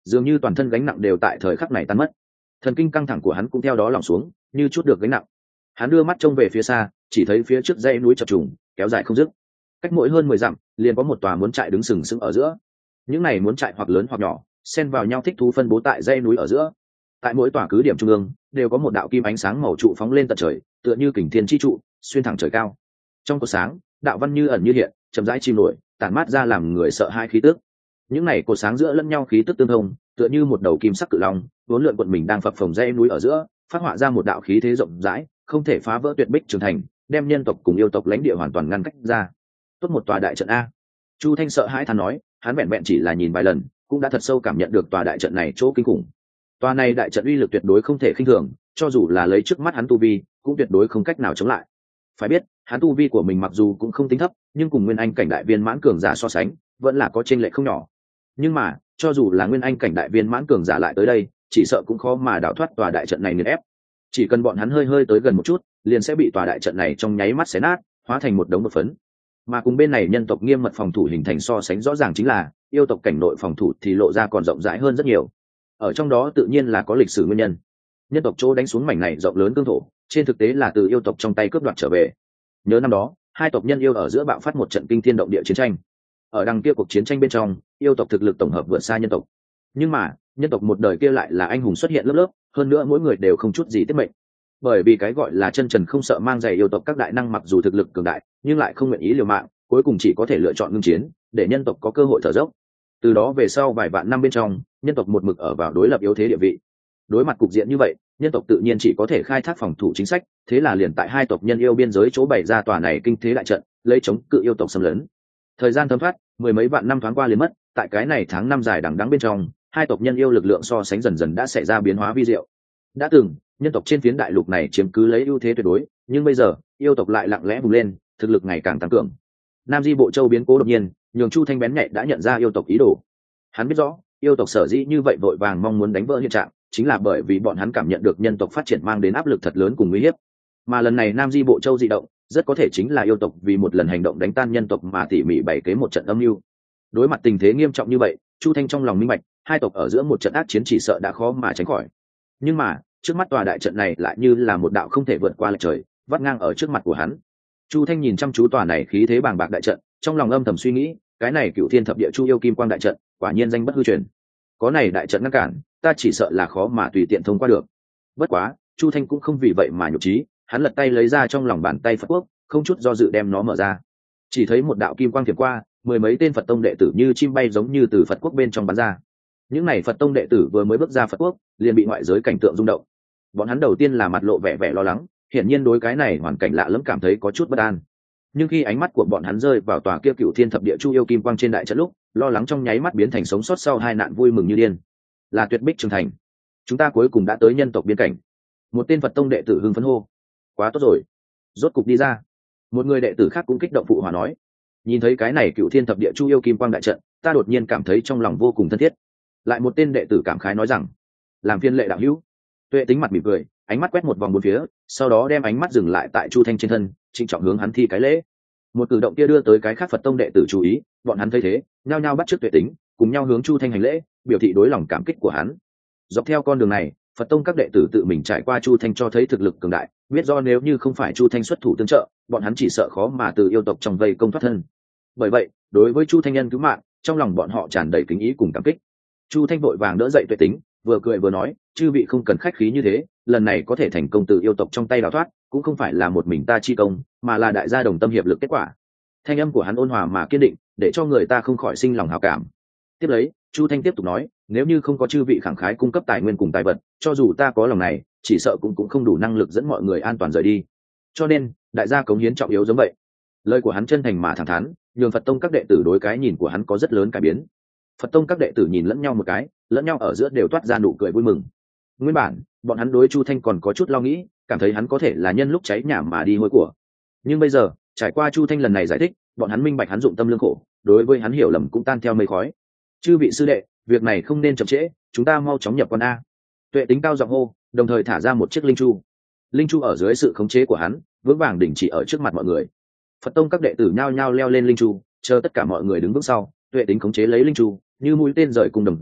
Speaker 1: dường như toàn thân gánh nặng đều tại thời khắc này tan mất. Thần kinh căng thẳng của hắn cũng theo đó lỏng xuống, như chút được gánh nặng. Hắn đưa mắt trông về phía xa, chỉ thấy phía trước dãy núi chập trùng kéo dài không dứt, cách mỗi hơn mười dặm liền có một tòa muốn trại đứng sừng sững ở giữa. Những này muốn trại hoặc lớn hoặc nhỏ, xen vào nhau thích thú phân bố tại dãy núi ở giữa. Tại mỗi tòa cứ điểm trung ương đều có một đạo kim ánh sáng màu trụ phóng lên tận trời, tựa như kình thiên chi trụ xuyên thẳng trời cao. Trong cột sáng, đạo văn như ẩn như hiện, chậm rãi chìm nổi, tản mát ra làm người sợ hai khí tức. Những này cột sáng giữa lẫn nhau khí tức tương thông, tựa như một đầu kim sắc cự long vốn lượn quận mình đang phập phồng dãy núi ở giữa, phát họa ra một đạo khí thế rộng rãi không thể phá vỡ tuyệt bích trường thành, đem nhân tộc cùng yêu tộc lãnh địa hoàn toàn ngăn cách ra. Tốt một tòa đại trận a. Chu Thanh sợ hãi than nói, hắn vẹn vẹn chỉ là nhìn vài lần cũng đã thật sâu cảm nhận được tòa đại trận này chỗ kinh khủng. Tòa này đại trận uy lực tuyệt đối không thể khinh thường, cho dù là lấy trước mắt hắn tu vi cũng tuyệt đối không cách nào chống lại. Phải biết hắn tu vi của mình mặc dù cũng không tính thấp, nhưng cùng nguyên anh cảnh đại viên mãn cường giả so sánh vẫn là có chênh lệch không nhỏ. Nhưng mà cho dù là nguyên anh cảnh đại viên mãn cường giả lại tới đây, chỉ sợ cũng khó mà đào thoát tòa đại trận này nghiền ép. Chỉ cần bọn hắn hơi hơi tới gần một chút, liền sẽ bị tòa đại trận này trong nháy mắt xé nát, hóa thành một đống bột phấn. Mà cùng bên này nhân tộc nghiêm mật phòng thủ hình thành so sánh rõ ràng chính là yêu tộc cảnh nội phòng thủ thì lộ ra còn rộng rãi hơn rất nhiều. Ở trong đó tự nhiên là có lịch sử nguyên nhân. Nhân tộc chỗ đánh xuống mảnh này rộng lớn cương thổ, trên thực tế là từ yêu tộc trong tay cướp đoạt trở về. Nhớ năm đó, hai tộc nhân yêu ở giữa bạo phát một trận kinh thiên động địa chiến tranh. Ở đằng kia cuộc chiến tranh bên trong, yêu tộc thực lực tổng hợp vượt xa nhân tộc. Nhưng mà, nhân tộc một đời kia lại là anh hùng xuất hiện lớp lớp, hơn nữa mỗi người đều không chút gì tiết mệnh. Bởi vì cái gọi là chân trần không sợ mang giày, yêu tộc các đại năng mặc dù thực lực cường đại, nhưng lại không nguyện ý liều mạng, cuối cùng chỉ có thể lựa chọn ngưng chiến, để nhân tộc có cơ hội thở dốc. Từ đó về sau vài vạn năm bên trong, nhân tộc một mực ở vào đối lập yếu thế địa vị. Đối mặt cục diện như vậy, nhân tộc tự nhiên chỉ có thể khai thác phòng thủ chính sách, thế là liền tại hai tộc nhân yêu biên giới chỗ bày ra tòa này kinh thế đại trận, lấy chống cự yêu tộc xâm lấn. Thời gian thấm thoát, mười mấy vạn năm thoáng qua liền mất, tại cái này tháng năm dài đằng đẵng bên trong, hai tộc nhân yêu lực lượng so sánh dần dần đã xảy ra biến hóa vi diệu. Đã từng, nhân tộc trên phiến đại lục này chiếm cứ lấy ưu thế tuyệt đối, nhưng bây giờ, yêu tộc lại lặng lẽ bùng lên, thực lực ngày càng tăng cường. Nam Di Bộ Châu biến cố đột nhiên, nhường Chu Thanh bén nhạy đã nhận ra yêu tộc ý đồ. Hắn biết rõ, yêu tộc sở dĩ như vậy vội vàng mong muốn đánh vỡ hiện trạng, chính là bởi vì bọn hắn cảm nhận được nhân tộc phát triển mang đến áp lực thật lớn cùng uy hiếp. Mà lần này Nam Di Bộ Châu dị động, rất có thể chính là yêu tộc vì một lần hành động đánh tan nhân tộc mà tỉ mỉ bày kế một trận âm mưu. Đối mặt tình thế nghiêm trọng như vậy, Chu Thanh trong lòng minh bạch, hai tộc ở giữa một trận ác chiến chỉ sợ đã khó mà tránh khỏi. Nhưng mà, trước mắt tòa đại trận này lại như là một đạo không thể vượt qua lệch trời, vắt ngang ở trước mặt của hắn. Chu Thanh nhìn chăm chú tòa này khí thế bàng bạc đại trận, trong lòng âm thầm suy nghĩ, cái này Cửu Thiên Thập Địa Chu Yêu Kim Quang đại trận, quả nhiên danh bất hư truyền. Có này đại trận ngăn cản, ta chỉ sợ là khó mà tùy tiện thông qua được. Bất quá, Chu Thanh cũng không vì vậy mà nhục trí, hắn lật tay lấy ra trong lòng bàn tay Phật quốc, không chút do dự đem nó mở ra. Chỉ thấy một đạo kim quang thiểm qua, mười mấy tên Phật tông đệ tử như chim bay giống như từ Phật quốc bên trong bắn ra. Những này Phật tông đệ tử vừa mới bước ra Phật quốc, liền bị ngoại giới cảnh tượng rung động. Bọn hắn đầu tiên là mặt lộ vẻ vẻ lo lắng, hiển nhiên đối cái này hoàn cảnh lạ lẫm cảm thấy có chút bất an. Nhưng khi ánh mắt của bọn hắn rơi vào tòa kia Cửu Thiên Thập Địa Chu Yêu Kim Quang trên đại trận lúc, lo lắng trong nháy mắt biến thành sống sót sau hai nạn vui mừng như điên. Là tuyệt bích trường thành, chúng ta cuối cùng đã tới nhân tộc biên cảnh. Một tên Phật tông đệ tử hưng phấn hô. Quá tốt rồi, rốt cục đi ra. Một người đệ tử khác cũng kích động phụ hòa nói. Nhìn thấy cái này Cửu Thiên Thập Địa Chu Yêu Kim Quang đại trận, ta đột nhiên cảm thấy trong lòng vô cùng thân thiết. Lại một tên đệ tử cảm khái nói rằng, làm phiên lệ đạo hữu. Tuệ Tính mặt mỉm cười, ánh mắt quét một vòng bốn phía, sau đó đem ánh mắt dừng lại tại Chu Thanh trên thân, trịnh trọng hướng hắn thi cái lễ. Một cử động kia đưa tới cái khác Phật tông đệ tử chú ý, bọn hắn thấy thế, nhao nhao bắt chước Tuệ Tính, cùng nhau hướng Chu Thanh hành lễ, biểu thị đối lòng cảm kích của hắn. Dọc theo con đường này, Phật tông các đệ tử tự mình trải qua Chu Thanh cho thấy thực lực cường đại, biết do nếu như không phải Chu Thanh xuất thủ tương trợ, bọn hắn chỉ sợ khó mà từ yêu tộc trong vây công thoát thân. Bởi vậy, đối với Chu Thanh nhân cứu mạng, trong lòng bọn họ tràn đầy kính ý cùng cảm kích. Chu Thanh vội vàng đỡ dậy Tuệ Tính, vừa cười vừa nói, chư vị không cần khách khí như thế, lần này có thể thành công từ yêu tộc trong tay đào thoát, cũng không phải là một mình ta chi công, mà là đại gia đồng tâm hiệp lực kết quả. Thanh âm của hắn ôn hòa mà kiên định, để cho người ta không khỏi sinh lòng hảo cảm. Tiếp lấy, Chu Thanh tiếp tục nói, nếu như không có chư vị khẳng khái cung cấp tài nguyên cùng tài vật, cho dù ta có lòng này, chỉ sợ cũng cũng không đủ năng lực dẫn mọi người an toàn rời đi. Cho nên, đại gia cống hiến trọng yếu giống vậy. Lời của hắn chân thành mà thẳng thắn, nhường Phật tông các đệ tử đối cái nhìn của hắn có rất lớn cải biến. Phật tông các đệ tử nhìn lẫn nhau một cái, lẫn nhau ở giữa đều toát ra nụ cười vui mừng. Nguyên bản, bọn hắn đối Chu Thanh còn có chút lo nghĩ, cảm thấy hắn có thể là nhân lúc cháy nhà mà đi hôi của. Nhưng bây giờ, trải qua Chu Thanh lần này giải thích, bọn hắn minh bạch hắn dụng tâm lương khổ, đối với hắn hiểu lầm cũng tan theo mây khói. Chư vị sư đệ, việc này không nên chậm trễ, chúng ta mau chóng nhập quan a. Tuệ Tính cao giọng hô, đồng thời thả ra một chiếc linh chu. Linh chu ở dưới sự khống chế của hắn, vững vàng đỉnh chỉ ở trước mặt mọi người. Phật tông các đệ tử nhao nhao leo lên linh chu, chờ tất cả mọi người đứng bước sau, Tuệ Tính khống chế lấy linh chu, như mũi tên rời cùng đồng dạng,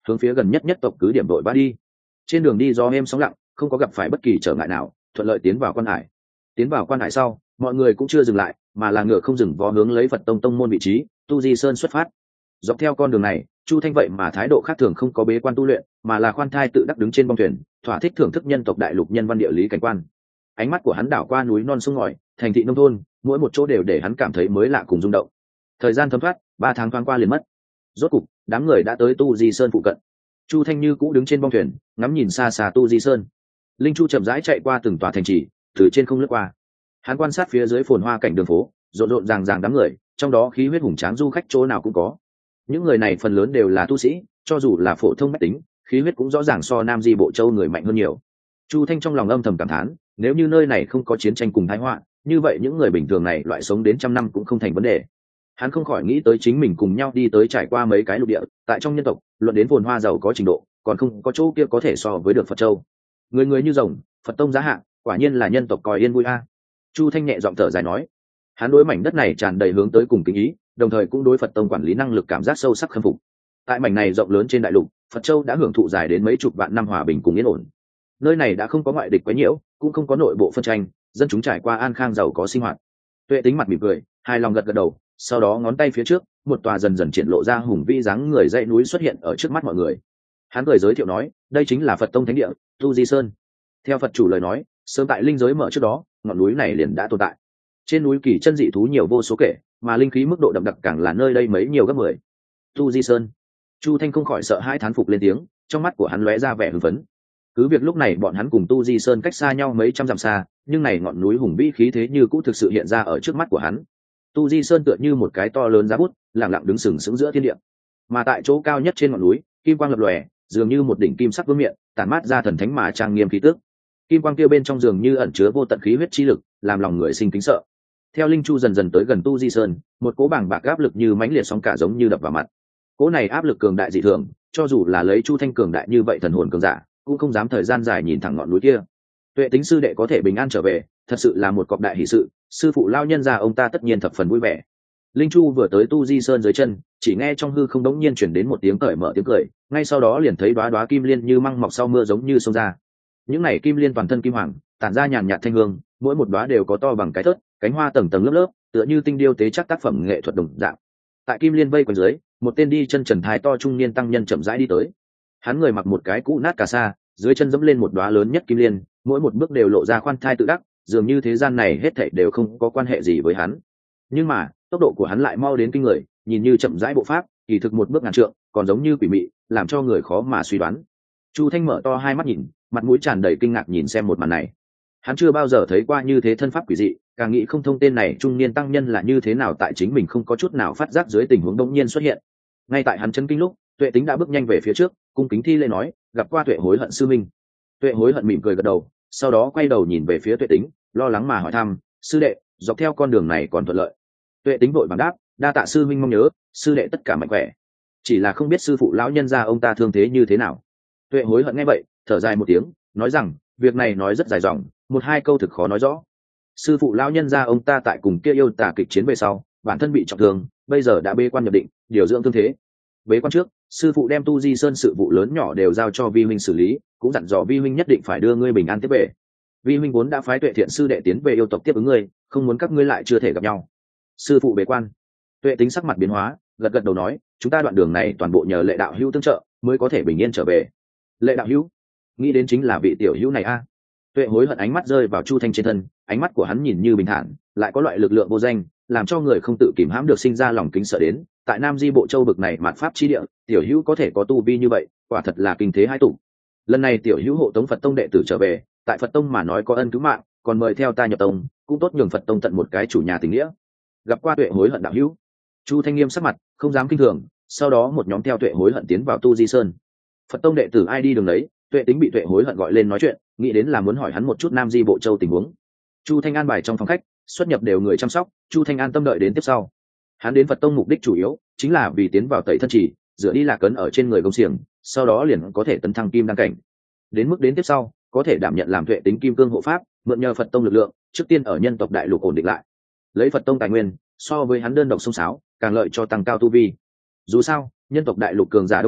Speaker 1: hướng phía gần nhất nhất tộc cứ điểm đội ba đi. Trên đường đi gió êm sóng lặng, không có gặp phải bất kỳ trở ngại nào, thuận lợi tiến vào quan hải. Tiến vào quan hải sau, mọi người cũng chưa dừng lại, mà là ngựa không dừng vó hướng lấy Phật tông tông môn vị trí Tu Di Sơn xuất phát. Dọc theo con đường này, Chu Thanh vậy mà thái độ khác thường, không có bế quan tu luyện, mà là khoan thai tự đắc đứng trên bong thuyền, thỏa thích thưởng thức nhân tộc đại lục nhân văn địa lý cảnh quan. Ánh mắt của hắn đảo qua núi non sông ngòi, thành thị nông thôn, mỗi một chỗ đều để hắn cảm thấy mới lạ cùng rung động. Thời gian thấm thoát, ba tháng thoáng qua liền mất. Rốt cục, đám người đã tới Tu Di Sơn phụ cận. Chu Thanh Như cũ đứng trên bong thuyền, ngắm nhìn xa xa Tu Di Sơn. Linh Chu chậm rãi chạy qua từng tòa thành trì, từ trên không lướt qua. Hắn quan sát phía dưới phồn hoa cảnh đường phố, rộn rộn ràng ràng đám người, trong đó khí huyết hùng tráng du khách chỗ nào cũng có. Những người này phần lớn đều là tu sĩ, cho dù là phổ thông mách tính, khí huyết cũng rõ ràng so Nam Di Bộ Châu người mạnh hơn nhiều. Chu Thanh trong lòng âm thầm cảm thán, nếu như nơi này không có chiến tranh cùng tai họa, như vậy những người bình thường này loại sống đến trăm năm cũng không thành vấn đề. Hắn không khỏi nghĩ tới chính mình cùng nhau đi tới trải qua mấy cái lục địa, tại trong nhân tộc, luận đến phồn hoa giàu có trình độ, còn không có chỗ kia có thể so với được Phật Châu. Người người như rồng, Phật tông giá hạ, quả nhiên là nhân tộc coi yên vui a. Chu Thanh nhẹ giọng thở dài nói, hắn đối mảnh đất này tràn đầy hướng tới cùng kính ý, đồng thời cũng đối Phật tông quản lý năng lực cảm giác sâu sắc khâm phục. Tại mảnh này rộng lớn trên đại lục, Phật Châu đã hưởng thụ dài đến mấy chục vạn năm hòa bình cùng yên ổn. Nơi này đã không có ngoại địch quấy nhiễu, cũng không có nội bộ phân tranh, dân chúng trải qua an khang giàu có sinh hoạt. Tuệ Tính mặt mỉm cười, hài lòng gật gật đầu, sau đó ngón tay phía trước, một tòa dần dần triển lộ ra hùng vĩ dáng người dãy núi xuất hiện ở trước mắt mọi người. Hắn cười giới thiệu nói, đây chính là Phật tông thánh địa, Tu Di Sơn. Theo Phật chủ lời nói, sớm tại linh giới mở trước đó, ngọn núi này liền đã tồn tại. Trên núi kỳ chân dị thú nhiều vô số kể, mà linh khí mức độ đậm đặc càng là nơi đây mấy nhiều gấp mười. Tu Di Sơn. Chu Thanh không khỏi sợ hãi thán phục lên tiếng, trong mắt của hắn lóe ra vẻ hưng phấn. Cứ việc lúc này bọn hắn cùng Tu Di Sơn cách xa nhau mấy trăm dặm xa, nhưng này ngọn núi hùng vĩ khí thế như cũ thực sự hiện ra ở trước mắt của hắn. Tu Di Sơn tựa như một cái to lớn giá bút, lặng lặng đứng sừng sững giữa thiên địa. Mà tại chỗ cao nhất trên ngọn núi, kim quang lập lòe, dường như một đỉnh kim sắc vương miện, tản mát ra thần thánh mà trang nghiêm khí tức. Kim quang kia bên trong dường như ẩn chứa vô tận khí huyết chi lực, làm lòng người sinh kính sợ. Theo linh chu dần dần tới gần Tu Di Sơn, một cỗ bảng bạc áp lực như mãnh liệt sóng cả giống như đập vào mặt. Cỗ này áp lực cường đại dị thường, cho dù là lấy Chu Thanh cường đại như vậy thần hồn cường giả, cũng không dám thời gian dài nhìn thẳng ngọn núi kia. Tuệ Tính sư đệ có thể bình an trở về, thật sự là một cọc đại hỷ sự, sư phụ lao nhân gia ông ta tất nhiên thập phần vui vẻ. Linh chu vừa tới Tu Di Sơn dưới chân, chỉ nghe trong hư không đống nhiên chuyển đến một tiếng cởi mở tiếng cười, ngay sau đó liền thấy đóa đóa kim liên như măng mọc sau mưa giống như xông ra. Những này kim liên toàn thân kim hoàng, tản ra nhàn nhạt thanh hương, mỗi một đóa đều có to bằng cái thớt, cánh hoa tầng tầng lớp lớp, tựa như tinh điêu tế chắc tác phẩm nghệ thuật đồng dạng. Tại kim liên vây quanh dưới, một tên đi chân trần thái to trung niên tăng nhân chậm rãi đi tới. Hắn người mặc một cái cũ nát cà sa, dưới chân dẫm lên một đóa lớn nhất kim liên, mỗi một bước đều lộ ra khoan thai tự đắc, dường như thế gian này hết thảy đều không có quan hệ gì với hắn. Nhưng mà tốc độ của hắn lại mau đến kinh người, nhìn như chậm rãi bộ pháp, kỳ thực một bước ngàn trượng, còn giống như quỷ mị, làm cho người khó mà suy đoán. Chu Thanh mở to hai mắt nhìn, mặt mũi tràn đầy kinh ngạc nhìn xem một màn này. Hắn chưa bao giờ thấy qua như thế thân pháp quỷ dị, càng nghĩ không thông tên này trung niên tăng nhân là như thế nào tại chính mình không có chút nào phát giác dưới tình huống đột nhiên xuất hiện. Ngay tại hắn chấn kinh lúc, Tuệ Tính đã bước nhanh về phía trước, cung kính thi lễ nói, gặp qua Tuệ Hối Hận sư minh. Tuệ Hối Hận mỉm cười gật đầu, sau đó quay đầu nhìn về phía Tuệ Tính, lo lắng mà hỏi thăm, sư đệ, dọc theo con đường này còn thuận lợi? Tuệ Tính vội vàng đáp, đa tạ sư minh mong nhớ, sư đệ tất cả mạnh khỏe, chỉ là không biết sư phụ lão nhân gia ông ta thương thế như thế nào. Tuệ Hối Hận nghe vậy, thở dài một tiếng, nói rằng, việc này nói rất dài dòng, một hai câu thực khó nói rõ. Sư phụ lão nhân gia ông ta tại cùng kia yêu tà kịch chiến về sau, bản thân bị trọng thương, bây giờ đã bế quan nhập định, điều dưỡng thương thế. Bế quan trước, sư phụ đem Tu Di Sơn sự vụ lớn nhỏ đều giao cho vi huynh xử lý, cũng dặn dò vi huynh nhất định phải đưa ngươi bình an tiếp về. Vi huynh vốn đã phái Tuệ Thiện sư đệ tiến về yêu tộc tiếp ứng ngươi, không muốn các ngươi lại chưa thể gặp nhau. Sư phụ bế quan. Tuệ Tính sắc mặt biến hóa, gật gật đầu nói, chúng ta đoạn đường này toàn bộ nhờ Lệ đạo hữu tương trợ, mới có thể bình yên trở về. Lệ đạo hữu? Nghĩ đến chính là vị tiểu hữu này a. Tuệ Hối Hận ánh mắt rơi vào Chu Thanh trên thân, ánh mắt của hắn nhìn như bình thản, lại có loại lực lượng vô danh, làm cho người không tự kìm hãm được sinh ra lòng kính sợ đến. Tại Nam Di Bộ Châu bực này mạt pháp chi địa, tiểu hữu có thể có tu vi như vậy, quả thật là kinh thế hai tụ. Lần này tiểu hữu hộ tống Phật tông đệ tử trở về, tại Phật tông mà nói có ân cứu mạng, còn mời theo ta nhập tông, cũng tốt nhường Phật tông tận một cái chủ nhà tình nghĩa. Gặp qua Tuệ Hối Hận đạo hữu. Chu Thanh nghiêm sắc mặt, không dám kinh thường, sau đó một nhóm theo Tuệ Hối Hận tiến vào Tu Di Sơn. Phật tông đệ tử ai đi đường đấy, Tuệ Tính bị Tuệ Hối Hận gọi lên nói chuyện, nghĩ đến là muốn hỏi hắn một chút Nam Di Bộ Châu tình huống. Chu Thanh an bài trong phòng khách, xuất nhập đều người chăm sóc, Chu Thanh an tâm đợi đến tiếp sau. Hắn đến Phật tông mục đích chủ yếu chính là vì tiến vào tẩy thân trì, rửa đi lạc cấn ở trên người công xiềng, sau đó liền có thể tấn thăng kim đăng cảnh. Đến mức đến tiếp sau, có thể đảm nhận làm Tuệ Tính kim cương hộ pháp, mượn nhờ Phật tông lực lượng, trước tiên ở nhân tộc đại lục ổn định lại. Lấy Phật tông tài nguyên, so với hắn đơn độc xông xáo, càng lợi cho tăng cao tu vi. Dù sao, nhân tộc đại lục cường giả đông đảo,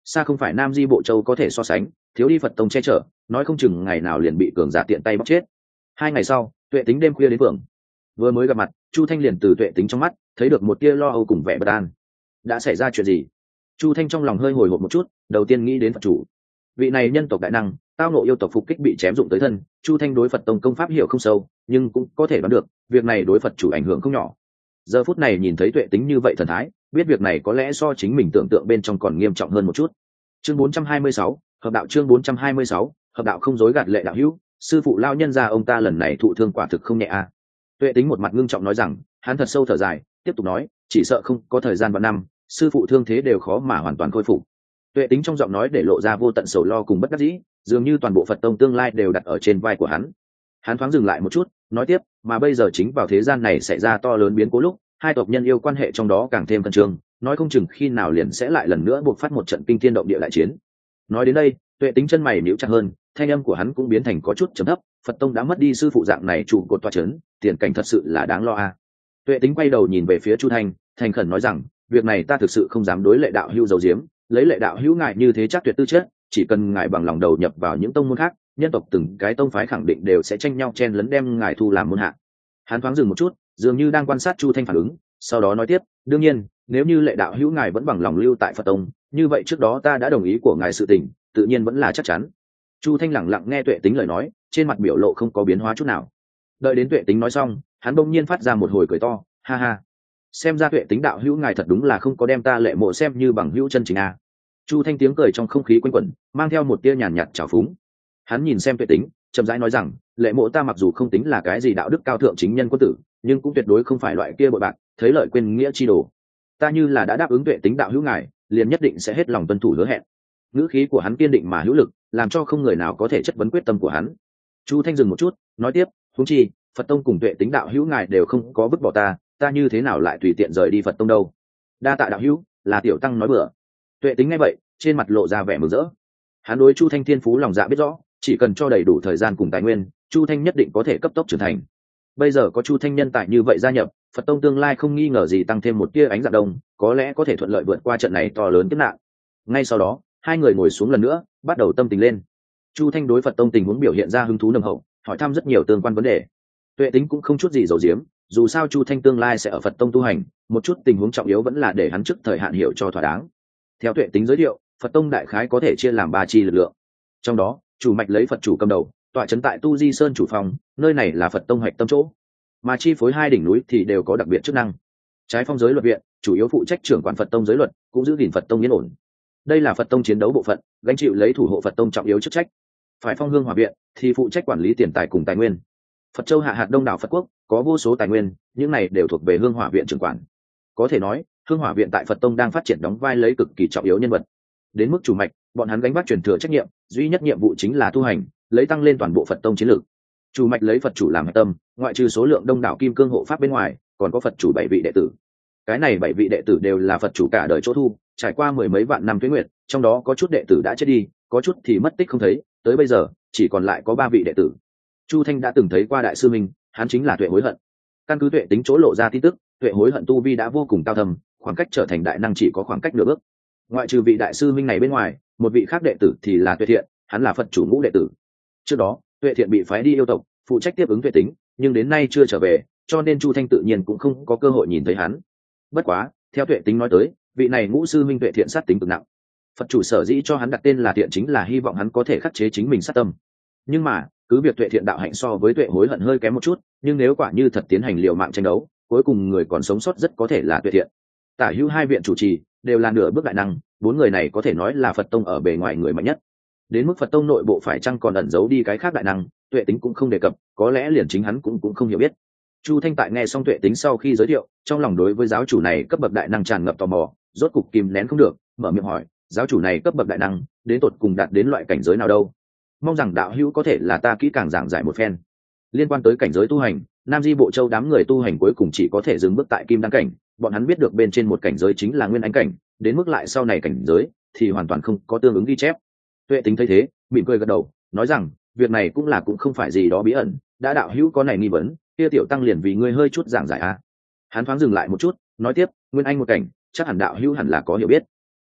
Speaker 1: xa không phải Nam Di Bộ Châu có thể so sánh, thiếu đi Phật tông che chở, nói không chừng ngày nào liền bị cường giả tiện tay bóc chết. Hai ngày sau, Tuệ Tính đêm khuya đến phường. Vừa mới gặp mặt, Chu Thanh liền từ Tuệ Tính trong mắt thấy được một tia lo âu cùng vẻ bất an. Đã xảy ra chuyện gì? Chu Thanh trong lòng hơi hồi hộp một chút, đầu tiên nghĩ đến Phật chủ. Vị này nhân tộc đại năng, tao nộ yêu tộc phục kích bị chém dụng tới thân, Chu Thanh đối Phật tông công pháp hiểu không sâu, nhưng cũng có thể đoán được, việc này đối Phật chủ ảnh hưởng không nhỏ. Giờ phút này nhìn thấy Tuệ Tính như vậy thần thái, biết việc này có lẽ so chính mình tưởng tượng bên trong còn nghiêm trọng hơn một chút. Chương bốn trăm hai mươi sáu, hợp đạo chương bốn trăm hai mươi sáu, hợp đạo không dối gạt lệ đạo hữu, sư phụ lao nhân gia ông ta lần này thụ thương quả thực không nhẹ a. À. Tuệ Tính một mặt ngưng trọng nói rằng, hắn thật sâu thở dài, tiếp tục nói, chỉ sợ không có thời gian vạn năm, sư phụ thương thế đều khó mà hoàn toàn khôi phục. Tuệ Tính trong giọng nói để lộ ra vô tận sầu lo cùng bất đắc dĩ, dường như toàn bộ Phật tông tương lai đều đặt ở trên vai của hắn. Hắn thoáng dừng lại một chút, nói tiếp, mà bây giờ chính vào thế gian này xảy ra to lớn biến cố lúc, hai tộc nhân yêu quan hệ trong đó càng thêm cân trương, nói không chừng khi nào liền sẽ lại lần nữa buộc phát một trận kinh thiên động địa đại chiến. Nói đến đây, Tuệ Tính chân mày nhíu chặt hơn, thanh âm của hắn cũng biến thành có chút trầm thấp, Phật tông đã mất đi sư phụ dạng này trụ cột toa chấn, tiền cảnh thật sự là đáng lo a. À. Tuệ Tính quay đầu nhìn về phía Chu Thanh, thành khẩn nói rằng, việc này ta thực sự không dám đối lệ đạo hữu giấu giếm, lấy lệ đạo hữu ngài như thế chắc tuyệt tư chất, chỉ cần ngài bằng lòng đầu nhập vào những tông môn khác, nhân tộc từng cái tông phái khẳng định đều sẽ tranh nhau chen lấn đem ngài thu làm môn hạ. Hắn thoáng dừng một chút, dường như đang quan sát Chu Thanh phản ứng, sau đó nói tiếp, đương nhiên, nếu như lệ đạo hữu ngài vẫn bằng lòng lưu tại Phật tông, như vậy trước đó ta đã đồng ý của ngài sự tình, tự nhiên vẫn là chắc chắn. Chu Thanh lẳng lặng nghe Tuệ Tính lời nói, trên mặt biểu lộ không có biến hóa chút nào. Đợi đến Tuệ Tính nói xong, hắn bỗng nhiên phát ra một hồi cười to, ha ha. Xem ra Tuệ Tính đạo hữu ngài thật đúng là không có đem ta Lệ Mộ xem như bằng hữu chân chính a. Chu Thanh tiếng cười trong không khí quanh quẩn, mang theo một tia nhàn nhạt trào phúng. Hắn nhìn xem Tuệ Tính, chậm rãi nói rằng, Lệ Mộ ta mặc dù không tính là cái gì đạo đức cao thượng chính nhân quân tử, nhưng cũng tuyệt đối không phải loại kia bội bạc, thấy lợi quên nghĩa chi đồ. Ta như là đã đáp ứng Tuệ Tính đạo hữu ngài, liền nhất định sẽ hết lòng tuân thủ hứa hẹn. Ngữ khí của hắn kiên định mà hữu lực, làm cho không người nào có thể chất vấn quyết tâm của hắn. Chu Thanh dừng một chút, nói tiếp, huống chi, Phật tông cùng Tuệ Tính đạo hữu ngài đều không có vứt bỏ ta, ta như thế nào lại tùy tiện rời đi Phật tông đâu? Đa tạ đạo hữu, là tiểu tăng nói bừa. Tuệ Tính nghe vậy, trên mặt lộ ra vẻ mừng rỡ. Hắn đối Chu Thanh thiên phú lòng dạ biết rõ, chỉ cần cho đầy đủ thời gian cùng tài nguyên, Chu Thanh nhất định có thể cấp tốc trưởng thành. Bây giờ có Chu Thanh nhân tài như vậy gia nhập, Phật tông tương lai không nghi ngờ gì tăng thêm một tia ánh dạng đông, có lẽ có thể thuận lợi vượt qua trận này to lớn kiếp nạn. Ngay sau đó, hai người ngồi xuống lần nữa, bắt đầu tâm tình lên. Chu Thanh đối Phật tông tình huống biểu hiện ra hứng thú nồng hậu, hỏi thăm rất nhiều tương quan vấn đề. Tuệ Tính cũng không chút gì giấu giếm, dù sao Chu Thanh tương lai sẽ ở Phật tông tu hành, một chút tình huống trọng yếu vẫn là để hắn trước thời hạn hiểu cho thỏa đáng. Theo Tuệ Tính giới thiệu, Phật tông đại khái có thể chia làm ba chi lực lượng. Trong đó, chủ mạch lấy Phật chủ cầm đầu, tọa trấn tại Tu Di Sơn chủ phòng, nơi này là Phật tông hoạch tâm chỗ. Mà chi phối hai đỉnh núi thì đều có đặc biệt chức năng. Trái phong giới luật viện, chủ yếu phụ trách trưởng quản Phật tông giới luật, cũng giữ gìn Phật tông yên ổn. Đây là Phật tông chiến đấu bộ phận, gánh chịu lấy thủ hộ Phật tông trọng yếu chức trách. Phải phong hương hòa viện thì phụ trách quản lý tiền tài cùng tài nguyên. Phật châu hạ hạt đông đảo Phật quốc có vô số tài nguyên, những này đều thuộc về hương hỏa viện trưởng quản. Có thể nói, hương hỏa viện tại Phật tông đang phát triển đóng vai lấy cực kỳ trọng yếu nhân vật. Đến mức chủ mạch, bọn hắn gánh vác truyền thừa trách nhiệm, duy nhất nhiệm vụ chính là tu hành, lấy tăng lên toàn bộ Phật tông chiến lược. Chủ mạch lấy Phật chủ làm hạch tâm, ngoại trừ số lượng đông đảo kim cương hộ pháp bên ngoài, còn có Phật chủ bảy vị đệ tử. Cái này bảy vị đệ tử đều là Phật chủ cả đời chỗ thu, trải qua mười mấy vạn năm tuế nguyệt, trong đó có chút đệ tử đã chết đi, có chút thì mất tích không thấy, tới bây giờ chỉ còn lại có ba vị đệ tử. Chu Thanh đã từng thấy qua đại sư minh, hắn chính là Tuệ Hối Hận. Căn cứ Tuệ Tính chỗ lộ ra tin tức, Tuệ Hối Hận tu vi đã vô cùng cao thâm, khoảng cách trở thành đại năng chỉ có khoảng cách nửa bước. Ngoại trừ vị đại sư minh này bên ngoài, một vị khác đệ tử thì là Tuệ Thiện, hắn là Phật chủ ngũ đệ tử. Trước đó, Tuệ Thiện bị phái đi yêu tộc, phụ trách tiếp ứng Tuệ Tính, nhưng đến nay chưa trở về, cho nên Chu Thanh tự nhiên cũng không có cơ hội nhìn thấy hắn. Bất quá, theo Tuệ Tính nói tới, vị này ngũ sư minh Tuệ Thiện sát tính cực nặng. Phật chủ sở dĩ cho hắn đặt tên là Thiện chính là hy vọng hắn có thể khắc chế chính mình sát tâm. Nhưng mà, cứ việc Tuệ Thiện đạo hạnh so với Tuệ Hối Hận hơi kém một chút, nhưng nếu quả như thật tiến hành liều mạng tranh đấu, cuối cùng người còn sống sót rất có thể là Tuệ Thiện. Tả hữu hai viện chủ trì đều là nửa bước đại năng, bốn người này có thể nói là Phật tông ở bề ngoài người mạnh nhất. Đến mức Phật tông nội bộ phải chăng còn ẩn giấu đi cái khác đại năng, Tuệ Tính cũng không đề cập, có lẽ liền chính hắn cũng cũng không hiểu biết. Chu Thanh tại nghe xong Tuệ Tính sau khi giới thiệu, trong lòng đối với giáo chủ này cấp bậc đại năng tràn ngập tò mò, rốt cục kìm nén không được, mở miệng hỏi, giáo chủ này cấp bậc đại năng, đến tột cùng đạt đến loại cảnh giới nào đâu? Mong rằng đạo hữu có thể là ta kỹ càng giảng giải một phen. Liên quan tới cảnh giới tu hành, Nam Di Bộ Châu đám người tu hành cuối cùng chỉ có thể dừng bước tại kim đăng cảnh, bọn hắn biết được bên trên một cảnh giới chính là nguyên ánh cảnh, đến mức lại sau này cảnh giới thì hoàn toàn không có tương ứng ghi chép. Tuệ Tính thấy thế, mỉm cười gật đầu, nói rằng, việc này cũng là cũng không phải gì đó bí ẩn, đã đạo hữu có này nghi vấn, kia tiểu tăng liền vì ngươi hơi chút giảng giải a. Hắn thoáng dừng lại một chút, nói tiếp, nguyên anh một cảnh, chắc hẳn đạo hữu hẳn là có hiểu biết.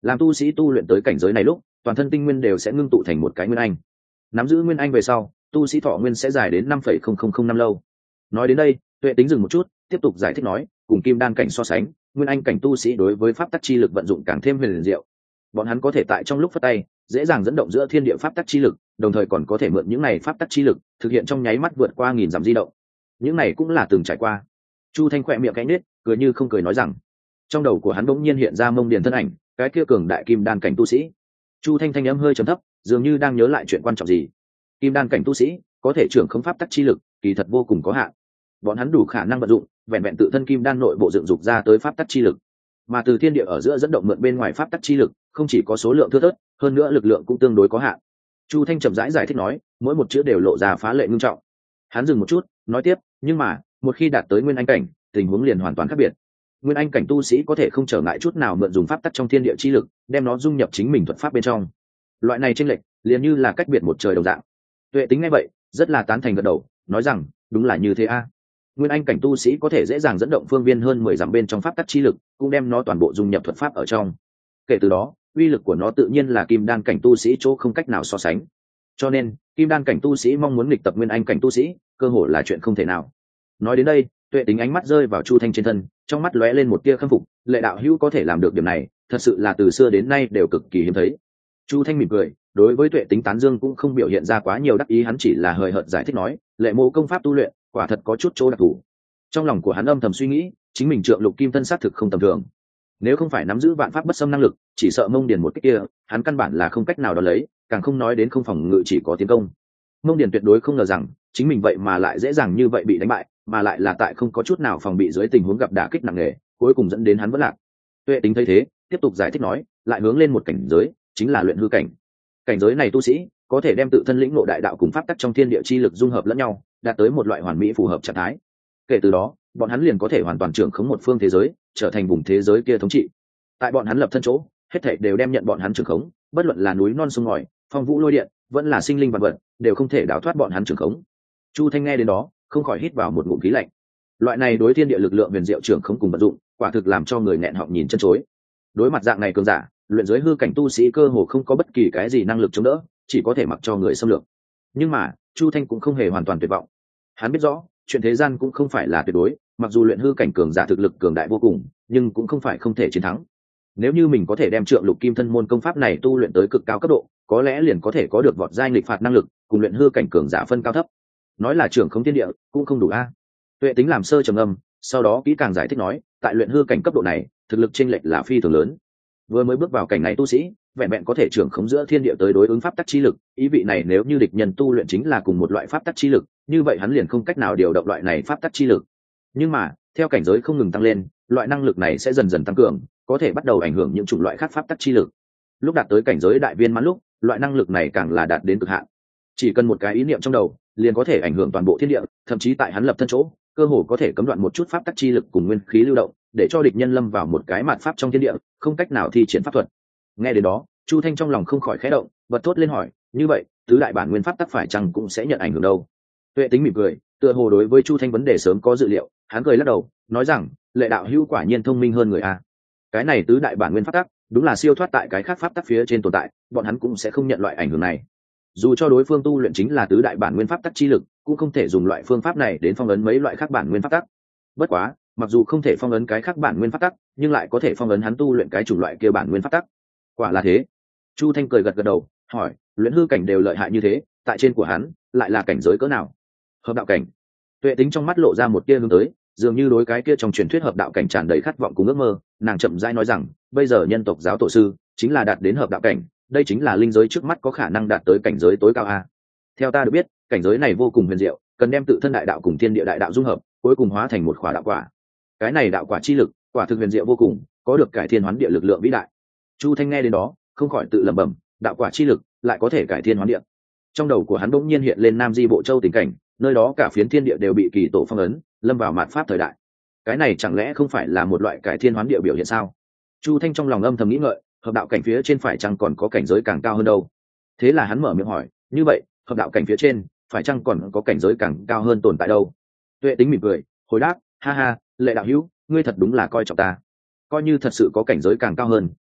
Speaker 1: làm tu sĩ tu luyện tới cảnh giới này lúc toàn thân tinh nguyên đều sẽ ngưng tụ thành một cái nguyên anh. Nắm giữ nguyên anh về sau tu sĩ thọ nguyên sẽ dài đến năm phẩy không không không năm lâu. Nói đến đây Tuệ Tính dừng một chút, tiếp tục giải thích nói, cùng kim đan cảnh so sánh, nguyên anh cảnh tu sĩ đối với pháp tắc chi lực vận dụng càng thêm huyền diệu. Bọn hắn có thể tại trong lúc phất tay dễ dàng dẫn động giữa thiên địa pháp tắc chi lực, đồng thời còn có thể mượn những này pháp tắc chi lực thực hiện trong nháy mắt vượt qua nghìn dặm di động. Những này cũng là từng trải qua. Chu Thanh khỏe miệng cánh nết, cười như không cười nói rằng, trong đầu của hắn bỗng nhiên hiện ra Mông Điền thân ảnh, cái kia cường đại kim đan cảnh tu sĩ. Chu Thanh thanh âm hơi trầm thấp, dường như đang nhớ lại chuyện quan trọng gì. Kim đan cảnh tu sĩ có thể trưởng không pháp tắc chi lực, kỳ thật vô cùng có hạn. Bọn hắn đủ khả năng vận dụng vẹn vẹn tự thân kim đan nội bộ dựng dục ra tới pháp tắc chi lực, mà từ thiên địa ở giữa dẫn động mượn bên ngoài pháp tắc chi lực không chỉ có số lượng thưa thớt, hơn nữa lực lượng cũng tương đối có hạn. Chu Thanh chậm rãi giải, giải thích nói, mỗi một chữ đều lộ ra phá lệ nghiêm trọng. Hắn dừng một chút, nói tiếp, nhưng mà một khi đạt tới nguyên anh cảnh, tình huống liền hoàn toàn khác biệt. Nguyên anh cảnh tu sĩ có thể không trở ngại chút nào mượn dùng pháp tắc trong thiên địa chi lực, đem nó dung nhập chính mình thuật pháp bên trong. Loại này chênh lệch liền như là cách biệt một trời đồng dạng. Tuệ Tính nghe vậy rất là tán thành gật đầu, nói rằng, đúng là như thế a. Nguyên anh cảnh tu sĩ có thể dễ dàng dẫn động phương viên hơn mười dặm bên trong pháp tắc chi lực, cũng đem nó toàn bộ dung nhập thuật pháp ở trong. Kể từ đó, uy lực của nó tự nhiên là kim đan cảnh tu sĩ chỗ không cách nào so sánh. Cho nên, kim đan cảnh tu sĩ mong muốn nghịch tập nguyên anh cảnh tu sĩ, cơ hội là chuyện không thể nào. Nói đến đây, Tuệ Tính ánh mắt rơi vào Chu Thanh trên thân, trong mắt lóe lên một tia khâm phục, Lệ đạo hữu có thể làm được điểm này, thật sự là từ xưa đến nay đều cực kỳ hiếm thấy. Chu Thanh mỉm cười, đối với Tuệ Tính tán dương cũng không biểu hiện ra quá nhiều đắc ý, hắn chỉ là hời hợt giải thích nói, Lệ mô công pháp tu luyện, quả thật có chút chỗ đặc thù. Trong lòng của hắn âm thầm suy nghĩ, chính mình trượng lục kim thân sát thực không tầm thường. Nếu không phải nắm giữ vạn pháp bất xâm năng lực, chỉ sợ Mông Điền một cái kia, hắn căn bản là không cách nào đo lấy, càng không nói đến không phòng ngự chỉ có tiến công. Mông Điền tuyệt đối không ngờ rằng chính mình vậy mà lại dễ dàng như vậy bị đánh bại, mà lại là tại không có chút nào phòng bị dưới tình huống gặp đả kích nặng nề, cuối cùng dẫn đến hắn vỡ lạc. Tuệ Tính thấy thế, tiếp tục giải thích nói, lại hướng lên một cảnh giới, chính là luyện hư cảnh. Cảnh giới này tu sĩ có thể đem tự thân lĩnh ngộ đại đạo cùng pháp tắc trong thiên địa chi lực dung hợp lẫn nhau, đạt tới một loại hoàn mỹ phù hợp trạng thái. Kể từ đó, bọn hắn liền có thể hoàn toàn trưởng khống một phương thế giới, trở thành vùng thế giới kia thống trị. Tại bọn hắn lập thân chỗ, hết thảy đều đem nhận bọn hắn trưởng khống, bất luận là núi non sông ngòi, phong vũ lôi điện, vẫn là sinh linh vạn vật, đều không thể đảo thoát bọn hắn trưởng khống. Chu Thanh nghe đến đó, không khỏi hít vào một ngụm khí lạnh. Loại này đối thiên địa lực lượng huyền diệu trưởng khống cùng vận dụng, quả thực làm cho người nghẹn họng nhìn chân chối. Đối mặt dạng này cường giả, luyện giới hư cảnh tu sĩ cơ hồ không có bất kỳ cái gì năng lực chống đỡ, chỉ có thể mặc cho người xâm lược. Nhưng mà, Chu Thanh cũng không hề hoàn toàn tuyệt vọng. Hắn biết rõ, chuyện thế gian cũng không phải là tuyệt đối, mặc dù luyện hư cảnh cường giả thực lực cường đại vô cùng, nhưng cũng không phải không thể chiến thắng. Nếu như mình có thể đem trượng lục kim thân môn công pháp này tu luyện tới cực cao cấp độ, có lẽ liền có thể có được vọt giai nghịch phạt năng lực, cùng luyện hư cảnh cường giả phân cao thấp. Nói là trưởng không thiên địa, cũng không đủ a. Tuệ Tính làm sơ trầm âm, sau đó kỹ càng giải thích nói, tại luyện hư cảnh cấp độ này, thực lực chênh lệch là phi thường lớn. Vừa mới bước vào cảnh này tu sĩ, vẹn vẹn có thể trưởng khống giữa thiên địa tới đối ứng pháp tắc chi lực, ý vị này nếu như địch nhân tu luyện chính là cùng một loại pháp tắc chi lực, như vậy hắn liền không cách nào điều động loại này pháp tắc chi lực. Nhưng mà, theo cảnh giới không ngừng tăng lên, loại năng lực này sẽ dần dần tăng cường, có thể bắt đầu ảnh hưởng những chủng loại khác pháp tắc chi lực. Lúc đạt tới cảnh giới đại viên mãn lúc, loại năng lực này càng là đạt đến cực hạn. Chỉ cần một cái ý niệm trong đầu, liền có thể ảnh hưởng toàn bộ thiên địa, thậm chí tại hắn lập thân chỗ, cơ hồ có thể cấm đoạn một chút pháp tắc chi lực cùng nguyên khí lưu động, để cho địch nhân lâm vào một cái mạt pháp trong thiên địa, không cách nào thi triển pháp thuật. Nghe đến đó, Chu Thanh trong lòng không khỏi khẽ động, bật thốt lên hỏi, như vậy, tứ đại bản nguyên pháp tắc phải chăng cũng sẽ nhận ảnh hưởng đâu? Tuệ Tính mỉm cười, tựa hồ đối với Chu Thanh vấn đề sớm có dự liệu, hắn cười lắc đầu, nói rằng, Lệ đạo hữu quả nhiên thông minh hơn người a. Cái này tứ đại bản nguyên pháp tắc, đúng là siêu thoát tại cái khác pháp tắc phía trên tồn tại, bọn hắn cũng sẽ không nhận loại ảnh hưởng này. Dù cho đối phương tu luyện chính là tứ đại bản nguyên pháp tắc chi lực, cũng không thể dùng loại phương pháp này đến phong ấn mấy loại khác bản nguyên pháp tắc. Bất quá, mặc dù không thể phong ấn cái khác bản nguyên pháp tắc, nhưng lại có thể phong ấn hắn tu luyện cái chủng loại kia bản nguyên pháp tắc. Quả là thế. Chu Thanh cười gật gật đầu, hỏi, luyện hư cảnh đều lợi hại như thế, tại trên của hắn lại là cảnh giới cỡ nào? Hợp đạo cảnh. Tuệ Tính trong mắt lộ ra một tia hướng tới, dường như đối cái kia trong truyền thuyết hợp đạo cảnh tràn đầy khát vọng cùng ước mơ, nàng chậm rãi nói rằng, bây giờ nhân tộc giáo tổ sư chính là đạt đến hợp đạo cảnh, đây chính là linh giới trước mắt có khả năng đạt tới cảnh giới tối cao a. Theo ta được biết, cảnh giới này vô cùng huyền diệu, cần đem tự thân đại đạo cùng thiên địa đại đạo dung hợp, cuối cùng hóa thành một khỏa đạo quả. Cái này đạo quả chi lực, quả thực huyền diệu vô cùng, có được cải thiên hoán địa lực lượng vĩ đại. Chu Thanh nghe đến đó, không khỏi tự lẩm bẩm, đạo quả chi lực lại có thể cải thiên hoán địa. Trong đầu của hắn bỗng nhiên hiện lên Nam Di Bộ Châu tình cảnh, nơi đó cả phiến thiên địa đều bị kỳ tổ phong ấn, lâm vào mạt pháp thời đại. Cái này chẳng lẽ không phải là một loại cải thiên hoán địa biểu hiện sao? Chu Thanh trong lòng âm thầm nghĩ ngợi, hợp đạo cảnh phía trên phải chăng còn có cảnh giới càng cao hơn đâu? Thế là hắn mở miệng hỏi, như vậy, hợp đạo cảnh phía trên phải chăng còn có cảnh giới càng cao hơn tồn tại đâu? Tuệ Tính mỉm cười, hồi đáp, ha ha, Lệ đạo hữu, ngươi thật đúng là coi trọng ta. Coi như thật sự có cảnh giới càng cao hơn,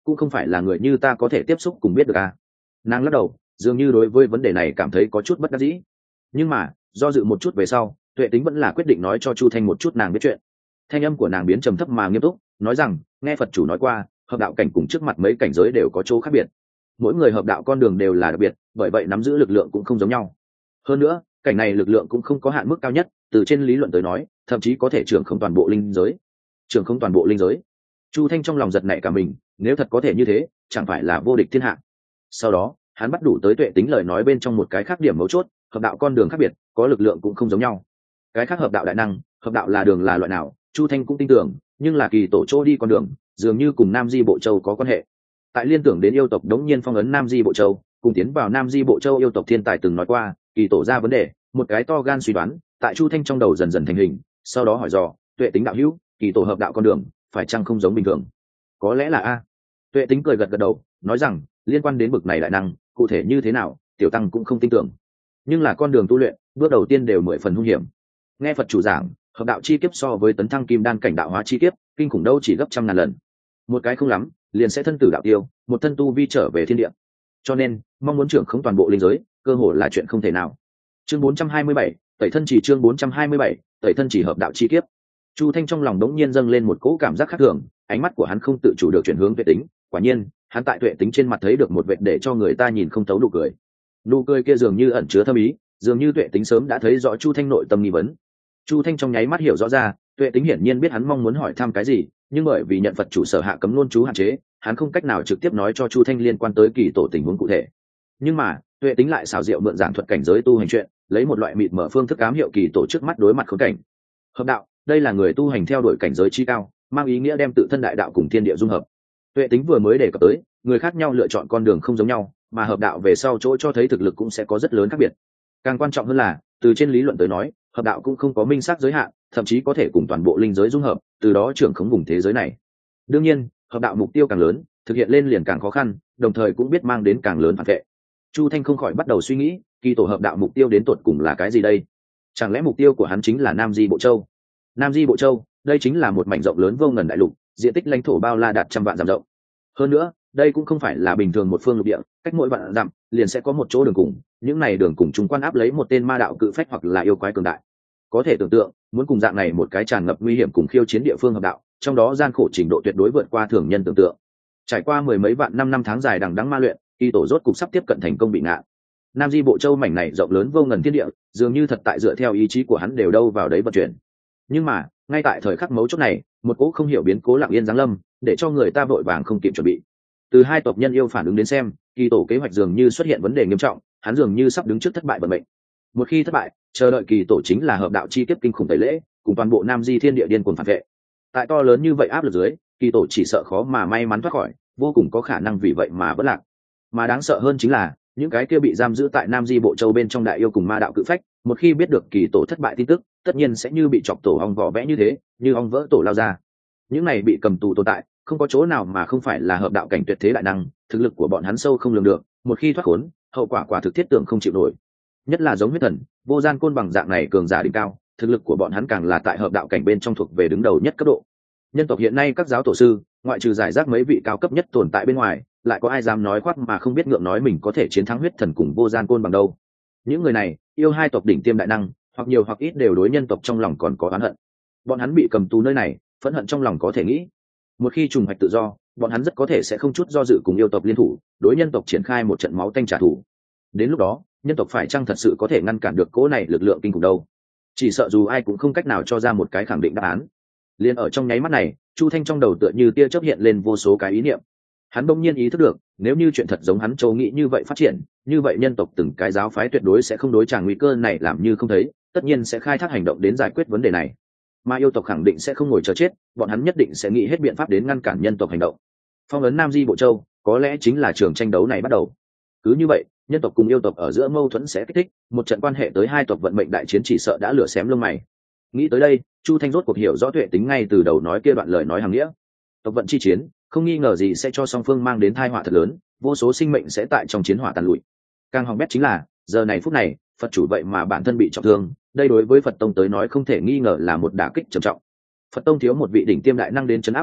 Speaker 1: cũng không phải là người như ta có thể tiếp xúc cùng biết được à. Nàng lắc đầu, dường như đối với vấn đề này cảm thấy có chút bất đắc dĩ. Nhưng mà do dự một chút về sau, Tuệ Tính vẫn là quyết định nói cho Chu Thanh một chút nàng biết chuyện. Thanh âm của nàng biến trầm thấp mà nghiêm túc, nói rằng nghe Phật chủ nói qua, hợp đạo cảnh cùng trước mặt mấy cảnh giới đều có chỗ khác biệt. Mỗi người hợp đạo con đường đều là đặc biệt, bởi vậy nắm giữ lực lượng cũng không giống nhau. Hơn nữa, cảnh này lực lượng cũng không có hạn mức cao nhất, từ trên lý luận tới nói, thậm chí có thể trưởng không toàn bộ linh giới. Trưởng không toàn bộ linh giới. Chu Thanh trong lòng giật nảy cả mình, nếu thật có thể như thế, chẳng phải là vô địch thiên hạ. Sau đó, hắn bắt đủ tới Tuệ Tính lời nói bên trong một cái khác điểm mấu chốt, hợp đạo con đường khác biệt, có lực lượng cũng không giống nhau. Cái khác hợp đạo đại năng, hợp đạo là đường là loại nào, Chu Thanh cũng tin tưởng, nhưng là kỳ tổ chỗ đi con đường, dường như cùng Nam Di Bộ Châu có quan hệ. Tại liên tưởng đến yêu tộc đống nhiên phong ấn Nam Di Bộ Châu, cùng tiến vào Nam Di Bộ Châu yêu tộc thiên tài từng nói qua, kỳ tổ ra vấn đề, một cái to gan suy đoán, tại Chu Thanh trong đầu dần dần thành hình, sau đó hỏi dò, Tuệ Tính đạo hữu, kỳ tổ hợp đạo con đường, phải chăng không giống bình thường? Có lẽ là a. Tuệ Tính cười gật gật đầu, nói rằng, liên quan đến bực này đại năng, cụ thể như thế nào, tiểu tăng cũng không tin tưởng. Nhưng là con đường tu luyện, bước đầu tiên đều mười phần hung hiểm. Nghe Phật chủ giảng, hợp đạo chi kiếp so với tấn thăng kim đan cảnh đạo hóa chi kiếp, kinh khủng đâu chỉ gấp trăm ngàn lần. Một cái không lắm, liền sẽ thân tử đạo tiêu, một thân tu vi trở về thiên địa. Cho nên, mong muốn trưởng không toàn bộ linh giới, cơ hội là chuyện không thể nào. Chương bốn trăm hai mươi bảy, tẩy thân chỉ chương bốn trăm hai mươi bảy, tẩy thân chỉ hợp đạo chi kiếp. Chu Thanh trong lòng đống nhiên dâng lên một cỗ cảm giác khác thường, ánh mắt của hắn không tự chủ được chuyển hướng Tuệ Tính, quả nhiên, hắn tại Tuệ Tính trên mặt thấy được một vệt để cho người ta nhìn không thấu nụ cười. Nụ cười kia dường như ẩn chứa thâm ý, dường như Tuệ Tính sớm đã thấy rõ Chu Thanh nội tâm nghi vấn. Chu Thanh trong nháy mắt hiểu rõ ra, Tuệ Tính hiển nhiên biết hắn mong muốn hỏi thăm cái gì, nhưng bởi vì nhận Phật chủ sở hạ cấm luôn chú hạn chế, hắn không cách nào trực tiếp nói cho Chu Thanh liên quan tới kỳ tổ tình huống cụ thể. Nhưng mà, Tuệ Tính lại xảo diệu mượn giảng thuật cảnh giới tu hành chuyện, lấy một loại mịt mở phương thức ám hiệu kỳ tổ trước mắt đối mặt khốn cảnh. Hợp đạo, đây là người tu hành theo đuổi cảnh giới chi cao, mang ý nghĩa đem tự thân đại đạo cùng thiên địa dung hợp. Tuệ Tính vừa mới đề cập tới, người khác nhau lựa chọn con đường không giống nhau, mà hợp đạo về sau chỗ cho thấy thực lực cũng sẽ có rất lớn khác biệt. Càng quan trọng hơn là, từ trên lý luận tới nói, hợp đạo cũng không có minh xác giới hạn, thậm chí có thể cùng toàn bộ linh giới dung hợp, từ đó trưởng khống vùng thế giới này. Đương nhiên, hợp đạo mục tiêu càng lớn, thực hiện lên liền càng khó khăn, đồng thời cũng biết mang đến càng lớn phản vệ. Chu Thanh không khỏi bắt đầu suy nghĩ, kỳ tổ hợp đạo mục tiêu đến tột cùng là cái gì đây? Chẳng lẽ mục tiêu của hắn chính là Nam Di Bộ Châu? Nam Di Bộ Châu, đây chính là một mảnh rộng lớn vô ngần đại lục, diện tích lãnh thổ bao la đạt trăm vạn dặm rộng. Hơn nữa, đây cũng không phải là bình thường một phương lục địa, cách mỗi vạn dặm liền sẽ có một chỗ đường cùng, những này đường cùng chúng quan áp lấy một tên ma đạo cự phách hoặc là yêu quái cường đại. Có thể tưởng tượng, muốn cùng dạng này một cái tràn ngập nguy hiểm cùng khiêu chiến địa phương hợp đạo, trong đó gian khổ trình độ tuyệt đối vượt qua thường nhân tưởng tượng. Trải qua mười mấy vạn năm năm tháng dài đằng đẵng ma luyện, kỳ tổ rốt cục sắp tiếp cận thành công bị ngạn. Nam Di Bộ Châu mảnh này rộng lớn vô ngần thiên địa, dường như thật tại dựa theo ý chí của hắn đều đâu vào đấy vận chuyển. Nhưng mà, ngay tại thời khắc mấu chốt này, một cỗ không hiểu biến cố lặng yên giáng lâm, để cho người ta vội vàng không kịp chuẩn bị. Từ hai tộc nhân yêu phản ứng đến xem, kỳ tổ kế hoạch dường như xuất hiện vấn đề nghiêm trọng, hắn dường như sắp đứng trước thất bại vận mệnh. Một khi thất bại, chờ đợi kỳ tổ chính là hợp đạo chi kiếp kinh khủng tẩy lễ, cùng toàn bộ Nam Di thiên địa điên cuồng phản vệ. Tại to lớn như vậy áp lực dưới, kỳ tổ chỉ sợ khó mà may mắn thoát khỏi, vô cùng có khả năng vì vậy mà vỡ lạc. Mà đáng sợ hơn chính là, những cái kia bị giam giữ tại Nam Di Bộ Châu bên trong đại yêu cùng ma đạo cự phách, một khi biết được kỳ tổ thất bại tin tức, tất nhiên sẽ như bị chọc tổ ong vỏ vẽ như thế, như ong vỡ tổ lao ra. Những này bị cầm tù tồn tại, không có chỗ nào mà không phải là hợp đạo cảnh tuyệt thế đại năng, thực lực của bọn hắn sâu không lường được, một khi thoát khốn, hậu quả quả thực thiết tưởng không chịu nổi. Nhất là giống huyết thần, vô gian côn bằng dạng này cường giả đỉnh cao, thực lực của bọn hắn càng là tại hợp đạo cảnh bên trong thuộc về đứng đầu nhất cấp độ. Nhân tộc hiện nay các giáo tổ sư, ngoại trừ giải rác mấy vị cao cấp nhất tồn tại bên ngoài, lại có ai dám nói khoác mà không biết ngượng nói mình có thể chiến thắng huyết thần cùng vô gian côn bằng đâu. Những người này yêu hai tộc đỉnh tiêm đại năng, hoặc nhiều hoặc ít đều đối nhân tộc trong lòng còn có oán hận. Bọn hắn bị cầm tù nơi này, phẫn hận trong lòng có thể nghĩ. Một khi trùng hoạch tự do, bọn hắn rất có thể sẽ không chút do dự cùng yêu tộc liên thủ, đối nhân tộc triển khai một trận máu tanh trả thù. Đến lúc đó, nhân tộc phải chăng thật sự có thể ngăn cản được cỗ này lực lượng kinh khủng đâu? Chỉ sợ dù ai cũng không cách nào cho ra một cái khẳng định đáp án. Liên ở trong nháy mắt này, Chu Thanh trong đầu tựa như tia chớp hiện lên vô số cái ý niệm. Hắn bỗng nhiên ý thức được, nếu như chuyện thật giống hắn châu nghĩ như vậy phát triển, như vậy nhân tộc từng cái giáo phái tuyệt đối sẽ không đối tràng nguy cơ này làm như không thấy, tất nhiên sẽ khai thác hành động đến giải quyết vấn đề này. Mà yêu tộc khẳng định sẽ không ngồi chờ chết, bọn hắn nhất định sẽ nghĩ hết biện pháp đến ngăn cản nhân tộc hành động. Phong ấn Nam Di Bộ Châu có lẽ chính là trường tranh đấu này bắt đầu. Cứ như vậy, nhân tộc cùng yêu tộc ở giữa mâu thuẫn sẽ kích thích, một trận quan hệ tới hai tộc vận mệnh đại chiến chỉ sợ đã lửa xém lông mày. Nghĩ tới đây, Chu Thanh rốt cuộc hiểu rõ Tuệ Tính ngay từ đầu nói kia đoạn lời nói hàng nghĩa. Tộc vận chi chiến, không nghi ngờ gì sẽ cho song phương mang đến tai họa thật lớn, vô số sinh mệnh sẽ tại trong chiến hỏa tàn lụi. Càng hỏng bét chính là, giờ này phút này, Phật chủ vậy mà bản thân bị trọng thương, đây đối với Phật tông tới nói không thể nghi ngờ là một đả kích trầm trọng. Phật tông thiếu một vị đỉnh tiêm đại năng đến trấn áp khí vận,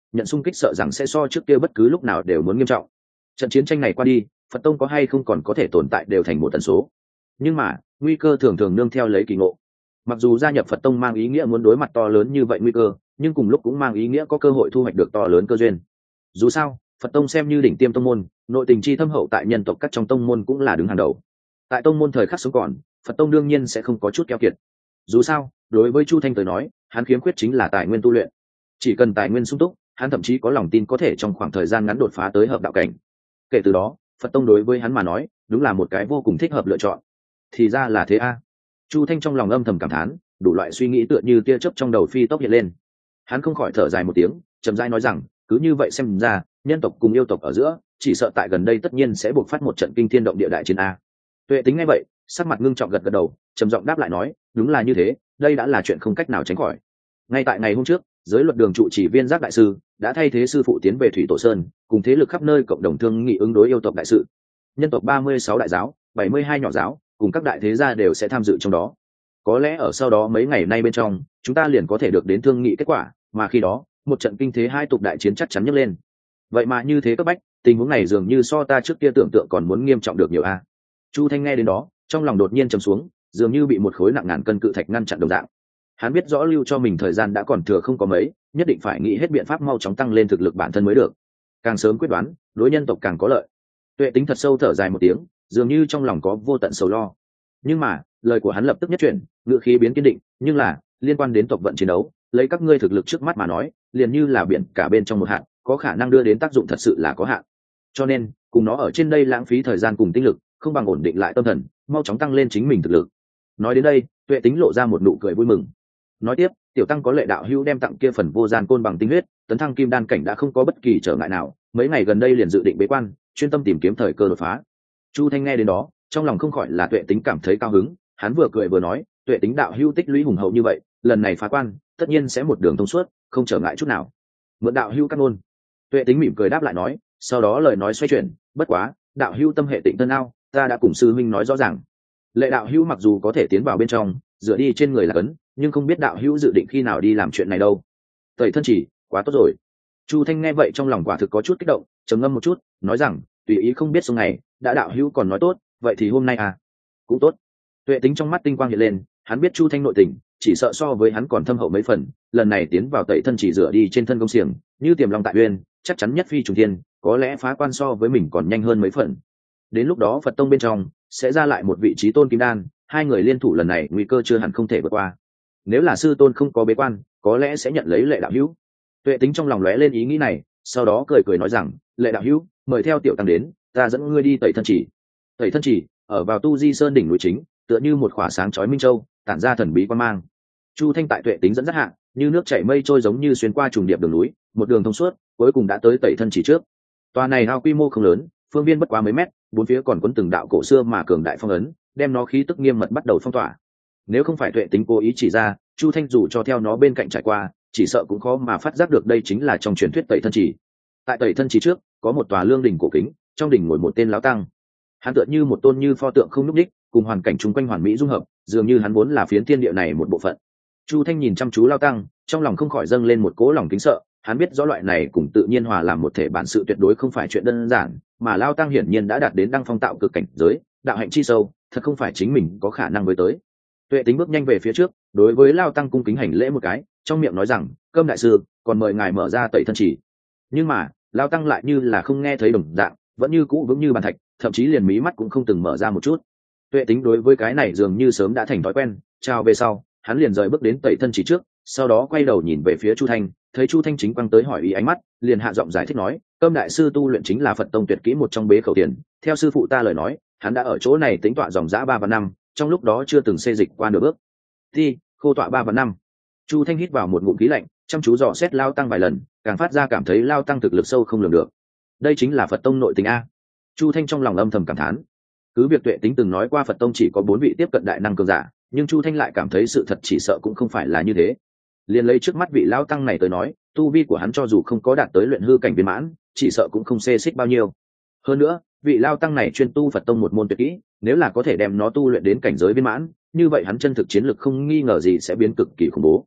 Speaker 1: nhận xung kích sợ rằng sẽ so trước kia bất cứ lúc nào đều muốn nghiêm trọng. Trận chiến tranh này qua đi, Phật tông có hay không còn có thể tồn tại đều thành một tần số. Nhưng mà nguy cơ thường thường nương theo lấy kỳ ngộ. Mặc dù gia nhập Phật tông mang ý nghĩa muốn đối mặt to lớn như vậy nguy cơ, nhưng cùng lúc cũng mang ý nghĩa có cơ hội thu hoạch được to lớn cơ duyên. Dù sao Phật tông xem như đỉnh tiêm tông môn, nội tình chi thâm hậu tại nhân tộc các trong tông môn cũng là đứng hàng đầu. Tại tông môn thời khắc sống còn, Phật tông đương nhiên sẽ không có chút keo kiệt. Dù sao đối với Chu Thanh tới nói, hắn khiếm khuyết chính là tài nguyên tu luyện. Chỉ cần tài nguyên sung túc, hắn thậm chí có lòng tin có thể trong khoảng thời gian ngắn đột phá tới hợp đạo cảnh. Kể từ đó Phật tông đối với hắn mà nói đúng là một cái vô cùng thích hợp lựa chọn. Thì ra là thế a. Chu Thanh trong lòng âm thầm cảm thán, đủ loại suy nghĩ tựa như tia chớp trong đầu phi tốc hiện lên. Hắn không khỏi thở dài một tiếng, chậm rãi nói rằng, cứ như vậy xem ra, nhân tộc cùng yêu tộc ở giữa, chỉ sợ tại gần đây tất nhiên sẽ buộc phát một trận kinh thiên động địa đại chiến a. Tuệ Tính nghe vậy, sắc mặt ngưng trọng gật gật đầu, trầm giọng đáp lại nói, đúng là như thế, đây đã là chuyện không cách nào tránh khỏi. Ngay tại ngày hôm trước, giới luật đường trụ chỉ viên giác đại sư đã thay thế sư phụ tiến về Thủy Tổ Sơn, cùng thế lực khắp nơi cộng đồng thương nghị ứng đối yêu tộc đại sự. Nhân tộc ba mươi sáu đại giáo, bảy mươi hai nhỏ giáo, cùng các đại thế gia đều sẽ tham dự trong đó. Có lẽ ở sau đó mấy ngày nay bên trong, chúng ta liền có thể được đến thương nghị kết quả, mà khi đó, một trận kinh thế hai tục đại chiến chắc chắn nhấc lên. Vậy mà như thế cấp bách, tình huống này dường như so ta trước kia tưởng tượng còn muốn nghiêm trọng được nhiều a. Chu Thanh nghe đến đó, trong lòng đột nhiên trầm xuống, dường như bị một khối nặng ngàn cân cự thạch ngăn chặn đồng dạng. Hắn biết rõ lưu cho mình thời gian đã còn thừa không có mấy, nhất định phải nghĩ hết biện pháp mau chóng tăng lên thực lực bản thân mới được. Càng sớm quyết đoán, đối nhân tộc càng có lợi. Tuệ Tính thật sâu thở dài một tiếng, dường như trong lòng có vô tận sầu lo. Nhưng mà lời của hắn lập tức nhất chuyển, ngữ khí biến kiên định, nhưng là liên quan đến tộc vận chiến đấu, lấy các ngươi thực lực trước mắt mà nói, liền như là biển cả bên trong một hạt, có khả năng đưa đến tác dụng thật sự là có hạn. Cho nên cùng nó ở trên đây lãng phí thời gian cùng tinh lực, không bằng ổn định lại tâm thần, mau chóng tăng lên chính mình thực lực. Nói đến đây, Tuệ Tính lộ ra một nụ cười vui mừng. Nói tiếp, tiểu tăng có lệ đạo hữu đem tặng kia phần vô gian côn bằng tinh huyết, tấn thăng kim đan cảnh đã không có bất kỳ trở ngại nào, mấy ngày gần đây liền dự định bế quan, chuyên tâm tìm kiếm thời cơ đột phá. Chu Thanh nghe đến đó, trong lòng không khỏi là Tuệ Tính cảm thấy cao hứng, hắn vừa cười vừa nói, Tuệ Tính đạo hữu tích lũy hùng hậu như vậy, lần này phá quan, tất nhiên sẽ một đường thông suốt, không trở ngại chút nào. Mượn đạo hữu cắt ngôn. Tuệ Tính mỉm cười đáp lại nói, sau đó lời nói xoay chuyển, bất quá, đạo hữu tâm hệ Tịnh Tân ao, ta đã cùng sư huynh nói rõ ràng. Lệ đạo hữu mặc dù có thể tiến vào bên trong, dựa đi trên người là cấn, nhưng không biết đạo hữu dự định khi nào đi làm chuyện này đâu. Tẩy thân chỉ, quá tốt rồi. Chu Thanh nghe vậy trong lòng quả thực có chút kích động, trầm ngâm một chút, nói rằng, tùy ý không biết số ngày, đã đạo hữu còn nói tốt, vậy thì hôm nay à, cũng tốt. Tuệ Tính trong mắt tinh quang hiện lên, hắn biết Chu Thanh nội tình, chỉ sợ so với hắn còn thâm hậu mấy phần, lần này tiến vào tẩy thân chỉ rửa đi trên thân công xiềng, như tiềm long tại uyên, chắc chắn nhất phi trùng thiên, có lẽ phá quan so với mình còn nhanh hơn mấy phần. Đến lúc đó Phật tông bên trong sẽ ra lại một vị trí tôn kim đan, hai người liên thủ lần này nguy cơ chưa hẳn không thể vượt qua. Nếu là sư tôn không có bế quan, có lẽ sẽ nhận lấy Lệ đạo hữu. Tuệ Tính trong lòng lóe lên ý nghĩ này, sau đó cười cười nói rằng, Lệ đạo hữu, mời theo tiểu tăng đến, ta dẫn ngươi đi tẩy thân chỉ. Tẩy thân chỉ ở vào Tu Di Sơn đỉnh núi chính, tựa như một khỏa sáng chói minh châu, tản ra thần bí quang mang. Chu Thanh tại Tuệ Tính dẫn dắt hạ, như nước chảy mây trôi giống như xuyên qua trùng điệp đường núi, một đường thông suốt, cuối cùng đã tới tẩy thân chỉ trước. Tòa này ao quy mô không lớn, phương viên bất quá mấy mét, bốn phía còn quấn từng đạo cổ xưa mà cường đại phong ấn, đem nó khí tức nghiêm mật bắt đầu phong tỏa. Nếu không phải Tuệ Tính cố ý chỉ ra, Chu Thanh dù cho theo nó bên cạnh trải qua, chỉ sợ cũng khó mà phát giác được đây chính là trong truyền thuyết tẩy thân chỉ. Tại tẩy thân chỉ trước, có một tòa lương đỉnh cổ kính, trong đỉnh ngồi một tên lão tăng. Hắn tựa như một tôn như pho tượng không nhúc nhích, cùng hoàn cảnh chung quanh hoàn mỹ dung hợp, dường như hắn vốn là phiến thiên địa này một bộ phận. Chu Thanh nhìn chăm chú lão tăng, trong lòng không khỏi dâng lên một cỗ lòng kính sợ, hắn biết rõ loại này cùng tự nhiên hòa làm một thể bản sự tuyệt đối không phải chuyện đơn giản, mà lão tăng hiển nhiên đã đạt đến đăng phong tạo cực cảnh giới, đạo hạnh chi sâu, thật không phải chính mình có khả năng với tới. Tuệ Tính bước nhanh về phía trước, đối với lão tăng cung kính hành lễ một cái, trong miệng nói rằng, Cơm đại sư, còn mời ngài mở ra tẩy thân chỉ. Nhưng mà lão tăng lại như là không nghe thấy đồng dạng, vẫn như cũ vững như bàn thạch, thậm chí liền mí mắt cũng không từng mở ra một chút. Tuệ Tính đối với cái này dường như sớm đã thành thói quen, chào về sau, hắn liền rời bước đến tẩy thân chỉ trước, sau đó quay đầu nhìn về phía Chu Thanh, thấy Chu Thanh chính quăng tới hỏi ý ánh mắt, liền hạ giọng giải thích nói, Cơm đại sư tu luyện chính là Phật tông tuyệt kỹ một trong bế khẩu tiền, theo sư phụ ta lời nói, hắn đã ở chỗ này tính tọa dòng dã ba và năm, trong lúc đó chưa từng xê dịch qua nửa bước. Thi, khô tọa ba và năm. Chu Thanh hít vào một ngụm khí lạnh, chăm chú dò xét Lao tăng vài lần, càng phát ra cảm thấy Lao tăng thực lực sâu không lường được. Đây chính là Phật tông nội tình a. Chu Thanh trong lòng âm thầm cảm thán. Cứ việc Tuệ Tính từng nói qua Phật tông chỉ có bốn vị tiếp cận đại năng cường giả, nhưng Chu Thanh lại cảm thấy sự thật chỉ sợ cũng không phải là như thế. Liên lấy trước mắt vị Lao tăng này tới nói, tu vi của hắn cho dù không có đạt tới luyện hư cảnh viên mãn, chỉ sợ cũng không xê xích bao nhiêu. Hơn nữa, vị Lao tăng này chuyên tu Phật tông một môn tuyệt kỹ, nếu là có thể đem nó tu luyện đến cảnh giới viên mãn, như vậy hắn chân thực chiến lực không nghi ngờ gì sẽ biến cực kỳ khủng bố.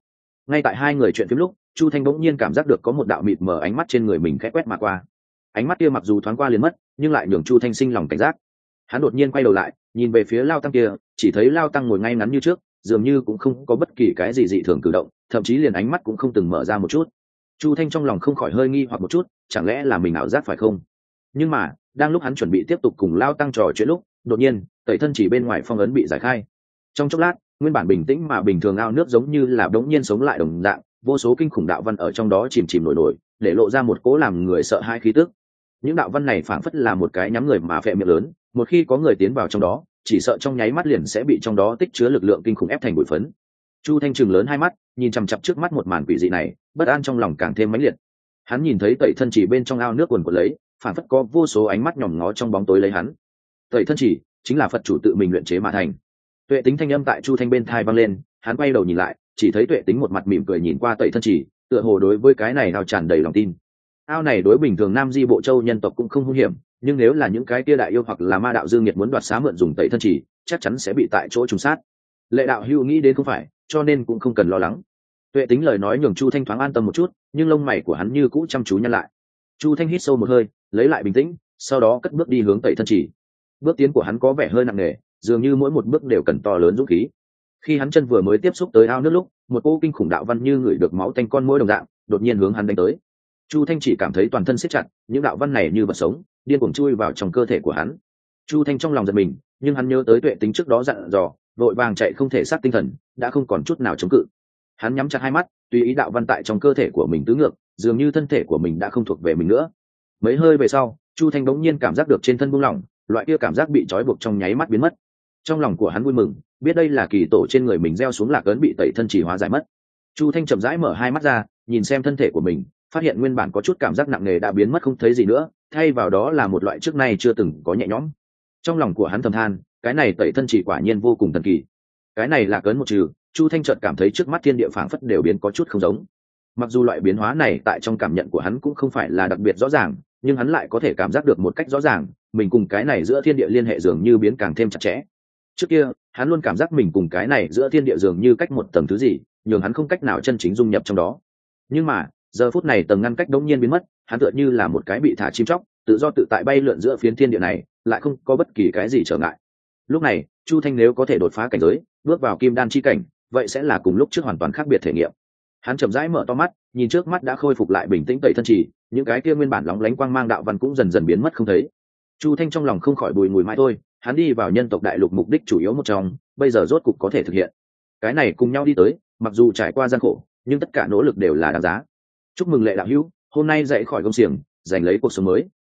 Speaker 1: Ngay tại hai người chuyện phím lúc, Chu Thanh bỗng nhiên cảm giác được có một đạo mịt mờ ánh mắt trên người mình khẽ quét mà qua. Ánh mắt kia mặc dù thoáng qua liền mất, nhưng lại nhường Chu Thanh sinh lòng cảnh giác. Hắn đột nhiên quay đầu lại, nhìn về phía Lao Tăng kia, chỉ thấy Lao Tăng ngồi ngay ngắn như trước, dường như cũng không có bất kỳ cái gì dị thường cử động, thậm chí liền ánh mắt cũng không từng mở ra một chút. Chu Thanh trong lòng không khỏi hơi nghi hoặc một chút, chẳng lẽ là mình ảo giác phải không? Nhưng mà, đang lúc hắn chuẩn bị tiếp tục cùng Lao Tăng trò chuyện lúc, đột nhiên, tẩy thân chỉ bên ngoài phong ấn bị giải khai. Trong chốc lát, nguyên bản bình tĩnh mà bình thường ao nước giống như là đống nhiên sống lại đồng dạng, vô số kinh khủng đạo văn ở trong đó chìm chìm nổi nổi, để lộ ra một cỗ làm người sợ hãi khí tức. Những đạo văn này phảng phất là một cái nhắm người mà phệ miệng lớn, một khi có người tiến vào trong đó, chỉ sợ trong nháy mắt liền sẽ bị trong đó tích chứa lực lượng kinh khủng ép thành bụi phấn. Chu Thanh trừng lớn hai mắt, nhìn chằm chằm trước mắt một màn quỷ dị này, bất an trong lòng càng thêm mãnh liệt. Hắn nhìn thấy tẩy thân chỉ bên trong ao nước quần quật lấy, phảng phất có vô số ánh mắt nhòm ngó trong bóng tối lấy hắn. Tẩy thân chỉ chính là Phật chủ tự mình luyện chế mà thành. Tuệ Tính thanh âm tại Chu Thanh bên tai vang lên, hắn quay đầu nhìn lại, chỉ thấy Tuệ Tính một mặt mỉm cười nhìn qua tẩy thân chỉ, tựa hồ đối với cái này ao tràn đầy lòng tin. Ao này đối bình thường Nam Di Bộ Châu nhân tộc cũng không hung hiểm, nhưng nếu là những cái kia đại yêu hoặc là ma đạo dương nhiệt muốn đoạt xá mượn dùng tẩy thân chỉ, chắc chắn sẽ bị tại chỗ trùng sát. Lệ đạo hữu nghĩ đến không phải, cho nên cũng không cần lo lắng. Tuệ Tính lời nói nhường Chu Thanh thoáng an tâm một chút, nhưng lông mày của hắn như cũ chăm chú nhăn lại. Chu Thanh hít sâu một hơi, lấy lại bình tĩnh, sau đó cất bước đi hướng tẩy thân chỉ. Bước tiến của hắn có vẻ hơi nặng nề, dường như mỗi một bước đều cần to lớn dũng khí. Khi hắn chân vừa mới tiếp xúc tới ao nước lúc, một cỗ kinh khủng đạo văn như ngửi được máu tanh con muỗi đồng dạng, đột nhiên hướng hắn đánh tới. Chu Thanh chỉ cảm thấy toàn thân siết chặt, những đạo văn này như vật sống, điên cuồng chui vào trong cơ thể của hắn. Chu Thanh trong lòng giật mình, nhưng hắn nhớ tới Tuệ Tính trước đó dặn dò, vội vàng chạy không thể sát tinh thần, đã không còn chút nào chống cự. Hắn nhắm chặt hai mắt, tùy ý đạo văn tại trong cơ thể của mình tứ ngược, dường như thân thể của mình đã không thuộc về mình nữa. Mấy hơi về sau, Chu Thanh bỗng nhiên cảm giác được trên thân buông lỏng, loại kia cảm giác bị trói buộc trong nháy mắt biến mất. Trong lòng của hắn vui mừng, biết đây là kỳ tổ trên người mình gieo xuống lạc ấn bị tẩy thân chỉ hóa giải mất. Chu Thanh chậm rãi mở hai mắt ra, nhìn xem thân thể của mình, phát hiện nguyên bản có chút cảm giác nặng nề đã biến mất không thấy gì nữa, thay vào đó là một loại trước nay chưa từng có nhẹ nhõm. Trong lòng của hắn thầm than, cái này tẩy thân chỉ quả nhiên vô cùng thần kỳ. Cái này là cấn một trừ, Chu Thanh chợt cảm thấy trước mắt thiên địa phảng phất đều biến có chút không giống. Mặc dù loại biến hóa này tại trong cảm nhận của hắn cũng không phải là đặc biệt rõ ràng, nhưng hắn lại có thể cảm giác được một cách rõ ràng, mình cùng cái này giữa thiên địa liên hệ dường như biến càng thêm chặt chẽ. Trước kia, hắn luôn cảm giác mình cùng cái này giữa thiên địa dường như cách một tầng thứ gì, nhường hắn không cách nào chân chính dung nhập trong đó. Nhưng mà, giờ phút này tầng ngăn cách đống nhiên biến mất, hắn tựa như là một cái bị thả chim chóc, tự do tự tại bay lượn giữa phiến thiên địa này, lại không có bất kỳ cái gì trở ngại. Lúc này, Chu Thanh nếu có thể đột phá cảnh giới, bước vào kim đan chi cảnh, vậy sẽ là cùng lúc trước hoàn toàn khác biệt thể nghiệm. Hắn chậm rãi mở to mắt, nhìn trước mắt đã khôi phục lại bình tĩnh tẩy thân chỉ, những cái kia nguyên bản lóng lánh quang mang đạo văn cũng dần dần biến mất không thấy. Chu Thanh trong lòng không khỏi bùi ngùi mãi thôi, hắn đi vào nhân tộc đại lục mục đích chủ yếu một trong, bây giờ rốt cục có thể thực hiện. Cái này cùng nhau đi tới, mặc dù trải qua gian khổ, nhưng tất cả nỗ lực đều là đáng giá. Chúc mừng Lệ đạo hữu, hôm nay dậy khỏi công xiềng, giành lấy cuộc sống mới.